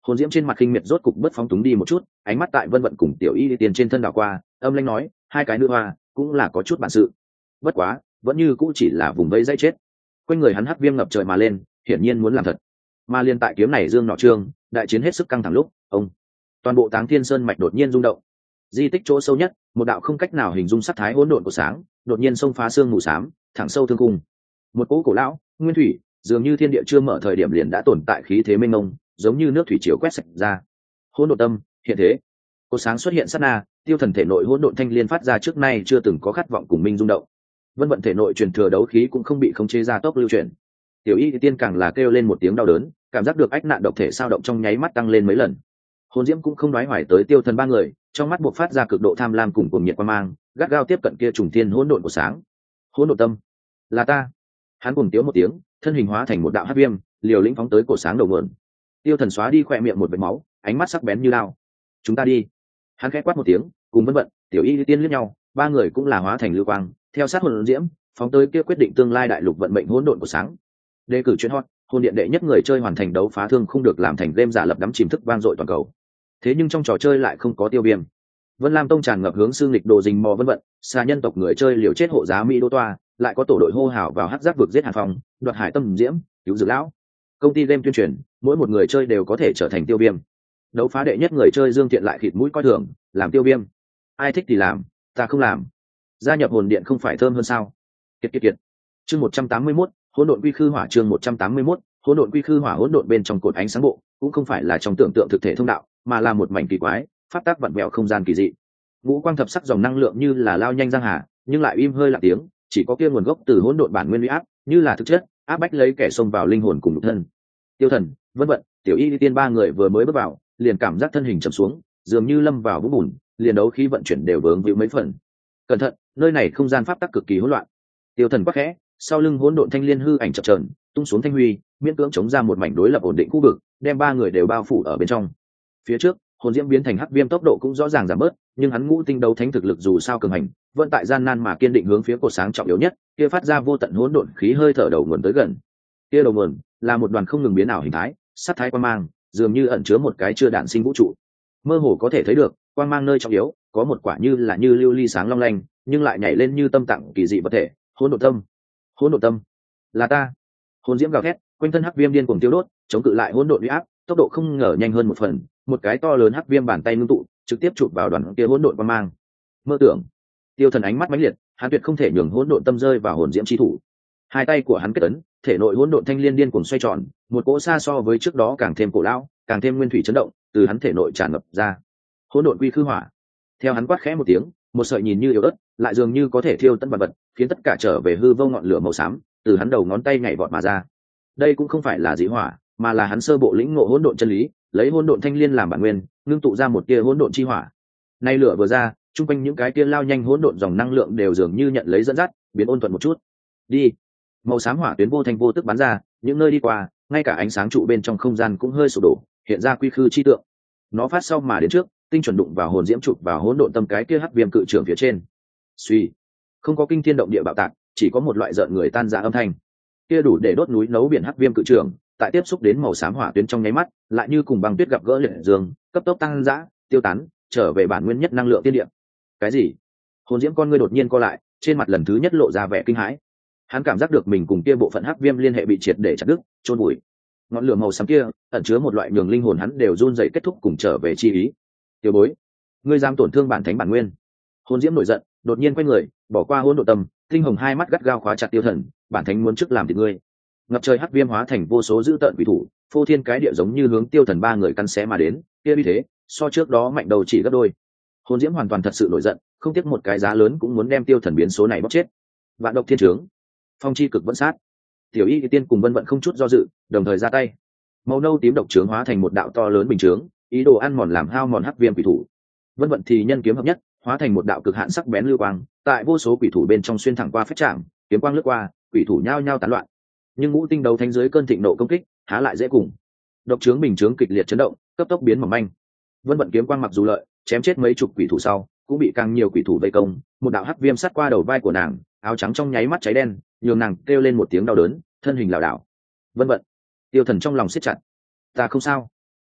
Hồn diễm trên mặt kinh miệt rốt cục bớt phóng túng đi một chút, ánh mắt tại vân vận cùng tiểu y tiền trên thân đảo qua, âm lãnh nói, hai cái nữ hoa cũng là có chút bản sự, bất quá vẫn như cũ chỉ là vùng vẫy dây chết. Quanh người hắn hắc viêm ngập trời mà lên, hiển nhiên muốn làm thật. Mà liên tại kiếm này dương nọ trương, đại chiến hết sức căng thẳng lúc, ông toàn bộ Táng Thiên Sơn mạch đột nhiên rung động. Di tích chỗ sâu nhất, một đạo không cách nào hình dung sắc thái hỗn độn của sáng, đột nhiên xông phá xương mù xám, thẳng sâu thương cung. Một cỗ cổ lão, nguyên thủy, dường như thiên địa chưa mở thời điểm liền đã tồn tại khí thế mênh mông, giống như nước thủy chiều quét sạch ra. Hỗn độn tâm, hiện thế. Cột sáng xuất hiện sát na, tiêu thần thể nội hỗn độn thanh liên phát ra trước nay chưa từng có khát vọng cùng minh rung động. Vân vận thể nội truyền thừa đấu khí cũng không bị khống chế ra tốc lưu chuyển. Tiểu y tiên càng là kêu lên một tiếng đau đớn, cảm giác được ách nạn độc thể sao động trong nháy mắt tăng lên mấy lần. Hồn diễm cũng không nói hoài tới tiêu thần ba người, trong mắt buộc phát ra cực độ tham lam cùng cuồng nhiệt quan mang, gắt gao tiếp cận kia trùng thiên hỗn độn của sáng. Hỗn độn tâm, là ta. Hắn cuồng tiếu một tiếng, thân hình hóa thành một đạo hắc viêm, liều lĩnh phóng tới cổ sáng đầu nguồn. Tiêu thần xóa đi khỏe miệng một vệt máu, ánh mắt sắc bén như lao. Chúng ta đi. Hắn khẽ quát một tiếng, cùng vân vận, tiểu y tiên liếc nhau, ba người cũng là hóa thành lưu quang, theo sát hồn diễm, phóng tới kia quyết định tương lai đại lục vận mệnh hỗn độn của sáng. Đề cử chuyên hot, hồn điện đệ nhất người chơi hoàn thành đấu phá thương không được làm thành game giả lập đắm chìm thức vang dội toàn cầu. Thế nhưng trong trò chơi lại không có tiêu viêm. Vân Lam Tông tràn ngập hướng xương lịch đồ rình mò vân vận, xa nhân tộc người chơi liều chết hộ giá Mỹ đô toa, lại có tổ đội hô hào vào hắc giác vực giết Hàn Phong, đoạt hải tâm diễm, cứu dược lão. Công ty game tuyên truyền, mỗi một người chơi đều có thể trở thành tiêu viêm. Đấu phá đệ nhất người chơi Dương Thiện lại khịt mũi coi thường, làm tiêu viêm. Ai thích thì làm, ta không làm. Gia nhập hồn điện không phải thơm hơn sao? Kiệt kiệt kiệt. Chương một trăm tám mươi mốt, hỗn độn quy khư hỏa chương một trăm tám mươi mốt, hỗn độn quy khư hỏa hỗn độn bên trong cột ánh sáng bộ, cũng không phải là trong tưởng tượng thực thể thông đạo, mà là một mảnh kỳ quái, pháp tác vặn vẹo không gian kỳ dị. Ngũ quang thập sắc dòng năng lượng như là lao nhanh giang hà, nhưng lại im hơi lặng tiếng, chỉ có kia nguồn gốc từ hỗn độn bản nguyên uy áp, như là thực chất, áp bách lấy kẻ xông vào linh hồn cùng nhục thân. Tiêu Thần, Vân Vận, Tiểu Y Tiên ba người vừa mới bước vào, liền cảm giác thân hình chậm xuống, dường như lâm vào vũng bùn, liền đấu khí vận chuyển đều vướng víu mấy phần. Cẩn thận, nơi này không gian pháp tắc cực kỳ hỗn loạn. Tiêu Thần quắc khẽ, sau lưng hỗn độn thanh liên hư ảnh chập chờn, tung xuống thanh huy, miễn cưỡng chống ra một mảnh đối lập ổn định khu vực, đem ba người đều bao phủ ở bên trong. Phía trước, hồn diễm biến thành hắc viêm tốc độ cũng rõ ràng giảm bớt, nhưng hắn ngũ tinh đấu thánh thực lực dù sao cường hành, vẫn tại gian nan mà kiên định hướng phía cột sáng trọng yếu nhất, kia phát ra vô tận hỗn độn khí hơi thở đầu nguồn tới gần. Kia đầu nguồn là một đoàn không ngừng biến ảo hình thái, sát thái quang mang, dường như ẩn chứa một cái chưa đản sinh vũ trụ. Mơ hồ có thể thấy được, quang mang nơi trọng yếu, có một quả như là như lưu ly sáng long lanh, nhưng lại nhảy lên như tâm tạng kỳ dị vật thể, hỗn độn tâm. Hỗn độn tâm, là ta. Hồn diễm gào thét, quanh thân hắc viêm điên cuồng tiêu đốt, chống cự lại hỗn độn uy áp, tốc độ không ngờ nhanh hơn một phần, một cái to lớn hắc viêm bàn tay ngưng tụ, trực tiếp chụp vào đoàn kia hỗn độn quang mang. Mơ tưởng. Tiêu Thần ánh mắt mãnh liệt, hắn tuyệt không thể nhường hỗn độn tâm rơi vào hồn diễm chi thủ. Hai tay của hắn kết ấn, thể nội hỗn độn thanh liên điên cuồng xoay tròn, một cỗ xa so với trước đó càng thêm cổ lão, càng thêm nguyên thủy chấn động, từ hắn thể nội tràn ngập ra. Hỗn độn quy khư hỏa. Theo hắn quát khẽ một tiếng, một sợi nhìn như yếu ớt, lại dường như có thể thiêu tận vật vật, khiến tất cả trở về hư vô ngọn lửa màu xám, từ hắn đầu ngón tay nhảy vọt mà ra. Đây cũng không phải là dị hỏa, mà là hắn sơ bộ lĩnh ngộ hỗn độn chân lý, lấy hỗn độn thanh liên làm bản nguyên, ngưng tụ ra một tia hỗn độn chi hỏa. Nay lửa vừa ra, trung quanh những cái tia lao nhanh hỗn độn dòng năng lượng đều dường như nhận lấy dẫn dắt, biến ôn thuận một chút. Đi. Màu xám hỏa tuyến vô thanh vô tức bắn ra, những nơi đi qua, ngay cả ánh sáng trụ bên trong không gian cũng hơi sụp đổ, hiện ra quy khư chi tượng. Nó phát sau mà đến trước, tinh chuẩn đụng vào hồn diễm chụp vào hỗn độn tâm cái kia hắc viêm cự trường phía trên. Suy, không có kinh thiên động địa bạo tạc, chỉ có một loại rợn người tan rã âm thanh. Kia đủ để đốt núi nấu biển hắc viêm cự trường, tại tiếp xúc đến màu xám hỏa tuyến trong nháy mắt, lại như cùng băng tuyết gặp gỡ liệt dương, cấp tốc tăng dã, tiêu tán, trở về bản nguyên nhất năng lượng tiên địa. Cái gì? Hồn diễm con ngươi đột nhiên co lại, trên mặt lần thứ nhất lộ ra vẻ kinh hãi. Hắn cảm giác được mình cùng kia bộ phận hắc viêm liên hệ bị triệt để chặt đứt, chôn bụi. Ngọn lửa màu xám kia ẩn chứa một loại nhường linh hồn hắn đều run rẩy kết thúc cùng trở về chi ý. Tiểu bối, ngươi dám tổn thương bản thánh bản nguyên? Hồn diễm nổi giận, đột nhiên quay người, bỏ qua hỗn độn tâm, tinh hồng hai mắt gắt gao khóa chặt Tiêu Thần, bản thánh muốn trước làm thịt ngươi. Ngập trời hắc viêm hóa thành vô số dữ tợn quỷ thủ, phô thiên cái địa giống như hướng Tiêu Thần ba người căn xé mà đến, kia uy thế, so trước đó mạnh đầu chỉ gấp đôi. Hồn diễm hoàn toàn thật sự nổi giận, không tiếc một cái giá lớn cũng muốn đem Tiêu Thần biến số này bóc chết. Vạn độc thiên trướng, phong chi cực vẫn sát. Tiểu Y Tiên cùng Vân Vận không chút do dự, đồng thời ra tay. Màu nâu tím độc trướng hóa thành một đạo to lớn bình trướng, ý đồ ăn mòn làm hao mòn hắc viêm quỷ thủ. Vân Vận thì nhân kiếm hợp nhất, hóa thành một đạo cực hạn sắc bén lưu quang, tại vô số quỷ thủ bên trong xuyên thẳng qua phách trạm, kiếm quang lướt qua, quỷ thủ nhao nhao tán loạn. Nhưng ngũ tinh đấu thánh dưới cơn thịnh nộ công kích, há lại dễ cùng. Độc trướng bình trướng kịch liệt chấn động, cấp tốc biến mỏng manh. Vân Vận kiếm quang mặc dù lợi, chém chết mấy chục quỷ thủ sau, cũng bị càng nhiều quỷ thủ vây công, một đạo hắc viêm sát qua đầu vai của nàng, áo trắng trong nháy mắt cháy đen, nhường nàng kêu lên một tiếng đau đớn, thân hình lảo đảo. Vân Vận, Tiêu Thần trong lòng siết chặt. Ta không sao.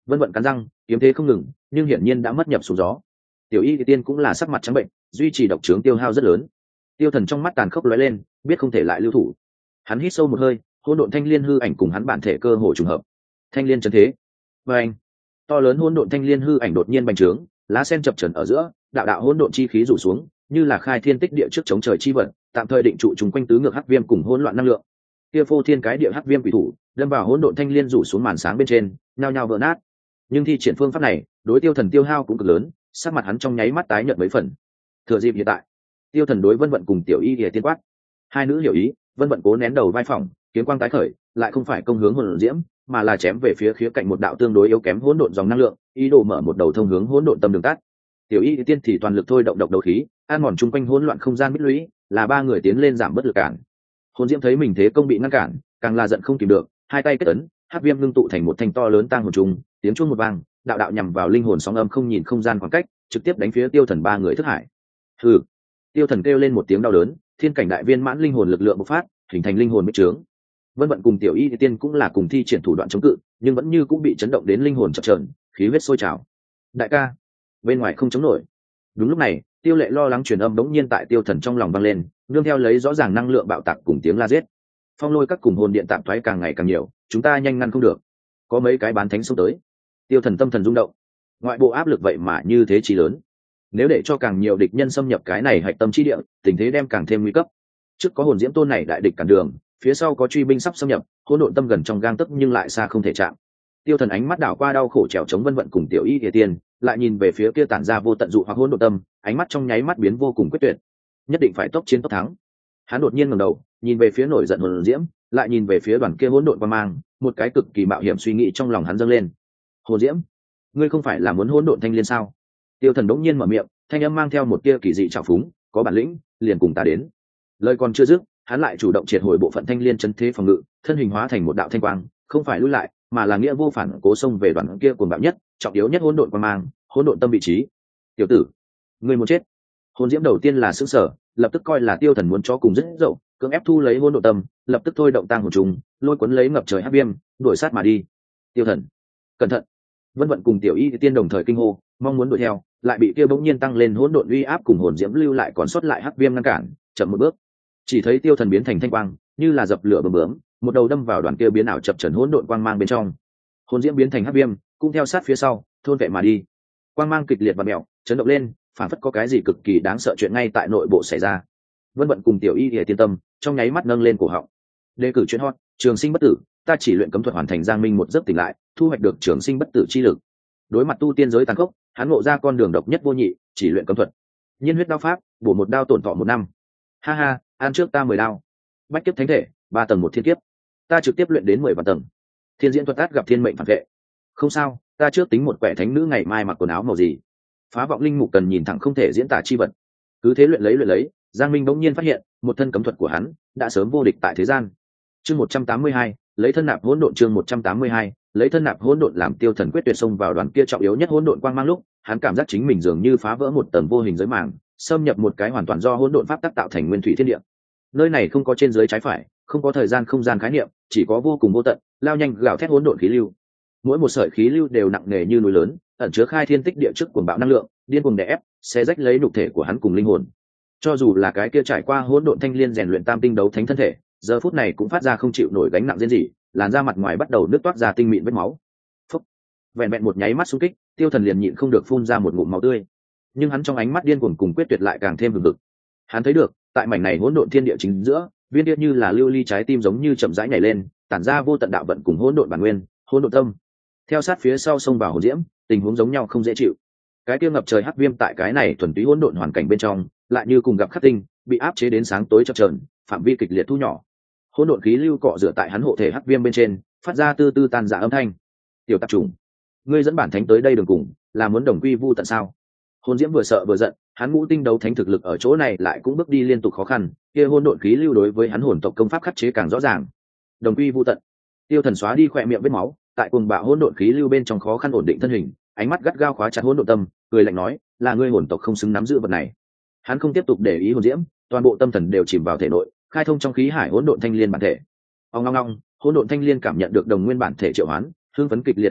Vân vận cắn răng, kiếm thế không ngừng, nhưng hiển nhiên đã mất nhập xuống gió. Tiểu y tiên cũng là sắc mặt trắng bệnh, duy trì độc trướng tiêu hao rất lớn. Tiêu Thần trong mắt tàn khốc lóe lên, biết không thể lại lưu thủ. Hắn hít sâu một hơi, hỗn độn thanh liên hư ảnh cùng hắn bản thể cơ hồ trùng hợp. Thanh liên chấn thế. Và anh, to lớn hỗn độn thanh liên hư ảnh đột nhiên bành trướng, lá sen chập chờn ở giữa, đạo đạo hỗn độn chi khí rủ xuống, như là khai thiên tích địa trước chống trời chi vận, tạm thời định trụ chúng quanh tứ ngược hắc viêm cùng hỗn loạn năng lượng. Kia phô thiên cái địa hắc viêm quỷ thủ, đâm vào hỗn độn thanh liên rủ xuống màn sáng bên trên, nhao nhao vỡ nát. Nhưng thi triển phương pháp này, đối Tiêu Thần tiêu hao cũng cực lớn, sắc mặt hắn trong nháy mắt tái nhợt mấy phần. Thừa dịp hiện tại, Tiêu Thần đối Vân Vận cùng Tiểu Y Lìa tiên quát. Hai nữ hiểu ý, Vân Vận cố nén đầu vai phỏng, kiếm quang tái khởi, lại không phải công hướng hỗn độn diễm, mà là chém về phía khía cạnh một đạo tương đối yếu kém hỗn độn dòng năng lượng, ý đồ mở một đầu thông hướng hỗn độn tâm đường tắt. Tiểu Y tiên thì toàn lực thôi động độc đấu khí, an mòn chung quanh hỗn loạn không gian bích lũy, là ba người tiến lên giảm bất lực cản. Hồn Diễm thấy mình thế công bị ngăn cản, càng là giận không kìm được, hai tay kết ấn, hắc viêm ngưng tụ thành một thanh to lớn tang hồn trùng, tiếng chuông một vang, đạo đạo nhằm vào linh hồn sóng âm không nhìn không gian khoảng cách, trực tiếp đánh phía Tiêu Thần ba người thức hải. Hừ. Tiêu Thần kêu lên một tiếng đau đớn, thiên cảnh đại viên mãn linh hồn lực lượng bộc phát, hình thành linh hồn bích trướng. Vân Vận cùng Tiểu Y tiên cũng là cùng thi triển thủ đoạn chống cự, nhưng vẫn như cũng bị chấn động đến linh hồn chập chờn, khí huyết sôi trào. Đại ca, bên ngoài không chống nổi. Đúng lúc này, Tiêu Lệ lo lắng truyền âm đống nhiên tại Tiêu Thần trong lòng vang lên, nương theo lấy rõ ràng năng lượng bạo tạc cùng tiếng la giết. Phong lôi các cùng hồn điện tạm thoái càng ngày càng nhiều, chúng ta nhanh ngăn không được. Có mấy cái bán thánh xông tới. Tiêu Thần tâm thần rung động. Ngoại bộ áp lực vậy mà như thế chí lớn. Nếu để cho càng nhiều địch nhân xâm nhập cái này hạch tâm chi địa, tình thế đem càng thêm nguy cấp. Trước có hồn diễm tôn này đại địch cản đường, phía sau có truy binh sắp xâm nhập, hỗn độn tâm gần trong gang tấc nhưng lại xa không thể chạm. Tiêu Thần ánh mắt đảo qua đau khổ trèo chống Vân Vận cùng Tiểu Y Lìa tiên, lại nhìn về phía kia tản ra vô tận dụ hoặc hỗn độn tâm, ánh mắt trong nháy mắt biến vô cùng quyết tuyệt. Nhất định phải tốc chiến tốc thắng. Hắn đột nhiên ngẩng đầu, nhìn về phía nổi giận hồn diễm, lại nhìn về phía đoàn kia hỗn độn quang mang, một cái cực kỳ mạo hiểm suy nghĩ trong lòng hắn dâng lên. Hồn diễm, ngươi không phải là muốn hỗn độn thanh liên sao? Tiêu Thần đống nhiên mở miệng, thanh âm mang theo một tia kỳ dị trào phúng, có bản lĩnh, liền cùng ta đến. Lời còn chưa dứt, hắn lại chủ động triệt hồi bộ phận thanh liên chấn thế phòng ngự, thân hình hóa thành một đạo thanh quang, không phải lui lại, mà là nghĩa vô phản cố xông về đoàn kia cuồng bạo nhất, trọng yếu nhất hỗn độn quang mang, hỗn độn tâm vị trí. Tiểu tử, ngươi muốn chết. Hồn diễm đầu tiên là sững sờ, lập tức coi là Tiêu Thần muốn cho cùng rất dậu, cưỡng ép thu lấy hỗn độn tâm, lập tức thôi động tang hồn trùng, lôi cuốn lấy ngập trời hắc viêm, đuổi sát mà đi. Tiêu Thần, cẩn thận. Vân Vận cùng Tiểu Y tiên đồng thời kinh hô, mong muốn đuổi theo, lại bị kia bỗng nhiên tăng lên hỗn độn uy áp cùng hồn diễm lưu lại còn sót lại hắc viêm ngăn cản, chậm một bước. Chỉ thấy Tiêu Thần biến thành thanh quang, như là dập lửa bướm bướm, một đầu đâm vào đoàn kia biến ảo chập chờn hỗn độn quang mang bên trong. Hồn diễm biến thành hắc viêm, cũng theo sát phía sau, thôn vệ mà đi. Quang mang kịch liệt và mèo, chấn động lên, phản phất có cái gì cực kỳ đáng sợ chuyện ngay tại nội bộ xảy ra. Vân Vận cùng Tiểu Y Lìa tiên tâm, trong nháy mắt nâng lên cổ họng. Đề cử chuyện hot, trường sinh bất tử, ta chỉ luyện cấm thuật hoàn thành giang minh một giấc tỉnh lại, thu hoạch được trường sinh bất tử chi lực. Đối mặt tu tiên giới tàn khốc, hắn ngộ ra con đường độc nhất vô nhị, chỉ luyện cấm thuật. Nhiên huyết đao pháp, bổ một đao tổn thọ một năm. Ha ha, ăn trước ta mười đao. Bách kiếp thánh thể, ba tầng một thiên kiếp. Ta trực tiếp luyện đến mười vạn tầng. Thiên diễn thuật át gặp thiên mệnh phản vệ. Không sao, ta trước tính một quẻ thánh nữ ngày mai mặc quần áo màu gì. Phá vọng linh mục cần nhìn thẳng không thể diễn tả chi vật. Cứ thế luyện lấy luyện lấy, Giang Minh bỗng nhiên phát hiện, một thân cấm thuật của hắn đã sớm vô địch tại thế gian. Chương một trăm tám mươi hai, lấy thân nạp hỗn độn. Chương một trăm tám mươi hai, lấy thân nạp hỗn độn. Làm Tiêu Thần quyết tuyệt xông vào đoàn kia trọng yếu nhất hỗn độn quang mang lúc, hắn cảm giác chính mình dường như phá vỡ một tầng vô hình giới màng, xâm nhập một cái hoàn toàn do hỗn độn pháp tắc tạo thành nguyên thủy thiên địa. Nơi này không có trên dưới trái phải, không có thời gian không gian khái niệm, chỉ có vô cùng vô tận, lao nhanh gào thét hỗn độn khí lưu. Mỗi một sợi khí lưu đều nặng nề như núi lớn, ẩn chứa khai thiên tích địa trước cuồng bạo năng lượng, điên cuồng đè ép, xé rách lấy nhục thể của hắn cùng linh hồn. Cho dù là cái kia trải qua hỗn độn thanh liên rèn luyện tam tinh đấu thánh thân thể, giờ phút này cũng phát ra không chịu nổi gánh nặng riêng gì, làn da mặt ngoài bắt đầu nứt toát ra tinh mịn vết máu. Phúc. Vẹn vẹn một nháy mắt xung kích, Tiêu Thần liền nhịn không được phun ra một ngụm máu tươi. Nhưng hắn trong ánh mắt điên cuồng cùng quyết tuyệt lại càng thêm hừng hực. Hắn thấy được, tại mảnh này hỗn độn thiên địa chính giữa, viên điệp như là lưu ly trái tim giống như chậm rãi nhảy lên, tản ra vô tận đạo vận cùng hỗn độn bản nguyên, hỗn độn tâm. Theo sát phía sau xông vào hồn diễm, tình huống giống nhau không dễ chịu. Cái kia ngập trời hắc viêm tại cái này thuần túy hỗn độn hoàn cảnh bên trong, lại như cùng gặp khắc tinh, bị áp chế đến sáng tối chập chờn, phạm vi kịch liệt thu nhỏ. Hỗn độn khí lưu cọ rửa tại hắn hộ thể hắc viêm bên trên, phát ra tư tư tan rã âm thanh. Tiểu tạp trùng, ngươi dẫn bản thánh tới đây đường cùng, là muốn đồng quy vu tận sao? Hồn diễm vừa sợ vừa giận, hắn ngũ tinh đấu thánh thực lực ở chỗ này lại cũng bước đi liên tục khó khăn, kia hỗn độn khí lưu đối với hắn hồn tộc công pháp khắc chế càng rõ ràng. Đồng quy vu tận. Tiêu Thần xóa đi khỏe miệng vết máu, tại cuồng bạo hỗn độn khí lưu bên trong khó khăn ổn định thân hình, ánh mắt gắt gao khóa chặt hỗn độn tâm, cười lạnh nói, là ngươi hồn tộc không xứng nắm giữ vật này. Hắn không tiếp tục để ý hồn diễm, toàn bộ tâm thần đều chìm vào thể nội, khai thông trong khí hải hỗn độn thanh liên bản thể. Ong ong ong, hỗn độn thanh liên cảm nhận được đồng nguyên bản thể triệu hoán, hương phấn kịch liệt rung động,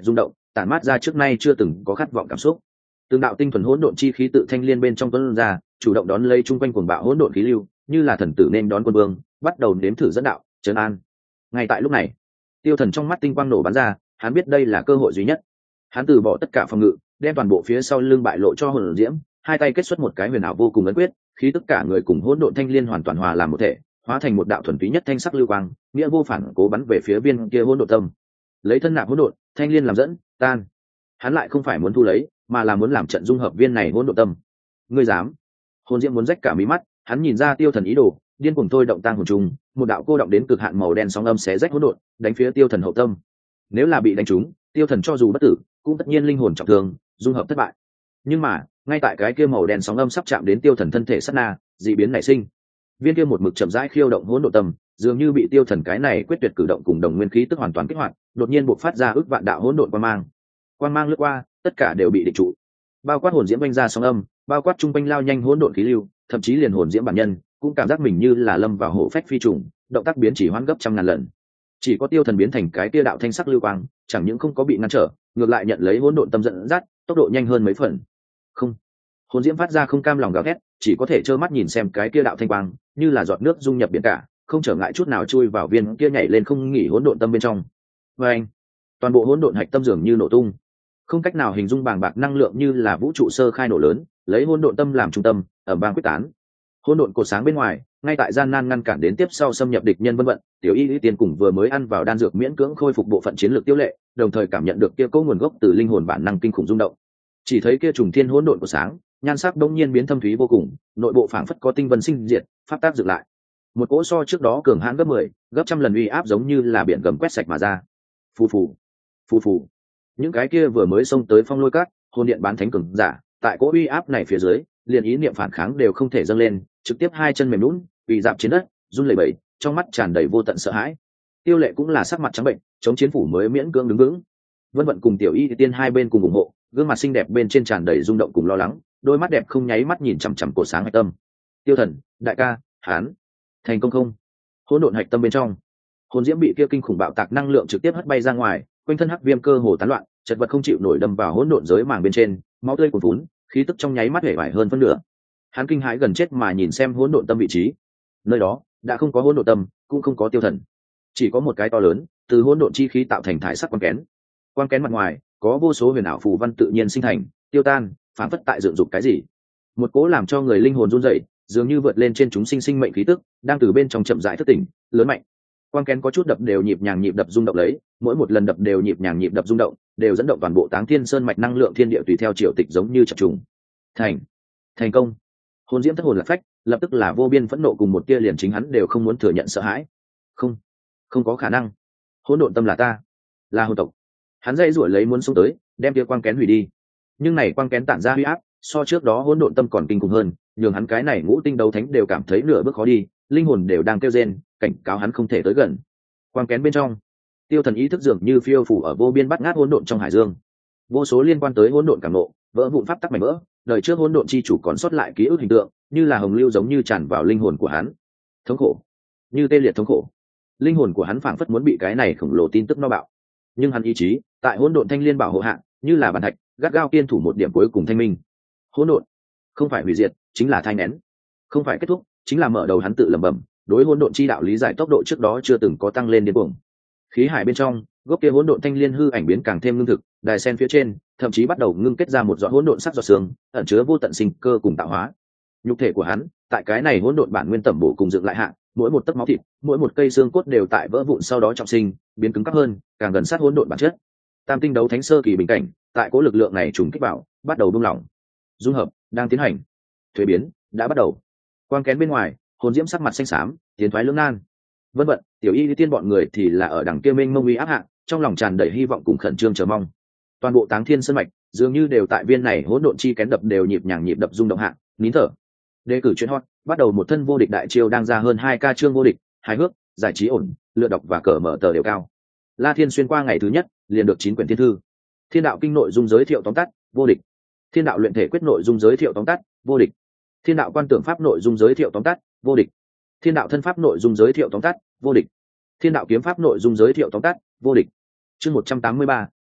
tản mát ra trước nay chưa từng có khát vọng cảm xúc. Từng đạo tinh thuần hỗn độn chi khí tự thanh liên bên trong tuôn ra, chủ động đón lấy chung quanh cuồng bạo hỗn độn khí lưu, như là thần tử nên đón quân vương, bắt đầu nếm thử dẫn đạo, trấn an. Ngay tại lúc này, Tiêu Thần trong mắt tinh quang nổ bắn ra, hắn biết đây là cơ hội duy nhất. Hắn từ bỏ tất cả phòng ngự, đem toàn bộ phía sau lưng bại lộ cho hồn diễm, hai tay kết xuất một cái huyền ảo vô cùng ấn quyết, khí tức cả người cùng hỗn độn thanh liên hoàn toàn hòa làm một thể, hóa thành một đạo thuần túy nhất thanh sắc lưu quang, nghĩa vô phản cố bắn về phía viên kia hỗn độn tâm. Lấy thân nạp hỗn độn, thanh liên làm dẫn, tan. Hắn lại không phải muốn thu lấy, mà là muốn làm trận dung hợp viên này hỗn độn tâm. Ngươi dám? Hồn diễm muốn rách cả mí mắt, hắn nhìn ra Tiêu Thần ý đồ, điên cuồng thôi động tang hồn trùng, một đạo cô động đến cực hạn màu đen sóng âm xé rách hỗn độn, đánh phía Tiêu Thần hậu tâm. Nếu là bị đánh trúng, Tiêu Thần cho dù bất tử, cũng tất nhiên linh hồn trọng thương, dung hợp thất bại. Nhưng mà, ngay tại cái kia màu đen sóng âm sắp chạm đến Tiêu Thần thân thể sát na, dị biến nảy sinh. Viên kia một mực chậm rãi khiêu động hỗn độn tâm, dường như bị Tiêu Thần cái này quyết tuyệt cử động cùng đồng nguyên khí tức hoàn toàn kích hoạt, đột nhiên bộc phát ra ức vạn đạo hỗn độn quang mang. Quang mang lướt qua, tất cả đều bị định trụ. Bao quát hồn diễm vanh ra sóng âm, bao quát trung quanh lao nhanh hỗn độn khí lưu, thậm chí liền hồn diễm bản nhân cũng cảm giác mình như là lâm vào hổ phách phi trùng, động tác biến chỉ hoãn gấp trăm ngàn lần. Chỉ có Tiêu Thần biến thành cái tia đạo thanh sắc lưu quang, chẳng những không có bị ngăn trở, ngược lại nhận lấy hỗn độn tâm dẫn dắt, tốc độ nhanh hơn mấy phần. Không, hồn diễm phát ra không cam lòng gào thét, chỉ có thể trơ mắt nhìn xem cái tia đạo thanh quang như là giọt nước dung nhập biển cả, không trở ngại chút nào chui vào viên kia nhảy lên không nghỉ hỗn độn tâm bên trong. Và anh, toàn bộ hỗn độn hạch tâm dường như nổ tung, không cách nào hình dung bàng bạc năng lượng như là vũ trụ sơ khai nổ lớn, lấy hỗn độn tâm làm trung tâm, ở bang quyết tán. Hỗn độn cột sáng bên ngoài, ngay tại gian nan ngăn cản đến tiếp sau xâm nhập địch nhân vân vận, tiểu y lý tiền cùng vừa mới ăn vào đan dược miễn cưỡng khôi phục bộ phận chiến lược tiêu lệ, đồng thời cảm nhận được kia cỗ nguồn gốc từ linh hồn bản năng kinh khủng rung động. Chỉ thấy kia trùng thiên hỗn độn của sáng, nhan sắc đông nhiên biến thâm thúy vô cùng, nội bộ phảng phất có tinh vân sinh diệt, pháp tác dựng lại. Một cỗ so trước đó cường hãn gấp mười, gấp trăm lần uy áp giống như là biển gầm quét sạch mà ra. Phù phù, phù phù. Những cái kia vừa mới xông tới phong lôi cát, hồn điện bán thánh cường giả, tại cỗ uy áp này phía dưới, liền ý niệm phản kháng đều không thể dâng lên, trực tiếp hai chân mềm nhũn, bị dạp trên đất, run lẩy bẩy, trong mắt tràn đầy vô tận sợ hãi. Tiêu Lệ cũng là sắc mặt trắng bệnh, chống chiến phủ mới miễn cưỡng đứng vững. Vân Vận cùng Tiểu Y Tiên hai bên cùng ủng hộ, gương mặt xinh đẹp bên trên tràn đầy rung động cùng lo lắng, đôi mắt đẹp không nháy mắt nhìn chằm chằm cổ sáng hạch tâm. Tiêu Thần, đại ca, hán, thành công không? Hỗn độn hạch tâm bên trong, hồn diễm bị kia kinh khủng bạo tạc năng lượng trực tiếp hất bay ra ngoài, quanh thân hắc viêm cơ hồ tán loạn, chật vật không chịu nổi đâm vào hỗn độn giới màng bên trên, máu tươi cuồn vún, khí tức trong nháy mắt hể vải hơn phân nửa. Hắn kinh hãi gần chết mà nhìn xem hỗn độn tâm vị trí, nơi đó đã không có hỗn độn tâm, cũng không có Tiêu Thần, chỉ có một cái to lớn từ hỗn độn chi khí tạo thành thải sắc quang kén. Quang kén mặt ngoài có vô số huyền ảo phù văn tự nhiên sinh thành, tiêu tan, phản phất tại dựng dục cái gì. Một cố làm cho người linh hồn run rẩy, dường như vượt lên trên chúng sinh sinh mệnh khí tức, đang từ bên trong chậm rãi thức tỉnh, lớn mạnh. Quang kén có chút đập đều nhịp nhàng nhịp đập rung động lấy, mỗi một lần đập đều nhịp nhàng nhịp đập rung động, đều dẫn động toàn bộ Táng Thiên Sơn mạch năng lượng thiên địa tùy theo triều tịch giống như chập trùng. Thành, thành công. Hồn diễm thất hồn lạc phách, lập tức là vô biên phẫn nộ cùng một tia liền chính hắn đều không muốn thừa nhận sợ hãi. Không, không có khả năng. Hỗn độn tâm là ta, là hồn tộc. Hắn dây rủi lấy muốn xông tới, đem tia quang kén hủy đi. Nhưng này quang kén tản ra huy áp, so trước đó hỗn độn tâm còn kinh khủng hơn, nhường hắn cái này ngũ tinh đấu thánh đều cảm thấy nửa bước khó đi, linh hồn đều đang kêu rên, cảnh cáo hắn không thể tới gần. Quang kén bên trong, Tiêu Thần ý thức dường như phiêu phủ ở vô biên bát ngát hỗn độn trong hải dương. Vô số liên quan tới hỗn độn cảm nộ, vỡ vụn pháp tắc mảnh vỡ, đời trước hỗn độn chi chủ còn sót lại ký ức hình tượng, như là hồng lưu giống như tràn vào linh hồn của hắn. Thống khổ, như tê liệt thống khổ. Linh hồn của hắn phảng phất muốn bị cái này khổng lồ tin tức no bạo. Nhưng hắn ý chí, tại hỗn độn thanh liên bảo hộ hạ, như là bàn thạch, gắt gao kiên thủ một điểm cuối cùng thanh minh. Hỗn độn, không phải hủy diệt, chính là thai nén. Không phải kết thúc, chính là mở đầu. Hắn tự lẩm bẩm, đối hỗn độn chi đạo lý giải tốc độ trước đó chưa từng có tăng lên điên cuồng. Khí hải bên trong, gốc kia hỗn độn thanh liên hư ảnh biến càng thêm ngưng thực, đài sen phía trên thậm chí bắt đầu ngưng kết ra một giọt hỗn độn sắc giọt xương, ẩn chứa vô tận sinh cơ cùng tạo hóa. Nhục thể của hắn, tại cái này hỗn độn bản nguyên tẩm bổ cùng dựng lại hạ, mỗi một tấc máu thịt, mỗi một cây xương cốt đều tại vỡ vụn sau đó trọng sinh, biến cứng cáp hơn, càng gần sát hỗn độn bản chất. Tam tinh đấu thánh sơ kỳ bình cảnh, tại cố lực lượng này trùng kích vào, bắt đầu buông lỏng. Dung hợp đang tiến hành, thuế biến đã bắt đầu. Quang kén bên ngoài, hồn diễm sắc mặt xanh xám, tiến thoái lưỡng nan. Vân Vận, Tiểu Y Tiên bọn người thì là ở đằng kia mênh mông uy áp hạ, trong lòng tràn đầy hy vọng cùng khẩn trương chờ mong. Toàn bộ Táng Thiên Sơn mạch dường như đều tại viên này hỗn độn chi kén đập đều nhịp nhàng nhịp đập rung động hạ, nín thở. Đề cử chuyện hot, bắt đầu một thân vô địch đại chiêu đang ra hơn hai ca chương vô địch, hài hước, giải trí ổn, lựa đọc và cờ mở tờ đều cao. La Thiên xuyên qua ngày thứ nhất, liền được chín quyển thiên thư. Thiên đạo kinh nội dung giới thiệu tóm tắt, vô địch. Thiên đạo luyện thể quyết nội dung giới thiệu tóm tắt, vô địch. Thiên đạo quan tưởng pháp nội dung giới thiệu tóm tắt, vô địch. Thiên đạo thân pháp nội dung giới thiệu tóm tắt, vô địch. Thiên đạo kiếm pháp nội dung giới thiệu tóm tắt, vô địch. Chương một trăm tám mươi ba,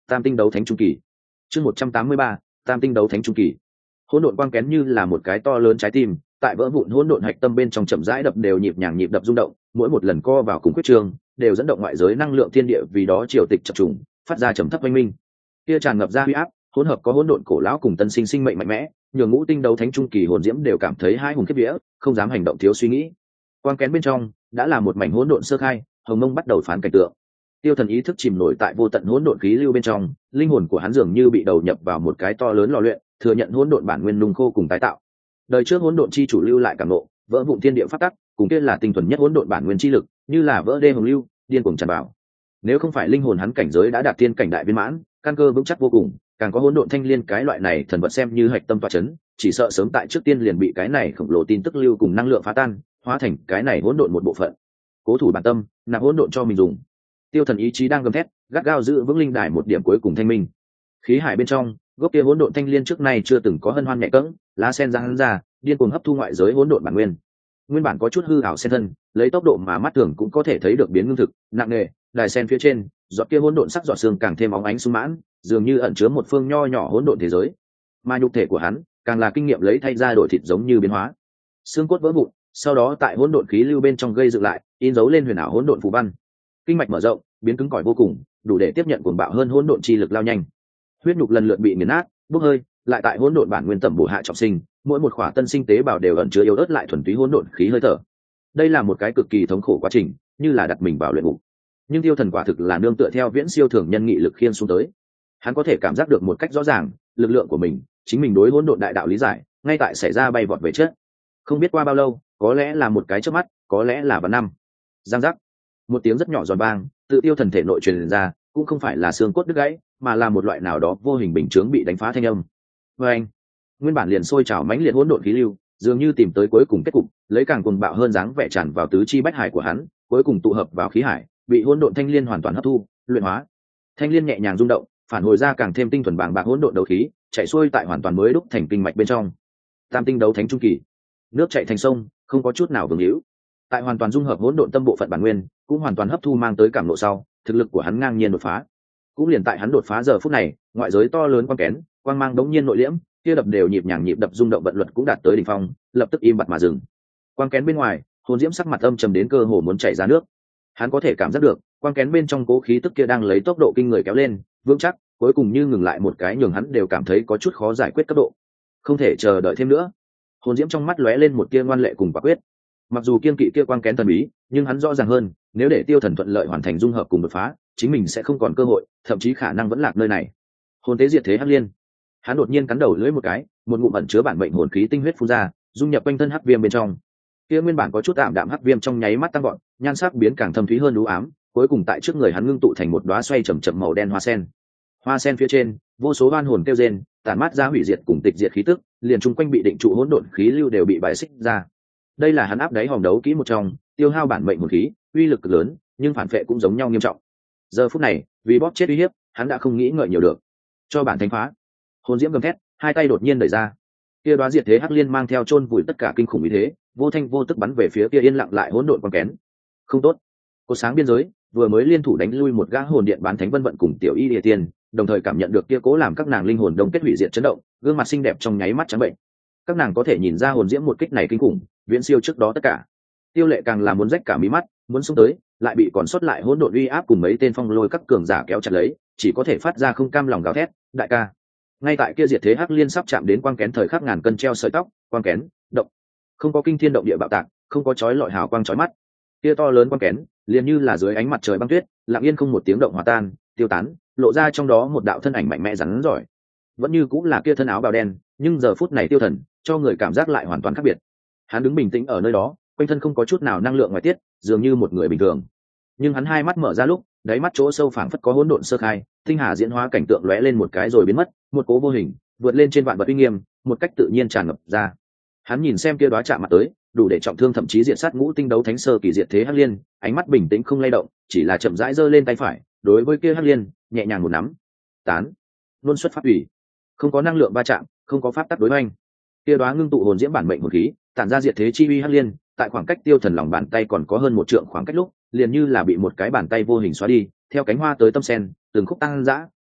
tam tinh đấu thánh trung kỳ. Chương một trăm tám mươi ba, tam tinh đấu thánh trung kỳ. Hỗn độn quang kén như là một cái to lớn trái tim, tại vỡ vụn hỗn độn hạch tâm bên trong chậm rãi đập đều nhịp nhàng nhịp đập rung động, mỗi một lần co vào cùng quyết trường, đều dẫn động ngoại giới năng lượng thiên địa vì đó triều tịch chập trùng, phát ra trầm thấp oanh minh. Kia tràn ngập ra huy áp, hỗn hợp có hỗn độn cổ lão cùng tân sinh sinh mệnh mạnh mẽ, nhường ngũ tinh đấu thánh trung kỳ hồn diễm đều cảm thấy hai hùng kiếp vía, không dám hành động thiếu suy nghĩ. Quang kén bên trong đã là một mảnh hỗn độn sơ khai, hồng mông bắt đầu phán cảnh tượng. Tiêu Thần ý thức chìm nổi tại vô tận hỗn độn khí lưu bên trong, linh hồn của hắn dường như bị đầu nhập vào một cái to lớn lò luyện, thừa nhận hỗn độn bản nguyên nung khô cùng tái tạo. Đời trước hỗn độn chi chủ lưu lại cảm nộ, vỡ vụn thiên địa pháp tắc, cùng kia là tinh thuần nhất hỗn độn bản nguyên chi lực, như là vỡ đê hồng lưu, điên cuồng tràn vào. Nếu không phải linh hồn hắn cảnh giới đã đạt tiên cảnh đại viên mãn, căn cơ vững chắc vô cùng, càng có hỗn độn thanh liên cái loại này thần vật xem như hạch tâm tọa chấn, chỉ sợ sớm tại trước tiên liền bị cái này khổng lồ tin tức lưu cùng năng lượng phá tan, hóa thành cái này hỗn độn một bộ phận. Cố thủ bản tâm, nạp hỗn độn cho mình dùng. Tiêu Thần ý chí đang gầm thét, gắt gao giữ vững linh đài một điểm cuối cùng thanh minh. Khí hải bên trong, gốc kia hỗn độn thanh liên trước nay chưa từng có hân hoan nhẹ cẫng, lá sen ra hắn ra, điên cuồng hấp thu ngoại giới hỗn độn bản nguyên. Nguyên bản có chút hư ảo sen thân, lấy tốc độ mà mắt thường cũng có thể thấy được biến ngưng thực, nặng nề, đài sen phía trên, giọt kia hỗn độn sắc giọt xương càng thêm óng ánh sung mãn, dường như ẩn chứa một phương nho nhỏ hỗn độn thế giới. Mà nhục thể của hắn, càng là kinh nghiệm lấy thay ra đổi thịt giống như biến hóa. Xương cốt vỡ vụn, sau đó tại hỗn độn khí lưu bên trong gây dựng lại, in dấu lên huyền ảo hỗn độn phù văn. Kinh mạch mở rộng, biến cứng cỏi vô cùng, đủ để tiếp nhận cuồng bạo hơn hỗn độn chi lực lao nhanh. Huyết nhục lần lượt bị nghiền nát, bốc hơi, lại tại hỗn độn bản nguyên tẩm bổ hạ trọng sinh, mỗi một khỏa tân sinh tế bào đều ẩn chứa yếu ớt lại thuần túy hỗn độn khí hơi thở. Đây là một cái cực kỳ thống khổ quá trình, như là đặt mình vào luyện ngục. Nhưng Tiêu Thần quả thực là nương tựa theo viễn siêu thường nhân nghị lực khiên xuống tới. Hắn có thể cảm giác được một cách rõ ràng, lực lượng của mình, chính mình đối hỗn độn đại đạo lý giải, ngay tại xảy ra bay vọt về trước. Không biết qua bao lâu, có lẽ là một cái chớp mắt, có lẽ là vạn năm. Giang giác, một tiếng rất nhỏ giòn vang, tự Tiêu Thần thể nội truyền ra, cũng không phải là xương cốt đứt gãy, mà là một loại nào đó vô hình bình chướng bị đánh phá thanh âm. Và anh, nguyên bản liền sôi trào mãnh liệt hỗn độn khí lưu, dường như tìm tới cuối cùng kết cục, lấy càng cuồng bạo hơn dáng vẻ tràn vào tứ chi bách hải của hắn, cuối cùng tụ hợp vào khí hải, bị hỗn độn thanh liên hoàn toàn hấp thu, luyện hóa. Thanh liên nhẹ nhàng rung động, phản hồi ra càng thêm tinh thuần bàng bạc hỗn độn đấu khí, chảy xuôi tại hoàn toàn mới đúc thành kinh mạch bên trong. Tam tinh đấu thánh trung kỳ, nước chảy thành sông, không có chút nào vương hữu. Tại hoàn toàn dung hợp hỗn độn tâm bộ phận bản nguyên, cũng hoàn toàn hấp thu mang tới cảm ngộ sau, thực lực của hắn ngang nhiên đột phá. Cũng liền tại hắn đột phá giờ phút này, ngoại giới to lớn quang kén, quang mang đống nhiên nội liễm, kia đập đều nhịp nhàng nhịp đập rung động vận luật cũng đạt tới đỉnh phong, lập tức im bặt mà dừng. Quang kén bên ngoài, hồn diễm sắc mặt âm trầm đến cơ hồ muốn chảy ra nước. Hắn có thể cảm giác được, quang kén bên trong cố khí tức kia đang lấy tốc độ kinh người kéo lên, vững chắc, cuối cùng như ngừng lại một cái nhường hắn đều cảm thấy có chút khó giải quyết cấp độ. Không thể chờ đợi thêm nữa. Hồn diễm trong mắt lóe lên một tia ngoan lệ cùng quả quyết. Mặc dù kiên kỵ kia quang kén thần bí, nhưng hắn rõ ràng hơn, nếu để Tiêu Thần thuận lợi hoàn thành dung hợp cùng đột phá, chính mình sẽ không còn cơ hội, thậm chí khả năng vẫn lạc nơi này. Hồn tế diệt thế hắc liên. Hắn đột nhiên cắn đầu lưỡi một cái, một ngụm ẩn chứa bản mệnh hồn khí tinh huyết phun ra, dung nhập quanh thân hắc viêm bên trong. Kia nguyên bản có chút tạm đạm hắc viêm trong nháy mắt tăng gọn, nhan sắc biến càng thâm thúy hơn u ám, cuối cùng tại trước người hắn ngưng tụ thành một đóa xoay chậm chậm màu đen hoa sen. Hoa sen phía trên, vô số oan hồn kêu rên, tản mát ra hủy diệt cùng tịch diệt khí tức, liền chung quanh bị định trụ hỗn độn khí lưu đều bị bài xích ra. Đây là hắn áp đáy hòm đấu kỹ một trong, tiêu hao bản mệnh hồn khí, uy lực cực lớn, nhưng phản phệ cũng giống nhau nghiêm trọng. Giờ phút này, vì bóp chết uy hiếp, hắn đã không nghĩ ngợi nhiều được. Cho bản thánh phá. Hồn diễm gầm thét, hai tay đột nhiên đẩy ra. Kia đóa diệt thế hắc liên mang theo chôn vùi tất cả kinh khủng ý thế, vô thanh vô tức bắn về phía kia yên lặng lại hỗn độn quang kén. Không tốt. Cột sáng biên giới vừa mới liên thủ đánh lui một gã hồn điện bán thánh vân vận cùng tiểu y địa tiên, đồng thời cảm nhận được kia cố làm các nàng linh hồn đồng kết hủy diệt chấn động, gương mặt xinh đẹp trong nháy mắt trắng bệnh. Các nàng có thể nhìn ra hồn diễm một kích này kinh khủng, viễn siêu trước đó tất cả. Tiêu Lệ càng là muốn rách cả mí mắt, muốn xông tới, lại bị còn sót lại hỗn độn uy áp cùng mấy tên phong lôi các cường giả kéo chặt lấy, chỉ có thể phát ra không cam lòng gào thét, đại ca. Ngay tại kia diệt thế hắc liên sắp chạm đến quang kén thời khắc ngàn cân treo sợi tóc, quang kén động, không có kinh thiên động địa bạo tạc, không có chói lọi hào quang chói mắt. Kia to lớn quang kén, liền như là dưới ánh mặt trời băng tuyết, lặng yên không một tiếng động hòa tan, tiêu tán, lộ ra trong đó một đạo thân ảnh mạnh mẽ rắn giỏi. Vẫn như cũng là kia thân áo bào đen, nhưng giờ phút này Tiêu Thần cho người cảm giác lại hoàn toàn khác biệt. Hắn đứng bình tĩnh ở nơi đó, quanh thân không có chút nào năng lượng ngoài tiết, dường như một người bình thường. Nhưng hắn hai mắt mở ra lúc, đáy mắt chỗ sâu phảng phất có hỗn độn sơ khai, tinh hà diễn hóa cảnh tượng lóe lên một cái rồi biến mất, một cố vô hình vượt lên trên vạn vật uy nghiêm, một cách tự nhiên tràn ngập ra. Hắn nhìn xem kia đóa chạm mặt tới, đủ để trọng thương thậm chí diệt sát ngũ tinh đấu thánh sơ kỳ diệt thế hắc liên, ánh mắt bình tĩnh không lay động, chỉ là chậm rãi giơ lên tay phải, đối với kia hắc liên nhẹ nhàng một nắm, tán, luôn xuất pháp ủy, không có năng lượng va chạm, không có pháp tắc đối oanh. Kia đóa ngưng tụ hồn diễm bản mệnh hồn khí, tản ra diệt thế chi uy hắc liên, tại khoảng cách Tiêu Thần lòng bàn tay còn có hơn một trượng khoảng cách lúc, liền như là bị một cái bàn tay vô hình xóa đi, theo cánh hoa tới tâm sen, từng khúc tăng dã,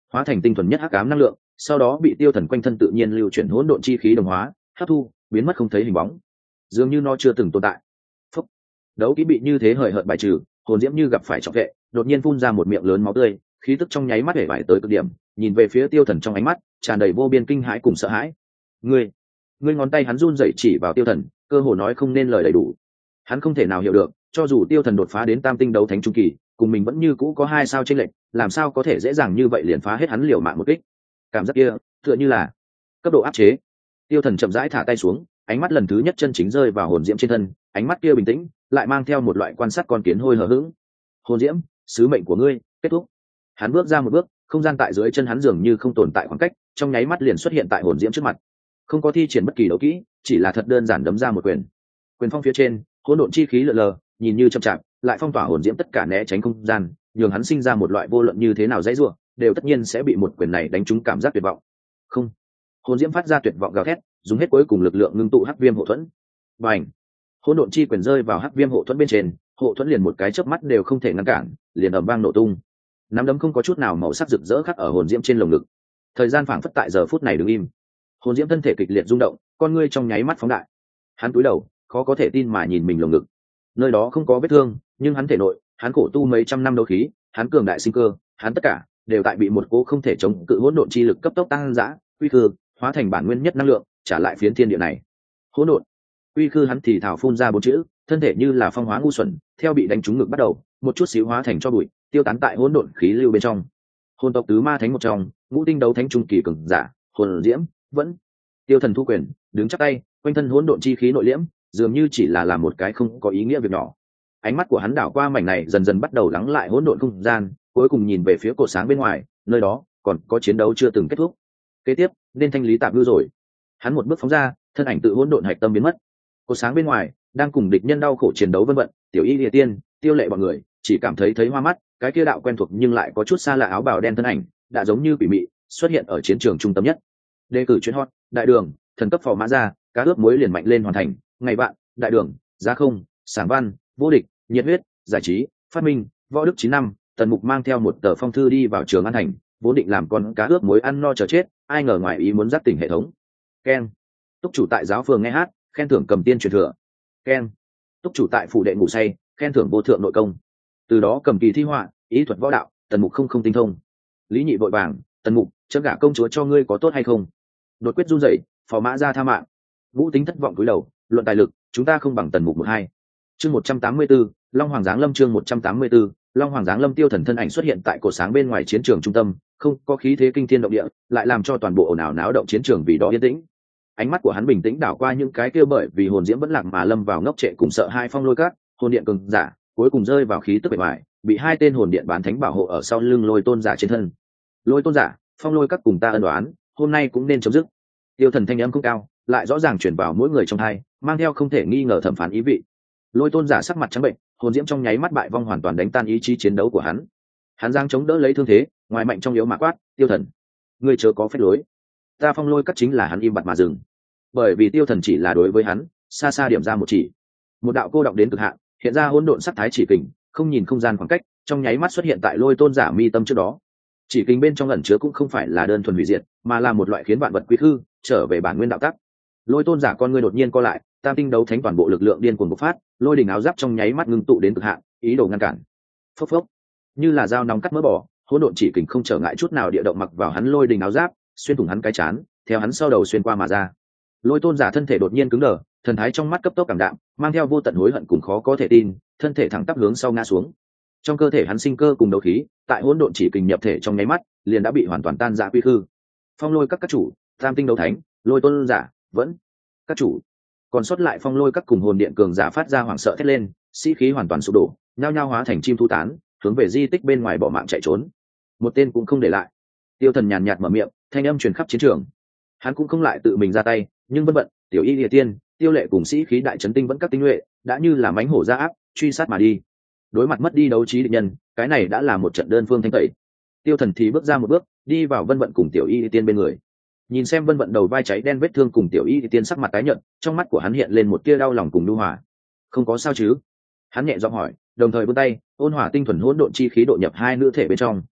hóa thành tinh thuần nhất hắc ám năng lượng, sau đó bị tiêu thần quanh thân tự nhiên lưu chuyển hỗn độn chi khí đồng hóa hấp thu, biến mất không thấy hình bóng, dường như nó chưa từng tồn tại. Phúc. Đấu kỹ bị như thế hời hợt bài trừ, hồn diễm như gặp phải trọng vệ, đột nhiên phun ra một miệng lớn máu tươi, khí tức trong nháy mắt hể vải tới cực điểm, nhìn về phía tiêu thần trong ánh mắt tràn đầy vô biên kinh hãi cùng sợ hãi. Ngươi, ngươi ngón tay hắn run rẩy chỉ vào tiêu thần, cơ hồ nói không nên lời đầy đủ. Hắn không thể nào hiểu được, cho dù tiêu thần đột phá đến tam tinh đấu thánh trung kỳ, cùng mình vẫn như cũ có hai sao chênh lệch, làm sao có thể dễ dàng như vậy liền phá hết hắn liều mạng một kích. Cảm giác kia, tựa như là cấp độ áp chế. Tiêu thần chậm rãi thả tay xuống, ánh mắt lần thứ nhất chân chính rơi vào hồn diễm trên thân, ánh mắt kia bình tĩnh, lại mang theo một loại quan sát con kiến hôi hờ hững. Hồn diễm, sứ mệnh của ngươi kết thúc. Hắn bước ra một bước, không gian tại dưới chân hắn dường như không tồn tại khoảng cách, trong nháy mắt liền xuất hiện tại hồn diễm trước mặt. Không có thi triển bất kỳ đấu kỹ, chỉ là thật đơn giản đấm ra một quyền. Quyền phong phía trên, hỗn độn chi khí lờ lờ, nhìn như chậm chạp, lại phong tỏa hồn diễm tất cả né tránh không gian, nhường hắn sinh ra một loại vô luận như thế nào dãy rủa, đều tất nhiên sẽ bị một quyền này đánh trúng cảm giác tuyệt vọng. Không. Hồn diễm phát ra tuyệt vọng gào thét, dùng hết cuối cùng lực lượng ngưng tụ hắc viêm hộ thuẫn. Bành. Hỗn độn chi quyền rơi vào hắc viêm hộ thuẫn bên trên, hộ thuẫn liền một cái chớp mắt đều không thể ngăn cản, liền ầm vang nổ tung. Nắm đấm không có chút nào màu sắc rực rỡ khắc ở hồn diễm trên lồng ngực. Thời gian phảng phất tại giờ phút này đứng im. Hồn diễm thân thể kịch liệt rung động, con ngươi trong nháy mắt phóng đại. Hắn cúi đầu, khó có thể tin mà nhìn mình lồng ngực. Nơi đó không có vết thương, nhưng hắn thể nội, hắn khổ tu mấy trăm năm đấu khí, hắn cường đại sinh cơ, hắn tất cả đều tại bị một cố không thể chống cự hỗn độn chi lực cấp tốc tăng dã, quy khư, hóa thành bản nguyên nhất năng lượng, trả lại phiến thiên địa này. Hỗn độn. Quy khư hắn thì thào phun ra bốn chữ, thân thể như là phong hóa ngu xuẩn, theo bị đánh trúng ngực bắt đầu, một chút xíu hóa thành cho bụi, tiêu tán tại hỗn độn khí lưu bên trong. Hồn tộc tứ ma thánh một trong, ngũ tinh đấu thánh trung kỳ cường giả, hồn diễm, vẫn. Tiêu thần thu quyền, đứng chắp tay, quanh thân hỗn độn chi khí nội liễm, dường như chỉ là làm một cái không có ý nghĩa việc nhỏ. Ánh mắt của hắn đảo qua mảnh này dần dần bắt đầu lắng lại hỗn độn không gian, cuối cùng nhìn về phía cột sáng bên ngoài, nơi đó còn có chiến đấu chưa từng kết thúc. Kế tiếp, nên thanh lý tạm ngư rồi. Hắn một bước phóng ra, thân ảnh tự hỗn độn hạch tâm biến mất. Cột sáng bên ngoài đang cùng địch nhân đau khổ chiến đấu vân vận, tiểu y địa tiên, tiêu lệ bọn người chỉ cảm thấy thấy hoa mắt, cái kia đạo quen thuộc nhưng lại có chút xa lạ áo bào đen thân ảnh, đã giống như quỷ mị xuất hiện ở chiến trường trung tâm nhất. Đề cử chuyên hot, đại đường, thần cấp phò mã ra, cá ướp muối liền mạnh lên hoàn thành, ngày bạn, đại đường, giá không, sảng văn, vô địch, nhiệt huyết, giải trí, phát minh, võ đức chín năm, tần mục mang theo một tờ phong thư đi vào trường an thành, vốn định làm con cá ướp muối ăn no chờ chết, ai ngờ ngoài ý muốn dắt tỉnh hệ thống. Ken, túc chủ tại giáo phường nghe hát, khen thưởng cầm tiên truyền thừa. Ken, túc chủ tại phủ đệ ngủ say, khen thưởng vô thượng nội công. Từ đó cầm kỳ thi họa, ý thuật võ đạo, tần mục không không tinh thông. Lý nhị vội vàng, tần mục, chấm gả công chúa cho ngươi có tốt hay không? Đột quyết run rẩy, phò mã ra tha mạng. Vũ tính thất vọng cúi đầu, luận tài lực, chúng ta không bằng tần mục một hai. Chương một trăm tám mươi 184, Long Hoàng Giáng Lâm chương một trăm tám mươi 184, Long Hoàng Giáng Lâm tiêu thần thân ảnh xuất hiện tại cổ sáng bên ngoài chiến trường trung tâm, không có khí thế kinh thiên động địa, lại làm cho toàn bộ ồn ào náo động chiến trường vì đó yên tĩnh. Ánh mắt của hắn bình tĩnh đảo qua những cái kia bởi vì hồn diễm vẫn lạc mà lâm vào ngốc trệ cùng sợ hai phong lôi các, hồn điện cường giả, cuối cùng rơi vào khí tức bề ngoài, bị hai tên hồn điện bán thánh bảo hộ ở sau lưng lôi tôn giả trên thân. Lôi tôn giả, phong lôi các cùng ta ân đoán, hôm nay cũng nên chấm dứt. Tiêu thần thanh âm không cao, lại rõ ràng truyền vào mỗi người trong hai, mang theo không thể nghi ngờ thẩm phán ý vị. Lôi tôn giả sắc mặt trắng bệnh, hồn diễm trong nháy mắt bại vong hoàn toàn đánh tan ý chí chiến đấu của hắn. Hắn giang chống đỡ lấy thương thế, ngoài mạnh trong yếu mà quát, tiêu thần, ngươi chớ có phép lối. Ta phong lôi các chính là hắn im bặt mà dừng. Bởi vì tiêu thần chỉ là đối với hắn, xa xa điểm ra một chỉ, một đạo cô đọng đến cực hạn, hiện ra hỗn độn sắc thái chỉ kình, không nhìn không gian khoảng cách, trong nháy mắt xuất hiện tại lôi tôn giả mi tâm trước đó. Chỉ kình bên trong ẩn chứa cũng không phải là đơn thuần hủy diệt, mà là một loại khiến vạn vật quy hư, trở về bản nguyên đạo tắc. Lôi tôn giả con ngươi đột nhiên co lại, tam tinh đấu thánh toàn bộ lực lượng điên cuồng bộc phát, lôi đỉnh áo giáp trong nháy mắt ngưng tụ đến cực hạn, ý đồ ngăn cản. Phốc phốc, như là dao nóng cắt mỡ bỏ, hỗn độn chỉ kình không trở ngại chút nào địa động mặc vào hắn lôi đỉnh áo giáp, xuyên thủng hắn cái chán, theo hắn sau đầu xuyên qua mà ra. Lôi tôn giả thân thể đột nhiên cứng đờ, thần thái trong mắt cấp tốc cảm đạm, mang theo vô tận hối hận cùng khó có thể tin, thân thể thẳng tắp hướng sau ngã xuống. Trong cơ thể hắn sinh cơ cùng đấu khí, tại hỗn độn chỉ kình nhập thể trong nháy mắt, liền đã bị hoàn toàn tan rã quy hư. Phong lôi các các chủ, tam tinh đấu thánh, lôi tôn giả, vẫn các chủ. Còn sót lại phong lôi các cùng hồn điện cường giả phát ra hoảng sợ thét lên, sĩ khí hoàn toàn sụp đổ, nhao nhao hóa thành chim thu tán, hướng về di tích bên ngoài bỏ mạng chạy trốn. Một tên cũng không để lại. Tiêu thần nhàn nhạt mở miệng, thanh âm truyền khắp chiến trường. Hắn cũng không lại tự mình ra tay, nhưng vân vận, tiểu y địa tiên, tiêu lệ cùng sĩ khí đại trấn tinh vẫn các tinh nhuệ, đã như là mánh hổ ra áp, truy sát mà đi. Đối mặt mất đi đấu trí địch nhân, cái này đã là một trận đơn phương thanh tẩy. Tiêu thần thì bước ra một bước, đi vào vân vận cùng tiểu y địa tiên bên người. Nhìn xem vân vận đầu vai cháy đen vết thương cùng tiểu y địa tiên sắc mặt tái nhợt, trong mắt của hắn hiện lên một tia đau lòng cùng nhu hòa. Không có sao chứ? Hắn nhẹ giọng hỏi, đồng thời vươn tay, ôn hỏa tinh thuần hỗn độn chi khí độ nhập hai nữ thể bên trong.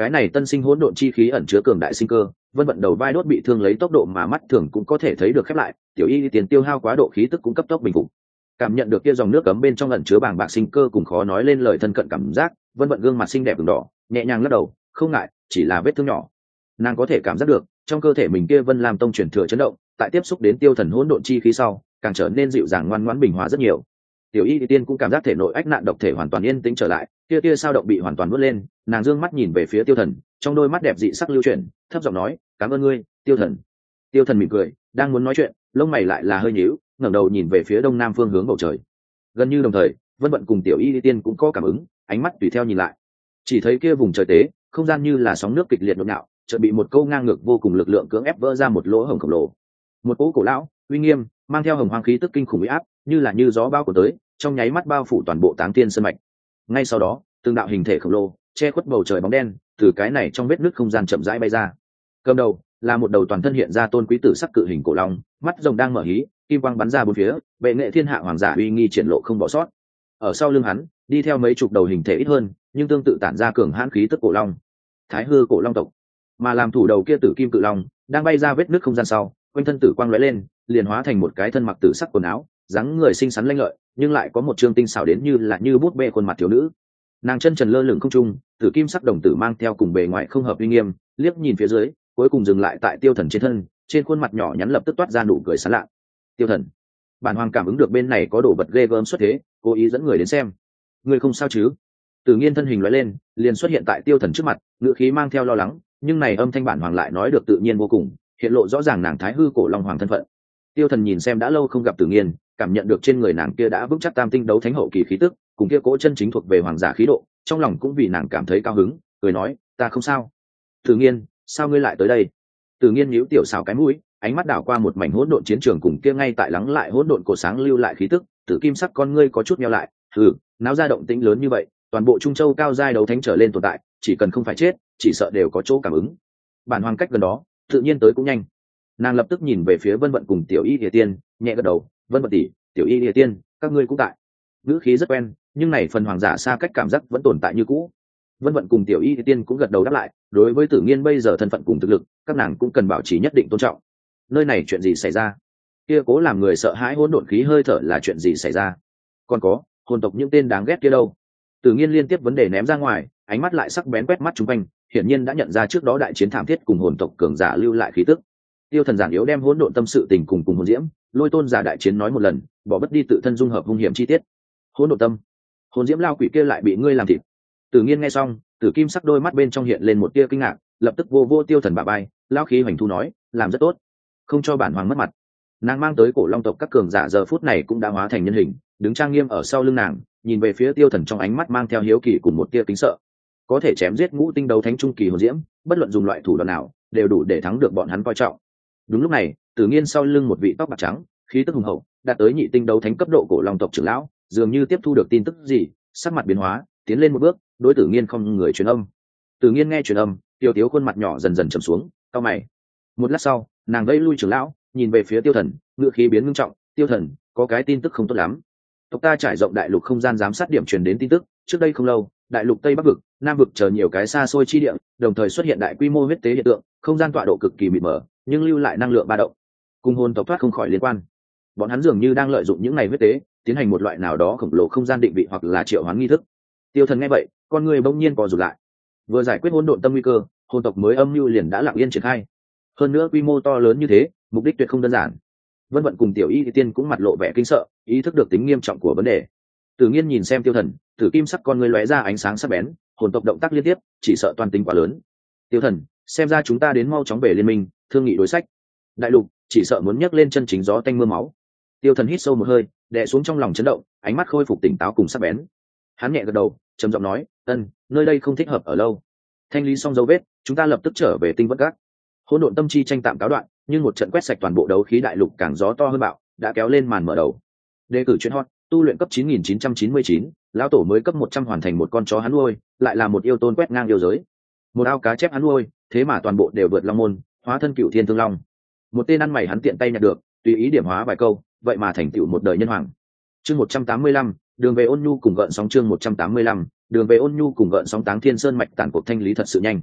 cái này tân sinh hỗn độn chi khí ẩn chứa cường đại sinh cơ. Vân vận đầu vai đốt bị thương lấy tốc độ mà mắt thường cũng có thể thấy được khép lại, tiểu y tiền tiêu hao quá độ khí tức cũng cấp tốc bình phục. Cảm nhận được kia dòng nước cấm bên trong ẩn chứa bàng bạc sinh cơ cùng khó nói lên lời thân cận cảm giác, Vân vận gương mặt xinh đẹp ửng đỏ, nhẹ nhàng lắc đầu, không ngại, chỉ là vết thương nhỏ. Nàng có thể cảm giác được trong cơ thể mình kia Vân Lam tông chuyển thừa chấn động, tại tiếp xúc đến tiêu thần hỗn độn chi khí sau, càng trở nên dịu dàng ngoan ngoãn bình hòa rất nhiều. Tiểu y tiên cũng cảm giác thể nội ách nạn độc thể hoàn toàn yên tĩnh trở lại, kia kia sao động bị hoàn toàn vớt lên. Nàng dương mắt nhìn về phía tiêu thần, trong đôi mắt đẹp dị sắc lưu chuyển, thấp giọng nói, cảm ơn ngươi, tiêu thần. Tiêu thần mỉm cười, đang muốn nói chuyện, lông mày lại là hơi nhíu, ngẩng đầu nhìn về phía đông nam phương hướng bầu trời. Gần như đồng thời, Vân vận cùng tiểu y tiên cũng có cảm ứng, ánh mắt tùy theo nhìn lại, chỉ thấy kia vùng trời tế, không gian như là sóng nước kịch liệt nhộn nhạo, chợt bị một câu ngang ngược vô cùng lực lượng cưỡng ép vỡ ra một lỗ hổng khổng lồ. Một cỗ cổ lão, uy nghiêm, mang theo hồng hoang khí tức kinh khủng uy áp, như là như gió bao của tới, trong nháy mắt bao phủ toàn bộ Táng Tiên Sơn mạch. Ngay sau đó, từng đạo hình thể khổng lồ che khuất bầu trời bóng đen từ cái này trong vết nứt không gian chậm rãi bay ra. Cầm đầu là một đầu toàn thân hiện ra tôn quý tử sắc cự hình cổ long, mắt rồng đang mở hí, kim quang bắn ra bốn phía, bệ nghệ thiên hạ hoàng giả uy nghi triển lộ không bỏ sót. Ở sau lưng hắn, đi theo mấy chục đầu hình thể ít hơn, nhưng tương tự tản ra cường hãn khí tức cổ long. Thái Hư cổ long tộc, mà làm thủ đầu kia tử kim cự long, đang bay ra vết nứt không gian sau, quanh thân tử quang lóe lên, liền hóa thành một cái thân mặc tử sắc quần áo, dáng người xinh xắn lanh lợi, nhưng lại có một trương tinh xảo đến như là như bút bê khuôn mặt thiếu nữ. Nàng chân trần lơ lửng không trung, tử kim sắc đồng tử mang theo cùng bề ngoài không hợp uy nghiêm, liếc nhìn phía dưới, cuối cùng dừng lại tại tiêu thần trên thân, trên khuôn mặt nhỏ nhắn lập tức toát ra nụ cười sán lạ. Tiêu thần, bản hoàng cảm ứng được bên này có đồ vật ghê gớm xuất thế, cố ý dẫn người đến xem. Người không sao chứ? Tử Nghiên thân hình lóe lên, liền xuất hiện tại tiêu thần trước mặt, ngữ khí mang theo lo lắng, nhưng này âm thanh bản hoàng lại nói được tự nhiên vô cùng, hiện lộ rõ ràng nàng Thái Hư cổ long hoàng thân phận. Tiêu thần nhìn xem đã lâu không gặp Tử Nghiên, cảm nhận được trên người nàng kia đã vững chắc tam tinh đấu thánh hậu kỳ khí tức, cùng kia cỗ chân chính thuộc về hoàng giả khí độ, trong lòng cũng vì nàng cảm thấy cao hứng, cười nói, ta không sao. Tử Nghiên, sao ngươi lại tới đây? Tử Nghiên nhíu tiểu xảo cái mũi, ánh mắt đảo qua một mảnh hỗn độn chiến trường cùng kia ngay tại lắng lại hỗn độn cổ sáng lưu lại khí tức, tử kim sắc con ngươi có chút nheo lại, hừ, náo ra động tĩnh lớn như vậy, toàn bộ Trung Châu cao giai đấu thánh trở lên tồn tại, chỉ cần không phải chết, chỉ sợ đều có chỗ cảm ứng. Bản hoàng cách gần đó, tự nhiên tới cũng nhanh. Nàng lập tức nhìn về phía Vân vận cùng tiểu y địa tiên, nhẹ gật đầu, Vân vận tỷ, tiểu y địa tiên, các ngươi cũng tại. Ngữ khí rất quen, nhưng này phần hoàng giả xa cách cảm giác vẫn tồn tại như cũ. Vân vận cùng tiểu y địa tiên cũng gật đầu đáp lại, đối với Tử Nghiên bây giờ thân phận cùng thực lực, các nàng cũng cần bảo trì nhất định tôn trọng. Nơi này chuyện gì xảy ra? Kia cố làm người sợ hãi hỗn độn khí hơi thở là chuyện gì xảy ra? Còn có, hồn tộc những tên đáng ghét kia đâu? Tử Nghiên liên tiếp vấn đề ném ra ngoài, ánh mắt lại sắc bén quét mắt chung quanh, hiển nhiên đã nhận ra trước đó đại chiến thảm thiết cùng hồn tộc cường giả lưu lại khí tức. Tiêu thần giản yếu đem hỗn độn tâm sự tình cùng cùng hồn diễm, lôi tôn giả đại chiến nói một lần, bỏ bất đi tự thân dung hợp hung hiểm chi tiết. Hỗn độn tâm, hồn diễm lao quỷ kia lại bị ngươi làm thịt. Tử Nghiên nghe xong, tử kim sắc đôi mắt bên trong hiện lên một tia kinh ngạc, lập tức vô vô tiêu thần bả bay, lao khí hoành thu nói, làm rất tốt, không cho bản hoàng mất mặt. Nàng mang tới cổ long tộc các cường giả giờ phút này cũng đã hóa thành nhân hình, đứng trang nghiêm ở sau lưng nàng, nhìn về phía tiêu thần trong ánh mắt mang theo hiếu kỳ cùng một tia kính sợ. Có thể chém giết ngũ tinh đấu thánh trung kỳ hồn diễm, bất luận dùng loại thủ đoạn nào, đều đủ để thắng được bọn hắn coi trọng. Đúng lúc này, Tử Nghiên sau lưng một vị tóc bạc trắng, khí tức hùng hậu, đạt tới nhị tinh đấu thánh cấp độ cổ long tộc trưởng lão, dường như tiếp thu được tin tức gì, sắc mặt biến hóa, tiến lên một bước, đối Tử Nghiên không người truyền âm. Tử Nghiên nghe truyền âm, tiêu tiếu khuôn mặt nhỏ dần dần trầm xuống, cau mày. Một lát sau, nàng vẫy lui trưởng lão, nhìn về phía tiêu thần, ngữ khí biến ngưng trọng, tiêu thần, có cái tin tức không tốt lắm. Tộc ta trải rộng đại lục không gian giám sát điểm truyền đến tin tức, trước đây không lâu, đại lục tây bắc vực, nam vực chờ nhiều cái xa xôi chi địa, đồng thời xuất hiện đại quy mô huyết tế hiện tượng, không gian tọa độ cực kỳ mịt mờ, nhưng lưu lại năng lượng ba động, cùng hồn tộc thoát không khỏi liên quan. Bọn hắn dường như đang lợi dụng những ngày huyết tế, tiến hành một loại nào đó khổng lồ không gian định vị hoặc là triệu hoán nghi thức. Tiêu thần nghe vậy, con người bỗng nhiên co rụt lại. Vừa giải quyết hỗn độn tâm nguy cơ, hồn tộc mới âm mưu liền đã lặng yên triển khai. Hơn nữa quy mô to lớn như thế, mục đích tuyệt không đơn giản. Vân vận cùng tiểu y tiên cũng mặt lộ vẻ kinh sợ, ý thức được tính nghiêm trọng của vấn đề. Tử Nghiên nhìn xem tiêu thần, tử kim sắc con người lóe ra ánh sáng sắc bén, hồn tộc động tác liên tiếp, chỉ sợ toàn tính quá lớn. Tiêu thần, xem ra chúng ta đến mau chóng về liên minh, thương nghị đối sách. Đại lục chỉ sợ muốn nhấc lên chân chính gió tanh mưa máu. Tiêu thần hít sâu một hơi, đè xuống trong lòng chấn động, ánh mắt khôi phục tỉnh táo cùng sắc bén. Hắn nhẹ gật đầu, trầm giọng nói, ân, nơi đây không thích hợp ở lâu. Thanh lý xong dấu vết, chúng ta lập tức trở về tinh vân các. Hỗn độn tâm chi tranh tạm cáo đoạn, nhưng một trận quét sạch toàn bộ đấu khí đại lục càng gió to hơn bạo, đã kéo lên màn mở đầu. Đề cử chuyên hot, tu luyện cấp chín nghìn chín trăm chín mươi chín, lão tổ mới cấp một trăm hoàn thành một con chó hắn nuôi, lại là một yêu tôn quét ngang yêu giới. Một ao cá chép hắn nuôi, thế mà toàn bộ đều vượt long môn, hóa thân cửu thiên thương long. Một tên ăn mày hắn tiện tay nhặt được, tùy ý điểm hóa vài câu, vậy mà thành tựu một đời nhân hoàng. Chương một trăm tám mươi lăm, đường về ôn nhu cùng gợn sóng chương một trăm tám mươi lăm, đường về ôn nhu cùng gợn sóng Táng Thiên Sơn mạch tản cuộc thanh lý thật sự nhanh.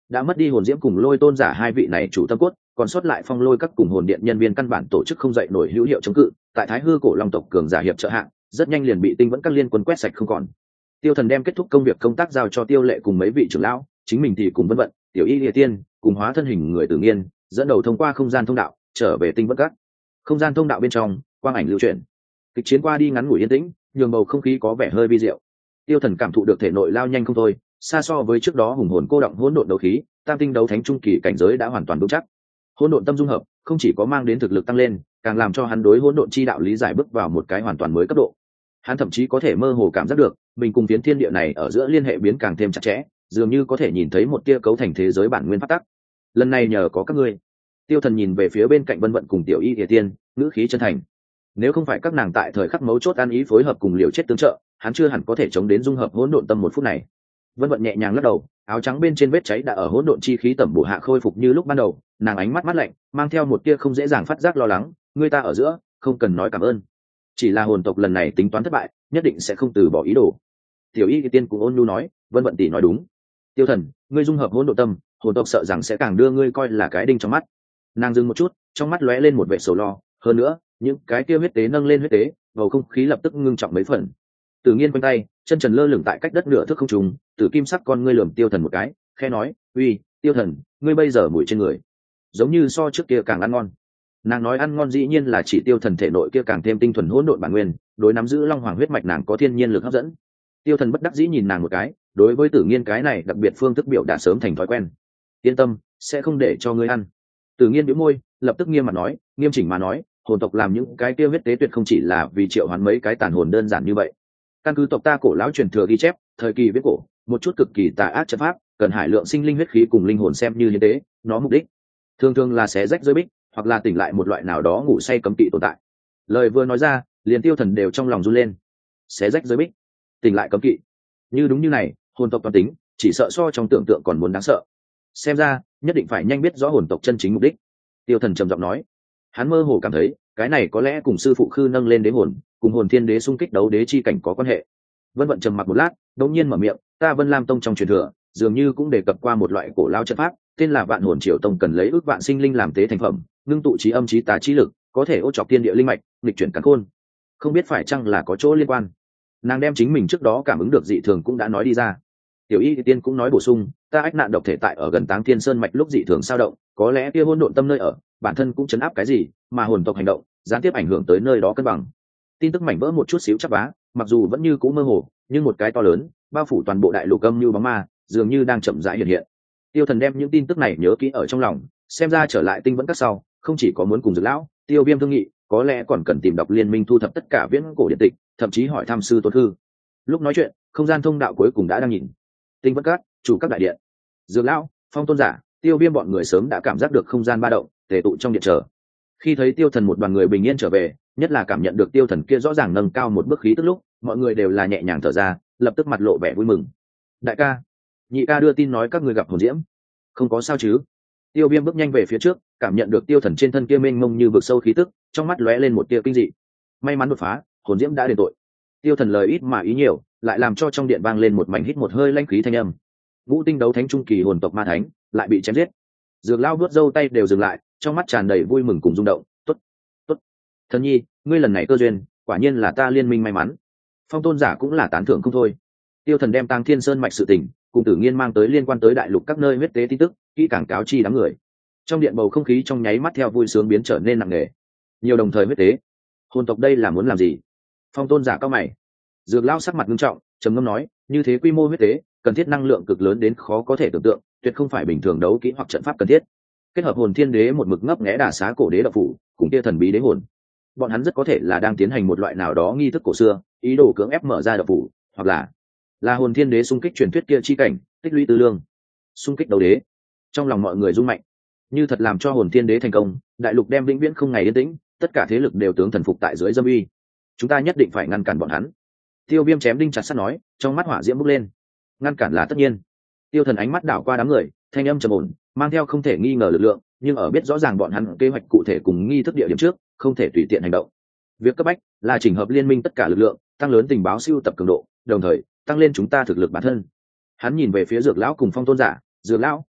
đã mất đi hồn diễm cùng lôi tôn giả hai vị này chủ tâm cốt, còn sót lại phong lôi các cùng hồn điện nhân viên căn bản tổ chức không dậy nổi hữu hiệu chống cự, tại thái hư cổ long tộc cường giả hiệp trợ hạng rất nhanh liền bị tinh vẫn các liên quân quét sạch không còn. Tiêu Thần đem kết thúc công việc công tác giao cho Tiêu Lệ cùng mấy vị trưởng lão, chính mình thì cùng Vân Vận, Tiểu Y Lìa Tiên cùng hóa thân hình người Tử Nghiên dẫn đầu thông qua không gian thông đạo trở về tinh vẫn các. Không gian thông đạo bên trong quang ảnh lưu chuyển, kịch chiến qua đi ngắn ngủi yên tĩnh, nhường bầu không khí có vẻ hơi vi diệu. Tiêu Thần cảm thụ được thể nội lao nhanh không thôi, xa so với trước đó hùng hồn cô động hỗn độn đấu khí, tam tinh đấu thánh trung kỳ cảnh giới đã hoàn toàn vững chắc. Hỗn độn tâm dung hợp không chỉ có mang đến thực lực tăng lên, càng làm cho hắn đối hỗn độn chi đạo lý giải bước vào một cái hoàn toàn mới cấp độ. Hắn thậm chí có thể mơ hồ cảm giác được mình cùng phiến thiên địa này ở giữa liên hệ biến càng thêm chặt chẽ, dường như có thể nhìn thấy một tia cấu thành thế giới bản nguyên pháp tắc. Lần này nhờ có các ngươi. Tiêu Thần nhìn về phía bên cạnh Vân Vận cùng Tiểu Y Lìa Tiên, ngữ khí chân thành. Nếu không phải các nàng tại thời khắc mấu chốt ăn ý phối hợp cùng liều chết tương trợ, hắn chưa hẳn có thể chống đến dung hợp hỗn độn tâm một phút này. Vân Vận nhẹ nhàng lắc đầu, áo trắng bên trên vết cháy đã ở hỗn độn chi khí tẩm bổ hạ khôi phục như lúc ban đầu, nàng ánh mắt mắt lạnh, mang theo một tia không dễ dàng phát giác lo lắng, người ta ở giữa, không cần nói cảm ơn. Chỉ là hồn tộc lần này tính toán thất bại, nhất định sẽ không từ bỏ ý đồ. Tiểu Y Tiên cũng ôn nhu nói, Vân Vận tỷ nói đúng. Tiêu Thần, ngươi dung hợp hỗn độn tâm, hồn tộc sợ rằng sẽ càng đưa ngươi coi là cái đinh trong mắt. Nàng dừng một chút, trong mắt lóe lên một vẻ sầu lo, hơn nữa, những cái kia huyết tế nâng lên huyết tế, bầu không khí lập tức ngưng trọng mấy phần. Tử Nghiên quanh tay, chân trần lơ lửng tại cách đất nửa thước không trung, tử kim sắc con ngươi lườm Tiêu Thần một cái, khẽ nói, uy, Tiêu Thần, ngươi bây giờ mùi trên người giống như so trước kia càng ăn ngon. Nàng nói ăn ngon dĩ nhiên là chỉ Tiêu Thần thể nội kia càng thêm tinh thuần hỗn độn bản nguyên, đối nắm giữ long hoàng huyết mạch nàng có thiên nhiên lực hấp dẫn. Tiêu Thần bất đắc dĩ nhìn nàng một cái, đối với Tử Nghiên cái này đặc biệt phương thức biểu đã sớm thành thói quen. Yên tâm, sẽ không để cho ngươi ăn. Tử Nghiên bĩu môi, lập tức nghiêm mặt nói, nghiêm chỉnh mà nói, hồn tộc làm những cái kia huyết tế tuyệt không chỉ là vì triệu hoán mấy cái tàn hồn đơn giản như vậy. Căn cứ tộc ta cổ lão truyền thừa ghi chép, thời kỳ viết cổ, một chút cực kỳ tà ác trận pháp, cần hải lượng sinh linh huyết khí cùng linh hồn xem như như thế, nó mục đích thường thường là xé rách rơi bích, hoặc là tỉnh lại một loại nào đó ngủ say cấm kỵ tồn tại. Lời vừa nói ra, liền Tiêu Thần đều trong lòng run lên. Xé rách rơi bích, tỉnh lại cấm kỵ, như đúng như này, hồn tộc toàn tính, chỉ sợ so trong tưởng tượng còn muốn đáng sợ. Xem ra, nhất định phải nhanh biết rõ hồn tộc chân chính mục đích. Tiêu Thần trầm giọng nói, hắn mơ hồ cảm thấy, cái này có lẽ cùng sư phụ Khư nâng lên đế hồn, cùng hồn thiên đế xung kích đấu đế chi cảnh có quan hệ. Vân Vận trầm mặc một lát, đột nhiên mở miệng, ta Vân Lam tông trong truyền thừa, dường như cũng đề cập qua một loại cổ lao trận pháp, tên là Vạn Hồn Triều Tông, cần lấy ước vạn sinh linh làm tế thành phẩm, ngưng tụ trí âm trí tà trí lực, có thể ô chọc thiên địa linh mạch, nghịch chuyển càn khôn. Không biết phải chăng là có chỗ liên quan. Nàng đem chính mình trước đó cảm ứng được dị thường cũng đã nói đi ra. Tiểu Y Tiên cũng nói bổ sung, ta ách nạn độc thể tại ở gần Táng Thiên Sơn mạch lúc dị thường sao động, có lẽ kia hỗn độn tâm nơi ở, bản thân cũng chấn áp cái gì, mà hồn tộc hành động, gián tiếp ảnh hưởng tới nơi đó cân bằng. Tin tức mảnh vỡ một chút xíu chắp vá, mặc dù vẫn như cũ mơ hồ, nhưng một cái to lớn, bao phủ toàn bộ đại lục âm như bóng ma, dường như đang chậm rãi hiện hiện. Tiêu Thần đem những tin tức này nhớ kỹ ở trong lòng, xem ra trở lại tinh vẫn các sau, không chỉ có muốn cùng Dược lão, Tiêu Viêm thương nghị, có lẽ còn cần tìm đọc liên minh thu thập tất cả viễn cổ điện tịch, thậm chí hỏi thăm sư Tôn Hư. Lúc nói chuyện, không gian thông đạo cuối cùng đã đang nhìn. Tinh vẫn các, chủ các đại điện, Dược lão, Phong Tôn giả, Tiêu Viêm bọn người sớm đã cảm giác được không gian ba động, tề tụ trong điện chờ. Khi thấy Tiêu Thần một đoàn người bình yên trở về, nhất là cảm nhận được Tiêu Thần kia rõ ràng nâng cao một bước khí tức lúc, mọi người đều là nhẹ nhàng thở ra, lập tức mặt lộ vẻ vui mừng. Đại ca, nhị ca đưa tin nói các người gặp hồn diễm, không có sao chứ? Tiêu Viêm bước nhanh về phía trước, cảm nhận được Tiêu Thần trên thân kia mênh mông như vực sâu khí tức, trong mắt lóe lên một tia kinh dị. May mắn đột phá, hồn diễm đã đền tội. Tiêu Thần lời ít mà ý nhiều, lại làm cho trong điện vang lên một mảnh hít một hơi lãnh khí thanh âm. Ngũ tinh đấu thánh trung kỳ hồn tộc ma thánh lại bị chém giết. Dược lão vuốt râu tay đều dừng lại, trong mắt tràn đầy vui mừng cùng rung động. Tốt, tốt, Thần nhi, ngươi lần này cơ duyên, quả nhiên là ta liên minh may mắn. Phong Tôn giả cũng là tán thưởng không thôi. Tiêu Thần đem Táng Thiên Sơn mạch sự tình, cùng Tử Nghiên mang tới liên quan tới đại lục các nơi huyết tế tin tức, kỹ càng cáo chi đám người. Trong điện bầu không khí trong nháy mắt theo vui sướng biến trở nên nặng nề. Nhiều đồng thời huyết tế, hồn tộc đây là muốn làm gì? Phong Tôn giả cao mày. Dược lão sắc mặt nghiêm trọng, trầm ngâm nói, như thế quy mô huyết tế, cần thiết năng lượng cực lớn đến khó có thể tưởng tượng, tuyệt không phải bình thường đấu kỹ hoặc trận pháp cần thiết. Kết hợp hồn thiên đế một mực ngấp nghé đả xá cổ đế đạo phủ, cùng kia thần bí đế hồn, bọn hắn rất có thể là đang tiến hành một loại nào đó nghi thức cổ xưa, ý đồ cưỡng ép mở ra đạo phủ, hoặc là là hồn thiên đế xung kích truyền thuyết kia chi cảnh, tích lũy tư lương, xung kích đấu đế. Trong lòng mọi người rung mạnh, như thật làm cho hồn thiên đế thành công, đại lục đem vĩnh viễn không ngày yên tĩnh, tất cả thế lực đều tướng thần phục tại dưới dâm uy. Chúng ta nhất định phải ngăn cản bọn hắn. Tiêu Viêm chém đinh chặt sắt nói, trong mắt hỏa diễm bốc lên. Ngăn cản là tất nhiên. Tiêu Thần ánh mắt đảo qua đám người, thanh âm trầm ổn, mang theo không thể nghi ngờ lực lượng, nhưng ở biết rõ ràng bọn hắn kế hoạch cụ thể cùng nghi thức địa điểm trước, không thể tùy tiện hành động. Việc cấp bách là chỉnh hợp liên minh tất cả lực lượng, tăng lớn tình báo siêu tập cường độ, đồng thời tăng lên chúng ta thực lực bản thân. Hắn nhìn về phía Dược lão cùng Phong Tôn giả, Dược lão,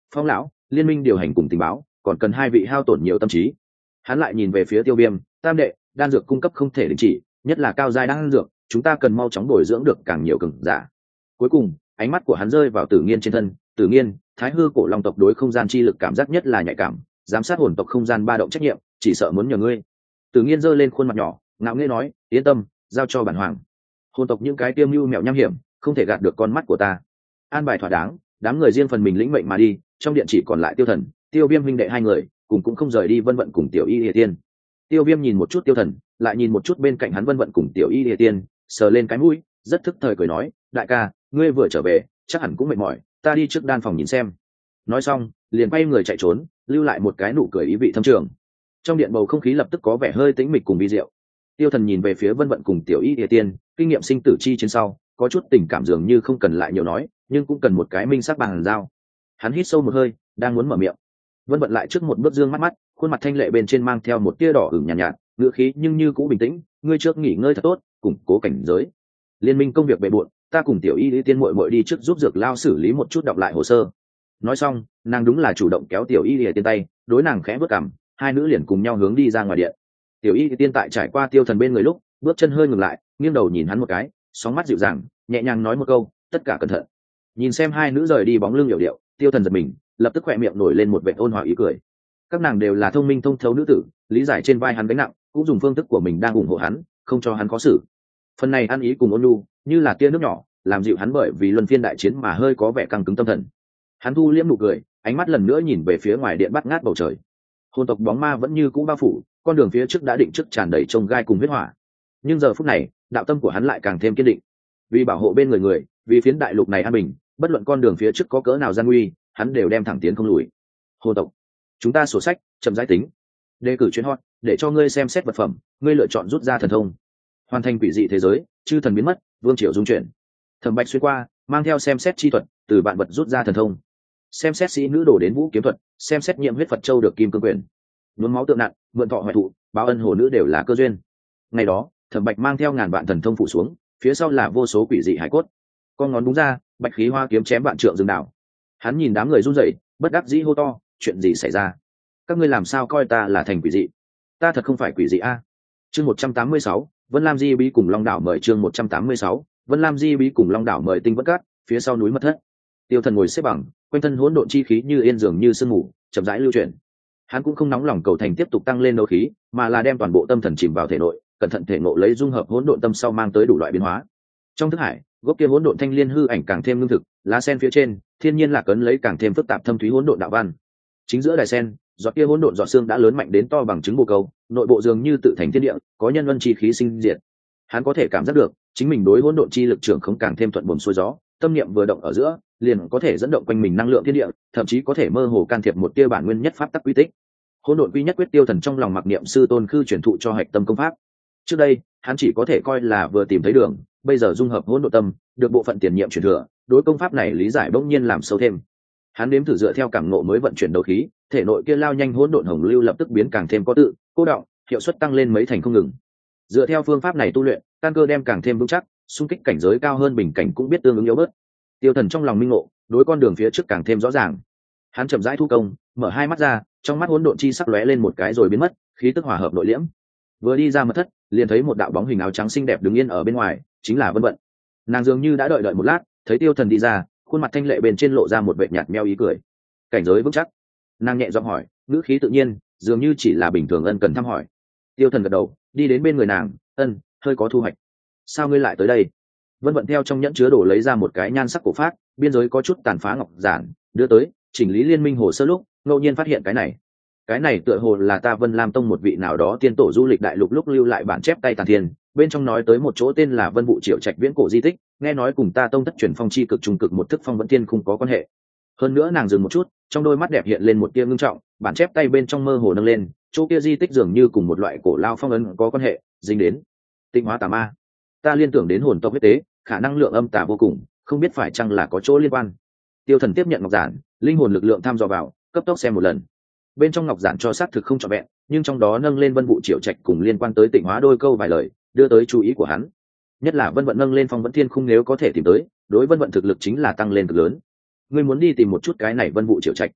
Phong lão, liên minh điều hành cùng tình báo còn cần hai vị hao tổn nhiều tâm trí. Hắn lại nhìn về phía Tiêu Viêm, tam đệ, đan dược cung cấp không thể đình chỉ, nhất là cao giai đan dược, chúng ta cần mau chóng bồi dưỡng được càng nhiều cường giả. Cuối cùng, ánh mắt của hắn rơi vào Tử Nghiên trên thân. Tử Nghiên, Thái Hư cổ long tộc đối không gian chi lực cảm giác nhất là nhạy cảm, giám sát hồn tộc không gian ba động trách nhiệm, chỉ sợ muốn nhờ ngươi. Tử Nghiên giơ lên khuôn mặt nhỏ, ngạo nghễ nói, yên tâm, giao cho bản hoàng. Hồn tộc những cái tiêm mưu mẹo nham hiểm, không thể gạt được con mắt của ta. An bài thỏa đáng, đám người riêng phần mình lĩnh mệnh mà đi, trong điện chỉ còn lại Tiêu Thần, Tiêu Viêm huynh đệ hai người, cùng cũng không rời đi Vân Vận cùng Tiểu Y Lìa Tiên. Tiêu Viêm nhìn một chút Tiêu Thần, lại nhìn một chút bên cạnh hắn Vân Vận cùng Tiểu Y Lìa Tiên, sờ lên cái mũi, rất thức thời cười nói, đại ca, ngươi vừa trở về, chắc hẳn cũng mệt mỏi, ta đi trước đan phòng nhìn xem. Nói xong, liền quay người chạy trốn, lưu lại một cái nụ cười ý vị thâm trường. Trong điện bầu không khí lập tức có vẻ hơi tĩnh mịch cùng vi diệu. Tiêu Thần nhìn về phía Vân Vận cùng Tiểu Y Lìa Tiên, kinh nghiệm sinh tử chi trên sau, có chút tình cảm dường như không cần lại nhiều nói, nhưng cũng cần một cái minh sắc bằng giao. Hắn hít sâu một hơi, đang muốn mở miệng. Vân Vận lại trước một bước dương mắt mắt, khuôn mặt thanh lệ bên trên mang theo một tia đỏ ửng nhàn nhạt, nhạt, ngữ khí nhưng như cũ bình tĩnh, ngươi trước nghỉ ngơi thật tốt, củng cố cảnh giới. Liên minh công việc bề bộn, ta cùng Tiểu Y Lý Tiên muội muội đi trước giúp Dược Lao xử lý một chút đọc lại hồ sơ. Nói xong, nàng đúng là chủ động kéo Tiểu Y Lý Tiên tay, đối nàng khẽ bước cằm, hai nữ liền cùng nhau hướng đi ra ngoài điện. Tiểu Y Lý Tiên tại trải qua Tiêu Thần bên người lúc, bước chân hơi ngừng lại, nghiêng đầu nhìn hắn một cái, sóng mắt dịu dàng, nhẹ nhàng nói một câu, tất cả cẩn thận. Nhìn xem hai nữ rời đi bóng lưng hiểu điệu, Tiêu Thần giật mình, lập tức khỏe miệng nổi lên một vệt ôn hòa ý cười. Các nàng đều là thông minh thông thấu nữ tử, lý giải trên vai hắn gánh nặng, cũng dùng phương thức của mình đang ủng hộ hắn, không cho hắn khó xử. Phần này ăn ý cùng ôn nhu, như là tia nước nhỏ, làm dịu hắn bởi vì luân phiên đại chiến mà hơi có vẻ căng cứng tâm thần. Hắn thu liễm nụ cười, ánh mắt lần nữa nhìn về phía ngoài điện bắt ngát bầu trời. Hồn tộc bóng ma vẫn như cũ bao phủ, con đường phía trước đã định trước tràn đầy trông gai cùng huyết hỏa. Nhưng giờ phút này, đạo tâm của hắn lại càng thêm kiên định. Vì bảo hộ bên người người, vì phiến đại lục này an bình, bất luận con đường phía trước có cỡ nào gian nguy, hắn đều đem thẳng tiến không lùi. Hồn tộc, chúng ta sổ sách, chậm rãi tính. Đề cử chuyến hot, để cho ngươi xem xét vật phẩm, ngươi lựa chọn rút ra thần thông. Hoàn thành quỷ dị thế giới, chư thần biến mất, vương triều dung chuyển. Thẩm Bạch xuyên qua, mang theo xem xét chi thuật, từ vạn vật rút ra thần thông. Xem xét sĩ nữ đổ đến vũ kiếm thuật, xem xét nhiệm huyết Phật châu được kim cương quyền. Nhuốm máu tượng nặng, mượn thọ hoại thụ, báo ân hồ nữ đều là cơ duyên. Ngày đó, Thẩm Bạch mang theo ngàn vạn thần thông phụ xuống, phía sau là vô số quỷ dị hải cốt. Con ngón đúng ra, bạch khí hoa kiếm chém vạn trượng rừng đảo. Hắn nhìn đám người run rẩy, bất đắc dĩ hô to, chuyện gì xảy ra? Các ngươi làm sao coi ta là thành quỷ dị? Ta thật không phải quỷ dị a. Chương một trăm tám mươi sáu, Vân Lam Di Bí cùng Long Đảo mời chương một trăm tám mươi sáu, Vân Lam Di Bí cùng Long Đảo mời tinh vất cát, phía sau núi mật thất. Tiêu Thần ngồi xếp bằng, quanh thân hỗn độn chi khí như yên dường như sương mù, chậm rãi lưu chuyển. Hắn cũng không nóng lòng cầu thành tiếp tục tăng lên đấu khí, mà là đem toàn bộ tâm thần chìm vào thể nội, cẩn thận thể ngộ lấy dung hợp hỗn độn tâm sau mang tới đủ loại biến hóa. Trong thức hải, gốc kia hỗn độn thanh liên hư ảnh càng thêm lương thực, lá sen phía trên, thiên nhiên lạc ấn lấy càng thêm phức tạp thâm thúy hỗn độn đạo văn. Chính giữa đài sen, giọt kia hỗn độn giọt xương đã lớn mạnh đến to bằng trứng bồ câu, nội bộ dường như tự thành thiên địa, có nhân vân chi khí sinh diệt. Hắn có thể cảm giác được, chính mình đối hỗn độn chi lực trưởng không càng thêm thuận buồm xuôi gió, tâm niệm vừa động ở giữa, liền có thể dẫn động quanh mình năng lượng thiên địa, thậm chí có thể mơ hồ can thiệp một tia bản nguyên nhất pháp tắc quy tích. Hỗn độn quy nhất quyết Tiêu Thần trong lòng mặc niệm sư tôn khư truyền thụ cho hạch tâm công pháp. Trước đây, hắn chỉ có thể coi là vừa tìm thấy đường, bây giờ dung hợp hỗn độn tâm, được bộ phận tiền nhiệm truyền thừa, đối công pháp này lý giải bỗng nhiên làm sâu thêm. Hắn nếm thử dựa theo cảm ngộ mới vận chuyển đấu khí, thể nội kia lao nhanh hỗn độn hồng lưu lập tức biến càng thêm có tự, cô động, hiệu suất tăng lên mấy thành không ngừng. Dựa theo phương pháp này tu luyện, căn cơ đem càng thêm vững chắc, xung kích cảnh giới cao hơn bình cảnh cũng biết tương ứng yếu bớt. Tiêu Thần trong lòng minh ngộ, đối con đường phía trước càng thêm rõ ràng. Hắn chậm rãi thu công, mở hai mắt ra, trong mắt hỗn độn chi sắc lóe lên một cái rồi biến mất, khí tức hòa hợp nội liễm. Vừa đi ra mật thất, liền thấy một đạo bóng hình áo trắng xinh đẹp đứng yên ở bên ngoài, chính là Vân Vận. Nàng dường như đã đợi đợi một lát, thấy Tiêu Thần đi ra, khuôn mặt thanh lệ bên trên lộ ra một vẻ nhạt meo ý cười. Cảnh giới vững chắc. Nàng nhẹ giọng hỏi, ngữ khí tự nhiên, dường như chỉ là bình thường ân cần thăm hỏi. Tiêu Thần gật đầu, đi đến bên người nàng, ân, hơi có thu hoạch. Sao ngươi lại tới đây? Vân Vận theo trong nhẫn chứa đồ lấy ra một cái nhan sắc cổ phát, biên giới có chút tàn phá ngọc giản, đưa tới, chỉnh lý liên minh hồ sơ lúc, ngẫu nhiên phát hiện cái này. Cái này tựa hồ là ta Vân Lam Tông một vị nào đó tiên tổ du lịch đại lục lúc lưu lại bản chép tay tàn thiên, bên trong nói tới một chỗ tên là Vân Vũ Triệu Trạch viễn cổ di tích, nghe nói cùng ta tông thất truyền phong chi cực trung cực một thức phong vẫn tiên không có quan hệ. Hơn nữa nàng dừng một chút, trong đôi mắt đẹp hiện lên một tia ngưng trọng, bản chép tay bên trong mơ hồ nâng lên, chỗ kia di tích dường như cùng một loại cổ lao phong ấn có quan hệ, dính đến tịnh hóa tà ma. Ta liên tưởng đến hồn tộc huyết tế, khả năng lượng âm tà vô cùng, không biết phải chăng là có chỗ liên quan. Tiêu Thần tiếp nhận ngọc giản, linh hồn lực lượng tham dò vào, cấp tốc xem một lần. Bên trong ngọc giản cho xác thực không trọn vẹn, nhưng trong đó nâng lên Vân Vũ Triệu Trạch cùng liên quan tới tịnh hóa đôi câu vài lời, đưa tới chú ý của hắn. Nhất là Vân Vận nâng lên phong vẫn thiên khung nếu có thể tìm tới, đối Vân Vận thực lực chính là tăng lên cực lớn. Ngươi muốn đi tìm một chút cái này Vân Vũ Triệu Trạch?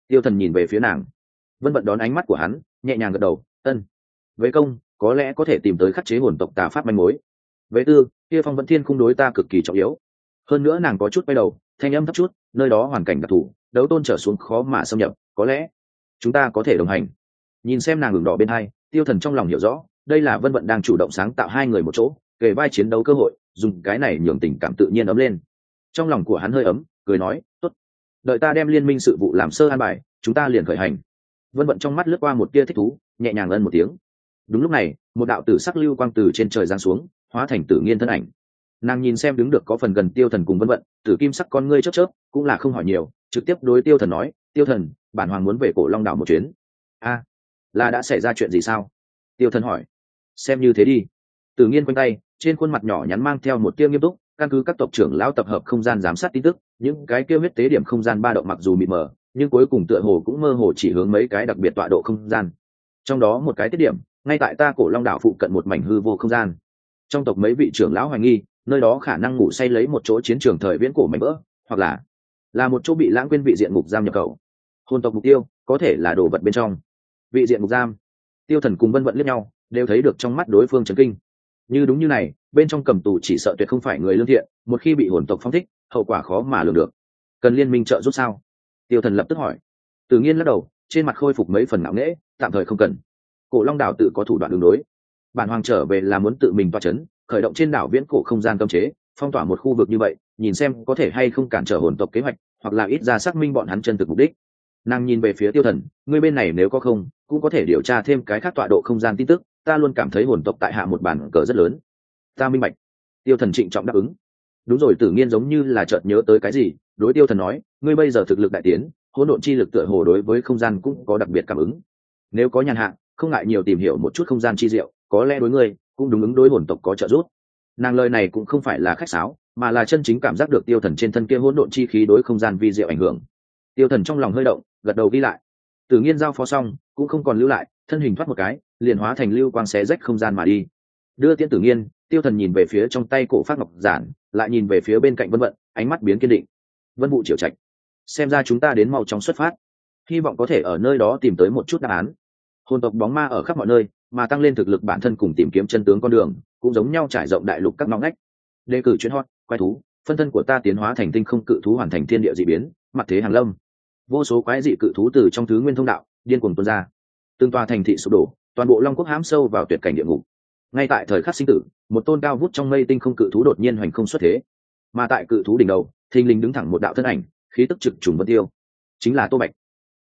Tiêu Thần nhìn về phía nàng. Vân Vận đón ánh mắt của hắn, nhẹ nhàng gật đầu, ân. Với công, có lẽ có thể tìm tới khắc chế hồn tộc tà pháp manh mối. Với tư, kia phong vận thiên khung đối ta cực kỳ trọng yếu. Hơn nữa nàng có chút quay đầu, thanh âm thấp chút, nơi đó hoàn cảnh đặc thù, đấu tôn trở xuống khó mà xâm nhập, có lẽ chúng ta có thể đồng hành. Nhìn xem nàng ửng đỏ bên hai, Tiêu Thần trong lòng hiểu rõ, đây là Vân Vận đang chủ động sáng tạo hai người một chỗ, kề vai chiến đấu cơ hội, dùng cái này nhường tình cảm tự nhiên ấm lên. Trong lòng của hắn hơi ấm, cười nói, tốt, đợi ta đem liên minh sự vụ làm sơ an bài, chúng ta liền khởi hành. Vân Vận trong mắt lướt qua một tia thích thú, nhẹ nhàng ân một tiếng. Đúng lúc này, một đạo tử sắc lưu quang từ trên trời giáng xuống, hóa thành Tử Nghiên thân ảnh. Nàng nhìn xem đứng được có phần gần Tiêu Thần cùng Vân Vận, tử kim sắc con ngươi chớp chớp, cũng là không hỏi nhiều, trực tiếp đối Tiêu Thần nói, Tiêu Thần, bản hoàng muốn về Cổ Long đảo một chuyến. A, là đã xảy ra chuyện gì sao? Tiêu Thần hỏi. Xem như thế đi. Tử Nghiên quanh tay, trên khuôn mặt nhỏ nhắn mang theo một tia nghiêm túc, căn cứ các tộc trưởng lão tập hợp không gian giám sát tin tức, những cái kia huyết tế điểm không gian ba động mặc dù mịt mờ, nhưng cuối cùng tựa hồ cũng mơ hồ chỉ hướng mấy cái đặc biệt tọa độ không gian. Trong đó một cái tiết điểm, ngay tại ta Cổ Long đảo phụ cận một mảnh hư vô không gian. Trong tộc mấy vị trưởng lão hoài nghi, nơi đó khả năng ngủ say lấy một chỗ chiến trường thời viễn cổ mảnh vỡ, hoặc là là một chỗ bị lãng quên vị diện ngục giam nhập khẩu. Hồn tộc mục tiêu có thể là đồ vật bên trong vị diện ngục giam. Tiêu Thần cùng Vân Vận liếc nhau, đều thấy được trong mắt đối phương chấn kinh. Như đúng như này, bên trong cầm tù chỉ sợ tuyệt không phải người lương thiện, một khi bị hồn tộc phong thích, hậu quả khó mà lường được. Cần liên minh trợ giúp sao? Tiêu Thần lập tức hỏi. Tự nhiên lắc đầu, trên mặt khôi phục mấy phần ngạo nghễ, tạm thời không cần. Cổ Long đảo tự có thủ đoạn đường đối. Bản hoàng trở về là muốn tự mình toa chấn, khởi động trên đảo viễn cổ không gian cấm chế, phong tỏa một khu vực như vậy, nhìn xem có thể hay không cản trở hồn tộc kế hoạch, hoặc là ít ra xác minh bọn hắn chân thực mục đích. Nàng nhìn về phía Tiêu Thần, ngươi bên này nếu có không, cũng có thể điều tra thêm cái khác tọa độ không gian tin tức, ta luôn cảm thấy hồn tộc tại hạ một bản cờ rất lớn. Ta minh bạch. Tiêu Thần trịnh trọng đáp ứng. Đúng rồi, Tử Nghiên giống như là chợt nhớ tới cái gì, đối Tiêu Thần nói, ngươi bây giờ thực lực đại tiến, hỗn độn chi lực tựa hồ đối với không gian cũng có đặc biệt cảm ứng. Nếu có nhàn hạ, không ngại nhiều tìm hiểu một chút không gian chi diệu, có lẽ đối ngươi cũng đúng ứng đối hồn tộc có trợ giúp. Nàng lời này cũng không phải là khách sáo, mà là chân chính cảm giác được Tiêu Thần trên thân kia hỗn độn chi khí đối không gian vi diệu ảnh hưởng. Tiêu Thần trong lòng hơi động, gật đầu ghi lại. Tử Nghiên giao phó xong, cũng không còn lưu lại, thân hình thoát một cái, liền hóa thành lưu quang xé rách không gian mà đi. Đưa tiễn Tử Nghiên, Tiêu Thần nhìn về phía trong tay cổ phát ngọc giản, lại nhìn về phía bên cạnh Vân Vận, ánh mắt biến kiên định. Vân Vũ Triều Trạch, xem ra chúng ta đến mau chóng xuất phát, hy vọng có thể ở nơi đó tìm tới một chút đáp án. Hồn tộc bóng ma ở khắp mọi nơi, mà tăng lên thực lực bản thân cùng tìm kiếm chân tướng con đường, cũng giống nhau trải rộng đại lục các ngóc ngách. Đề cử chuyên hot, quái thú, phân thân của ta tiến hóa thành tinh không cự thú hoàn thành thiên địa dị biến, mặt thế hàng lâm. Vô số quái dị cự thú từ trong thứ nguyên thông đạo điên cuồng tuôn ra, từng tòa thành thị sụp đổ, toàn bộ long quốc hãm sâu vào tuyệt cảnh địa ngục. Ngay tại thời khắc sinh tử, một tôn cao vút trong mây tinh không cự thú đột nhiên hoành không xuất thế, mà tại cự thú đỉnh đầu thình lình đứng thẳng một đạo thân ảnh, khí tức trực trùng vân tiêu, chính là Tô Bạch.